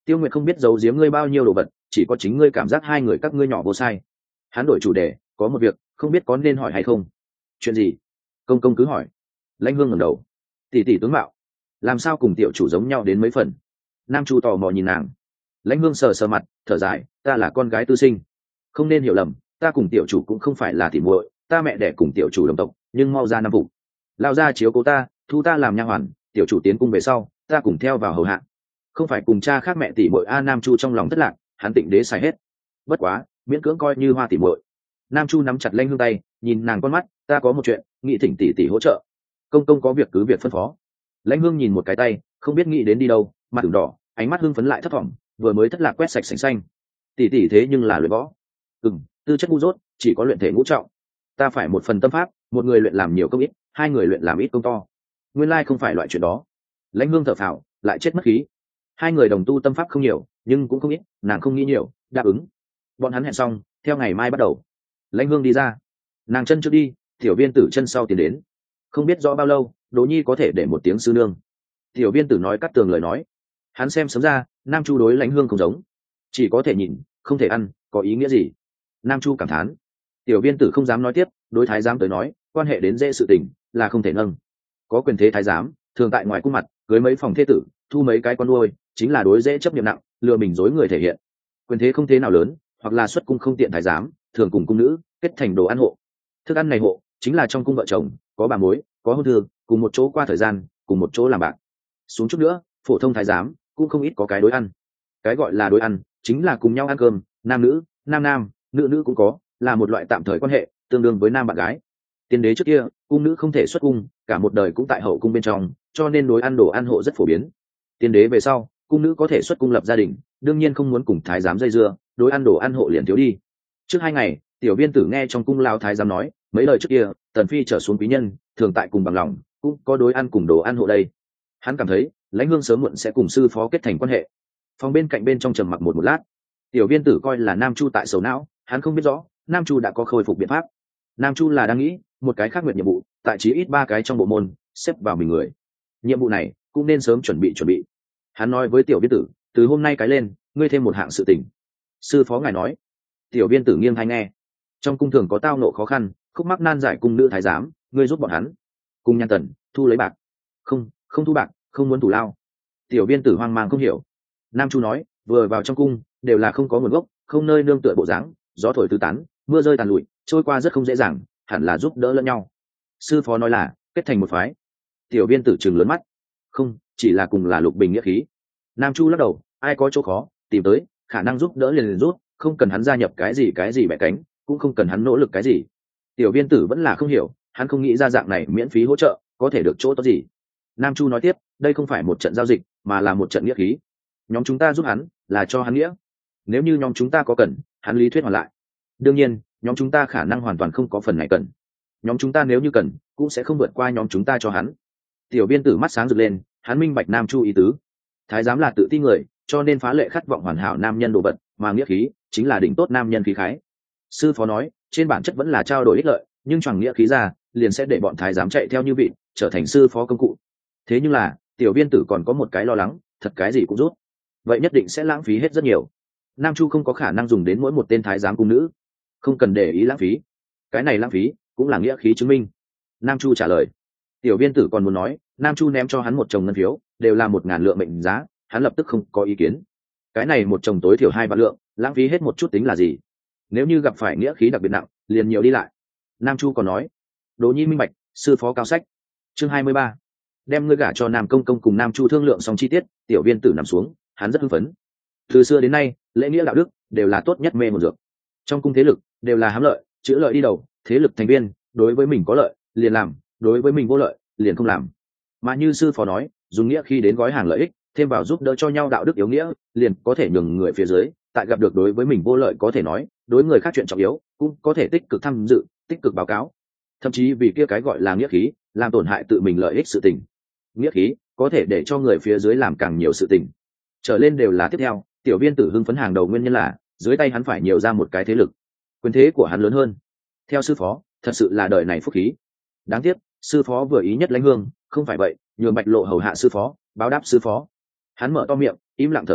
Tiêu Nguyệt không biết giấu giếm ngươi bao nhiêu đồ vật, chỉ có chính ngươi cảm giác hai người các ngươi nhỏ vô sai. Hắn đổi chủ đề, có một việc không biết có nên hỏi hay không. Chuyện gì? Công công cứ hỏi. Lãnh Hương ngẩng đầu. Tỷ tỷ tướng mạo làm sao cùng tiểu chủ giống nhau đến mấy phần? Nam Chu tò mò nhìn nàng. Lãnh Hương sờ sờ mặt, thở dài, ta là con gái tư sinh, không nên hiểu lầm, ta cùng tiểu chủ cũng không phải là tỉ muội, ta mẹ đẻ cùng tiểu chủ đồng tộc, nhưng mau ra năm vụ. Lao ra chiếu cố ta, thu ta làm nha hoàn, tiểu chủ tiến cung về sau, ta cùng theo vào hầu hạ, không phải cùng cha khác mẹ tỉ muội. A Nam Chu trong lòng thất lạc, hắn tịnh đế xài hết. Bất quá, miễn cưỡng coi như hoa tỉ muội. Nam Chu nắm chặt Lãnh Hương tay, nhìn nàng con mắt, ta có một chuyện, nghĩ thỉnh tỷ tỷ hỗ trợ. Công công có việc cứ việc phân phó. Lãnh Hương nhìn một cái tay, không biết nghĩ đến đi đâu, mặt ửng đỏ, ánh mắt hưng phấn lại thất vọng, vừa mới thất lạc quét sạch sành xanh. Tỷ tỷ thế nhưng là luyện võ. Tư chất ngu dốt, chỉ có luyện thể ngũ trọng. Ta phải một phần tâm pháp, một người luyện làm nhiều công ít, hai người luyện làm ít công to. Nguyên lai không phải loại chuyện đó. Lãnh Hương thở phào, lại chết mất khí. Hai người đồng tu tâm pháp không nhiều, nhưng cũng không ít, nàng không nghĩ nhiều, đáp ứng. Bọn hắn hẹn xong, theo ngày mai bắt đầu. Lãnh Hương đi ra, nàng chân trước đi, tiểu viên tử chân sau tiến đến. Không biết rõ bao lâu, Đỗ Nhi có thể để một tiếng sư nương. Tiểu viên tử nói cắt tường lời nói. Hắn xem sớm ra, Nam Chu đối Lãnh Hương không giống, chỉ có thể nhìn, không thể ăn, có ý nghĩa gì? Nam Chu cảm thán. Tiểu viên tử không dám nói tiếp, đối thái giám tới nói, quan hệ đến dễ sự tình là không thể nâng. Có quyền thế thái giám, thường tại ngoài cung mặt, cưới mấy phòng thê tử, thu mấy cái con nuôi, chính là đối dễ chấp nhiệm nặng, lừa mình dối người thể hiện. Quyền thế không thế nào lớn, hoặc là xuất cung không tiện thái giám, thường cùng cung nữ kết thành đồ ăn hộ. Thức ăn này hộ chính là trong cung vợ chồng, có bà mối, có hôn thư, cùng một chỗ qua thời gian, cùng một chỗ làm bạn. Xuống chút nữa, phổ thông thái giám cũng không ít có cái đối ăn. Cái gọi là đối ăn, chính là cùng nhau ăn cơm, nam nữ, nam nam, nữ nữ cũng có, là một loại tạm thời quan hệ, tương đương với nam bạn gái. Tiên đế trước kia, cung nữ không thể xuất cung, cả một đời cũng tại hậu cung bên trong, cho nên đối ăn đồ ăn hộ rất phổ biến. Tiên đế về sau, cung nữ có thể xuất cung lập gia đình, đương nhiên không muốn cùng thái giám dây dưa, đối ăn đồ ăn hộ liền thiếu đi. Trước 2 ngày, tiểu viên tử nghe trong cung lao thái giám nói, mấy lời trước kia, tần phi trở xuống quý nhân, thường tại cùng bằng lòng, cũng có đối ăn cùng đồ ăn hộ đây. Hắn cảm thấy, Lãnh Hương sớm muộn sẽ cùng sư phó kết thành quan hệ. Phòng bên cạnh bên trong trầm mặc một lát, tiểu viên tử coi là Nam Chu tại sầu não, hắn không biết rõ Nam Chu đã có khôi phục biện pháp. Nam Chu là đang nghĩ một cái khác nguyện nhiệm vụ, tại chí ít 3 cái trong bộ môn xếp vào mình người. Nhiệm vụ này cũng nên sớm chuẩn bị. Hắn nói với tiểu viên tử, từ hôm nay cái lên, ngươi thêm một hạng sự tình. Sư phó ngài nói. Tiểu viên tử nghiêng hay nghe. Trong cung thường có tao nộ khó khăn, khúc mắc nan giải cung nữ thái giám, ngươi giúp bọn hắn. Cung Nhan Tần thu lấy bạc. Không thu bạc, không muốn thủ lao. Tiểu viên tử hoang mang không hiểu. Nam Chu nói, vừa vào trong cung đều là không có nguồn gốc, không nơi nương tựa bộ dáng, gió thổi tứ tán, mưa rơi tàn lụi, trôi qua rất không dễ dàng, hẳn là giúp đỡ lẫn nhau. Sư phó nói là kết thành một phái. Tiểu viên tử trừng lớn mắt. Không, chỉ là cùng là lục bình nghĩa khí. Nam Chu lắc đầu, ai có chỗ khó tìm tới, khả năng giúp đỡ liền rút, không cần hắn gia nhập cái gì bẻ cánh, cũng không cần hắn nỗ lực cái gì. Tiểu viên tử vẫn là không hiểu, hắn không nghĩ ra dạng này miễn phí hỗ trợ có thể được chỗ tốt gì. Nam Chu nói tiếp, đây không phải một trận giao dịch, mà là một trận nghĩa khí. Nhóm chúng ta giúp hắn là cho hắn nghĩa, nếu như nhóm chúng ta có cần, hắn lý thuyết hoàn lại. Đương nhiên, nhóm chúng ta khả năng hoàn toàn không có phần này cần. Nhóm chúng ta nếu như cần, cũng sẽ không vượt qua nhóm chúng ta cho hắn. Tiểu viên tử mắt sáng rực lên, hắn minh bạch Nam Chu ý tứ. Thái giám là tự ti người, cho nên phá lệ khát vọng hoàn hảo nam nhân đồ vật, mà nghĩa khí chính là đỉnh tốt nam nhân khí khái. Sư phó nói, trên bản chất vẫn là trao đổi ích lợi, nhưng choàng nghĩa khí ra, liền sẽ để bọn thái giám chạy theo như vị, trở thành sư phó công cụ. Thế nhưng là, tiểu viên tử còn có một cái lo lắng, thật cái gì cũng rút, vậy nhất định sẽ lãng phí hết rất nhiều. Nam Chu không có khả năng dùng đến mỗi một tên thái giám cung nữ, không cần để ý lãng phí. Cái này lãng phí cũng là nghĩa khí chứng minh. Nam Chu trả lời. Tiểu viên tử còn muốn nói, Nam Chu ném cho hắn một chồng ngân phiếu, đều là 1000 lượng mệnh giá, hắn lập tức không có ý kiến. Cái này một chồng tối thiểu 2 vạn lượng, lãng phí hết một chút tính là gì? Nếu như gặp phải nghĩa khí đặc biệt nặng, liền nhiều đi lại. Nam Chu còn nói, Đỗ Nhi minh bạch, sư phó cao sách. Chương 23. Đem ngươi gả cho Nam Công Công cùng Nam Chu thương lượng xong chi tiết, tiểu viên tử nằm xuống, hắn rất hưng phấn. Từ xưa đến nay, lễ nghĩa đạo đức đều là tốt nhất mê một dược. Trong cung thế lực đều là hám lợi, chữ lợi đi đầu, thế lực thành viên, đối với mình có lợi, liền làm, đối với mình vô lợi, liền không làm. Mà như sư phó nói, dùng nghĩa khi đến gói hàng lợi ích, thêm vào giúp đỡ cho nhau đạo đức yếu nghĩa, liền có thể nhường người phía dưới, tại gặp được đối với mình vô lợi có thể nói, đối người khác chuyện trọng yếu, cũng có thể tích cực tham dự, tích cực báo cáo. Thậm chí vì kia cái gọi là nghĩa khí, làm tổn hại tự mình lợi ích sự tình. Nghĩa khí có thể để cho người phía dưới làm càng nhiều sự tình. Trở lên đều là tiếp theo, tiểu viên tử hưng phấn hàng đầu nguyên nhân là dưới tay hắn phải nhiều ra một cái thế lực, quyền thế của hắn lớn hơn. Theo sư phó, thật sự là đời này phúc khí. Đáng tiếc, sư phó vừa ý nhất Lãnh Hương, không phải vậy, nhường Bạch Lộ hầu hạ sư phó, báo đáp sư phó. Hắn mở to miệng, im lặng thở dài,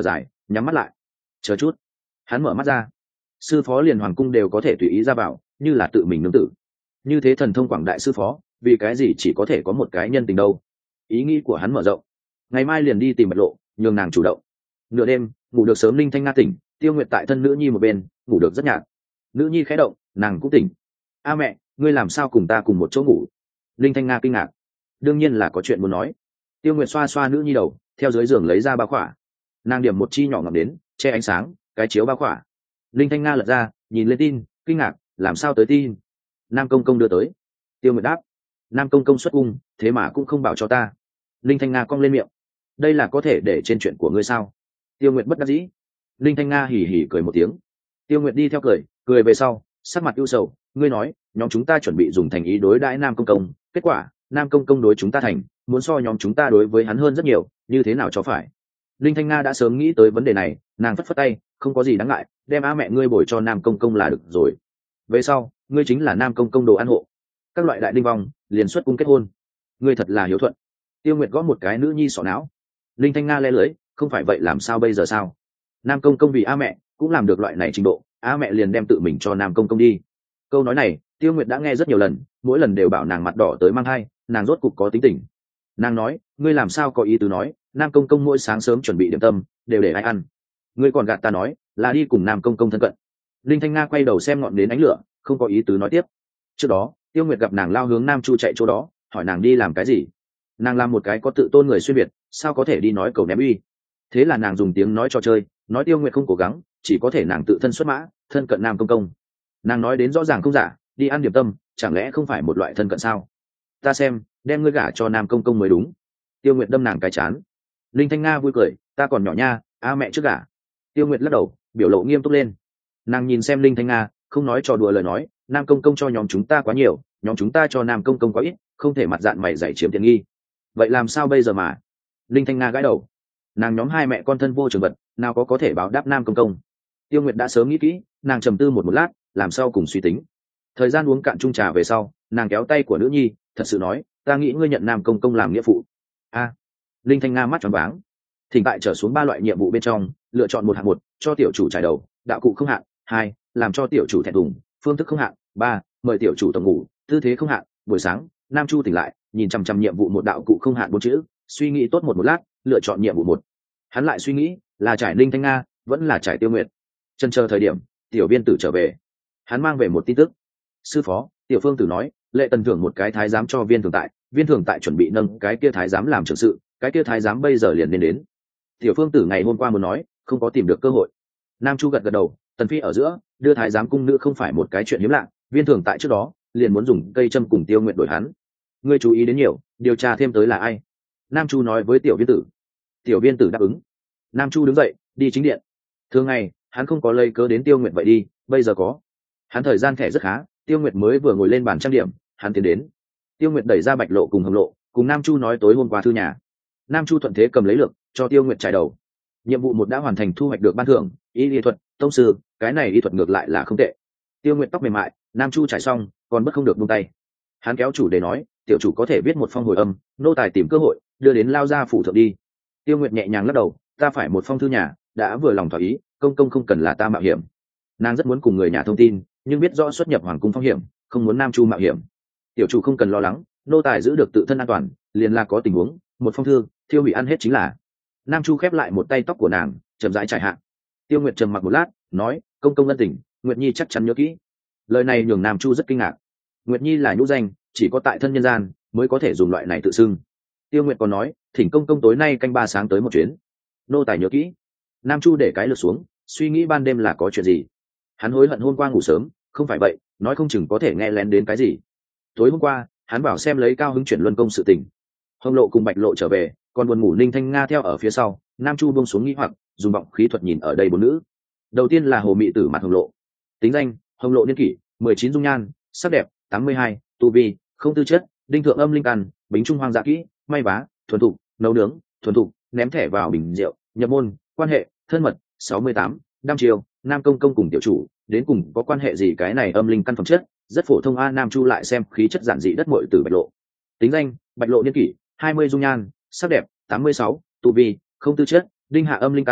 nhắm mắt lại. Chờ chút. Hắn mở mắt ra. Sư phó liền hoàng cung đều có thể tùy ý ra vào, như là tự mình nương tử. Như thế thần thông quảng đại sư phó, vì cái gì chỉ có thể có một cái nhân tình đâu? Ý nghĩ của hắn mở rộng. Ngày mai liền đi tìm Bạch Lộ, nhường nàng chủ động. Nửa đêm, ngủ được sớm Linh Thanh Nga tỉnh, Tiêu Nguyệt tại thân nữ nhi một bên, ngủ được rất nhạt. Nữ nhi khẽ động, nàng cũng tỉnh. A mẹ, ngươi làm sao cùng ta cùng một chỗ ngủ? Linh Thanh Nga kinh ngạc. Đương nhiên là có chuyện muốn nói. Tiêu Nguyệt xoa xoa nữ nhi đầu, theo dưới giường lấy ra bao khỏa. Nàng điểm một chi nhỏ ngọc đến, che ánh sáng, cái chiếu bao khỏa. Linh Thanh Nga lật ra, nhìn lên tin, kinh ngạc, làm sao tới tin? Nam công công đưa tới. Tiêu Nguyệt đáp. Nam công công xuất cung, thế mà cũng không bảo cho ta. Linh Thanh Nga cong lên miệng. Đây là có thể để trên chuyện của ngươi sao? Tiêu Nguyệt bất đắc dĩ. Linh Thanh Nga hỉ hỉ cười một tiếng. Tiêu Nguyệt đi theo cười, cười về sau, sắc mặt ưu sầu. Ngươi nói, nhóm chúng ta chuẩn bị dùng thành ý đối đãi Nam công công, kết quả, Nam công công đối chúng ta thành, muốn so nhóm chúng ta đối với hắn hơn rất nhiều, như thế nào cho phải? Linh Thanh Nga đã sớm nghĩ tới vấn đề này, nàng phất phất tay, không có gì đáng ngại, đem á mẹ ngươi bồi cho Nam công công là được rồi. Về sau, ngươi chính là Nam công công đồ ăn hộ. Các loại đại đinh vong, liền xuất cung kết hôn. Ngươi thật là hiếu thuận. Tiêu Nguyệt gõ một cái nữ nhi sọ não. Linh Thanh Nga le lưới, không phải vậy làm sao bây giờ sao? Nam công công vì a mẹ cũng làm được loại này trình độ, a mẹ liền đem tự mình cho Nam công công đi. Câu nói này, Tiêu Nguyệt đã nghe rất nhiều lần, mỗi lần đều bảo nàng mặt đỏ tới mang hai, nàng rốt cục có tính tình. Nàng nói, ngươi làm sao có ý tứ nói, Nam công công mỗi sáng sớm chuẩn bị điểm tâm, đều để ai ăn? Ngươi còn gạt ta nói, là đi cùng Nam công công thân cận. Linh Thanh Nga quay đầu xem ngọn đến ánh lửa, không có ý tứ nói tiếp. Trước đó, Tiêu Nguyệt gặp nàng lao hướng Nam Chu chạy chỗ đó, hỏi nàng đi làm cái gì. Nàng làm một cái có tự tôn người xuyên việt, sao có thể đi nói cầu ném uy. Thế là nàng dùng tiếng nói trò chơi, nói Tiêu Nguyệt không cố gắng, chỉ có thể nàng tự thân xuất mã, thân cận Nam công công. Nàng nói đến rõ ràng không giả, đi ăn điểm tâm, chẳng lẽ không phải một loại thân cận sao? Ta xem, đem ngươi gả cho Nam công công mới đúng. Tiêu Nguyệt đâm nàng cái chán. Linh Thanh Nga vui cười, ta còn nhỏ nha, a mẹ trước gả. Tiêu Nguyệt lắc đầu, biểu lộ nghiêm túc lên. Nàng nhìn xem Linh Thanh Nga, không nói trò đùa lời nói, Nam công công cho nhóm chúng ta quá nhiều, nhóm chúng ta cho Nam công công quá ít, không thể mặt dạn mày dạy chiếm tiện nghi. Vậy làm sao bây giờ mà? Linh Thanh Nga gãi đầu. Nàng nhóm hai mẹ con thân vô trường vật, nào có thể báo đáp Nam công công. Tiêu Nguyệt đã sớm nghĩ kỹ, nàng trầm tư một lát, làm sao cùng suy tính. Thời gian uống cạn chung trà về sau, nàng kéo tay của nữ nhi, thật sự nói, ta nghĩ ngươi nhận Nam công công làm nghĩa phụ. A. Linh Thanh Nga mắt tròn váng. Thỉnh tại trở xuống 3 loại nhiệm vụ bên trong, lựa chọn một hạng một, cho tiểu chủ trải đầu, đạo cụ không hạn. 2, làm cho tiểu chủ thẹn thùng, phương thức không hạn. 3, mời tiểu chủ tổng ngủ, tư thế không hạn. Buổi sáng, Nam Chu tỉnh lại, nhìn chằm chằm nhiệm vụ một đạo cụ không hạn 4 chữ, suy nghĩ tốt một lát, lựa chọn nhiệm vụ 1. Hắn lại suy nghĩ, là trải Linh Thanh Nga, vẫn là trải Tiêu Nguyệt. Chần chờ thời điểm, tiểu viên tử trở về. Hắn mang về một tin tức. Sư phó, tiểu phương tử nói, lệ tần thưởng một cái thái giám cho viên thường tại chuẩn bị nâng cái kia thái giám làm trưởng sự, cái kia thái giám bây giờ liền nên đến. Tiểu phương tử ngày hôm qua muốn nói, không có tìm được cơ hội. Nam Chu gật gật đầu, tần phi ở giữa, đưa thái giám cung nữ không phải một cái chuyện hiếm lạ, viên thường tại trước đó, liền muốn dùng cây châm cùng Tiêu Nguyệt đổi hắn. Ngươi chú ý đến nhiều, điều tra thêm tới là ai? Nam Chu nói với tiểu viên tử. Tiểu viên tử đáp ứng. Nam Chu đứng dậy, đi chính điện. Thường ngày, hắn không có lây cớ đến Tiêu Nguyệt vậy đi, bây giờ có. Hắn thời gian thẻ rất khá, Tiêu Nguyệt mới vừa ngồi lên bàn trang điểm, hắn tiến đến. Tiêu Nguyệt đẩy ra Bạch Lộ cùng Hồng Lộ, cùng Nam Chu nói tối hôm qua thư nhà. Nam Chu thuận thế cầm lấy lược, cho Tiêu Nguyệt trải đầu. Nhiệm vụ 1 đã hoàn thành, thu hoạch được ban thưởng, y thuật, tông sư, cái này y thuật ngược lại là không tệ. Tiêu Nguyệt tóc mềm mại, Nam Chu trải xong, còn bất không được buông tay. Hắn kéo chủ đề nói, tiểu chủ có thể viết một phong hồi âm, nô tài tìm cơ hội, đưa đến lao gia phủ thượng đi. Tiêu Nguyệt nhẹ nhàng lắc đầu, ta phải một phong thư nhà, đã vừa lòng thỏa ý, công công không cần là ta mạo hiểm. Nàng rất muốn cùng người nhà thông tin, nhưng biết rõ xuất nhập hoàng cung phong hiểm, không muốn Nam Chu mạo hiểm. Tiểu chủ không cần lo lắng, nô tài giữ được tự thân an toàn, liền là có tình huống, một phong thư, thiêu hủy ăn hết chính là. Nam Chu khép lại một tay tóc của nàng, chậm rãi trải hạ. Tiêu Nguyệt trầm mặc một lát, nói, công công ân tình, Nguyệt Nhi chắc chắn nhớ kỹ. Lời này nhường Nam Chu rất kinh ngạc. Nguyệt Nhi là nhũ danh, chỉ có tại thân nhân gian mới có thể dùng loại này tự xưng. Tiêu Nguyệt còn nói, thỉnh công công tối nay canh 3 sáng tới một chuyến. Nô tài nhớ kỹ. Nam Chu để cái lược xuống, suy nghĩ ban đêm là có chuyện gì. Hắn hối hận hôm qua ngủ sớm, không phải vậy, nói không chừng có thể nghe lén đến cái gì. Tối hôm qua, hắn bảo xem lấy cao hứng chuyển luân công sự tình. Hồng Lộ cùng Bạch Lộ trở về, còn buồn ngủ Ninh Thanh Nga theo ở phía sau. Nam Chu buông xuống nghĩ hoặc, dùng vọng khí thuật nhìn ở đây 4 nữ. Đầu tiên là Hồ Mị Tử mặt Hồng Lộ. Tính danh, Hồng Lộ niên kỷ, 19 dung nhan, sắc đẹp, 82, tu vi, không tư chất, đinh thượng âm linh căn, bính trung hoang dạ kỹ, may vá, thuần thục, nấu nướng, thuần thục, ném thẻ vào bình rượu, nhập môn, quan hệ, thân mật, 68, đăm chiều, Nam công công cùng tiểu chủ, đến cùng có quan hệ gì cái này âm linh căn phẩm chất, rất phổ thông a. Nam Chu lại xem khí chất giản dị đất muội từ Bạch Lộ. Tính danh, Bạch Lộ niên kỷ, 20 dung nhan, sắc đẹp, 86, tu vi, không tư chất, đinh hạ âm linh căn,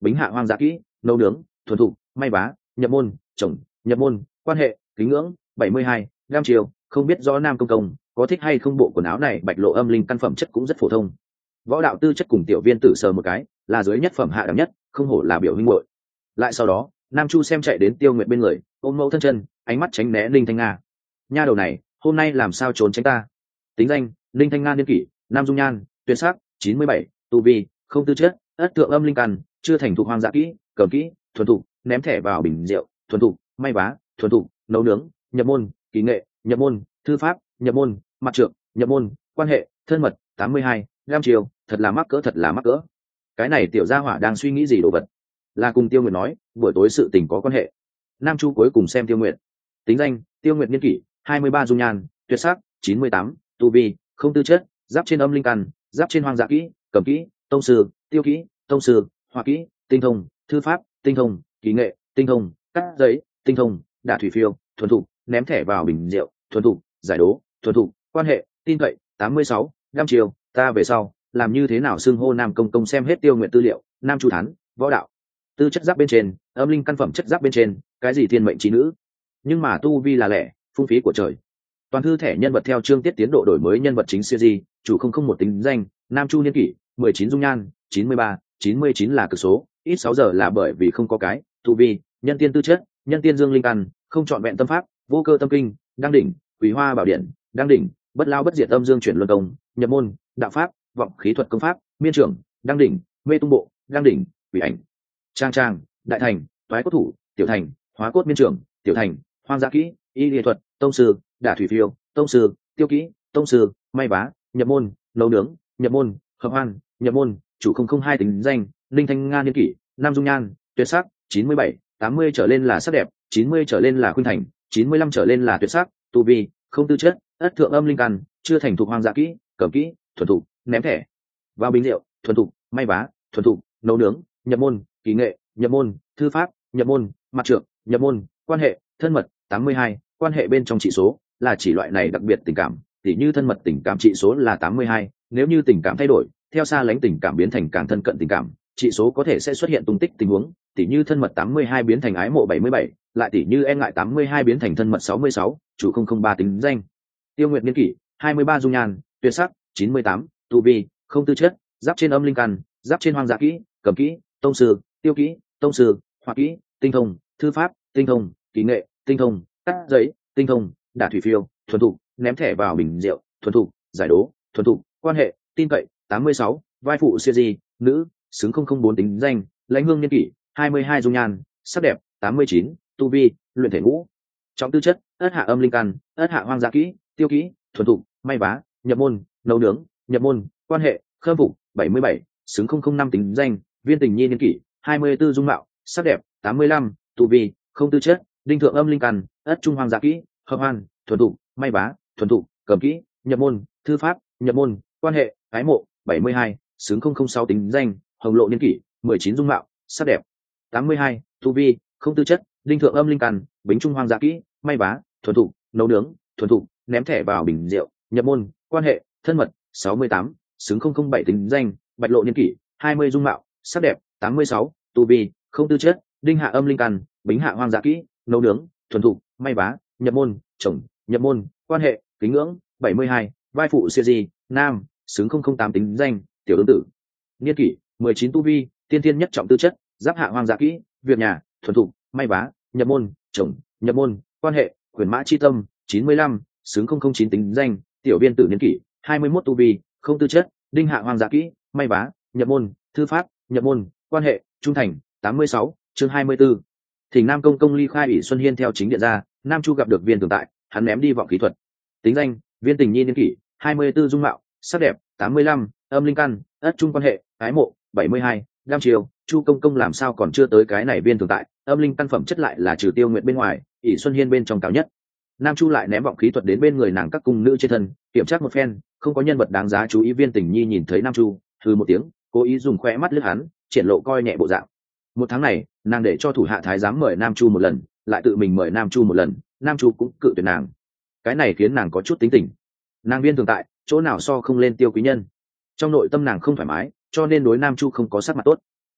bính hạ hoang dã kỹ, nấu nướng, thuần thục, may vá, nhập môn, chồng, nhập môn, quan hệ, kính ngưỡng, 72, lam chiều, không biết rõ nam công có thích hay không bộ quần áo này. Bạch lộ âm linh căn phẩm chất cũng rất phổ thông, võ đạo tư chất cùng tiểu viên tử sờ một cái là dưới nhất phẩm hạ đẳng nhất, không hổ là biểu huynh muội. Lại sau đó nam chu xem chạy đến Tiêu Nguyệt bên người, ôm mẫu thân chân, ánh mắt tránh né Linh Thanh Nga. Nha đầu này hôm nay làm sao trốn tránh ta? Tính danh Linh Thanh Nga, niên kỷ nam dung nhan, tuyệt sắc, 97, tu vi không tư chất, ất thượng âm linh căn, chưa thành thục hoang dã kỹ, cầm kỹ, thuần thục, ném thẻ vào bình rượu, thuần thục, may vá, thuần thục, nấu nướng, nhập môn, kỹ nghệ, nhập môn, thư pháp, nhập môn, mặt trượng, nhập môn, quan hệ, thân mật, 82, lam chiều, thật là mắc cỡ. Cái này tiểu gia hỏa đang suy nghĩ gì đồ vật? Là cùng Tiêu Nguyệt nói buổi tối sự tình có quan hệ. Nam chu cuối cùng xem Tiêu Nguyệt. Tính danh Tiêu Nguyệt, niên kỷ 23, dung nhan, tuyệt sắc, 98, tu vi không tư chất, giáp trên âm linh căn, giáp trên hoang dã kỹ, cầm kỹ, tông sư, tiêu kỹ, tông sư, hỏa kỹ, tinh thông, thư pháp, tinh thông, kỹ nghệ, tinh thông, cắt giấy, tinh thông, đả thủy phiêu, thuần thục, ném thẻ vào bình rượu, thuần thục, giải đố, thuần thục, quan hệ, tin cậy, 86, lam chiều, ta về sau làm như thế nào xưng hô nam công? Xem hết Tiêu Nguyệt tư liệu, nam chu thán, võ đạo tư chất giáp bên trên, âm linh căn phẩm chất giáp bên trên, cái gì thiên mệnh trí nữ, nhưng mà tu vi là lẻ, phung phí của trời. Toàn thư thẻ nhân vật theo chương tiết tiến độ đổi mới. Nhân vật chính series chủ 001, tính danh nam chu, niên kỷ 19, dung nhan 93, 99 là cực số, ít 6 giờ là bởi vì không có cái. Tu vi nhân tiên tư chất, nhân tiên dương linh căn, không trọn vẹn tâm pháp, vô cơ tâm kinh, đăng đỉnh, quý hoa bảo điện, đăng đỉnh, bất lao bất diệt âm dương chuyển luân công, nhập môn, đạo pháp, vọng khí thuật công pháp, miên trưởng, đăng đỉnh, mê tung bộ, đăng đỉnh, quỷ ảnh, trang, đại thành, toái cốt thủ, tiểu thành, hóa cốt miên trưởng, tiểu thành, hoang dã kỹ, y lý thuật, tông sư, đả thủy phiêu, tông sư, tiêu kỹ, tông sư, may vá, nhập môn, nấu nướng, nhập môn, hợp hoan, nhập môn, chủ 002, tính danh Linh Thanh Nga, niên kỷ nam dung nhan, tuyệt sắc, 97, 80 trở lên là sắc đẹp, 90 trở lên là khuynh thành, 95 trở lên là tuyệt sắc, tu vi không tư chất, ất thượng âm linh căn, chưa thành thục hoang dã kỹ, cầm kỹ, thuần thục, ném thẻ vào bình rượu, thuần thục, may vá, thuần thục, nấu nướng, nhập môn, kỹ nghệ, nhập môn, thư pháp, nhập môn, mặt trượng, nhập môn, quan hệ, thân mật, 82, quan hệ bên trong trị số là chỉ loại này đặc biệt tình cảm, tỉ như thân mật tình cảm trị số là 82, nếu như tình cảm thay đổi, theo xa lánh tình cảm biến thành càng thân cận tình cảm, trị số có thể sẽ xuất hiện tung tích tình huống, tỉ như thân mật 82 biến thành ái mộ 77, lại tỉ như e ngại 82 biến thành thân mật 66, chủ 003, tính danh Tiêu Nguyệt, niên kỷ 23, dung nhan, tuyệt sắc, 98, tu vi không tư chất, giáp trên âm linh căn, giáp trên hoang dã kỹ, cầm kỹ, tông sư, tiêu kỹ, tông sư, hỏa kỹ, tinh thông, thư pháp, tinh thông, kỹ nghệ, tinh thông, cắt giấy, tinh thông, đả thủy phiêu, thuần thục, ném thẻ vào bình rượu, thuần thục, giải đố, thuần thục, quan hệ, tin cậy, 86, vai phụ series nữ, xứng 004, tính danh Lãnh Hương, niên kỷ 22, dung nhan, sắc đẹp, 89, tu vi luyện thể ngũ trọng tư chất, ất hạ âm linh căn, ất hạ hoang dã kỹ, tiêu kỹ, thuần thục, may vá, nhập môn, nấu nướng, nhập môn, quan hệ, khâm phục, 77, xứng 005, tính danh Viên Tình Nhi, niên kỷ 24, dung mạo, sắc đẹp, 85, tu vi không tư chất, đinh thượng âm linh căn, ất trung hoang dã kỹ, hợp hoan, thuần thục, may vá, thuần thục, cầm kỹ, nhập môn, thư pháp, nhập môn, quan hệ, ái mộ, 72, xứng 006, tính danh Hồng Lộ, niên kỷ 19, dung mạo, sắc đẹp, 82, tu vi không tư chất, đinh thượng âm linh căn, bính trung hoang dã kỹ, may vá, thuần thục, nấu nướng, thuần thục, ném thẻ vào bình rượu, nhập môn, quan hệ, thân mật, 68, xứng 007, tính danh Bạch Lộ, niên kỷ 20, dung mạo, sắc đẹp, 86, tu vi không tư chất, đinh hạ âm linh căn, bính hạ hoang dã kỹ, nấu nướng, thuần thục, may vá, nhập môn, chồng, nhập môn, quan hệ, kính ngưỡng, 72, vai phụ series nam, xứng 008, tính danh Tiểu Ương Tử, niên kỷ 19, tu vi tiên thiên nhất trọng tư chất, giáp hạ hoang dã kỹ, việc nhà, thuần thục, may vá, nhập môn, chồng, nhập môn, quan hệ, quyền mã chi tâm, 95, xứng 009, tính danh Tiểu Viên Tử, niên kỷ 21, tu vi không tư chất, đinh hạ hoang dã kỹ, may vá, nhập môn, thư pháp, nhập môn, quan hệ, trung thành, 86, chương 24. Thỉnh nam công ly khai ủy Xuân Hiên theo chính điện ra, nam chu gặp được Viên Tường tại, hắn ném đi vọng khí thuật. Tính danh Viên Tình Nhi, niên kỷ 24, dung mạo, sắc đẹp, 85, âm linh căn, ất trung quan hệ, ái mộ, 72, lam triều. Chu công làm sao còn chưa tới cái này Viên Tường tại, âm linh căn phẩm chất lại là trừ Tiêu Nguyệt bên ngoài, ỷ Xuân Hiên bên trong cao nhất. Nam chu lại ném vọng khí thuật đến bên người nàng các cung nữ trên thân, kiểm tra một phen, không có nhân vật đáng giá chú ý. Viên Tình Nhi nhìn thấy nam chu, hừ một tiếng, cố ý dùng khoe mắt lướt hắn, triển lộ coi nhẹ bộ dạng. Một tháng này nàng để cho thủ hạ thái giám mời nam chu một lần, lại tự mình mời nam chu một lần, nam chu cũng cự tuyệt nàng. Cái này khiến nàng có chút tính tình. Nàng Viên Tường tại chỗ nào so không lên Tiêu quý nhân, trong nội tâm nàng không thoải mái, cho nên đối nam chu không có sắc mặt tốt.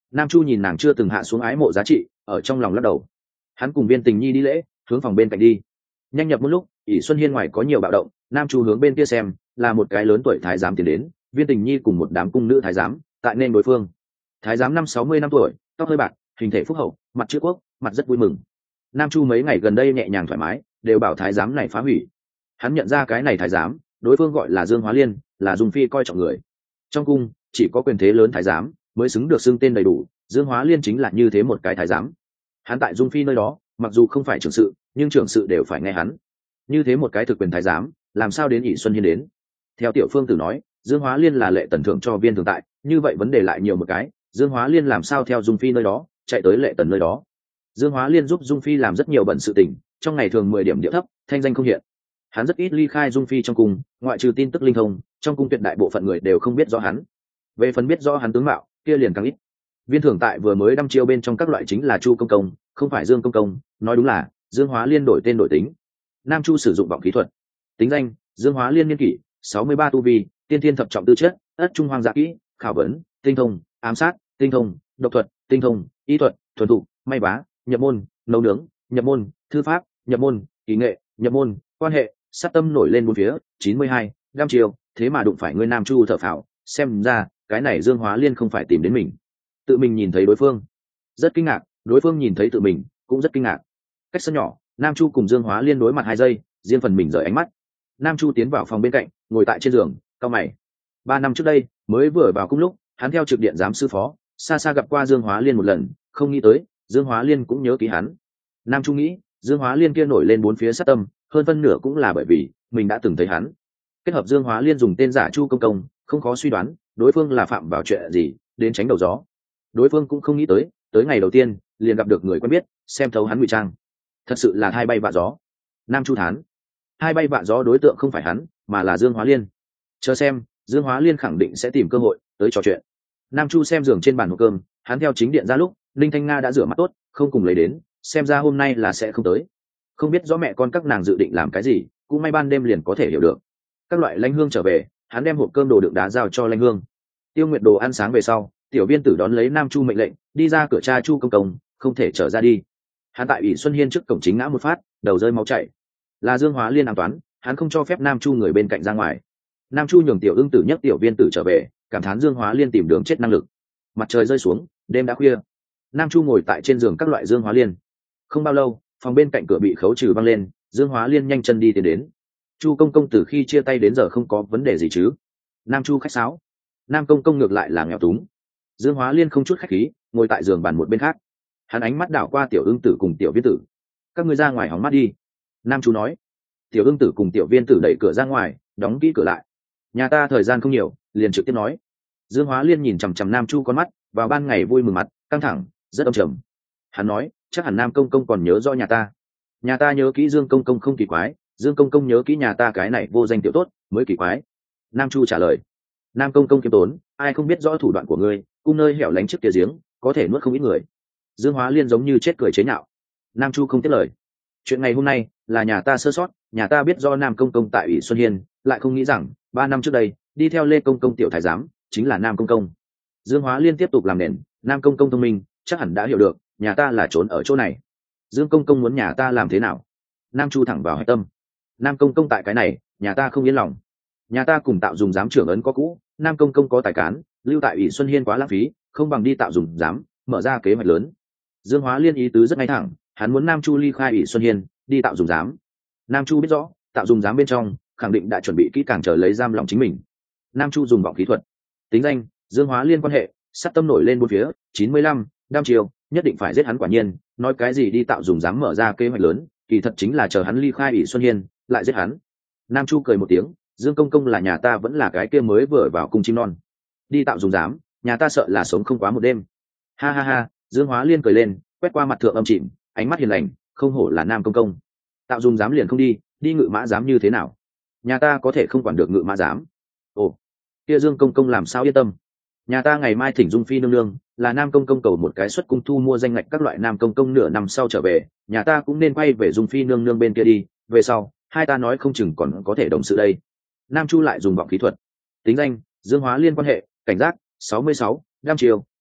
Nam Chu nhìn nàng chưa từng hạ xuống ái mộ giá trị, ở trong lòng lắc đầu. Hắn cùng Viên Tình Nhi đi lễ, hướng phòng bên cạnh đi. Nhanh nhập một lúc, ỷ Xuân Hiên ngoài có nhiều bạo động, Nam Chu hướng bên kia xem, là một cái lớn tuổi thái giám tiến đến, Viên Tình Nhi cùng một đám cung nữ thái giám, tại nên đối phương. Thái giám 60 năm tuổi, tóc hơi bạc, hình thể phúc hậu, mặt chữ quốc, mặt rất vui mừng. Nam Chu mấy ngày gần đây nhẹ nhàng thoải mái, đều bảo thái giám này phá hủy. Hắn nhận ra cái này thái giám, đối phương gọi là Dương Hóa Liên, là Dung Phi coi trọng người. Trong cung chỉ có quyền thế lớn thái giám mới xứng được xưng tên đầy đủ, Dương Hóa Liên chính là như thế một cái thái giám. Hắn tại Dung Phi nơi đó, mặc dù không phải trưởng sự, nhưng trưởng sự đều phải nghe hắn. Như thế một cái thực quyền thái giám, làm sao đến ỷ Xuân Hiên đến? Theo Tiểu Phương Tử nói, Dương Hóa Liên là lệ tần thượng cho viên thường tại, như vậy vấn đề lại nhiều một cái, Dương Hóa Liên làm sao theo Dung Phi nơi đó chạy tới lệ tần nơi đó? Dương Hóa Liên giúp Dung Phi làm rất nhiều bận sự tình, trong ngày thường 10 điểm địa thấp, thanh danh không hiện. Hắn rất ít ly khai Dung Phi trong cung, ngoại trừ tin tức linh thông, trong cung tuyệt đại bộ phận người đều không biết rõ hắn. Về phần biết rõ hắn tướng mạo, kia liền càng ít. Viên thường tại vừa mới đăm chiêu bên trong các loại chính là Chu công công, không phải Dương công công, nói đúng là Dương Hóa Liên đổi tên đổi tính. Nam Chu sử dụng vọng khí thuật. Tính danh: Dương Hóa Liên niên kỷ 63 tu vi, tiên thiên thập trọng tư chất, ất trung hoàng dạ kỹ, khảo vấn, tinh thông, ám sát, tinh thông, độc thuật, tinh thông, y thuật, thuần thụ, may vá, nhập môn, nấu nướng, nhập môn, thư pháp, nhập môn, kỹ nghệ, nhập môn, quan hệ, sát tâm nổi lên bốn phía. 92, đăm chiêu, thế mà đụng phải ngươi Nam Chu thở phào, xem ra cái này Dương Hóa Liên không phải tìm đến mình, tự mình nhìn thấy đối phương. Rất kinh ngạc, đối phương nhìn thấy tự mình cũng rất kinh ngạc. Cách sân nhỏ, Nam Chu cùng Dương Hóa Liên đối mặt 2 giây, riêng phần mình rời ánh mắt. Nam Chu tiến vào phòng bên cạnh, ngồi tại trên giường, cau mày. 3 năm trước đây, mới vừa vào cung lúc, hắn theo trực điện giám sư phó, xa xa gặp qua Dương Hóa Liên một lần, không nghĩ tới Dương Hóa Liên cũng nhớ ký hắn. Nam Chu nghĩ, Dương Hóa Liên kia nổi lên bốn phía sát tâm, hơn phân nửa cũng là bởi vì mình đã từng thấy hắn. Kết hợp Dương Hóa Liên dùng tên giả Chu công công, không khó suy đoán đối phương là phạm vào chuyện gì đến tránh đầu gió. Đối phương cũng không nghĩ tới ngày đầu tiên liền gặp được người quen biết, xem thấu hắn ngụy trang, thật sự là hai bay vạ gió. Nam Chu thán, hai bay vạ gió đối tượng không phải hắn mà là Dương Hóa Liên. Chờ xem, Dương Hóa Liên khẳng định sẽ tìm cơ hội tới trò chuyện. Nam Chu xem giường trên bàn hộp cơm, hắn theo chính điện ra lúc Linh Thanh Nga đã rửa mặt tốt, không cùng lấy đến, xem ra hôm nay là sẽ không tới. Không biết rõ mẹ con các nàng dự định làm cái gì, cũng may ban đêm liền có thể hiểu được. Các loại Lãnh Hương trở về, hắn đem hộp cơm đồ đựng đá giao cho Lãnh Hương. Tiêu Nguyệt đồ ăn sáng về sau, Tiểu Viên Tử đón lấy Nam Chu mệnh lệnh, đi ra cửa cha Chu công công, không thể trở ra đi. Hắn tại ỷ Xuân Hiên trước cổng chính ngã một phát, đầu rơi máu chảy. Là Dương Hóa Liên an toán, hắn không cho phép Nam Chu người bên cạnh ra ngoài. Nam Chu nhường Tiểu Ưng Tử nhấc Tiểu Viên Tử trở về, cảm thán Dương Hóa Liên tìm đường chết năng lực. Mặt trời rơi xuống, đêm đã khuya. Nam Chu ngồi tại trên giường các loại Dương Hóa Liên. Không bao lâu, phòng bên cạnh cửa bị khấu trừ văng lên, Dương Hóa Liên nhanh chân đi tiến đến. Chu công công từ khi chia tay đến giờ không có vấn đề gì chứ? Nam Chu khách sáo. Nam công công ngược lại là nghèo túng. Dương Hóa Liên không chút khách khí, ngồi tại giường bàn một bên khác. Hắn ánh mắt đảo qua Tiểu Ưng Tử cùng Tiểu Viên Tử. Các ngươi ra ngoài hóng mát đi. Nam Chu nói. Tiểu Ưng Tử cùng Tiểu Viên Tử đẩy cửa ra ngoài, đóng kỹ cửa lại. Nhà ta thời gian không nhiều, liền trực tiếp nói. Dương Hóa Liên nhìn chằm chằm Nam Chu con mắt, vào ban ngày vui mừng mặt, căng thẳng, rất âm trầm. Hắn nói, chắc hẳn Nam công công còn nhớ rõ nhà ta. Nhà ta nhớ kỹ Dương công công không kỳ quái, Dương công công nhớ kỹ nhà ta cái này vô danh tiểu tốt mới kỳ quái. Nam Chu trả lời. Nam công công kiêm tốn, ai không biết rõ thủ đoạn của ngươi, cung nơi hẻo lánh trước kia giếng có thể nuốt không ít người. Dương Hóa Liên giống như chết cười chế nhạo. Nam Chu không tiếp lời. Chuyện ngày hôm nay là nhà ta sơ sót, nhà ta biết do Nam công công tại ủy Xuân Hiên, lại không nghĩ rằng 3 năm trước đây đi theo Lê công công tiểu thái giám chính là Nam công công. Dương Hóa Liên tiếp tục làm nền. Nam công công thông minh, chắc hẳn đã hiểu được nhà ta là trốn ở chỗ này. Dương công công muốn nhà ta làm thế nào? Nam Chu thẳng vào hạch tâm. Nam công công tại cái này, nhà ta không yên lòng. Nhà ta cùng tạo dùng giám trưởng ấn có cũ, Nam công công có tài cán, lưu tại ủy Xuân Hiên quá lãng phí, không bằng đi tạo dùng giám, mở ra kế hoạch lớn. Dương Hóa Liên ý tứ rất ngay thẳng, hắn muốn Nam Chu ly khai ủy Xuân Hiên, đi tạo dùng giám. Nam Chu biết rõ, tạo dùng giám bên trong khẳng định đã chuẩn bị kỹ càng chờ lấy giam lòng chính mình. Nam Chu dùng vọng kỹ thuật. Tính danh: Dương Hóa Liên quan hệ, sát tâm nổi lên bốn phía. 95, đam chiều, nhất định phải giết hắn. Quả nhiên, nói cái gì đi tạo dùng giám mở ra kế hoạch lớn, kỳ thật chính là chờ hắn ly khai ủy Xuân Hiên, lại giết hắn. Nam Chu cười một tiếng, Dương công công là nhà ta vẫn là cái kia mới vừa vào cung chim non. Đi tạo dùng giám, nhà ta sợ là sống không quá một đêm. Ha ha ha, Dương Hóa Liên cười lên, quét qua mặt thượng âm chìm, ánh mắt hiền lành, không hổ là Nam công công. Tạo dùng giám liền không đi, đi ngự mã giám như thế nào? Nhà ta có thể không quản được ngự mã giám. Ồ, kia Dương công công làm sao yên tâm? Nhà ta ngày mai thỉnh Dung phi nương nương, là Nam công công cầu một cái suất cung thu mua danh ngạch các loại Nam công công nửa năm sau trở về, nhà ta cũng nên quay về Dung phi nương nương bên kia đi, về sau hai ta nói không chừng còn có thể đồng sự đây. Nam Chu lại dùng vọng khí thuật. Tính danh: Dương Hóa Liên quan hệ, cảnh giác, 66, đam chiều,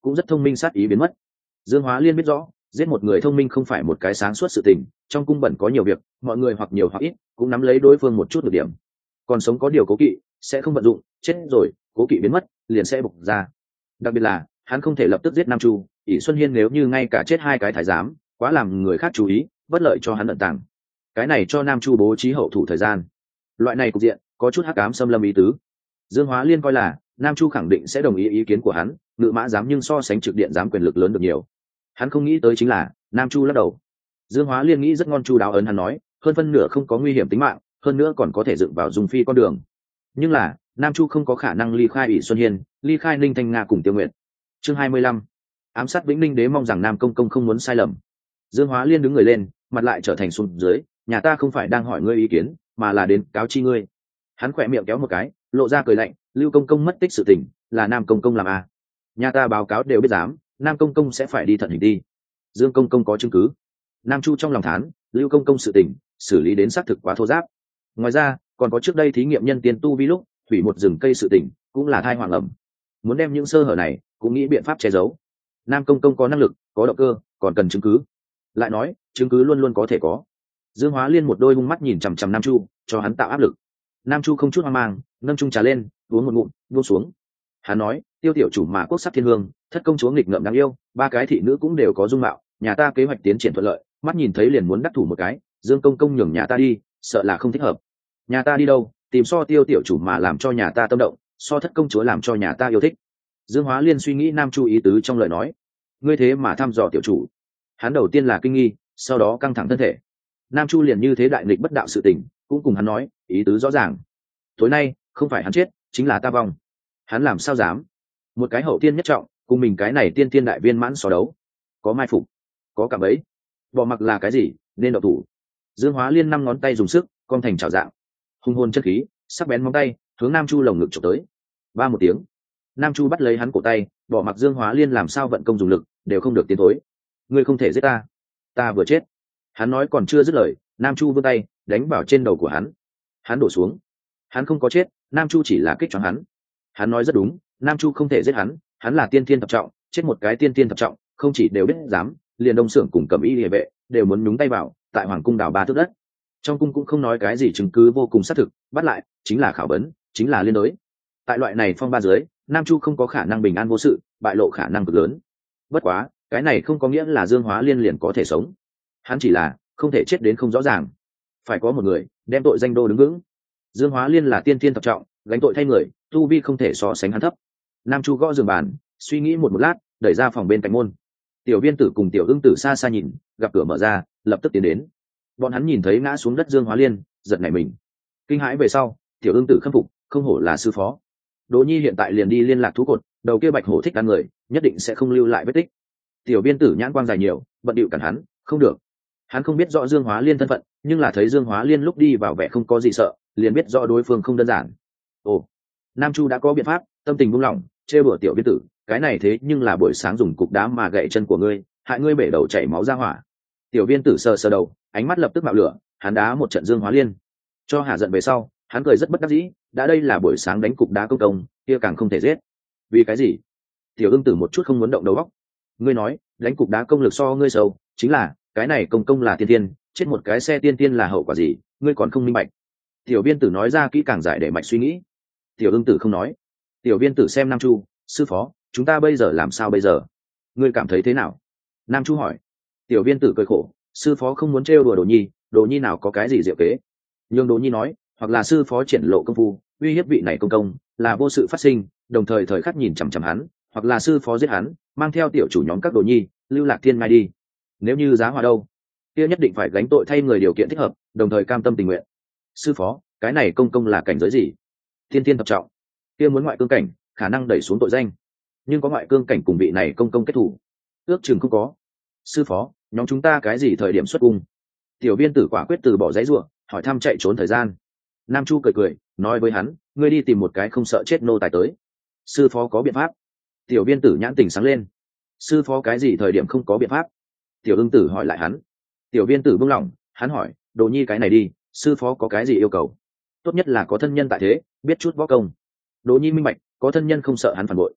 cũng rất thông minh, sát ý biến mất. Dương Hóa Liên biết rõ giết một người thông minh không phải một cái sáng suốt sự tình, trong cung bẩn có nhiều việc, mọi người hoặc nhiều hoặc ít cũng nắm lấy đối phương một chút được điểm, còn sống có điều cố kỵ sẽ không vận dụng, chết rồi cố kỵ biến mất liền sẽ bộc ra. Đặc biệt là hắn không thể lập tức giết Nam Chu, ỷ Xuân Hiên nếu như ngay cả chết hai cái thái giám quá làm người khác chú ý, bất lợi cho hắn ẩn tàng. Cái này cho Nam Chu bố trí hậu thủ thời gian. Loại này cục diện có chút hắc ám xâm lâm ý tứ. Dương Hóa Liên coi là Nam Chu khẳng định sẽ đồng ý kiến của hắn, ngự mã giám nhưng so sánh trực điện giám quyền lực lớn được nhiều. Hắn không nghĩ tới chính là Nam Chu lắc đầu. Dương Hóa Liên nghĩ rất ngon chu đáo ấn hắn nói, hơn phân nửa không có nguy hiểm tính mạng, hơn nữa còn có thể dựng vào Dung Phi con đường. Nhưng là Nam Chu không có khả năng ly khai ỷ Xuân Hiên, ly khai Ninh Thanh Nga cùng Tiêu Nguyện. Chương 25. Ám sát Vĩnh Ninh đế mong rằng Nam Công Công không muốn sai lầm. Dương Hóa Liên đứng người lên, mặt lại trở thành xuống dưới, nhà ta không phải đang hỏi ngươi ý kiến, mà là đến cáo chi ngươi. Hắn khỏe miệng kéo một cái, lộ ra cười lạnh, Lưu Công Công mất tích sự tình là Nam Công Công làm à? Nhà ta báo cáo đều biết dám, Nam Công Công sẽ phải đi thận hình đi. Dương Công Công có chứng cứ. Nam Chu trong lòng thán, Lưu Công Công sự tình xử lý đến xác thực quá thô giáp. Ngoài ra còn có trước đây thí nghiệm nhân tiên tu vi lúc hủy một rừng cây sự tình cũng là thai hoàng ẩm, muốn đem những sơ hở này cũng nghĩ biện pháp che giấu. Nam Công Công có năng lực, có động cơ, còn cần chứng cứ. Lại nói chứng cứ luôn luôn có thể có. Dương Hóa Liên một đôi hung mắt nhìn chằm chằm Nam Chu, cho hắn tạo áp lực. Nam Chu không chút hoang mang, nâng chung trà lên, uống một ngụm, buông xuống. Hắn nói, Tiêu tiểu chủ mà quốc sắc thiên hương, thất công chúa nghịch ngợm đáng yêu, ba cái thị nữ cũng đều có dung mạo, nhà ta kế hoạch tiến triển thuận lợi, mắt nhìn thấy liền muốn đắc thủ một cái, Dương Công Công nhường nhà ta đi, sợ là không thích hợp. Nhà ta đi đâu, tìm so Tiêu tiểu chủ mà làm cho nhà ta tâm động, so thất công chúa làm cho nhà ta yêu thích. Dương Hóa Liên suy nghĩ Nam Chu ý tứ trong lời nói. Ngươi thế mà thăm dò tiểu chủ. Hắn đầu tiên là kinh nghi, sau đó căng thẳng thân thể. Nam Chu liền như thế đại nghịch bất đạo sự tình, cũng cùng hắn nói, ý tứ rõ ràng. Tối nay không phải hắn chết, chính là ta vong. Hắn làm sao dám? Một cái hậu tiên nhất trọng, cùng mình cái này tiên tiên đại viên mãn so đấu, có mai phục, có cả bấy, bỏ mặc là cái gì nên đậu thủ. Dương Hóa Liên 5 ngón tay dùng sức cong thành chảo dạng, hung hồn chân khí sắc bén móng tay hướng Nam Chu lồng ngực chụp tới. Ba một tiếng, Nam Chu bắt lấy hắn cổ tay, bỏ mặc Dương Hóa Liên làm sao vận công dùng lực đều không được tiến thối. Ngươi không thể giết ta, ta vừa chết. Hắn nói còn chưa dứt lời, Nam Chu vươn tay đánh vào trên đầu của hắn. Hắn đổ xuống. Hắn không có chết, Nam Chu chỉ là kích choáng hắn. Hắn nói rất đúng, Nam Chu không thể giết hắn, hắn là tiên thiên thập trọng, chết một cái tiên thiên thập trọng, không chỉ đều biết dám, liền Đông Xưởng cùng Cẩm Y Liề vệ đều muốn nhúng tay vào, tại hoàng cung đào 3 thước đất. Trong cung cũng không nói cái gì chứng cứ vô cùng xác thực, bắt lại chính là khảo vấn, chính là liên đối. Tại loại này phong ba dưới, Nam Chu không có khả năng bình an vô sự, bại lộ khả năng cực lớn. Bất quá cái này không có nghĩa là Dương Hóa Liên liền có thể sống, hắn chỉ là không thể chết đến không rõ ràng, phải có một người đem tội danh đô đứng vững. Dương Hóa Liên là tiên thiên thập trọng, gánh tội thay người, tu vi không thể so sánh hắn thấp. Nam Chu gõ giường bàn, suy nghĩ một lát, đẩy ra phòng bên cạnh môn. Tiểu Viên Tử cùng Tiểu Ưng Tử xa xa nhìn, gặp cửa mở ra, lập tức tiến đến. Bọn hắn nhìn thấy ngã xuống đất Dương Hóa Liên, giật nảy mình, kinh hãi về sau. Tiểu Ưng Tử khâm phục, không hổ là sư phó. Đỗ Nhi hiện tại liền đi liên lạc thú cột, đầu kia bạch hổ thích ăn người, nhất định sẽ không lưu lại vết tích. Tiểu Viên Tử nhãn quang dài nhiều, bận điệu cản hắn, không được. Hắn không biết rõ Dương Hóa Liên thân phận, nhưng là thấy Dương Hóa Liên lúc đi vào vẻ không có gì sợ, liền biết rõ đối phương không đơn giản. Ồ, Nam Chu đã có biện pháp, tâm tình buông lỏng, trêu đùa Tiểu Viên Tử, cái này thế nhưng là buổi sáng dùng cục đá mà gậy chân của ngươi, hại ngươi bể đầu chảy máu ra hỏa. Tiểu Viên Tử sờ sờ đầu, ánh mắt lập tức mạo lửa, hắn đá một trận Dương Hóa Liên, cho hạ giận về sau, hắn cười rất bất đắc dĩ, đã đây là buổi sáng đánh cục đá công công, kia càng không thể giết. Vì cái gì? Tiểu Ưng Tử một chút không muốn động đầu óc. Ngươi nói đánh cục đá công lực so ngươi sâu, chính là cái này công công là tiên tiên, chết một cái xe tiên tiên là hậu quả gì, ngươi còn không minh bạch. Tiểu Viên Tử nói ra kỹ càng giải để mạch suy nghĩ. Tiểu Ưng Tử không nói. Tiểu Viên Tử xem Nam Chu, sư phó, chúng ta bây giờ làm sao bây giờ? Ngươi cảm thấy thế nào? Nam Chu hỏi. Tiểu Viên Tử cười khổ, sư phó không muốn trêu đùa Đồ Nhi, Đồ Nhi nào có cái gì diệu kế. Nhưng Đồ Nhi nói, hoặc là sư phó triển lộ công phu, uy hiếp vị này công công, là vô sự phát sinh, đồng thời thời khắc nhìn chằm chằm hắn, hoặc là sư phó giết hắn, mang theo tiểu chủ nhóm các Đồ Nhi, lưu lạc thiên mai đi. Nếu như giá hòa đâu, kia nhất định phải gánh tội thay người điều kiện thích hợp, đồng thời cam tâm tình nguyện. Sư phó, cái này công công là cảnh giới gì? Thiên thiên thập trọng. Kia muốn ngoại cương cảnh, khả năng đẩy xuống tội danh, nhưng có ngoại cương cảnh cùng vị này công công kết thủ, ước chừng không có. Sư phó, nhóm chúng ta cái gì thời điểm xuất cung? Tiểu Viên Tử quả quyết từ bỏ giấy ruộng, hỏi thăm chạy trốn thời gian. Nam Chu cười cười, nói với hắn, ngươi đi tìm một cái không sợ chết nô tài tới. Sư phó có biện pháp. Tiểu Viên Tử nhãn tình sáng lên. Sư phó cái gì thời điểm không có biện pháp? Tiểu Ưng Tử hỏi lại hắn. Tiểu Viên Tử buông lỏng, hắn hỏi, Đồ Nhi cái này đi, sư phó có cái gì yêu cầu? Tốt nhất là có thân nhân tại thế, biết chút võ công. Đồ Nhi minh bạch, có thân nhân không sợ hắn phản bội.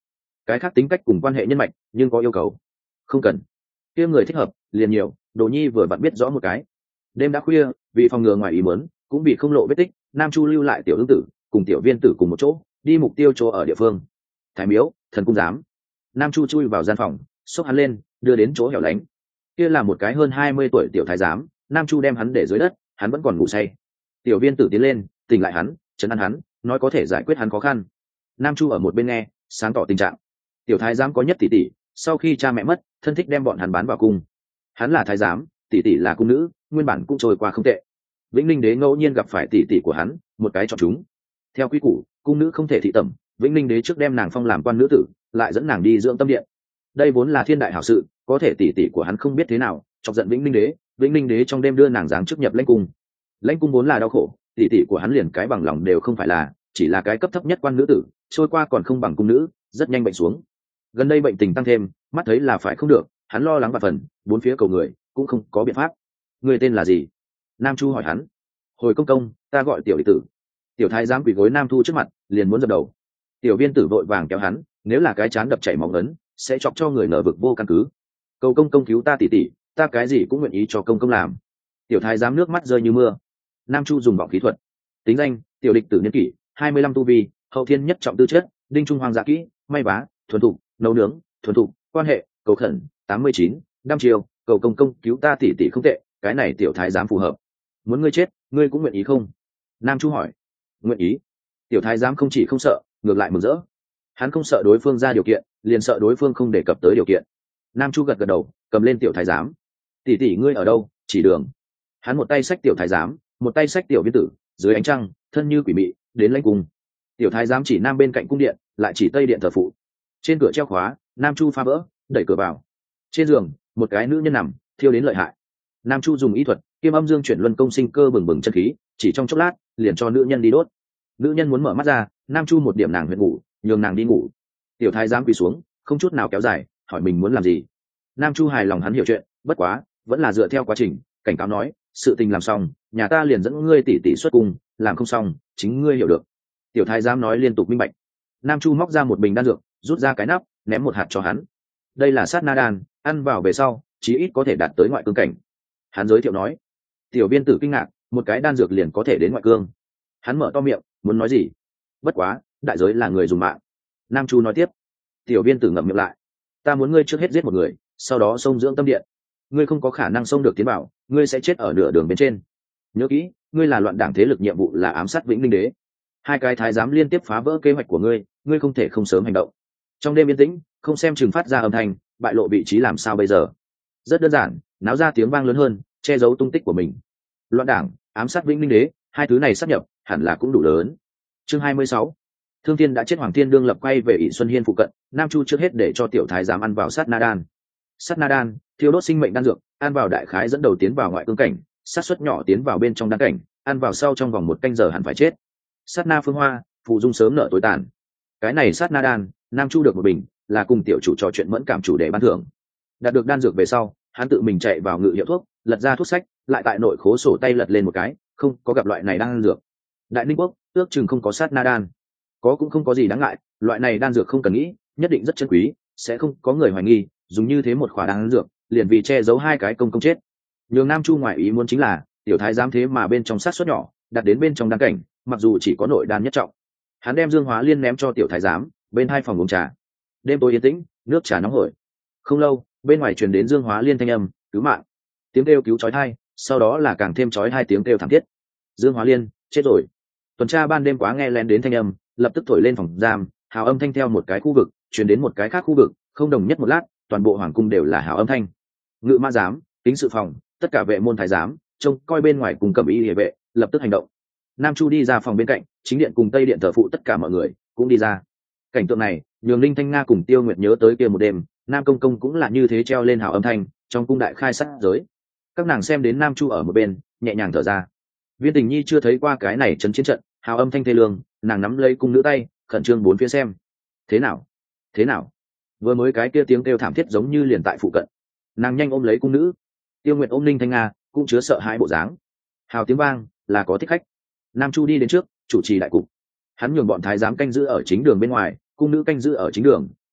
cái khác tính cách cùng quan hệ nhân mạch nhưng có yêu cầu không cần. Kia người thích hợp liền nhiều, Đồ Nhi vừa vặn biết rõ một cái. Đêm đã khuya, vì phòng ngừa ngoài ý muốn, cũng bị không lộ vết tích, Nam Chu lưu lại tiểu ứng tử cùng tiểu viên tử cùng một chỗ đi mục tiêu chỗ ở địa phương. Thái miếu, thần cung giám. Nam Chu chui vào gian phòng, xốc hắn lên, đưa đến chỗ hẻo lánh. Kia là một cái hơn 20 tuổi tiểu thái giám, Nam Chu đem hắn để dưới đất, hắn vẫn còn ngủ say. Tiểu viên tử tiến lên, tỉnh lại hắn, trấn an hắn, nói có thể giải quyết hắn khó khăn. Nam Chu ở một bên nghe, sáng tỏ tình trạng. Tiểu thái giám có nhất tỷ tỷ, sau khi cha mẹ mất, thân thích đem bọn hắn bán vào cung. Hắn là thái giám, tỷ tỷ là cung nữ, nguyên bản cũng trôi qua không tệ. Vĩnh Ninh đế ngẫu nhiên gặp phải tỷ tỷ của hắn, một cái chọn chúng. Theo quy củ, cung nữ không thể thị tẩm, Vĩnh Ninh đế trước đem nàng phong làm quan nữ tử, lại dẫn nàng đi dưỡng tâm điện. Đây vốn là thiên đại hảo sự, có thể tỷ tỷ của hắn không biết thế nào, chọc giận Vĩnh Ninh đế trong đêm đưa nàng giáng chức nhập lãnh cung. Lãnh cung vốn là đau khổ, tỷ tỷ của hắn liền cái bằng lòng đều không phải là, chỉ là cái cấp thấp nhất quan nữ tử, trôi qua còn không bằng cung nữ, rất nhanh bệnh xuống. Gần đây bệnh tình tăng thêm, mắt thấy là phải không được, hắn lo lắng và phần, bốn phía cầu người cũng không có biện pháp. Người tên là gì? Nam Chu hỏi hắn. Hồi công công, ta gọi tiểu đệ tử. Tiểu thái giám quỳ gối Nam Thu trước mặt, liền muốn dập đầu. Tiểu viên tử vội vàng kéo hắn, nếu là cái chán đập chảy máu ấn, sẽ chọc cho người nở vực vô căn cứ. Cầu công công cứu ta tỷ tỷ, ta cái gì cũng nguyện ý cho công công làm. Tiểu thái giám nước mắt rơi như mưa. Nam Chu dùng vọng khí thuật. Tính danh: tiểu địch tử niên kỷ 25 tu vi, hậu thiên nhất trọng tư chất, đinh trung hoàng dạ kỹ, may vá, thuần thục, nấu nướng, thuần thục, quan hệ, cầu khẩn 89, đăm chiều, cầu công công cứu ta tỷ tỷ không tệ, cái này tiểu thái giám phù hợp. Muốn ngươi chết, ngươi cũng nguyện ý không? Nam Chu hỏi. Nguyện ý. Tiểu thái giám không chỉ không sợ, ngược lại mừng rỡ. Hắn không sợ đối phương ra điều kiện, liền sợ đối phương không đề cập tới điều kiện. Nam Chu gật gật đầu, cầm lên tiểu thái giám. Tỷ tỷ ngươi ở đâu? Chỉ đường. Hắn một tay xách tiểu thái giám, một tay xách tiểu viên tử, dưới ánh trăng, thân như quỷ mị, đến lãnh cung. Tiểu thái giám chỉ nam bên cạnh cung điện, lại chỉ tây điện thờ phụ. Trên cửa treo khóa, Nam Chu phá vỡ, đẩy cửa vào. Trên giường, một cái nữ nhân nằm, thiêu đến lợi hại. Nam Chu dùng ý thuật, Kim Âm Dương chuyển luân công sinh cơ bừng bừng chân khí, chỉ trong chốc lát, liền cho nữ nhân đi đốt. Nữ nhân muốn mở mắt ra, Nam Chu một điểm nàng huyệt ngủ, nhường nàng đi ngủ. Tiểu thái giám quỳ xuống, không chút nào kéo dài, hỏi mình muốn làm gì. Nam Chu hài lòng hắn hiểu chuyện, bất quá, vẫn là dựa theo quá trình, cảnh cáo nói, sự tình làm xong, nhà ta liền dẫn ngươi tỷ tỷ xuất cung, làm không xong, chính ngươi hiểu được. Tiểu thái giám nói liên tục minh bạch. Nam Chu móc ra một bình đan dược, rút ra cái nắp, ném một hạt cho hắn. Đây là sát na đan, ăn vào về sau, chí ít có thể đạt tới ngoại cương cảnh. Hắn giới thiệu nói. Tiểu viên tử kinh ngạc, một cái đan dược liền có thể đến ngoại cương. Hắn mở to miệng, muốn nói gì. Bất quá, đại giới là người dùng mạng. Nam Chu nói tiếp. Tiểu viên tử ngậm miệng lại. Ta muốn ngươi trước hết giết một người, sau đó xông dưỡng tâm điện. Ngươi không có khả năng xông được tiến bảo, ngươi sẽ chết ở nửa đường bên trên. Nhớ kỹ, ngươi là loạn đảng thế lực, nhiệm vụ là ám sát Vĩnh Ninh đế. Hai cái thái giám liên tiếp phá vỡ kế hoạch của ngươi, ngươi không thể không sớm hành động. Trong đêm yên tĩnh, không xem chừng phát ra âm thanh, bại lộ vị trí làm sao bây giờ. Rất đơn giản, náo ra tiếng vang lớn hơn, che giấu tung tích của mình. Loạn đảng, ám sát Vĩnh Ninh đế, hai thứ này sáp nhập, hẳn là cũng đủ lớn. Chương 26. Thương Thiên đã chết, Hoàng Thiên đương lập quay về ỷ Xuân Hiên phụ cận. Nam Chu trước hết để cho tiểu thái giám ăn vào sát na đan. Sát na đan, thiêu đốt sinh mệnh đan dược, ăn vào đại khái dẫn đầu tiến vào ngoại cương cảnh, sát suất nhỏ tiến vào bên trong đan cảnh, ăn vào sau trong vòng 1 canh giờ hẳn phải chết. Sát na phương hoa, phù dung sớm nợ tối tàn. Cái này sát na đan, Nam Chu được một bình, là cùng tiểu chủ trò chuyện mẫn cảm chủ đề ban thưởng. Đạt được đan dược về sau, hắn tự mình chạy vào ngự hiệu thuốc, lật ra thuốc sách, lại tại nội khố sổ tay lật lên một cái, không có gặp loại này đan dược. Đại Ninh quốc ước chừng không có sát na đan, có cũng không có gì đáng ngại, loại này đan dược không cần nghĩ, nhất định rất chân quý, sẽ không có người hoài nghi, dùng như thế một khỏa đan dược, liền vì che giấu hai cái công công chết. Nhường Nam Chu ngoại ý muốn chính là, tiểu thái giám thế mà bên trong sát suất nhỏ, đặt đến bên trong đan cảnh, mặc dù chỉ có nội đan nhất trọng. Hắn đem Dương Hóa Liên ném cho tiểu thái giám, bên hai phòng uống trà. Đêm tối yên tĩnh, nước trà nóng hổi. Không lâu, bên ngoài truyền đến Dương Hóa Liên thanh âm, cứu mạng, tiếng kêu cứu chói tai, sau đó là càng thêm chói hai tiếng kêu thảm thiết. Dương Hóa Liên chết rồi. Tuần tra ban đêm quá nghe lén đến thanh âm, lập tức thổi lên phòng giam, hào âm thanh theo một cái khu vực truyền đến một cái khác khu vực, không đồng nhất một lát, toàn bộ hoàng cung đều là hào âm thanh. Ngự mã giám, tính sự phòng, tất cả vệ môn thái giám trông coi bên ngoài cùng cẩm y hệ vệ lập tức hành động. Nam Chu đi ra phòng bên cạnh, chính điện cùng tây điện thờ phụ tất cả mọi người cũng đi ra. Cảnh tượng này nhường Linh Thanh Nga cùng Tiêu Nguyệt nhớ tới kia một đêm, Nam Công Công cũng là như thế treo lên hào âm thanh trong cung đại khai sát giới. Các nàng xem đến Nam Chu ở một bên, nhẹ nhàng thở ra. Viên Tình Nhi chưa thấy qua cái này chấn chiến trận, hào âm thanh thê lương, nàng nắm lấy cung nữ tay, khẩn trương bốn phía xem. Thế nào? Thế nào? Vừa mới cái kia tiếng kêu thảm thiết giống như liền tại phụ cận. Nàng nhanh ôm lấy cung nữ. Tiêu Nguyệt ôm Linh Thanh Nga, cũng chứa sợ hãi bộ dáng. Hào tiếng vang, là có thích khách. Nam Chu đi đến trước, chủ trì đại cục. Hắn nhường bọn thái giám canh giữ ở chính đường bên ngoài, cung nữ canh giữ ở chính đường,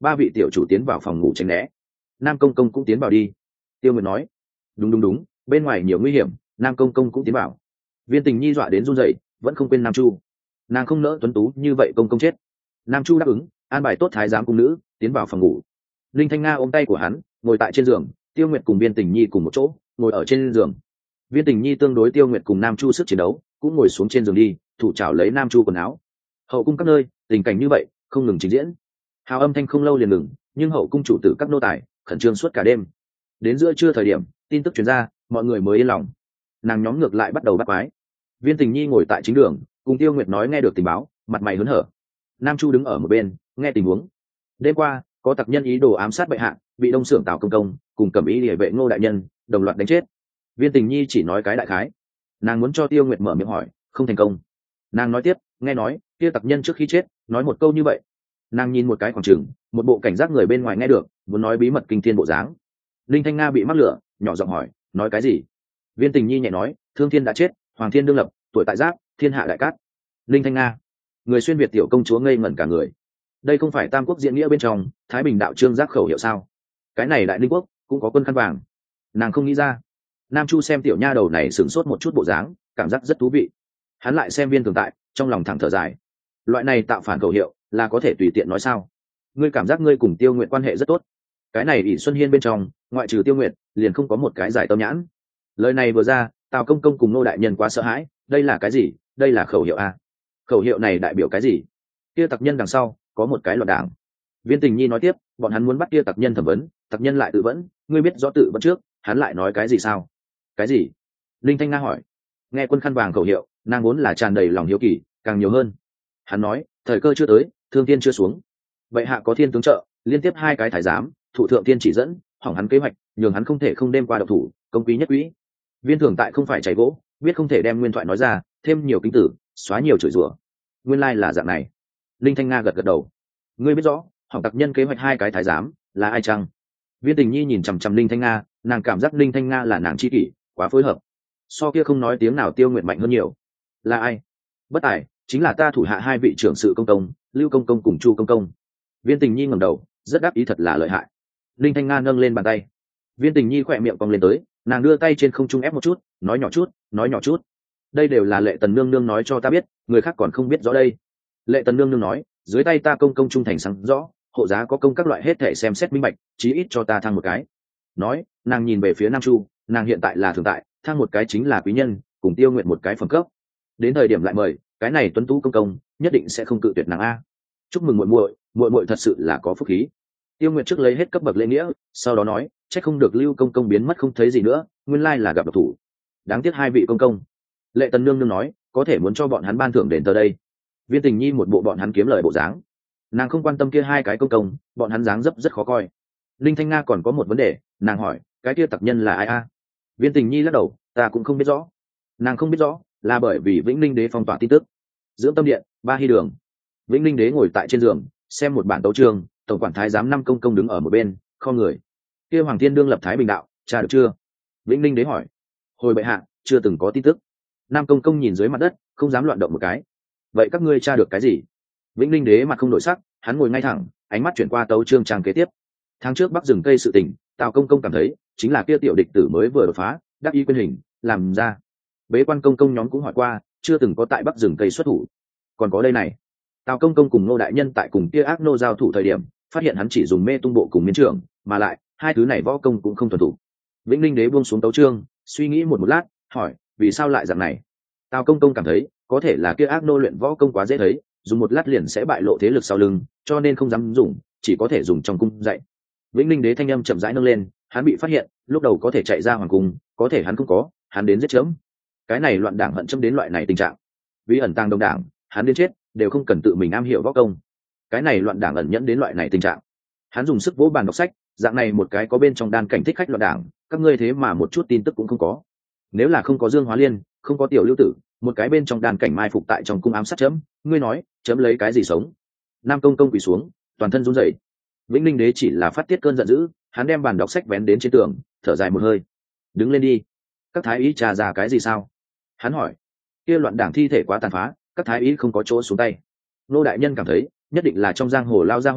ba vị tiểu chủ tiến vào phòng ngủ tránh né. Nam công công cũng tiến vào đi. Tiêu Nguyệt nói. Đúng, bên ngoài nhiều nguy hiểm. Nam công công cũng tiến vào. Viên Tình Nhi dọa đến run rẩy, vẫn không quên Nam Chu. Nàng không nỡ tuấn tú như vậy công công chết. Nam Chu đáp ứng, an bài tốt thái giám cung nữ tiến vào phòng ngủ. Linh Thanh Nga ôm tay của hắn, ngồi tại trên giường. Tiêu Nguyệt cùng Viên Tình Nhi cùng một chỗ ngồi ở trên giường. Viên Tình Nhi tương đối Tiêu Nguyệt cùng Nam Chu sức chiến đấu, cũng ngồi xuống trên giường đi, thủ chảo lấy Nam Chu quần áo. Hậu cung các nơi tình cảnh như vậy không ngừng trình diễn. Hào âm thanh không lâu liền ngừng, nhưng hậu cung chủ tử các nô tài khẩn trương suốt cả đêm. Đến giữa trưa thời điểm, tin tức truyền ra, mọi người mới yên lòng. Nàng nhóm ngược lại bắt đầu bắt quái. Viên Tình Nhi ngồi tại chính đường, cùng Tiêu Nguyệt nói nghe được tình báo, mặt mày hớn hở. Nam Chu đứng ở một bên, nghe tình huống. Đêm qua, có tặc nhân ý đồ ám sát bệ hạ, bị Đông Xưởng Tào công công cùng Cẩm Ý Liễu vệ Ngô đại nhân đồng loạt đánh chết. Viên Tình Nhi chỉ nói cái đại khái. Nàng muốn cho Tiêu Nguyệt mở miệng hỏi, không thành công. Nàng nói tiếp, nghe nói kia tặc nhân trước khi chết nói một câu như vậy. Nàng nhìn một cái khoảng trường, một bộ cảnh giác người bên ngoài nghe được, muốn nói bí mật kinh thiên bộ dáng. Linh Thanh Nga bị mắc lửa, nhỏ giọng hỏi, nói cái gì? Viên Tình Nhi nhẹ nói, Thương Thiên đã chết, Hoàng Thiên đương lập, tuổi tại giáp, thiên hạ đại cát. Linh Thanh Nga, người xuyên Việt tiểu công chúa ngây ngẩn cả người. Đây không phải Tam Quốc diễn nghĩa bên trong Thái Bình đạo trương giác khẩu hiệu sao? Cái này Đại Ninh quốc cũng có quân khăn vàng. Nàng không nghĩ ra. Nam Chu xem tiểu nha đầu này sửng sốt một chút bộ dáng, cảm giác rất thú vị. Hắn lại xem Viên Thường Tại, trong lòng thẳng thở dài. Loại này tạo phản khẩu hiệu là có thể tùy tiện nói sao? Ngươi cảm giác ngươi cùng Tiêu Nguyệt quan hệ rất tốt. Cái này ỷ Xuân Hiên bên trong, ngoại trừ Tiêu Nguyệt, liền không có một cái giải tâm nhãn. Lời này vừa ra, Tào công công cùng Nô đại nhân quá sợ hãi. Đây là cái gì? Đây là khẩu hiệu a? Khẩu hiệu này đại biểu cái gì? Kia tặc nhân đằng sau có một cái loạn đảng. Viên Tình Nhi nói tiếp, bọn hắn muốn bắt kia tặc nhân thẩm vấn, tặc nhân lại tự vẫn. Ngươi biết rõ tự vẫn trước, hắn lại nói cái gì sao? Cái gì? Linh Thanh Nga hỏi. Nghe quân khăn vàng khẩu hiệu, nàng vốn là tràn đầy lòng hiếu kỳ, càng nhiều hơn. Hắn nói, thời cơ chưa tới, thương thiên chưa xuống. Bệ hạ có thiên tướng trợ, liên tiếp hai cái thái giám, thủ thượng thiên chỉ dẫn, hỏng hắn kế hoạch, nhường hắn không thể không đêm qua độc thủ, công quý nhất quý. Viên Thường Tại không phải chảy gỗ, biết không thể đem nguyên thoại nói ra, thêm nhiều kính tử, xóa nhiều chửi rủa. Nguyên lai là dạng này. Linh Thanh Nga gật gật đầu. Ngươi biết rõ, hỏng tặc nhân kế hoạch hai cái thái giám là ai chăng? Viên Tình Nhi nhìn chằm chằm Linh Thanh Nga, nàng cảm giác Linh Thanh Nga là nàng tri kỷ, quá phối hợp. So kia không nói tiếng nào Tiêu Nguyệt mạnh hơn nhiều. Là ai? Bất tài, chính là ta thủ hạ hai vị trưởng sự công công, Lưu công công cùng Chu công công. Viên Tình Nhi ngẩng đầu, rất đắc ý thật là lợi hại. Linh Thanh Nga nâng lên bàn tay. Viên Tình Nhi khỏe miệng cong lên tới, nàng đưa tay trên không trung ép một chút, nói nhỏ chút. Đây đều là Lệ Tần nương nương nói cho ta biết, người khác còn không biết rõ đây. Lệ Tần nương nương nói, dưới tay ta công công trung thành sáng rõ, hộ giá có công các loại hết thể xem xét minh bạch, chí ít cho ta thăng một cái. Nói, nàng nhìn về phía Nam Chu, nàng hiện tại là thường tại, thăng một cái chính là quý nhân, cùng Tiêu Nguyện một cái phẩm cấp. Đến thời điểm lại mời, cái này tuấn tú công công nhất định sẽ không cự tuyệt nàng a. Chúc mừng muội muội thật sự là có phúc khí. Tiêu Nguyệt trước lấy hết cấp bậc lễ nghĩa, sau đó nói, chắc không được Lưu công công biến mất không thấy gì nữa, nguyên lai là gặp độc thủ. Đáng tiếc hai vị công công. Lệ Tần nương nương nói, có thể muốn cho bọn hắn ban thưởng đền tờ đây. Viên Tình Nhi một bộ bọn hắn kiếm lời bộ dáng. Nàng không quan tâm kia hai cái công công, bọn hắn dáng dấp rất khó coi. Linh Thanh Nga còn có một vấn đề, nàng hỏi, cái kia tặc nhân là ai a? Viên Tình Nhi lắc đầu, ta cũng không biết rõ. Nàng không biết rõ, là bởi vì Vĩnh Linh đế phong tỏa tin tức. Dưỡng tâm điện, Ba Hy đường. Vĩnh Linh đế ngồi tại trên giường, xem một bản tấu chương, tổng quản thái giám năm công công đứng ở một bên, không người. Kia Hoàng Thiên đương lập Thái Bình đạo, tra được chưa? Vĩnh Linh đế hỏi. Hồi bệ hạ, chưa từng có tin tức. Nam công công nhìn dưới mặt đất, không dám loạn động một cái. Vậy các ngươi tra được cái gì? Vĩnh Linh đế mặt không đổi sắc, hắn ngồi ngay thẳng, ánh mắt chuyển qua tấu chương trang kế tiếp. Tháng trước Bắc rừng cây sự tình, Tào công công cảm thấy chính là kia tiểu địch tử mới vừa đột phá, đắc ý quyền hình, làm ra. Bế quan công công nhóm cũng hỏi qua, chưa từng có tại Bắc rừng cây xuất thủ. Còn có đây này, Tào công công cùng Ngô đại nhân tại cùng kia ác nô giao thủ thời điểm, phát hiện hắn chỉ dùng mê tung bộ cùng miến trưởng, mà lại hai thứ này võ công cũng không thuần thủ. Vĩnh Linh đế buông xuống tấu chương, suy nghĩ một lát, hỏi, vì sao lại dạng này? Tào công công cảm thấy, có thể là kia ác nô luyện võ công quá dễ thấy, dùng một lát liền sẽ bại lộ thế lực sau lưng, cho nên không dám dùng, chỉ có thể dùng trong cung dạy. Vĩnh Linh đế thanh âm chậm rãi nâng lên, hắn bị phát hiện, lúc đầu có thể chạy ra hoàng cung, có thể hắn không có, hắn đến giết chớm. Cái này loạn đảng hận chấm đến loại này tình trạng. Vì ẩn tàng đồng đảng, hắn đến chết đều không cần tự mình am hiểu võ công. Cái này loạn đảng ẩn nhẫn đến loại này tình trạng. Hắn dùng sức vỗ bàn đọc sách, dạng này một cái có bên trong đan cảnh thích khách loạn đảng, các ngươi thế mà một chút tin tức cũng không có. Nếu là không có Dương Hóa Liên, không có Tiểu Lưu Tử, một cái bên trong đan cảnh mai phục tại trong cung ám sát chấm, ngươi nói, chấm lấy cái gì sống? Nam công công quỳ xuống, toàn thân run rẩy. Vĩnh Linh đế chỉ là phát tiết cơn giận dữ, hắn đem bàn đọc sách vén đến trên tường, thở dài một hơi. Đứng lên đi. Các thái ý trà ra cái gì sao? Hắn hỏi. Kia loạn đảng thi thể quá tàn phá, các thái ý không có chỗ xuống tay. Nô đại nhân cảm thấy, nhất định là trong giang hồ lao ra hỏa,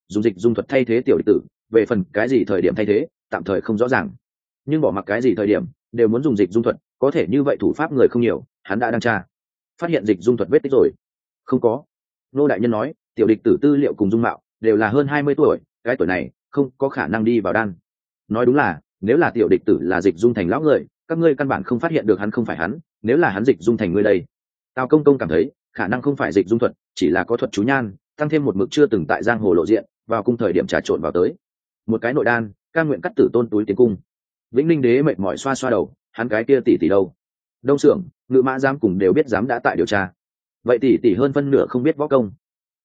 dùng dịch dung thuật thay thế tiểu địch tử, về phần cái gì thời điểm thay thế tạm thời không rõ ràng, nhưng bỏ mặc cái gì thời điểm đều muốn dùng dịch dung thuật, có thể như vậy thủ pháp người không nhiều, hắn đã đăng tra phát hiện dịch dung thuật vết tích rồi. Không có. Nô đại nhân nói tiểu địch tử tư liệu cùng dung mạo đều là hơn 20 tuổi, cái tuổi này không có khả năng đi vào đan. Nói đúng là nếu là tiểu địch tử là dịch dung thành lão người, các ngươi căn bản không phát hiện được hắn không phải hắn, nếu là hắn dịch dung thành ngươi đây. Tào công công cảm thấy khả năng không phải dịch dung thuật, chỉ là có thuật chú nhan tăng thêm một mực chưa từng tại giang hồ lộ diện, vào cung thời điểm trà trộn vào tới một cái nội đan, ca nguyện cắt tử tôn túi tiến cung. Vĩnh Ninh đế mệt mỏi xoa xoa đầu, hắn cái kia tỷ tỷ đâu? Đông Xưởng, Ngự Mã giám cùng đều biết giám đã tại điều tra, vậy tỷ tỷ hơn phân nửa không biết võ công.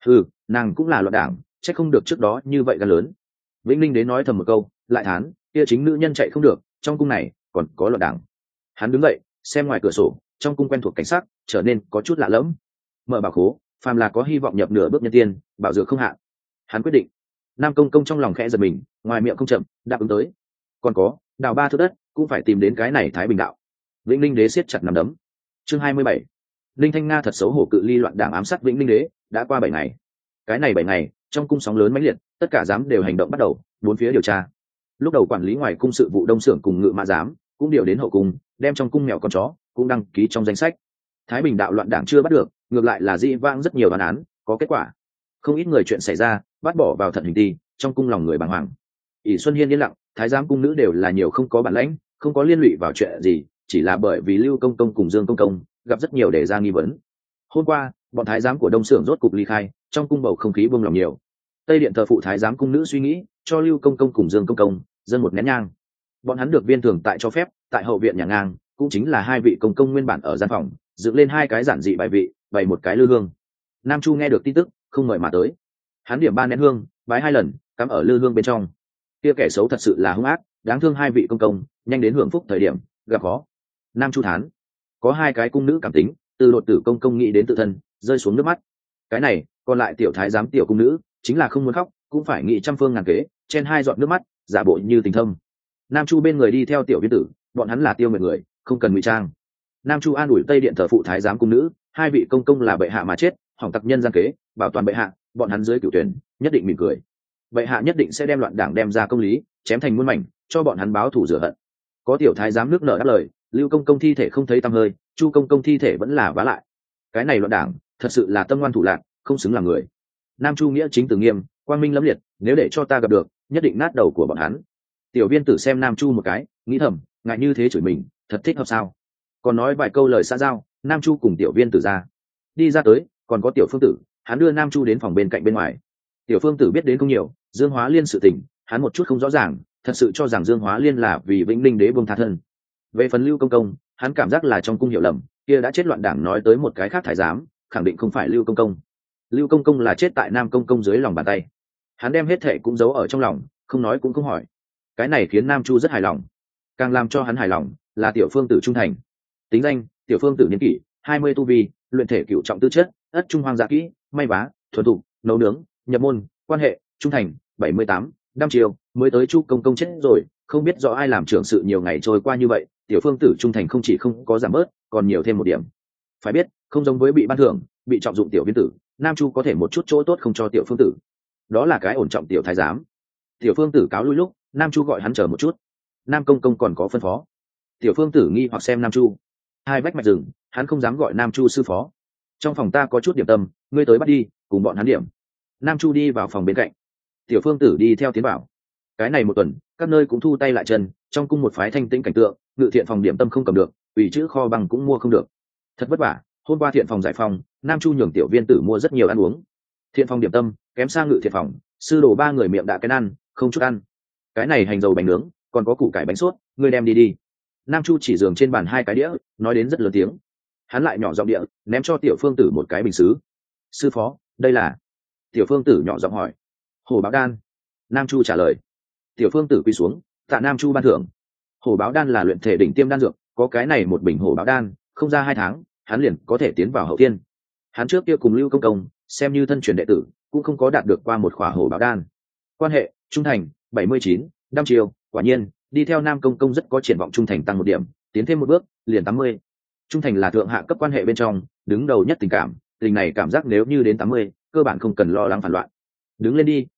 Nàng cũng là loạn đảng, chắc không được trước đó như vậy gan lớn. Vĩnh Ninh đế nói thầm một câu, lại thán, kia chính nữ nhân chạy không được, trong cung này còn có loạn đảng. Hắn đứng dậy xem ngoài cửa sổ, trong cung quen thuộc cảnh sắc trở nên có chút lạ lẫm. Mở bảo khố, phàm là có hy vọng nhập nửa bước nhân tiên, bảo dược không hạn. Hắn quyết định. Nam công công trong lòng khẽ giật mình, ngoài miệng không chậm đáp ứng tới. Còn có đào 3 thước đất cũng phải tìm đến cái này Thái Bình đạo. Vĩnh Ninh đế siết chặt nắm đấm. Chương 27. Linh Thanh Nga thật xấu hổ cự ly loạn đảng ám sát Vĩnh Ninh đế đã qua 7 ngày. Cái này 7 ngày trong cung sóng lớn mãnh liệt, tất cả giám đều hành động bắt đầu bốn phía điều tra. Lúc đầu quản lý ngoài cung sự vụ Đông Xưởng cùng Ngự Mã giám cũng điều đến hậu cung, đem trong cung mèo con chó cũng đăng ký trong danh sách. Thái Bình đạo loạn đảng chưa bắt được, ngược lại là dị vãng rất nhiều bản án có kết quả. Không ít người chuyện xảy ra bắt bỏ vào thận hình ti, trong cung lòng người bàng hoàng. ỷ Xuân Hiên yên lặng, thái giám cung nữ đều là nhiều không có bản lãnh, không có liên lụy vào chuyện gì, chỉ là bởi vì Lưu công công cùng Dương công công gặp rất nhiều đề ra nghi vấn. Hôm qua bọn thái giám của Đông Xưởng rốt cục ly khai, trong cung bầu không khí buông lòng nhiều. Tây điện thờ phụ thái giám cung nữ suy nghĩ cho Lưu công công cùng Dương công công dâng một nén nhang. Bọn hắn được viên thường tại cho phép tại hậu viện nhà ngang, cũng chính là hai vị công công nguyên bản ở gian phòng dựng lên hai cái giản dị bài vị, bày một cái lư hương. Nam Chu nghe được tin tức không mời mà tới, hắn điểm 3 nén hương, bái 2 lần, cắm ở lư hương bên trong. Kia kẻ xấu thật sự là hung ác, đáng thương hai vị công công nhanh đến hưởng phúc thời điểm gặp khó. Nam Chu thán, có 2 cái cung nữ cảm tính, từ đột tử công công nghĩ đến tự thân rơi xuống nước mắt. Cái này còn lại tiểu thái giám tiểu cung nữ chính là không muốn khóc cũng phải nghĩ trăm phương ngàn kế chen 2 giọt nước mắt giả bộ như tình thâm. Nam Chu bên người đi theo tiểu viên tử, bọn hắn là tiêu nguyện người, không cần ngụy trang. Nam Chu an ủi Tây điện thờ phụ thái giám cung nữ, 2 vị công công là bệ hạ mà chết, hỏng tặc nhân gian kế, bảo toàn bệ hạ, bọn hắn dưới cửu tuyển nhất định mỉm cười. Bệ hạ nhất định sẽ đem loạn đảng đem ra công lý, chém thành muôn mảnh, cho bọn hắn báo thù rửa hận. Có tiểu thái giám nước nở đáp lời, Lưu công công thi thể không thấy tăm hơi, Chu công công thi thể vẫn là vá lại. Cái này loạn đảng thật sự là tâm ngoan thủ lạc, không xứng là người. Nam Chu nghĩa chính từ nghiêm, quang minh lẫm liệt, nếu để cho ta gặp được, nhất định nát đầu của bọn hắn. Tiểu viên tử xem Nam Chu một cái, nghĩ thầm, ngại như thế chửi mình, thật thích hợp sao? Còn nói vài câu lời xã giao, Nam Chu cùng tiểu viên tử ra. Đi ra tới, còn có tiểu phương tử, hắn đưa Nam Chu đến phòng bên cạnh bên ngoài. Tiểu phương tử biết đến không nhiều, Dương Hóa Liên sự tình hắn một chút không rõ ràng, thật sự cho rằng Dương Hóa Liên là vì Vĩnh Ninh đế buông tha thân. Về phần Lưu công công, hắn cảm giác là trong cung hiểu lầm, kia đã chết loạn đảng nói tới một cái khác thái giám, khẳng định không phải Lưu công công. Lưu công công là chết tại Nam công công dưới lòng bàn tay, hắn đem hết thệ cũng giấu ở trong lòng, không nói cũng không hỏi. Cái này khiến Nam Chu rất hài lòng. Càng làm cho hắn hài lòng là tiểu phương tử trung thành. Tính danh: tiểu phương tử niên kỷ 20 tu vi, luyện thể cửu trọng tư chất, ất trung hoang dạ kỹ, may vá, thuần thục, nấu nướng, nhập môn, quan hệ, trung thành 78, đăm chiều. Mới tới Chu công công chết rồi, không biết rõ ai làm trưởng sự, nhiều ngày trôi qua như vậy, tiểu phương tử trung thành không chỉ không có giảm bớt, còn nhiều thêm một điểm. Phải biết, không giống với bị ban thưởng, bị trọng dụng tiểu viên tử, Nam Chu có thể một chút chỗ tốt không cho tiểu phương tử, đó là cái ổn trọng tiểu thái giám. Tiểu phương tử cáo lui lúc, Nam Chu gọi hắn chờ một chút, Nam công công còn có phân phó. Tiểu phương tử nghi hoặc xem Nam Chu, hai vách mạch rừng, hắn không dám gọi Nam Chu sư phó. Trong phòng ta có chút điểm tâm, ngươi tới bắt đi, cùng bọn hắn điểm. Nam Chu đi vào phòng bên cạnh, tiểu phương tử đi theo tiến bảo. Cái này một tuần, các nơi cũng thu tay lại chân, trong cung một phái thanh tĩnh cảnh tượng, ngự thiện phòng điểm tâm không cầm được, ủy chữ kho bằng cũng mua không được, thật vất vả. Hôm qua thiện phòng giải phòng, Nam Chu nhường tiểu viên tử mua rất nhiều ăn uống. Thiện phòng điểm tâm kém sang ngự thiện phòng, sư đồ 3 người miệng đã cái ăn, không chút ăn. Cái này hành dầu bánh nướng, còn có củ cải bánh sốt, ngươi đem đi đi. Nam Chu chỉ giường trên bàn 2 cái đĩa, nói đến rất lớn tiếng. Hắn lại nhỏ giọng địa ném cho tiểu phương tử một cái bình sứ. Sư phó, đây là? Tiểu phương tử nhỏ giọng hỏi. Hổ báo đan. Nam Chu trả lời. Tiểu phương tử quỳ xuống, tạ Nam Chu ban thưởng. Hổ báo đan là luyện thể đỉnh tiêm đan dược, có cái này một bình hổ báo đan, không ra 2 tháng, hắn liền có thể tiến vào hậu thiên. Hắn trước kia cùng Lưu công công xem như thân truyền đệ tử, cũng không có đạt được qua một khỏa hổ báo đan. Quan hệ, trung thành 79, đăm chiều. Quả nhiên đi theo Nam công công rất có triển vọng, trung thành tăng 1 điểm, tiến thêm một bước liền 80. Trung thành là thượng hạ cấp quan hệ bên trong đứng đầu nhất tình cảm, tình này cảm giác nếu như đến 80, cơ bản không cần lo lắng phản loạn. Đứng lên đi,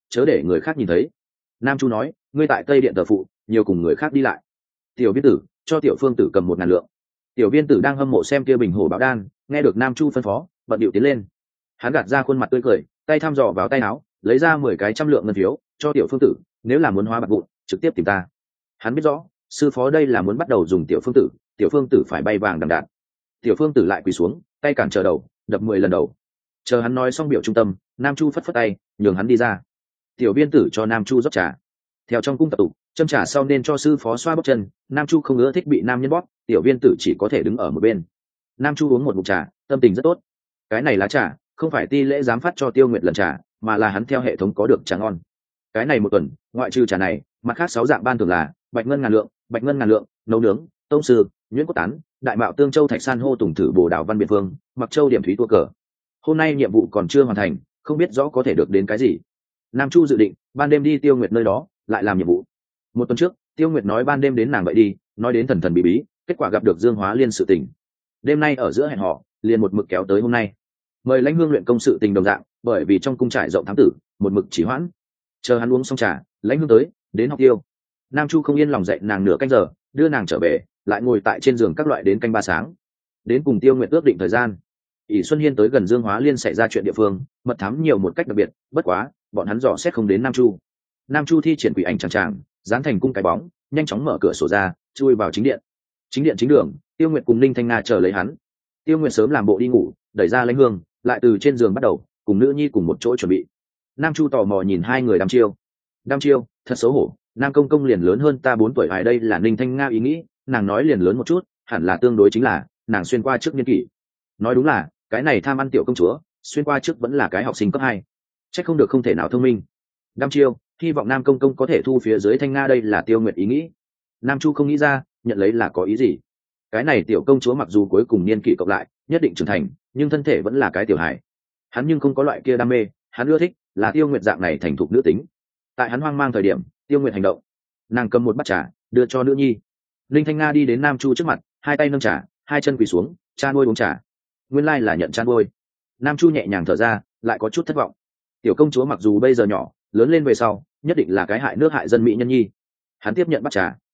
chớ để người khác nhìn thấy. Nam Chu nói, ngươi tại Tây Điện tờ phụ nhiều cùng người khác đi lại. Tiểu viên tử, cho tiểu phương tử cầm 1.000 lượng. Tiểu viên tử đang hâm mộ xem kia bình hổ bảo đan, nghe được Nam Chu phân phó, bận điệu tiến lên. Hắn gạt ra khuôn mặt tươi cười, tay thăm dò vào tay áo, lấy ra 10 cái trăm lượng ngân phiếu cho tiểu phương tử, nếu là muốn hóa bạc vụn trực tiếp tìm ta. Hắn biết rõ sư phó đây là muốn bắt đầu dùng tiểu phương tử phải bay vàng đằng đạn. Tiểu phương tử lại quỳ xuống, tay cản trở đầu, đập 10 lần đầu. Chờ hắn nói xong biểu trung tâm, Nam Chu phất phất tay nhường hắn đi ra. Tiểu viên tử cho Nam Chu rót trà. Theo trong cung tập tục, châm trà sau nên cho sư phó xoa bóp chân. Nam Chu không ưa thích bị nam nhân bóp, tiểu viên tử chỉ có thể đứng ở một bên. Nam Chu uống một ngụm trà, tâm tình rất tốt. Cái này lá trà không phải ti lễ giám phát cho Tiêu Nguyệt lần trà, mà là hắn theo hệ thống có được trà ngon. Cái này một tuần ngoại trừ trà này, mặt khác 6 dạng ban thường là bạch ngân ngàn lượng, nấu nướng, tông sư, nhuyễn cốt tán, đại mạo tương châu thạch san hô tùng thử bồ đào văn biệt phương, mặc châu điểm thúy tua cờ. Hôm nay nhiệm vụ còn chưa hoàn thành, không biết rõ có thể được đến cái gì. Nam Chu dự định ban đêm đi Tiêu Nguyệt nơi đó lại làm nhiệm vụ. Một tuần trước Tiêu Nguyệt nói ban đêm đến nàng vậy đi, nói đến thần thần bí bí, kết quả gặp được Dương Hóa Liên sự tình. Đêm nay ở giữa hẹn họ liền một mực kéo tới hôm nay. Mời Lãnh Hương luyện công sự tình đồng dạng, bởi vì trong cung trại rộng thám tử, một mực chỉ hoãn. Chờ hắn uống xong trà, Lãnh Hương tới đến học tiêu. Nam Chu không yên lòng dậy nàng nửa canh giờ, đưa nàng trở về, lại ngồi tại trên giường các loại đến canh 3 sáng. Đến cùng Tiêu Nguyệt ước định thời gian. ỷ Xuân Hiên tới gần Dương Hóa Liên xảy ra chuyện địa phương, mật thám nhiều một cách đặc biệt, bất quá bọn hắn dò xét không đến Nam Chu. Nam Chu thi triển quỷ ảnh tràng dán thành cung cái bóng, nhanh chóng mở cửa sổ ra, chui vào chính điện. Chính đường, Tiêu Nguyệt cùng Ninh Thanh Nga chờ lấy hắn. Tiêu Nguyệt sớm làm bộ đi ngủ, đẩy ra Lãnh Hương, lại từ trên giường bắt đầu cùng nữ nhi cùng một chỗ chuẩn bị. Nam Chu tò mò nhìn hai người đăm chiêu, thật xấu hổ. Nam công công liền lớn hơn ta 4 tuổi, ai đây là Ninh Thanh Nga ý nghĩ, nàng nói liền lớn một chút, hẳn là tương đối chính là nàng xuyên qua trước niên kỷ. Nói đúng là cái này tham ăn tiểu công chúa, xuyên qua trước vẫn là cái học sinh cấp 2. Chắc không được không thể nào thông minh. Đăm chiêu, hy vọng Nam công công có thể thu phía dưới Thanh Nga, đây là Tiêu Nguyệt ý nghĩ. Nam Chu không nghĩ ra, nhận lấy là có ý gì. Cái này tiểu công chúa mặc dù cuối cùng niên kỷ cộng lại nhất định trưởng thành, nhưng thân thể vẫn là cái tiểu hài. Hắn nhưng không có loại kia đam mê, hắn ưa thích là Tiêu Nguyệt dạng này thành thục nữ tính. Tại hắn hoang mang thời điểm, Tiêu Nguyệt hành động. Nàng cầm một bát trà đưa cho nữ nhi. Linh Thanh Nga đi đến Nam Chu trước mặt, hai tay nâng trà, hai chân quỳ xuống, cha nuôi uống trà. Nguyên lai là nhận cha nuôi. Nam Chu nhẹ nhàng thở ra, lại có chút thất vọng. Tiểu công chúa mặc dù bây giờ nhỏ, lớn lên về sau nhất định là cái hại nước hại dân mỹ nhân nhi. Hắn tiếp nhận bát trà.